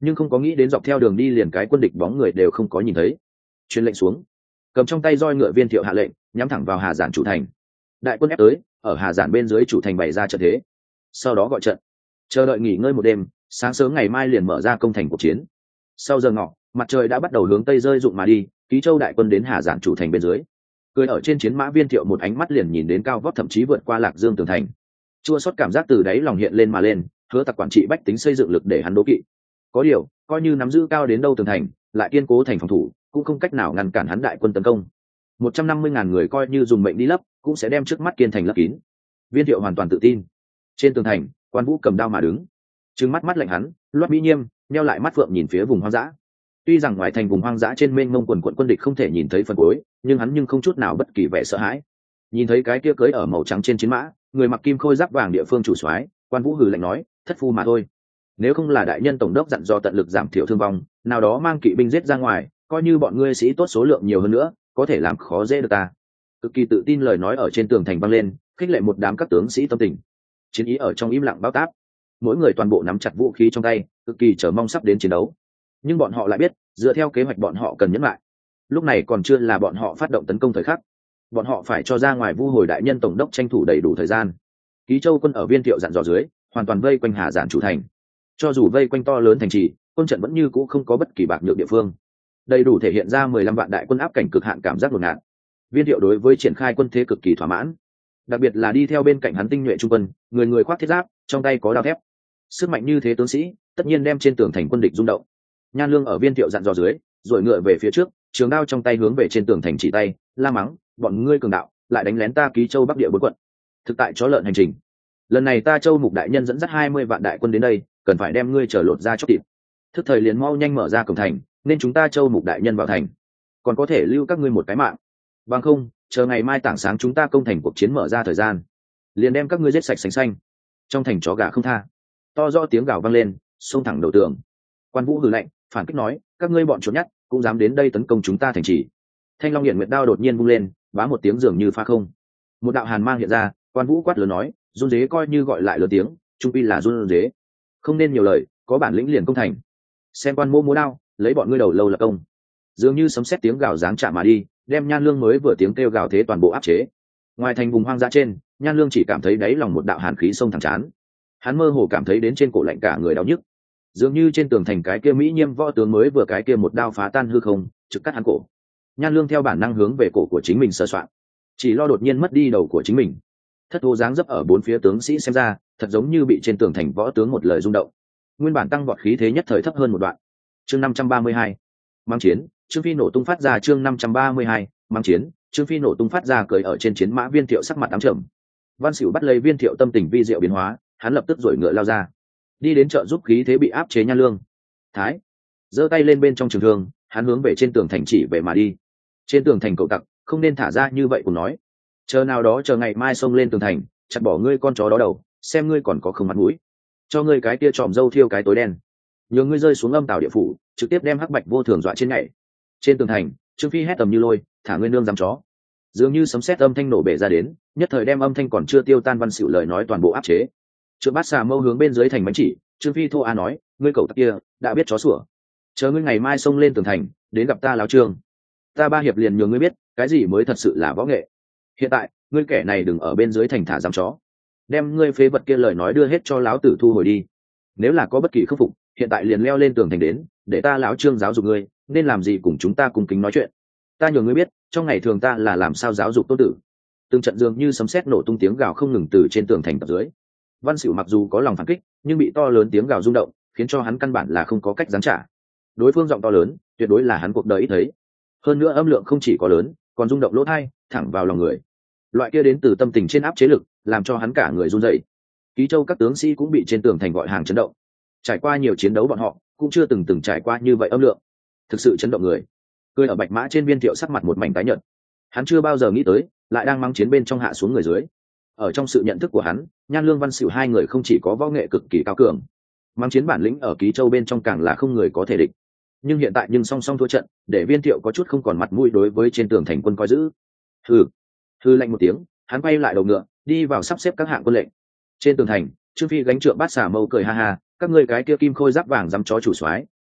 nhưng không có nghĩ đến dọc theo đường đi liền cái quân địch bóng người đều không có nhìn thấy. Truyền lệnh xuống, cầm trong tay roi ngựa viên thiệu hạ lệnh nhắm thẳng vào Hà Giản chủ thành. Đại quân ép tới, ở Hà Giản bên dưới chủ thành bày ra trận thế, sau đó gọi trận, chờ đợi nghỉ ngơi một đêm, sáng sớm ngày mai liền mở ra công thành cuộc chiến. Sau giờ ngọ, mặt trời đã bắt đầu hướng tây rơi rụng mà đi, Ký Châu đại quân đến Hà Giản chủ thành bên dưới. Cười ở trên chiến mã viên thiệu một ánh mắt liền nhìn đến cao vót thậm chí vượt qua Lạc Dương tường thành. Chua xót cảm giác từ đáy lòng hiện lên mà lên, hứa tặc quản trị bách tính xây dựng lực để hắn đố kỵ. Có điều, coi như nắm giữ cao đến đâu tường thành, lại kiên cố thành phòng thủ, cũng không cách nào ngăn cản hắn đại quân tấn công. Một trăm năm mươi ngàn người coi như dùng mệnh đi lấp, cũng sẽ đem trước mắt kiên thành lấp kín. Viên thiệu hoàn toàn tự tin. Trên tường thành, Quan Vũ cầm đao mà đứng, trừng mắt mắt lạnh hắn, loát mỹ nhiêm, nheo lại mắt phượng nhìn phía vùng hoang dã. Tuy rằng ngoài thành vùng hoang dã trên mênh mông quần quận quân địch không thể nhìn thấy phần cuối, nhưng hắn nhưng không chút nào bất kỳ vẻ sợ hãi. Nhìn thấy cái kia cưỡi ở màu trắng trên chiến mã, người mặc kim khôi giáp vàng địa phương chủ soái, Quan Vũ hừ lạnh nói, thất phu mà thôi. Nếu không là đại nhân tổng đốc dặn dò tận lực giảm thiểu thương vong, nào đó mang kỵ binh giết ra ngoài, coi như bọn ngươi sĩ tốt số lượng nhiều hơn nữa, có thể làm khó dễ được ta. Cực kỳ tự tin lời nói ở trên tường thành vang lên, khích lệ một đám các tướng sĩ tâm tình. Chiến ý ở trong im lặng bao táp, mỗi người toàn bộ nắm chặt vũ khí trong tay, cực kỳ chờ mong sắp đến chiến đấu. Nhưng bọn họ lại biết, dựa theo kế hoạch bọn họ cần nhẫn lại. Lúc này còn chưa là bọn họ phát động tấn công thời khắc, bọn họ phải cho ra ngoài vu hồi đại nhân tổng đốc tranh thủ đầy đủ thời gian. Ký Châu quân ở Viên Thiệu dặn dò dưới, hoàn toàn vây quanh Hà Giản chủ thành. Cho dù vây quanh to lớn thành trì, quân trận vẫn như cũ không có bất kỳ bạc nhược địa phương, đầy đủ thể hiện ra mười lăm vạn đại quân áp cảnh cực hạn cảm giác đột ngột. Viên Thiệu đối với triển khai quân thế cực kỳ thỏa mãn, đặc biệt là đi theo bên cạnh hắn tinh nhuệ trung quân, người người khoác thiết giáp, trong tay có đao thép. Sức mạnh như thế tướng sĩ, tất nhiên đem trên tường thành quân địch rung động. Nhan Lương ở Viên Thiệu dặn dò dưới, rồi ngựa về phía trước, trường đao trong tay hướng về trên tường thành chỉ tay, la mắng, bọn ngươi cường đạo, lại đánh lén ta Ký Châu Bắc địa bốn quận. Thực tại chó lợn hành trình. Lần này ta Châu Mục đại nhân dẫn dắt hai mươi vạn đại quân đến đây, cần phải đem ngươi trở lột ra chóc thịt. Thức thời liền mau nhanh mở ra cổng thành, nên chúng ta Châu Mục đại nhân vào thành, còn có thể lưu các ngươi một cái mạng. Bằng không, chờ ngày mai tảng sáng chúng ta công thành cuộc chiến mở ra thời gian, liền đem các ngươi giết sạch sành xanh. Trong thành chó gà không tha. To rõ tiếng gào vang lên, xông thẳng đầu tường. Quan Vũ hừ lạnh, phản kích nói, các ngươi bọn trốn nhát, cũng dám đến đây tấn công chúng ta thành trì. Thanh Long Hiển Nguyệt đao đột nhiên vung lên, bá một tiếng dường như pha không. Một đạo hàn mang hiện ra, Quan Vũ quát lớn nói, run dế coi như gọi lại lớn tiếng, trung pi là run dế. Không nên nhiều lời, có bản lĩnh liền công thành. Xem Quan Mô múa đao, lấy bọn ngươi đầu lâu lập công. Dường như sấm sét tiếng gào giáng chạm mà đi, đem Nhan Lương mới vừa tiếng kêu gào thế toàn bộ áp chế. Ngoài thành vùng hoang dã trên, Nhan Lương chỉ cảm thấy đáy lòng một đạo hàn khí xông thẳng chán. Hắn mơ hồ cảm thấy đến trên cổ lạnh cả người đau nhức, dường như trên tường thành cái kia mỹ nhiêm võ tướng mới vừa cái kia một đao phá tan hư không, trực cắt hắn cổ. Nhan Lương theo bản năng hướng về cổ của chính mình sờ soạn, chỉ lo đột nhiên mất đi đầu của chính mình. Thất thố dáng dấp ở bốn phía tướng sĩ xem ra, thật giống như bị trên tường thành võ tướng một lời rung động. Nguyên bản tăng vọt khí thế nhất thời thấp hơn một đoạn. Chương năm trăm ba mươi hai, mang chiến, Trương Phi nổ tung phát ra. Chương năm trăm ba mươi hai, mang chiến, Trương Phi nổ tung phát ra, cười ở trên chiến mã Viên Thiệu sắc mặt ám trầm. Văn Sửu bắt lấy Viên Thiệu tâm tình vi diệu biến hóa, hắn lập tức rồi ngựa lao ra, đi đến trợ giúp khí thế bị áp chế Nhan Lương. Thái giơ tay lên bên trong trường thương, hắn hướng về trên tường thành chỉ về mà đi. Trên tường thành cậu tặc, không nên thả ra như vậy cũng nói. Chờ nào đó chờ ngày mai xông lên tường thành, chặt bỏ ngươi con chó đó đầu, xem ngươi còn có không mặt mũi. Cho ngươi cái tia tròm dâu thiêu cái tối đen, nhường ngươi rơi xuống âm tào địa phủ, trực tiếp đem hắc bạch vô thường dọa trên nhảy. Trên tường thành, Trương Phi hét tầm như lôi, thả ngươi nương dám chó. Dường như sấm sét âm thanh nổ bể ra đến, nhất thời đem âm thanh còn chưa tiêu tan Văn Sửu lời nói toàn bộ áp chế. Trượng Bát Xà mâu hướng bên dưới thành bánh chỉ, Trương Phi thô a nói, ngươi cậu tặc kia đã biết chó sủa, chờ ngươi ngày mai xông lên tường thành, đến gặp ta láo Trương, ta ba hiệp liền nhường ngươi biết cái gì mới thật sự là võ nghệ. Hiện tại ngươi kẻ này đừng ở bên dưới thành thả dám chó, đem ngươi phế vật kia lời nói đưa hết cho láo tử thu hồi đi. Nếu là có bất kỳ khắc phục, hiện tại liền leo lên tường thành đến, để ta láo Trương giáo dục ngươi nên làm gì, cùng chúng ta cùng kính nói chuyện. Ta nhường ngươi biết trong ngày thường ta là làm sao giáo dục tôn tử. Từng trận dường như sấm sét nổ tung tiếng gào không ngừng từ trên tường thành tập dưới. Văn Sửu mặc dù có lòng phản kích, nhưng bị to lớn tiếng gào rung động, khiến cho hắn căn bản là không có cách giáng trả. Đối phương giọng to lớn, tuyệt đối là hắn cuộc đời ít thấy. Hơn nữa âm lượng không chỉ có lớn, còn rung động lỗ tai, thẳng vào lòng người. Loại kia đến từ tâm tình trên áp chế lực, làm cho hắn cả người run rẩy. Ký Châu các tướng sĩ cũng bị trên tường thành gọi hàng chấn động. Trải qua nhiều chiến đấu bọn họ cũng chưa từng từng trải qua như vậy âm lượng, thực sự chấn động người. Cười ở bạch mã trên Viên Thiệu sắc mặt một mảnh tái nhợt. Hắn chưa bao giờ nghĩ tới, lại đang mang chiến bên trong hạ xuống người dưới. Ở trong sự nhận thức của hắn, Nhan Lương Văn Sửu hai người không chỉ có võ nghệ cực kỳ cao cường, mang chiến bản lĩnh ở Ký Châu bên trong càng là không người có thể địch. Nhưng hiện tại nhưng song song thua trận, để Viên Thiệu có chút không còn mặt mũi đối với trên tường thành quân coi giữ. Hừ, hừ lạnh một tiếng, hắn quay lại đầu ngựa, đi vào sắp xếp các hạng quân lệnh. Trên tường thành, Trương Phi gánh trượng Bát Xà mâu cười ha ha, các ngươi cái kia kim khôi giáp vàng dám chó chủ soái,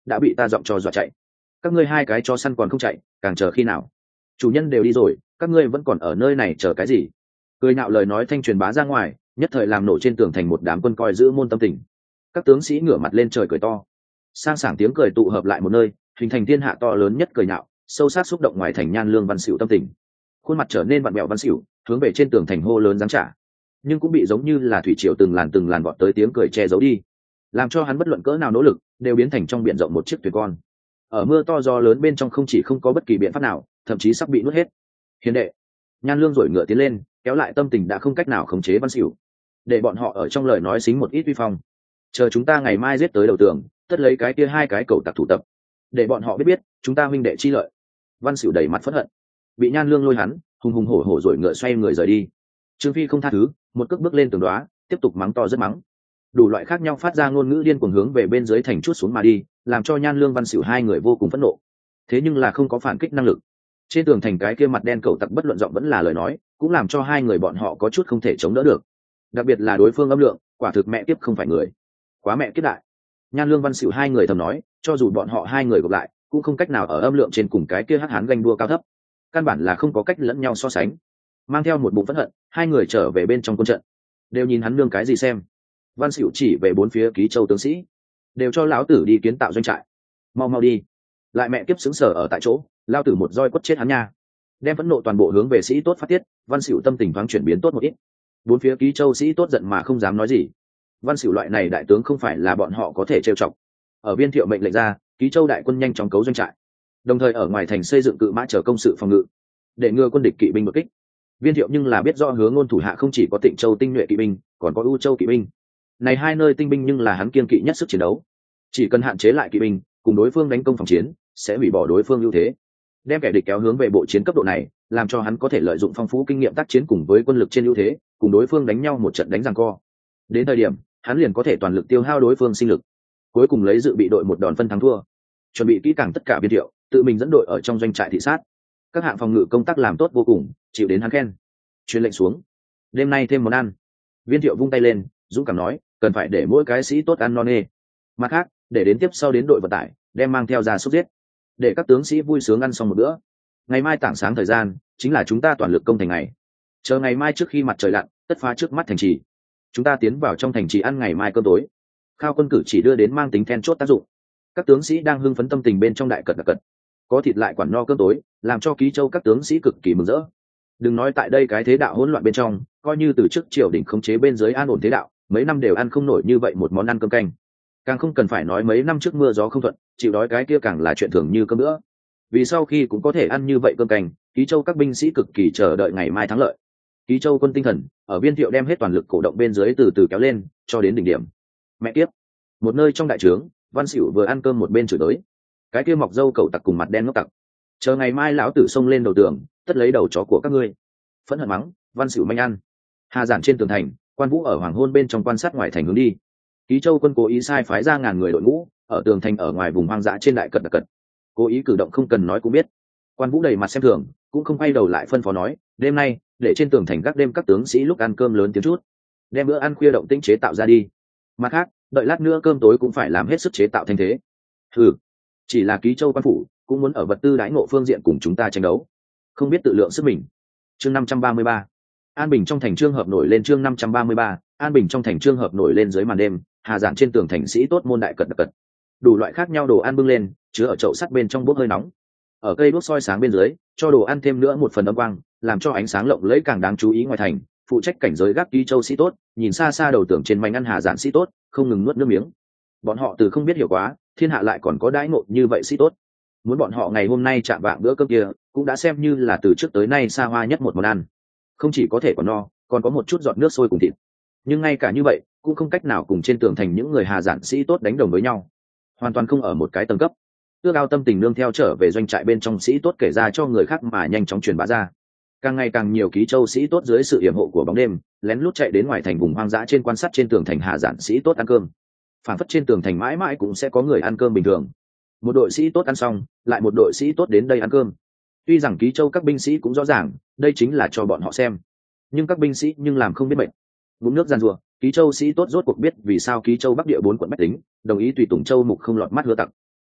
đã bị ta giọng cho dọa chạy. Các ngươi hai cái cho săn còn không chạy, càng chờ khi nào? Chủ nhân đều đi rồi, các ngươi vẫn còn ở nơi này chờ cái gì? Cười nạo lời nói thanh truyền bá ra ngoài, nhất thời làm nổ trên tường thành một đám quân coi giữ môn tâm tình. Các tướng sĩ ngửa mặt lên trời cười to, sang sảng tiếng cười tụ hợp lại một nơi, hình thành thiên hạ to lớn nhất cười nạo, sâu sắc xúc động ngoài thành Nhan Lương Văn Sửu tâm tình. Khuôn mặt trở nên vặn mẹo Văn Sửu, hướng về trên tường thành hô lớn giáng trả, nhưng cũng bị giống như là thủy triều từng làn từng làn vọt tới tiếng cười che giấu đi, làm cho hắn bất luận cỡ nào nỗ lực đều biến thành trong biển rộng một chiếc thuyền con. Ở mưa to gió lớn bên trong không chỉ không có bất kỳ biện pháp nào, thậm chí sắp bị nuốt hết. Hiền đệ, Nhan Lương rồi ngựa tiến lên, kéo lại tâm tình đã không cách nào khống chế Văn Sửu, để bọn họ ở trong lời nói xính một ít uy phong. Chờ chúng ta ngày mai giết tới đầu tường, tất lấy cái kia hai cái cầu tặc thủ tập, để bọn họ biết biết chúng ta huynh đệ chi lợi. Văn Sửu đầy mặt phẫn hận, bị Nhan Lương lôi hắn hùng hùng hổ hổ rồi ngựa xoay người rời đi. Trương Phi không tha thứ, một cước bước lên tường đóa, tiếp tục mắng to rất mắng, đủ loại khác nhau phát ra ngôn ngữ điên cuồng hướng về bên dưới thành chút xuống mà đi, làm cho Nhan Lương Văn Sửu hai người vô cùng phẫn nộ. Thế nhưng là không có phản kích năng lực. Trên tường thành cái kia mặt đen cầu tặc bất luận giọng vẫn là lời nói, cũng làm cho hai người bọn họ có chút không thể chống đỡ được. Đặc biệt là đối phương âm lượng, quả thực mẹ tiếp không phải người, quá mẹ kiếp đại. Nhan Lương Văn Sửu hai người thầm nói, cho dù bọn họ hai người gặp lại, cũng không cách nào ở âm lượng trên cùng cái kia hắc hán ganh đua cao thấp, căn bản là không có cách lẫn nhau so sánh. Mang theo một bụng phẫn hận, hai người trở về bên trong quân trận, đều nhìn hắn nương cái gì xem. Văn Sửu chỉ về bốn phía Ký Châu tướng sĩ, đều cho lão tử đi kiến tạo doanh trại, mau mau đi, lại mẹ kiếp xứng sở ở tại chỗ, lao tử một roi quất chết hắn nha. Đem phẫn nộ toàn bộ hướng về sĩ tốt phát tiết, Văn Sửu tâm tình thoáng chuyển biến tốt một ít. Bốn phía Ký Châu sĩ tốt giận mà không dám nói gì. Văn Sửu loại này đại tướng không phải là bọn họ có thể trêu chọc. Ở Viên Thiệu mệnh lệnh ra, Ký Châu đại quân nhanh chóng cấu doanh trại, đồng thời ở ngoài thành xây dựng cự mã chờ công sự phòng ngự, để ngừa quân địch kỵ binh đột kích. Viên Thiệu nhưng là biết rõ Hứa Ngôn thủ hạ không chỉ có Tịnh Châu tinh nhuệ kỵ binh, còn có U Châu kỵ binh. Này hai nơi tinh binh nhưng là hắn kiên kỵ nhất sức chiến đấu. Chỉ cần hạn chế lại kỵ binh, cùng đối phương đánh công phòng chiến, sẽ hủy bỏ đối phương ưu thế, đem kẻ địch kéo hướng về bộ chiến cấp độ này, làm cho hắn có thể lợi dụng phong phú kinh nghiệm tác chiến cùng với quân lực trên ưu thế, cùng đối phương đánh nhau một trận đánh giằng co. Đến thời điểm, hắn liền có thể toàn lực tiêu hao đối phương sinh lực, cuối cùng lấy dự bị đội một đòn phân thắng thua. Chuẩn bị kỹ càng tất cả Viên Thiệu, tự mình dẫn đội ở trong doanh trại thị sát. Các hạng phòng ngự công tác làm tốt vô cùng, chịu đến hắn khen. Truyền lệnh xuống, đêm nay thêm món ăn. Viên Thiệu vung tay lên, dũng cảm nói, cần phải để mỗi cái sĩ tốt ăn no nê. Mặt khác, để đến tiếp sau đến đội vận tải, đem mang theo ra súc giết, để các tướng sĩ vui sướng ăn xong một bữa. Ngày mai tảng sáng thời gian, chính là chúng ta toàn lực công thành ngày. Chờ ngày mai trước khi mặt trời lặn, tất phá trước mắt thành trì. Chúng ta tiến vào trong thành trì ăn ngày mai cơm tối. Khao quân cử chỉ đưa đến mang tính then chốt tác dụng. Các tướng sĩ đang hưng phấn tâm tình bên trong đại cật đặc cật, có thịt lại quản no cơm tối, làm cho Ký Châu các tướng sĩ cực kỳ mừng rỡ. Đừng nói tại đây cái thế đạo hỗn loạn bên trong, coi như từ trước triều đình khống chế bên dưới an ổn thế đạo, mấy năm đều ăn không nổi như vậy một món ăn cơm canh. Càng không cần phải nói mấy năm trước mưa gió không thuận, chịu đói cái kia càng là chuyện thường như cơm nữa. Vì sau khi cũng có thể ăn như vậy cơm canh, Ký Châu các binh sĩ cực kỳ chờ đợi ngày mai thắng lợi. Ký Châu quân tinh thần ở Viên Thiệu đem hết toàn lực cổ động bên dưới từ từ kéo lên, cho đến đỉnh điểm. Mẹ tiếp, một nơi trong đại trướng, Văn Sửu vừa ăn cơm một bên chửi tới, cái kia mọc râu cẩu tặc cùng mặt đen ngốc tặc, chờ ngày mai lão tử xông lên đầu tường, tất lấy đầu chó của các ngươi. Phẫn hận mắng, Văn Sửu manh ăn. Hà giản trên tường thành, Quan Vũ ở hoàng hôn bên trong quan sát ngoài thành hướng đi. Ký Châu quân cố ý sai phái ra ngàn người đội ngũ ở tường thành ở ngoài vùng hoang dã trên đại cật đặc cật, cố ý cử động không cần nói cũng biết. Quan Vũ đầy mặt xem thường, cũng không quay đầu lại phân phó nói, đêm nay để trên tường thành gác đêm các tướng sĩ lúc ăn cơm lớn tiếng chút, đem bữa ăn khuya động tĩnh chế tạo ra đi. Mặt khác, đợi lát nữa cơm tối cũng phải làm hết sức chế tạo thanh thế. Hừ, chỉ là Ký Châu quan phủ cũng muốn ở vật tư đãi ngộ phương diện cùng chúng ta tranh đấu, không biết tự lượng sức mình. Chương năm trăm ba mươi ba, An Bình trong thành trương hợp nổi lên. Chương năm trăm ba mươi ba, An Bình trong thành trương hợp nổi lên. Dưới màn đêm, Hà giản trên tường thành sĩ tốt môn đại cật đặc cật, đủ loại khác nhau đồ ăn bưng lên, chứa ở chậu sắt bên trong bốc hơi nóng. Ở cây đuốc soi sáng bên dưới, cho đồ ăn thêm nữa một phần âm quang, làm cho ánh sáng lộng lẫy càng đáng chú ý ngoài thành. Phụ trách cảnh giới gác Ký Châu sĩ tốt nhìn xa xa đầu tường trên mảnh ăn Hà giản sĩ tốt, không ngừng nuốt nước miếng. Bọn họ từ không biết hiểu quá, thiên hạ lại còn có đãi ngộ như vậy sĩ tốt. Muốn bọn họ ngày hôm nay chạm vạng bữa cơm kia, cũng đã xem như là từ trước tới nay xa hoa nhất một món ăn. Không chỉ có thể còn no, còn có một chút giọt nước sôi cùng thịt. Nhưng ngay cả như vậy, cũng không cách nào cùng trên tường thành những người Hà giản sĩ tốt đánh đồng với nhau, hoàn toàn không ở một cái tầng cấp. Ước ao tâm tình nương theo trở về doanh trại bên trong sĩ tốt kể ra cho người khác mà nhanh chóng truyền bá ra. Càng ngày càng nhiều Ký Châu sĩ tốt dưới sự yểm hộ của bóng đêm, lén lút chạy đến ngoài thành vùng hoang dã trên quan sát trên tường thành Hà giản sĩ tốt ăn cơm. Phản phất trên tường thành mãi mãi cũng sẽ có người ăn cơm bình thường. Một đội sĩ tốt ăn xong, lại một đội sĩ tốt đến đây ăn cơm. Tuy rằng Ký Châu các binh sĩ cũng rõ ràng, đây chính là cho bọn họ xem, nhưng các binh sĩ nhưng làm không biết mệnh. Bụng nước gian rùa, Ký Châu sĩ tốt rốt cuộc biết vì sao Ký Châu Bắc địa bốn quận bách tính đồng ý tùy Tùng Châu Mục không lọt mắt Hứa tặc.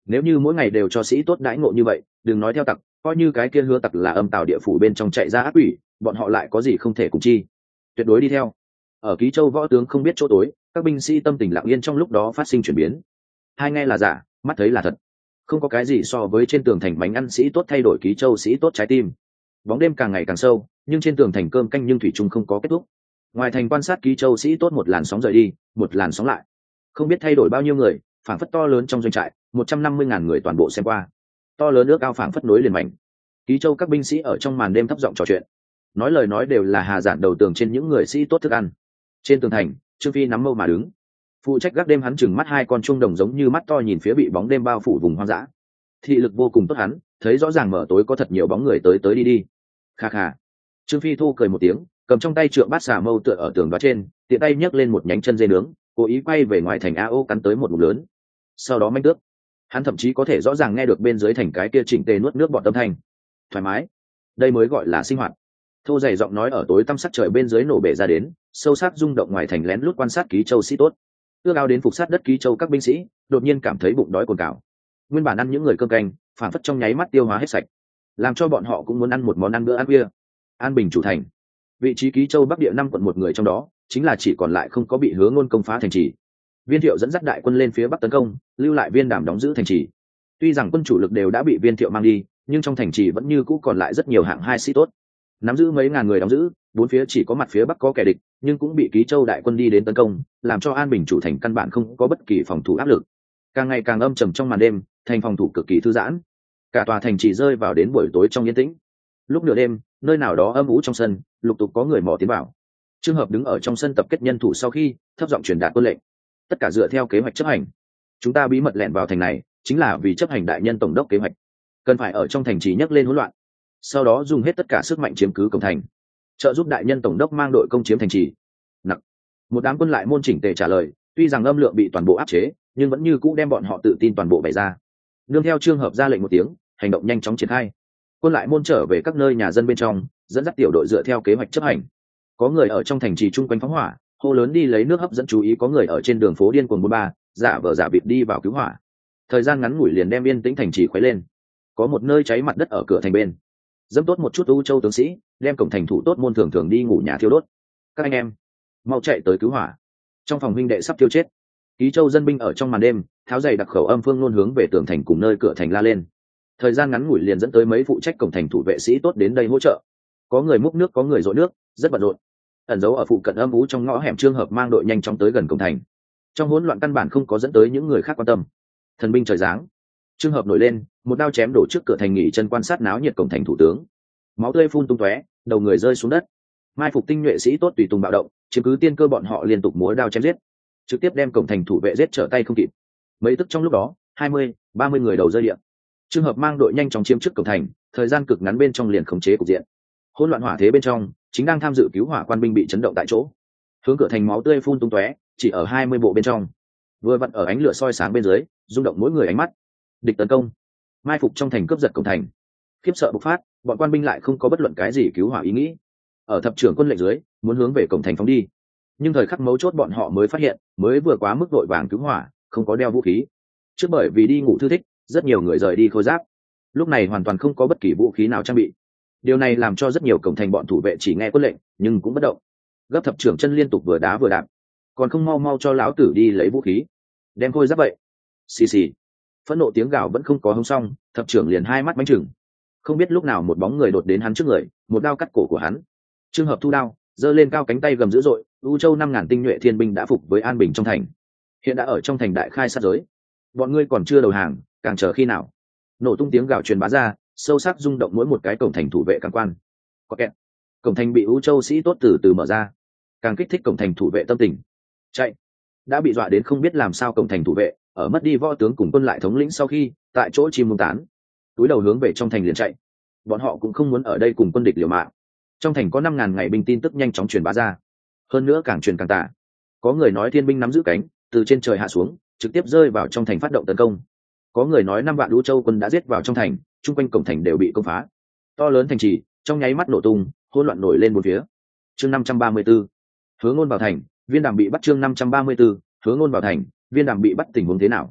Nếu như mỗi ngày đều cho sĩ tốt đãi ngộ như vậy, đừng nói theo tặc, coi như cái kia hứa tặc là âm tào địa phủ bên trong chạy ra ác quỷ, bọn họ lại có gì không thể cùng chi. Tuyệt đối đi theo. Ở Ký Châu võ tướng không biết chỗ tối, các binh sĩ tâm tình lặng yên trong lúc đó phát sinh chuyển biến. Hai nghe là giả, mắt thấy là thật. Không có cái gì so với trên tường thành bánh ăn sĩ tốt thay đổi Ký Châu sĩ tốt trái tim. Bóng đêm càng ngày càng sâu, nhưng trên tường thành cơm canh nhưng thủy chung không có kết thúc. Ngoài thành quan sát Ký Châu sĩ tốt một làn sóng rời đi, một làn sóng lại. Không biết thay đổi bao nhiêu người, phảng phất to lớn trong doanh trại, một trăm năm mươi ngàn người toàn bộ xem qua. To lớn ước ao phảng phất nối liền mảnh. Ký Châu các binh sĩ ở trong màn đêm thấp giọng trò chuyện, nói lời nói đều là hà giản đầu tường trên những người sĩ tốt thức ăn. Trên tường thành, Trương Phi nắm mâu mà đứng, phụ trách gác đêm. Hắn chừng mắt hai con chuông đồng giống như mắt to nhìn phía bị bóng đêm bao phủ vùng hoang dã. Thị lực vô cùng tốt, hắn thấy rõ ràng mở tối có thật nhiều bóng người tới tới đi đi. Kha kha. Trương Phi thu cười một tiếng, cầm trong tay trượng bát xà mâu tựa ở tường đó trên, tiện tay nhấc lên một nhánh chân dê nướng, cố ý quay về ngoài thành a ô cắn tới một ngụm lớn. Sau đó manh tước. Hắn thậm chí có thể rõ ràng nghe được bên dưới thành cái kia chỉnh tề nuốt nước bọt âm thanh. Thoải mái, đây mới gọi là sinh hoạt. Thô dày giọng nói ở tối tăm sắc trời bên dưới nổ bể ra đến, sâu sắc rung động ngoài thành lén lút quan sát Ký Châu sĩ tốt. Ước ao đến phục sát đất Ký Châu các binh sĩ, đột nhiên cảm thấy bụng đói cồn cào. Nguyên bản ăn những người cơm canh, phản phất trong nháy mắt tiêu hóa hết sạch, làm cho bọn họ cũng muốn ăn một món ăn bữa ăn khuya. An Bình chủ thành, vị trí Ký Châu Bắc địa năm quận một người trong đó, chính là chỉ còn lại không có bị Hứa Ngôn công phá thành trì. Viên Thiệu dẫn dắt đại quân lên phía bắc tấn công, lưu lại Viên Đàm đóng giữ thành trì. Tuy rằng quân chủ lực đều đã bị Viên Thiệu mang đi, nhưng trong thành trì vẫn như cũ còn lại rất nhiều hạng hai sĩ tốt, nắm giữ mấy ngàn người đóng giữ. Bốn phía chỉ có mặt phía bắc có kẻ địch, nhưng cũng bị Ký Châu đại quân đi đến tấn công, làm cho An Bình chủ thành căn bản không có bất kỳ phòng thủ áp lực. Càng ngày càng âm trầm trong màn đêm, thành phòng thủ cực kỳ thư giãn, cả tòa thành chỉ rơi vào đến buổi tối trong yên tĩnh. Lúc nửa đêm, nơi nào đó âm ú trong sân, lục tục có người mò tiến vào. Trường Hợp đứng ở trong sân tập kết nhân thủ sau khi thấp giọng truyền đạt quân lệnh, tất cả dựa theo kế hoạch chấp hành. Chúng ta bí mật lẻn vào thành này, chính là vì chấp hành đại nhân tổng đốc kế hoạch, cần phải ở trong thành trì nhấc lên hỗn loạn, sau đó dùng hết tất cả sức mạnh chiếm cứ cổng thành, trợ giúp đại nhân tổng đốc mang đội công chiếm thành trì. Nặc. Một đám quân lại môn chỉnh tề trả lời, tuy rằng âm lượng bị toàn bộ áp chế, nhưng vẫn như cũ đem bọn họ tự tin toàn bộ bày ra. Nương theo Trường Hợp ra lệnh một tiếng, hành động nhanh chóng triển khai. Quân lại môn trở về các nơi nhà dân bên trong, dẫn dắt tiểu đội dựa theo kế hoạch chấp hành. Có người ở trong thành trì chung quanh phóng hỏa, hô lớn đi lấy nước hấp dẫn chú ý. Có người ở trên đường phố điên cuồng buôn ba, giả vờ giả vịt đi vào cứu hỏa. Thời gian ngắn ngủi liền đem yên tĩnh thành trì khuấy lên. Có một nơi cháy mặt đất ở cửa thành bên, dẫm tốt một chút U Châu tướng sĩ, đem cổng thành thủ tốt môn thường thường đi ngủ nhà thiêu đốt. Các anh em, mau chạy tới cứu hỏa! Trong phòng huynh đệ sắp thiêu chết. Ký Châu dân binh ở trong màn đêm, tháo giày đặc khẩu âm phương luôn hướng về tường thành cùng nơi cửa thành la lên. Thời gian ngắn ngủi liền dẫn tới mấy phụ trách cổng thành thủ vệ sĩ tốt đến đây hỗ trợ. Có người múc nước, có người dội nước, rất bận rộn. Ẩn giấu ở phụ cận âm ú trong ngõ hẻm Trường Hợp mang đội nhanh chóng tới gần cổng thành. Trong hỗn loạn căn bản không có dẫn tới những người khác quan tâm. Thần binh trời giáng, Trường Hợp nổi lên, một đao chém đổ trước cửa thành, nghỉ chân quan sát náo nhiệt cổng thành thủ tướng. Máu tươi phun tung tóe, đầu người rơi xuống đất. Mai phục tinh nhuệ sĩ tốt tùy tùng bạo động, chiếm cứ tiên cơ, bọn họ liên tục múa đao chém giết, trực tiếp đem cổng thành thủ vệ giết trở tay không kịp. Mấy tức trong lúc đó, hai mươi, ba mươi người đầu rơi địa. Trường Hợp mang đội nhanh chóng chiếm trước cổng thành, thời gian cực ngắn bên trong liền khống chế cục diện. Hỗn loạn hỏa thế bên trong, chính đang tham dự cứu hỏa quan binh bị chấn động tại chỗ, hướng cửa thành máu tươi phun tung tóe, chỉ ở hai mươi bộ bên trong. Vừa vặn ở ánh lửa soi sáng bên dưới, rung động mỗi người ánh mắt. Địch tấn công, mai phục trong thành cướp giật cổng thành. Khiếp sợ bộc phát, bọn quan binh lại không có bất luận cái gì cứu hỏa ý nghĩ. Ở thập trưởng quân lệnh dưới, muốn hướng về cổng thành phóng đi. Nhưng thời khắc mấu chốt bọn họ mới phát hiện, mới vừa quá mức vội vàng cứu hỏa, không có đeo vũ khí. Trước bởi vì đi ngủ thư thích, rất nhiều người rời đi khôi giáp, lúc này hoàn toàn không có bất kỳ vũ khí nào trang bị. Điều này làm cho rất nhiều cổng thành bọn thủ vệ chỉ nghe quân lệnh, nhưng cũng bất động. Gấp thập trưởng chân liên tục vừa đá vừa đạp, còn không mau mau cho lão tử đi lấy vũ khí, đem khôi giáp vậy. Xì xì, phẫn nộ tiếng gào vẫn không có hông xong, thập trưởng liền hai mắt bánh chừng. Không biết lúc nào một bóng người đột đến hắn trước người, một đao cắt cổ của hắn. Trường Hợp thu đao, giơ lên cao cánh tay gầm dữ dội. U Châu năm ngàn tinh nhuệ thiên binh đã phục với An Bình trong thành, hiện đã ở trong thành đại khai sát giới. Bọn ngươi còn chưa đầu hàng, càng chờ khi nào? Nổ tung tiếng gào truyền bá ra, sâu sắc rung động mỗi một cái cổng thành thủ vệ càng quan. Có kẹt, cổng thành bị U Châu sĩ tốt từ từ mở ra, càng kích thích cổng thành thủ vệ tâm tình. Chạy, đã bị dọa đến không biết làm sao. Cổng thành thủ vệ ở mất đi võ tướng cùng quân lại thống lĩnh sau khi, tại chỗ chim mông tán, túi đầu hướng về trong thành liền chạy. Bọn họ cũng không muốn ở đây cùng quân địch liều mạng. Trong thành có năm ngàn ngày binh tin tức nhanh chóng truyền bá ra, hơn nữa càng truyền càng tả. Có người nói thiên binh nắm giữ cánh, từ trên trời hạ xuống, trực tiếp rơi vào trong thành phát động tấn công. Có người nói năm vạn U Châu quân đã giết vào trong thành, chung quanh cổng thành đều bị công phá. To lớn thành trì trong nháy mắt nổ tung, hỗn loạn nổi lên bốn phía. Chương năm trăm ba mươi 534, Hứa Ngôn vào thành, Viên Đàm bị bắt. Chương năm trăm ba mươi 534, Hứa Ngôn vào thành, Viên Đàm bị bắt. Tình huống thế nào?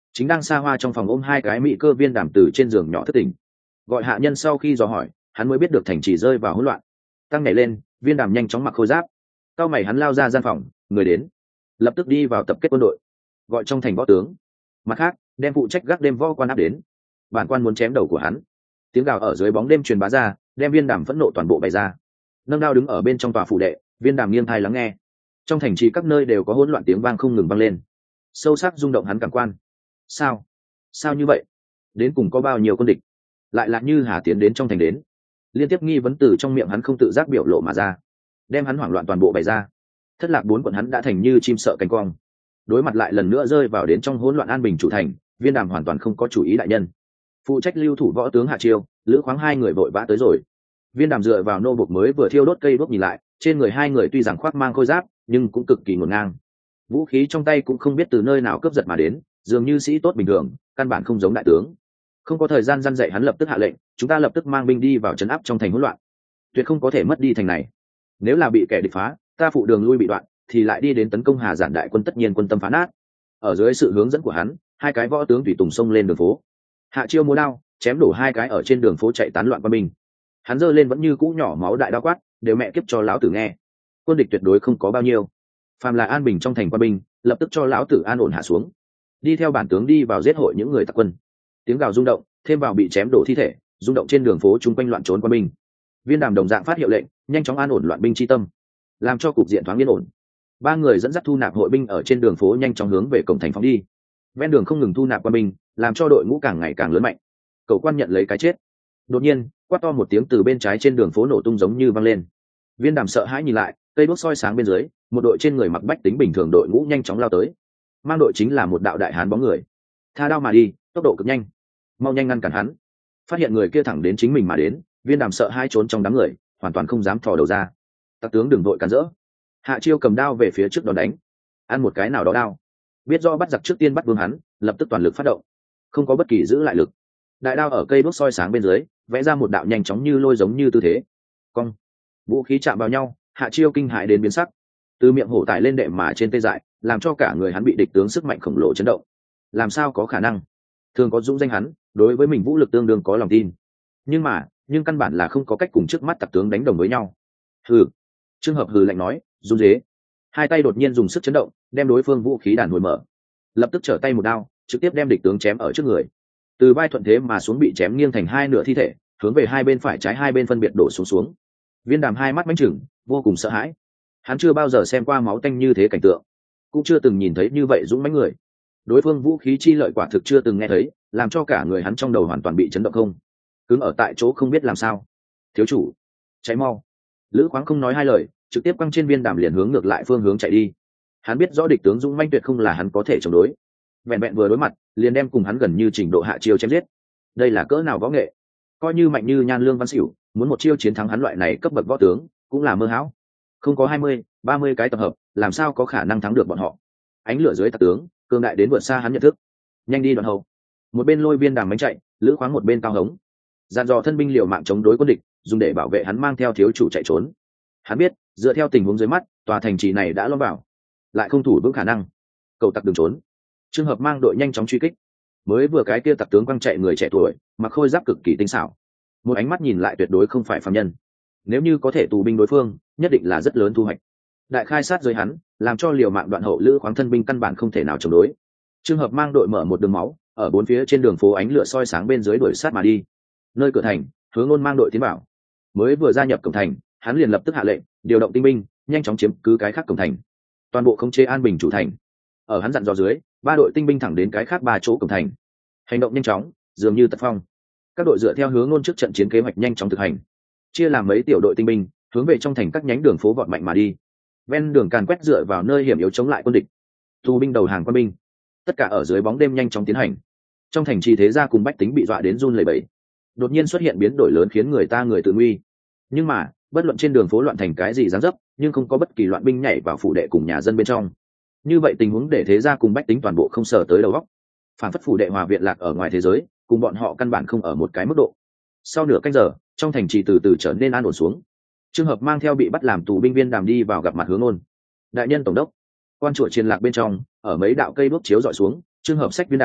chính đang xa hoa trong phòng ôm hai cái mỹ cơ viên đàm từ trên giường nhỏ thất tỉnh. Gọi hạ nhân sau khi dò hỏi, hắn mới biết được thành trì rơi vào hỗn loạn. Tăng nhảy lên, viên đàm nhanh chóng mặc khôi giáp. Cao mày hắn lao ra gian phòng, người đến, lập tức đi vào tập kết quân đội, gọi trong thành võ tướng. Mặt khác, đem phụ trách gác đêm võ quan áp đến. Bản quan muốn chém đầu của hắn. Tiếng gào ở dưới bóng đêm truyền bá ra, đem viên đàm phẫn nộ toàn bộ bày ra. Nâng đao đứng ở bên trong tòa phủ đệ, viên đàm nghiêng thai lắng nghe. Trong thành trì các nơi đều có hỗn loạn tiếng vang không ngừng vang lên, sâu sắc rung động hắn cảm quan. Sao? Sao như vậy? Đến cùng có bao nhiêu quân địch? Lại là như hà tiến đến trong thành đến. Liên tiếp nghi vấn từ trong miệng hắn không tự giác biểu lộ mà ra, đem hắn hoảng loạn toàn bộ bày ra. Thất lạc bốn quận hắn đã thành như chim sợ cánh quang. Đối mặt lại lần nữa rơi vào đến trong hỗn loạn an bình chủ thành, viên đàm hoàn toàn không có chủ ý đại nhân. Phụ trách lưu thủ võ tướng Hạ Chiêu, Lữ Khoáng hai người vội vã tới rồi. Viên đàm dựa vào nô bộc mới vừa thiêu đốt cây đuốc nhìn lại, trên người hai người tuy rằng khoác mang khôi giáp, nhưng cũng cực kỳ ngổn ngang. Vũ khí trong tay cũng không biết từ nơi nào cướp giật mà đến, dường như sĩ tốt bình thường, căn bản không giống đại tướng. Không có thời gian răn dạy hắn lập tức hạ lệnh, chúng ta lập tức mang binh đi vào trấn áp trong thành hỗn loạn, tuyệt không có thể mất đi thành này. Nếu là bị kẻ địch phá, ta phụ đường lui bị đoạn, thì lại đi đến tấn công Hà Giản đại quân, tất nhiên quân tâm phá nát. Ở dưới sự hướng dẫn của hắn, hai cái võ tướng tùy tùng xông lên đường phố. Hạ Chiêu múa đao, chém đổ hai cái ở trên đường phố chạy tán loạn quân binh. Hắn giơ lên vẫn như cũ nhỏ máu đại đao quát, đều mẹ kiếp cho lão tử nghe. Quân địch tuyệt đối không có bao nhiêu, phàm là an bình trong thành quân binh, lập tức cho lão tử an ổn hạ xuống. Đi theo bản tướng đi vào giết hội những người tặc quân. Tiếng gào rung động, thêm vào bị chém đổ thi thể, rung động trên đường phố chung quanh loạn trốn quân binh. Viên đàm đồng dạng phát hiệu lệnh, nhanh chóng an ổn loạn binh chi tâm, làm cho cục diện thoáng yên ổn. Ba người dẫn dắt thu nạp hội binh ở trên đường phố nhanh chóng hướng về cổng thành phóng đi. Ven đường không ngừng thu nạp quân binh, làm cho đội ngũ càng ngày càng lớn mạnh. Cậu quan nhận lấy cái chết. Đột nhiên, quát to một tiếng từ bên trái trên đường phố nổ tung giống như vang lên. Viên đàm sợ hãi nhìn lại, cây đuốc soi sáng bên dưới, một đội trên người mặc bách tính bình thường đội ngũ nhanh chóng lao tới. Mang đội chính là một đạo đại hán bóng người. Tha đao mà đi, tốc độ cực nhanh, mau nhanh ngăn cản hắn. Phát hiện người kia thẳng đến chính mình mà đến, viên đàm sợ hai trốn trong đám người, hoàn toàn không dám thò đầu ra. Tặc tướng đừng vội cản rỡ. Hạ Chiêu cầm đao về phía trước đòn đánh, ăn một cái nào đó đao. Biết do bắt giặc trước tiên bắt vương hắn, lập tức toàn lực phát động, không có bất kỳ giữ lại lực. Đại đao ở cây đuốc soi sáng bên dưới, vẽ ra một đạo nhanh chóng như lôi giống như tư thế. Cong, vũ khí chạm vào nhau, Hạ Chiêu kinh hãi đến biến sắc, từ miệng hổ tải lên đệm mà trên tê dại, làm cho cả người hắn bị địch tướng sức mạnh khổng lồ chấn động. Làm sao có khả năng? Thường có dũng danh hắn, đối với mình vũ lực tương đương có lòng tin, nhưng mà nhưng căn bản là không có cách cùng trước mắt tặc tướng đánh đồng với nhau. Hừ. Trường hợp hừ lạnh nói, run rế. Hai tay đột nhiên dùng sức chấn động, đem đối phương vũ khí đàn hồi mở, lập tức trở tay một đao, trực tiếp đem địch tướng chém ở trước người. Từ vai thuận thế mà xuống bị chém nghiêng thành hai nửa thi thể, hướng về hai bên phải trái hai bên phân biệt đổ xuống xuống. Viên đàm hai mắt mánh chừng, vô cùng sợ hãi. Hắn chưa bao giờ xem qua máu tanh như thế cảnh tượng, cũng chưa từng nhìn thấy như vậy dũng mãnh người. Đối phương vũ khí chi lợi quả thực chưa từng nghe thấy, làm cho cả người hắn trong đầu hoàn toàn bị chấn động không, cứng ở tại chỗ không biết làm sao. Thiếu chủ, cháy mau! Lữ Khoáng không nói hai lời, trực tiếp quăng trên viên đàm liền hướng ngược lại phương hướng chạy đi. Hắn biết rõ địch tướng dũng manh tuyệt không là hắn có thể chống đối, vẹn vẹn vừa đối mặt liền đem cùng hắn gần như trình độ Hạ Chiêu chém giết. Đây là cỡ nào võ nghệ, coi như mạnh như Nhan Lương Văn Xỉu, muốn một chiêu chiến thắng hắn loại này cấp bậc võ tướng cũng là mơ hão. Không có hai mươi, ba mươi cái tập hợp, làm sao có khả năng thắng được bọn họ. Ánh lửa dưới tặc tướng cường đại đến vượt xa hắn nhận thức. Nhanh đi đoạn hậu. Một bên lôi viên đàm bánh chạy, Lữ Khoáng một bên cao hống, dàn dò thân binh liều mạng chống đối quân địch, dùng để bảo vệ hắn mang theo thiếu chủ chạy trốn. Hắn biết, dựa theo tình huống dưới mắt, tòa thành trì này đã lõm vào, lại không thủ vững khả năng. Cầu tặc đừng trốn. Trường hợp mang đội nhanh chóng truy kích. Mới vừa cái kia tặc tướng quăng chạy người trẻ tuổi, mặc khôi giáp cực kỳ tinh xảo, một ánh mắt nhìn lại tuyệt đối không phải phàm nhân. Nếu như có thể tù binh đối phương, nhất định là rất lớn thu hoạch. Đại khai sát giới hắn, làm cho liều mạng đoạn hậu Lữ Khoáng thân binh căn bản không thể nào chống đối. Trường hợp mang đội mở một đường máu, ở bốn phía trên đường phố ánh lửa soi sáng bên dưới đuổi sát mà đi. Nơi cửa thành, Hướng Ngôn mang đội tiến vào. Mới vừa gia nhập cổng thành, hắn liền lập tức hạ lệnh điều động tinh binh, nhanh chóng chiếm cứ cái khác cổng thành, toàn bộ khống chế an bình chủ thành. Ở hắn dặn dò dưới, ba đội tinh binh thẳng đến cái khác ba chỗ cổng thành, hành động nhanh chóng, dường như tật phong. Các đội dựa theo Hướng Ngôn trước trận chiến kế hoạch nhanh chóng thực hành, chia làm mấy tiểu đội tinh binh, hướng về trong thành các nhánh đường phố vọt mạnh mà đi. Ven đường càn quét dựa vào nơi hiểm yếu chống lại quân địch, tù binh đầu hàng quân binh, tất cả ở dưới bóng đêm nhanh chóng tiến hành. Trong thành trì thế gia cùng bách tính bị dọa đến run lẩy bẩy. Đột nhiên xuất hiện biến đổi lớn khiến người ta người tự nguy. Nhưng mà bất luận trên đường phố loạn thành cái gì dáng dấp, nhưng không có bất kỳ loạn binh nhảy vào phủ đệ cùng nhà dân bên trong. Như vậy tình huống để thế gia cùng bách tính toàn bộ không sở tới đầu óc. Phản phất phủ đệ hòa viện lạc ở ngoài thế giới, cùng bọn họ căn bản không ở một cái mức độ. Sau nửa canh giờ, trong thành trì từ từ trở nên an ổn xuống. Trường hợp mang theo bị bắt làm tù binh viên đàm đi vào gặp mặt Hướng Ngôn. Đại nhân tổng đốc. Quan chùa triền lạc bên trong, ở mấy đạo cây đuốc chiếu dọi xuống, trường hợp sách viên đàm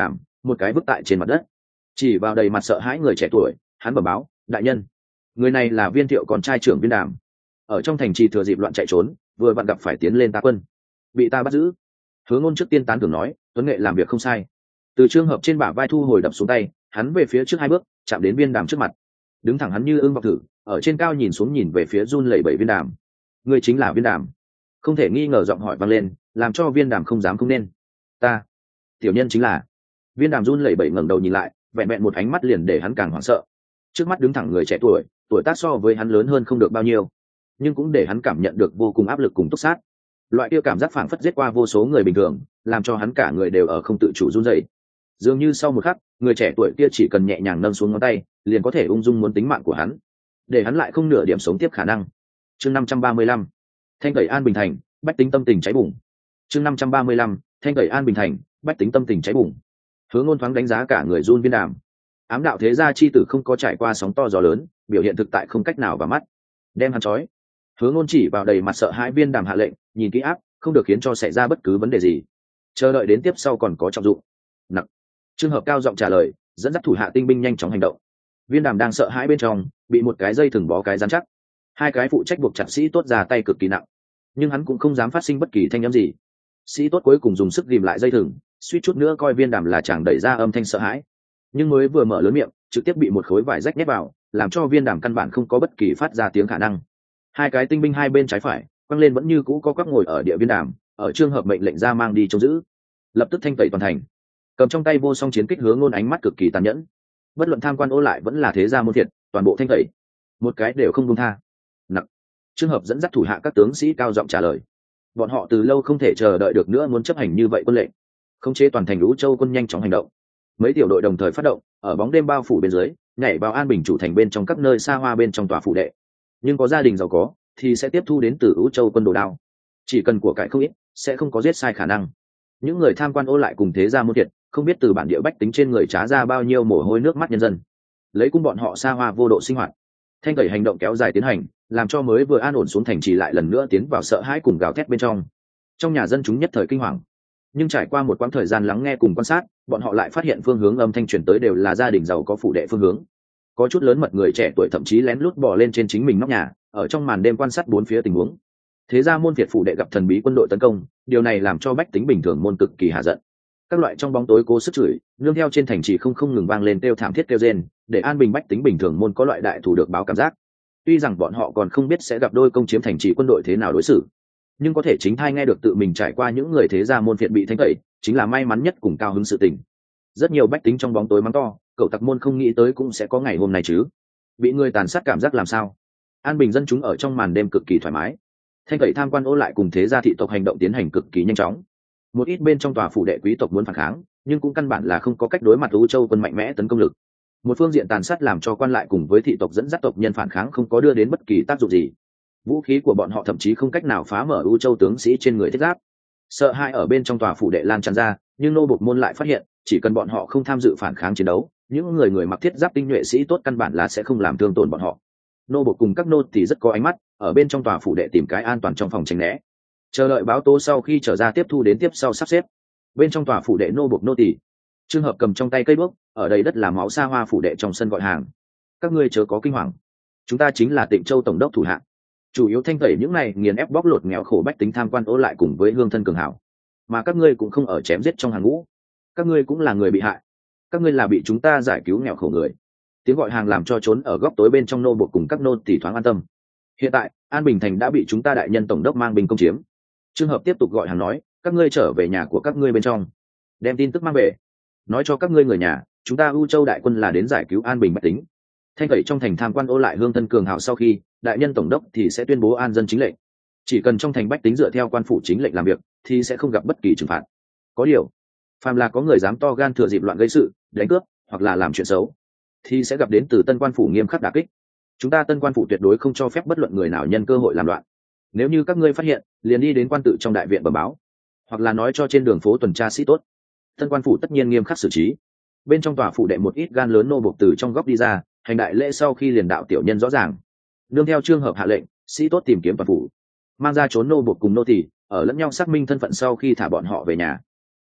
một cái vứt tại trên mặt đất, chỉ vào đầy mặt sợ hãi người trẻ tuổi, hắn bẩm báo: đại nhân, người này là Viên Thiệu con trai trưởng Viên Đàm, ở trong thành trì thừa dịp loạn chạy trốn, vừa vặn gặp phải tiến lên ta quân, bị ta bắt giữ. Hứa Ngôn trước tiên tán thưởng nói, Tuấn Nghệ làm việc không sai. Từ trường hợp trên bả vai thu hồi đập xuống tay, hắn về phía trước hai bước, chạm đến Viên Đàm trước mặt, đứng thẳng hắn như ưng vọng thử, ở trên cao nhìn xuống nhìn về phía run lẩy bẩy Viên Đàm. Người chính là Viên Đàm? Không thể nghi ngờ giọng hỏi vang lên, làm cho Viên Đàm không dám không nên. Ta, tiểu nhân chính là. Viên Đàm run lẩy bẩy ngẩng đầu nhìn lại, vẹn vẹn một ánh mắt liền để hắn càng hoảng sợ. Trước mắt đứng thẳng người trẻ tuổi, tuổi tác so với hắn lớn hơn không được bao nhiêu, nhưng cũng để hắn cảm nhận được vô cùng áp lực cùng túc sát. Loại kia cảm giác phảng phất giết qua vô số người bình thường, làm cho hắn cả người đều ở không tự chủ run rẩy. Dường như sau một khắc, người trẻ tuổi kia chỉ cần nhẹ nhàng nâng xuống ngón tay, liền có thể ung dung muốn tính mạng của hắn, để hắn lại không nửa điểm sống tiếp khả năng. Chương năm trăm ba mươi lăm, thanh tẩy an bình thành, bách tính tâm tình cháy bùng. Chương năm trăm ba mươi lăm, thanh tẩy an bình thành, bách tính tâm tình cháy bùng. Hứa Ngôn thoáng đánh giá cả người run Viên Đàm. Ám đạo thế gia chi tử không có trải qua sóng to gió lớn, biểu hiện thực tại không cách nào vào mắt. Đem hắn trói. Hứa Ngôn chỉ vào đầy mặt sợ hãi Viên Đàm hạ lệnh, nhìn kỹ áp, không được khiến cho xảy ra bất cứ vấn đề gì. Chờ đợi đến tiếp sau còn có trọng dụng. Nặc. Trường hợp cao giọng trả lời, dẫn dắt thủ hạ tinh binh nhanh chóng hành động. Viên Đàm đang sợ hãi bên trong, bị một cái dây thừng bó cái rắn chắc. Hai cái phụ trách buộc chặt sĩ tốt ra tay cực kỳ nặng, nhưng hắn cũng không dám phát sinh bất kỳ thanh âm gì. Sĩ tốt cuối cùng dùng sức ghìm lại dây thừng, suýt chút nữa coi Viên Đàm là chàng đẩy ra âm thanh sợ hãi, nhưng mới vừa mở lớn miệng, trực tiếp bị một khối vải rách nhét vào, làm cho Viên Đàm căn bản không có bất kỳ phát ra tiếng khả năng. Hai cái tinh binh hai bên trái phải quăng lên vẫn như cũ có quắc ngồi ở địa Viên Đàm, ở trường hợp mệnh lệnh ra mang đi trông giữ, lập tức thanh tẩy toàn thành. Cầm trong tay vô song chiến kích Hứa Ngôn ánh mắt cực kỳ tàn nhẫn, bất luận tham quan ô lại vẫn là thế gia môn thiệt, toàn bộ thanh tẩy, một cái đều không buông tha. Nặc. Trường hợp dẫn dắt thủ hạ các tướng sĩ cao giọng trả lời, bọn họ từ lâu không thể chờ đợi được nữa, muốn chấp hành như vậy quân lệnh, khống chế toàn thành Lũ Châu quân nhanh chóng hành động. Mấy tiểu đội đồng thời phát động, ở bóng đêm bao phủ bên dưới, nhảy vào an bình chủ thành bên trong các nơi xa hoa bên trong tòa phủ đệ. Nhưng có gia đình giàu có thì sẽ tiếp thu đến từ Lũ Châu quân đồ đao, chỉ cần của cải không ít, sẽ không có giết sai khả năng. Những người tham quan ô lại cùng thế gia môn thiệt, không biết từ bản địa bách tính trên người trá ra bao nhiêu mồ hôi nước mắt nhân dân, lấy cung bọn họ xa hoa vô độ sinh hoạt. Thanh tẩy hành động kéo dài tiến hành, làm cho mới vừa an ổn xuống thành trì lại lần nữa tiến vào sợ hãi cùng gào thét bên trong. Trong nhà dân chúng nhất thời kinh hoàng, nhưng trải qua một quãng thời gian lắng nghe cùng quan sát, bọn họ lại phát hiện phương hướng âm thanh truyền tới đều là gia đình giàu có phủ đệ phương hướng. Có chút lớn mật người trẻ tuổi thậm chí lén lút bò lên trên chính mình nóc nhà, ở trong màn đêm quan sát bốn phía tình huống. Thế ra môn Việt phủ đệ gặp thần bí quân đội tấn công, điều này làm cho bách tính bình thường môn cực kỳ hạ giận. Các loại trong bóng tối cố sức chửi, nương theo trên thành trì không không ngừng vang lên kêu thảm thiết kêu rên, để an bình bách tính bình thường môn có loại đại thủ được báo cảm giác. Tuy rằng bọn họ còn không biết sẽ gặp đôi công chiếm thành trì quân đội thế nào đối xử, nhưng có thể chính thai nghe được tự mình trải qua những người thế gia môn Việt bị thanh tẩy, chính là may mắn nhất cùng cao hứng sự tình. Rất nhiều bách tính trong bóng tối mắng to, cậu tặc môn không nghĩ tới cũng sẽ có ngày hôm nay chứ, bị người tàn sát cảm giác làm sao. An bình dân chúng ở trong màn đêm cực kỳ thoải mái. Thanh tẩy tham quan ô lại cùng thế gia thị tộc hành động tiến hành cực kỳ nhanh chóng. Một ít bên trong tòa phủ đệ quý tộc muốn phản kháng, nhưng cũng căn bản là không có cách đối mặt Lũ Châu quân mạnh mẽ tấn công lực. Một phương diện tàn sát làm cho quan lại cùng với thị tộc dẫn dắt tộc nhân phản kháng không có đưa đến bất kỳ tác dụng gì. Vũ khí của bọn họ thậm chí không cách nào phá mở Lũ Châu tướng sĩ trên người thiết giáp. Sợ hãi ở bên trong tòa phủ đệ lan tràn ra, nhưng nô bộc môn lại phát hiện, chỉ cần bọn họ không tham dự phản kháng chiến đấu, những người người mặc thiết giáp tinh nhuệ sĩ tốt căn bản là sẽ không làm thương tổn bọn họ. Nô bộc cùng các nô thì rất có ánh mắt, ở bên trong tòa phủ đệ tìm cái an toàn trong phòng tránh né, chờ đợi báo tố sau khi trở ra tiếp thu đến tiếp sau sắp xếp. Bên trong tòa phủ đệ nô bộc nô tỳ, trường hợp cầm trong tay cây đuốc, ở đây đất là máu xa hoa phủ đệ trong sân gọi hàng. Các ngươi chớ có kinh hoàng, chúng ta chính là Tịnh Châu tổng đốc thủ hạ, chủ yếu thanh tẩy những này nghiền ép bóc lột nghèo khổ bách tính tham quan ô lại cùng với hương thân cường hảo, mà các ngươi cũng không ở chém giết trong hàng ngũ, các ngươi cũng là người bị hại, các ngươi là bị chúng ta giải cứu nghèo khổ người. Tiếng gọi hàng làm cho trốn ở góc tối bên trong nô bộc cùng các nô tỳ thoáng an tâm. Hiện tại An Bình thành đã bị chúng ta đại nhân tổng đốc mang binh công chiếm. Trường hợp tiếp tục gọi hàng nói, các ngươi trở về nhà của các ngươi bên trong, đem tin tức mang về, nói cho các ngươi người nhà, chúng ta U Châu đại quân là đến giải cứu an bình bách tính. Thanh tẩy trong thành tham quan ô lại hương thân cường hào sau khi đại nhân tổng đốc thì sẽ tuyên bố an dân chính lệnh, chỉ cần trong thành bách tính dựa theo quan phủ chính lệnh làm việc thì sẽ không gặp bất kỳ trừng phạt. Có điều, phàm là có người dám to gan thừa dịp loạn gây sự, đánh cướp hoặc là làm chuyện xấu thì sẽ gặp đến từ tân quan phủ nghiêm khắc đả kích. Chúng ta tân quan phủ tuyệt đối không cho phép bất luận người nào nhân cơ hội làm loạn. Nếu như các ngươi phát hiện, liền đi đến quan tự trong đại viện bẩm báo, hoặc là nói cho trên đường phố tuần tra sĩ tốt. Tân quan phủ tất nhiên nghiêm khắc xử trí. Bên trong tòa phủ đệ một ít gan lớn nô bộc từ trong góc đi ra, hành đại lễ sau khi liền đạo tiểu nhân rõ ràng. Nương theo trường hợp hạ lệnh, sĩ tốt tìm kiếm toàn phủ, mang ra trốn nô bộc cùng nô tỳ, ở lẫn nhau xác minh thân phận sau khi thả bọn họ về nhà.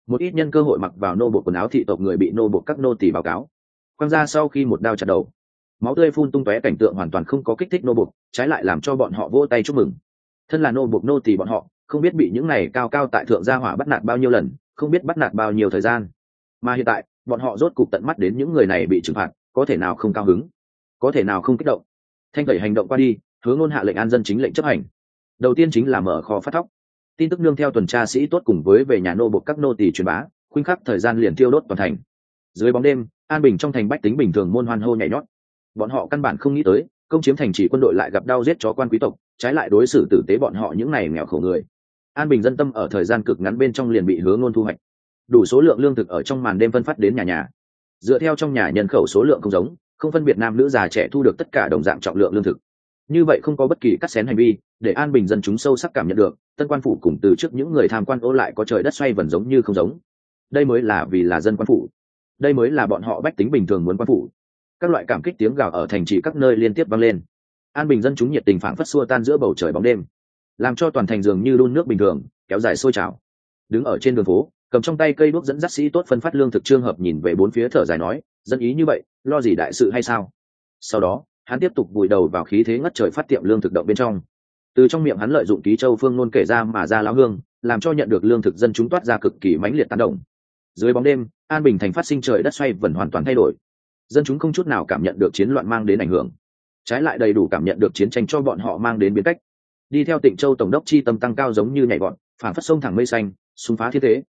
một ít nhân cơ hội mặc vào nô bộc quần áo thị tộc người bị nô bộc các nô tỳ báo cáo quăng ra sau khi một đao chặt đầu, máu tươi phun tung tóe, cảnh tượng hoàn toàn không có kích thích nô bộc, trái lại làm cho bọn họ vỗ tay chúc mừng. Thân là nô bộc nô tỳ bọn họ không biết bị những này cao cao tại thượng gia hỏa bắt nạt bao nhiêu lần, không biết bắt nạt bao nhiêu thời gian, mà hiện tại bọn họ rốt cục tận mắt đến những người này bị trừng phạt, có thể nào không cao hứng, có thể nào không kích động. Thanh tẩy hành động qua đi, Hứa Ngôn hạ lệnh an dân chính lệnh chấp hành. Đầu tiên chính là mở kho phát thóc, tin tức nương theo tuần tra sĩ tốt cùng với về nhà nô bộc các nô tỳ truyền bá, khuynh khắc thời gian liền tiêu đốt toàn thành. Dưới bóng đêm, an bình trong thành bách tính bình thường môn hoan hô nhảy nhót. Bọn họ căn bản không nghĩ tới công chiếm thành trì quân đội lại gặp đau giết chó quan quý tộc, trái lại đối xử tử tế bọn họ những này nghèo khổ người. An bình dân tâm ở thời gian cực ngắn bên trong liền bị Hứa Ngôn thu hoạch, đủ số lượng lương thực ở trong màn đêm phân phát đến nhà nhà. Dựa theo trong nhà nhân khẩu số lượng không giống, không phân biệt nam nữ già trẻ thu được tất cả đồng dạng trọng lượng lương thực. Như vậy không có bất kỳ cắt xén hành vi, để an bình dân chúng sâu sắc cảm nhận được tân quan phủ cùng từ trước những người tham quan ô lại có trời đất xoay vần giống như không giống. Đây mới là vì là dân quan phủ, đây mới là bọn họ bách tính bình thường muốn quan phủ. Các loại cảm kích tiếng gào ở thành trì các nơi liên tiếp vang lên. An bình dân chúng nhiệt tình phảng phất xua tan giữa bầu trời bóng đêm, làm cho toàn thành dường như đun nước bình thường kéo dài sôi trào. Đứng ở trên đường phố, cầm trong tay cây đuốc dẫn dắt sĩ tốt phân phát lương thực Trương Hợp nhìn về bốn phía thở dài nói, dân ý như vậy, lo gì đại sự hay sao? Sau đó, hắn tiếp tục vùi đầu vào khí thế ngất trời phát tiệm lương thực động bên trong. Từ trong miệng hắn lợi dụng ký châu phương nôn kể ra mà ra lão hương, làm cho nhận được lương thực dân chúng toát ra cực kỳ mãnh liệt tán động. Dưới bóng đêm, an bình thành phát sinh trời đất xoay vần hoàn toàn thay đổi. Dân chúng không chút nào cảm nhận được chiến loạn mang đến ảnh hưởng, trái lại đầy đủ cảm nhận được chiến tranh cho bọn họ mang đến biến cách. Đi theo Tịnh Châu tổng đốc chi tâm tăng cao giống như nhảy vọt, phản phất sông thẳng mây xanh, xung phá thiên thế,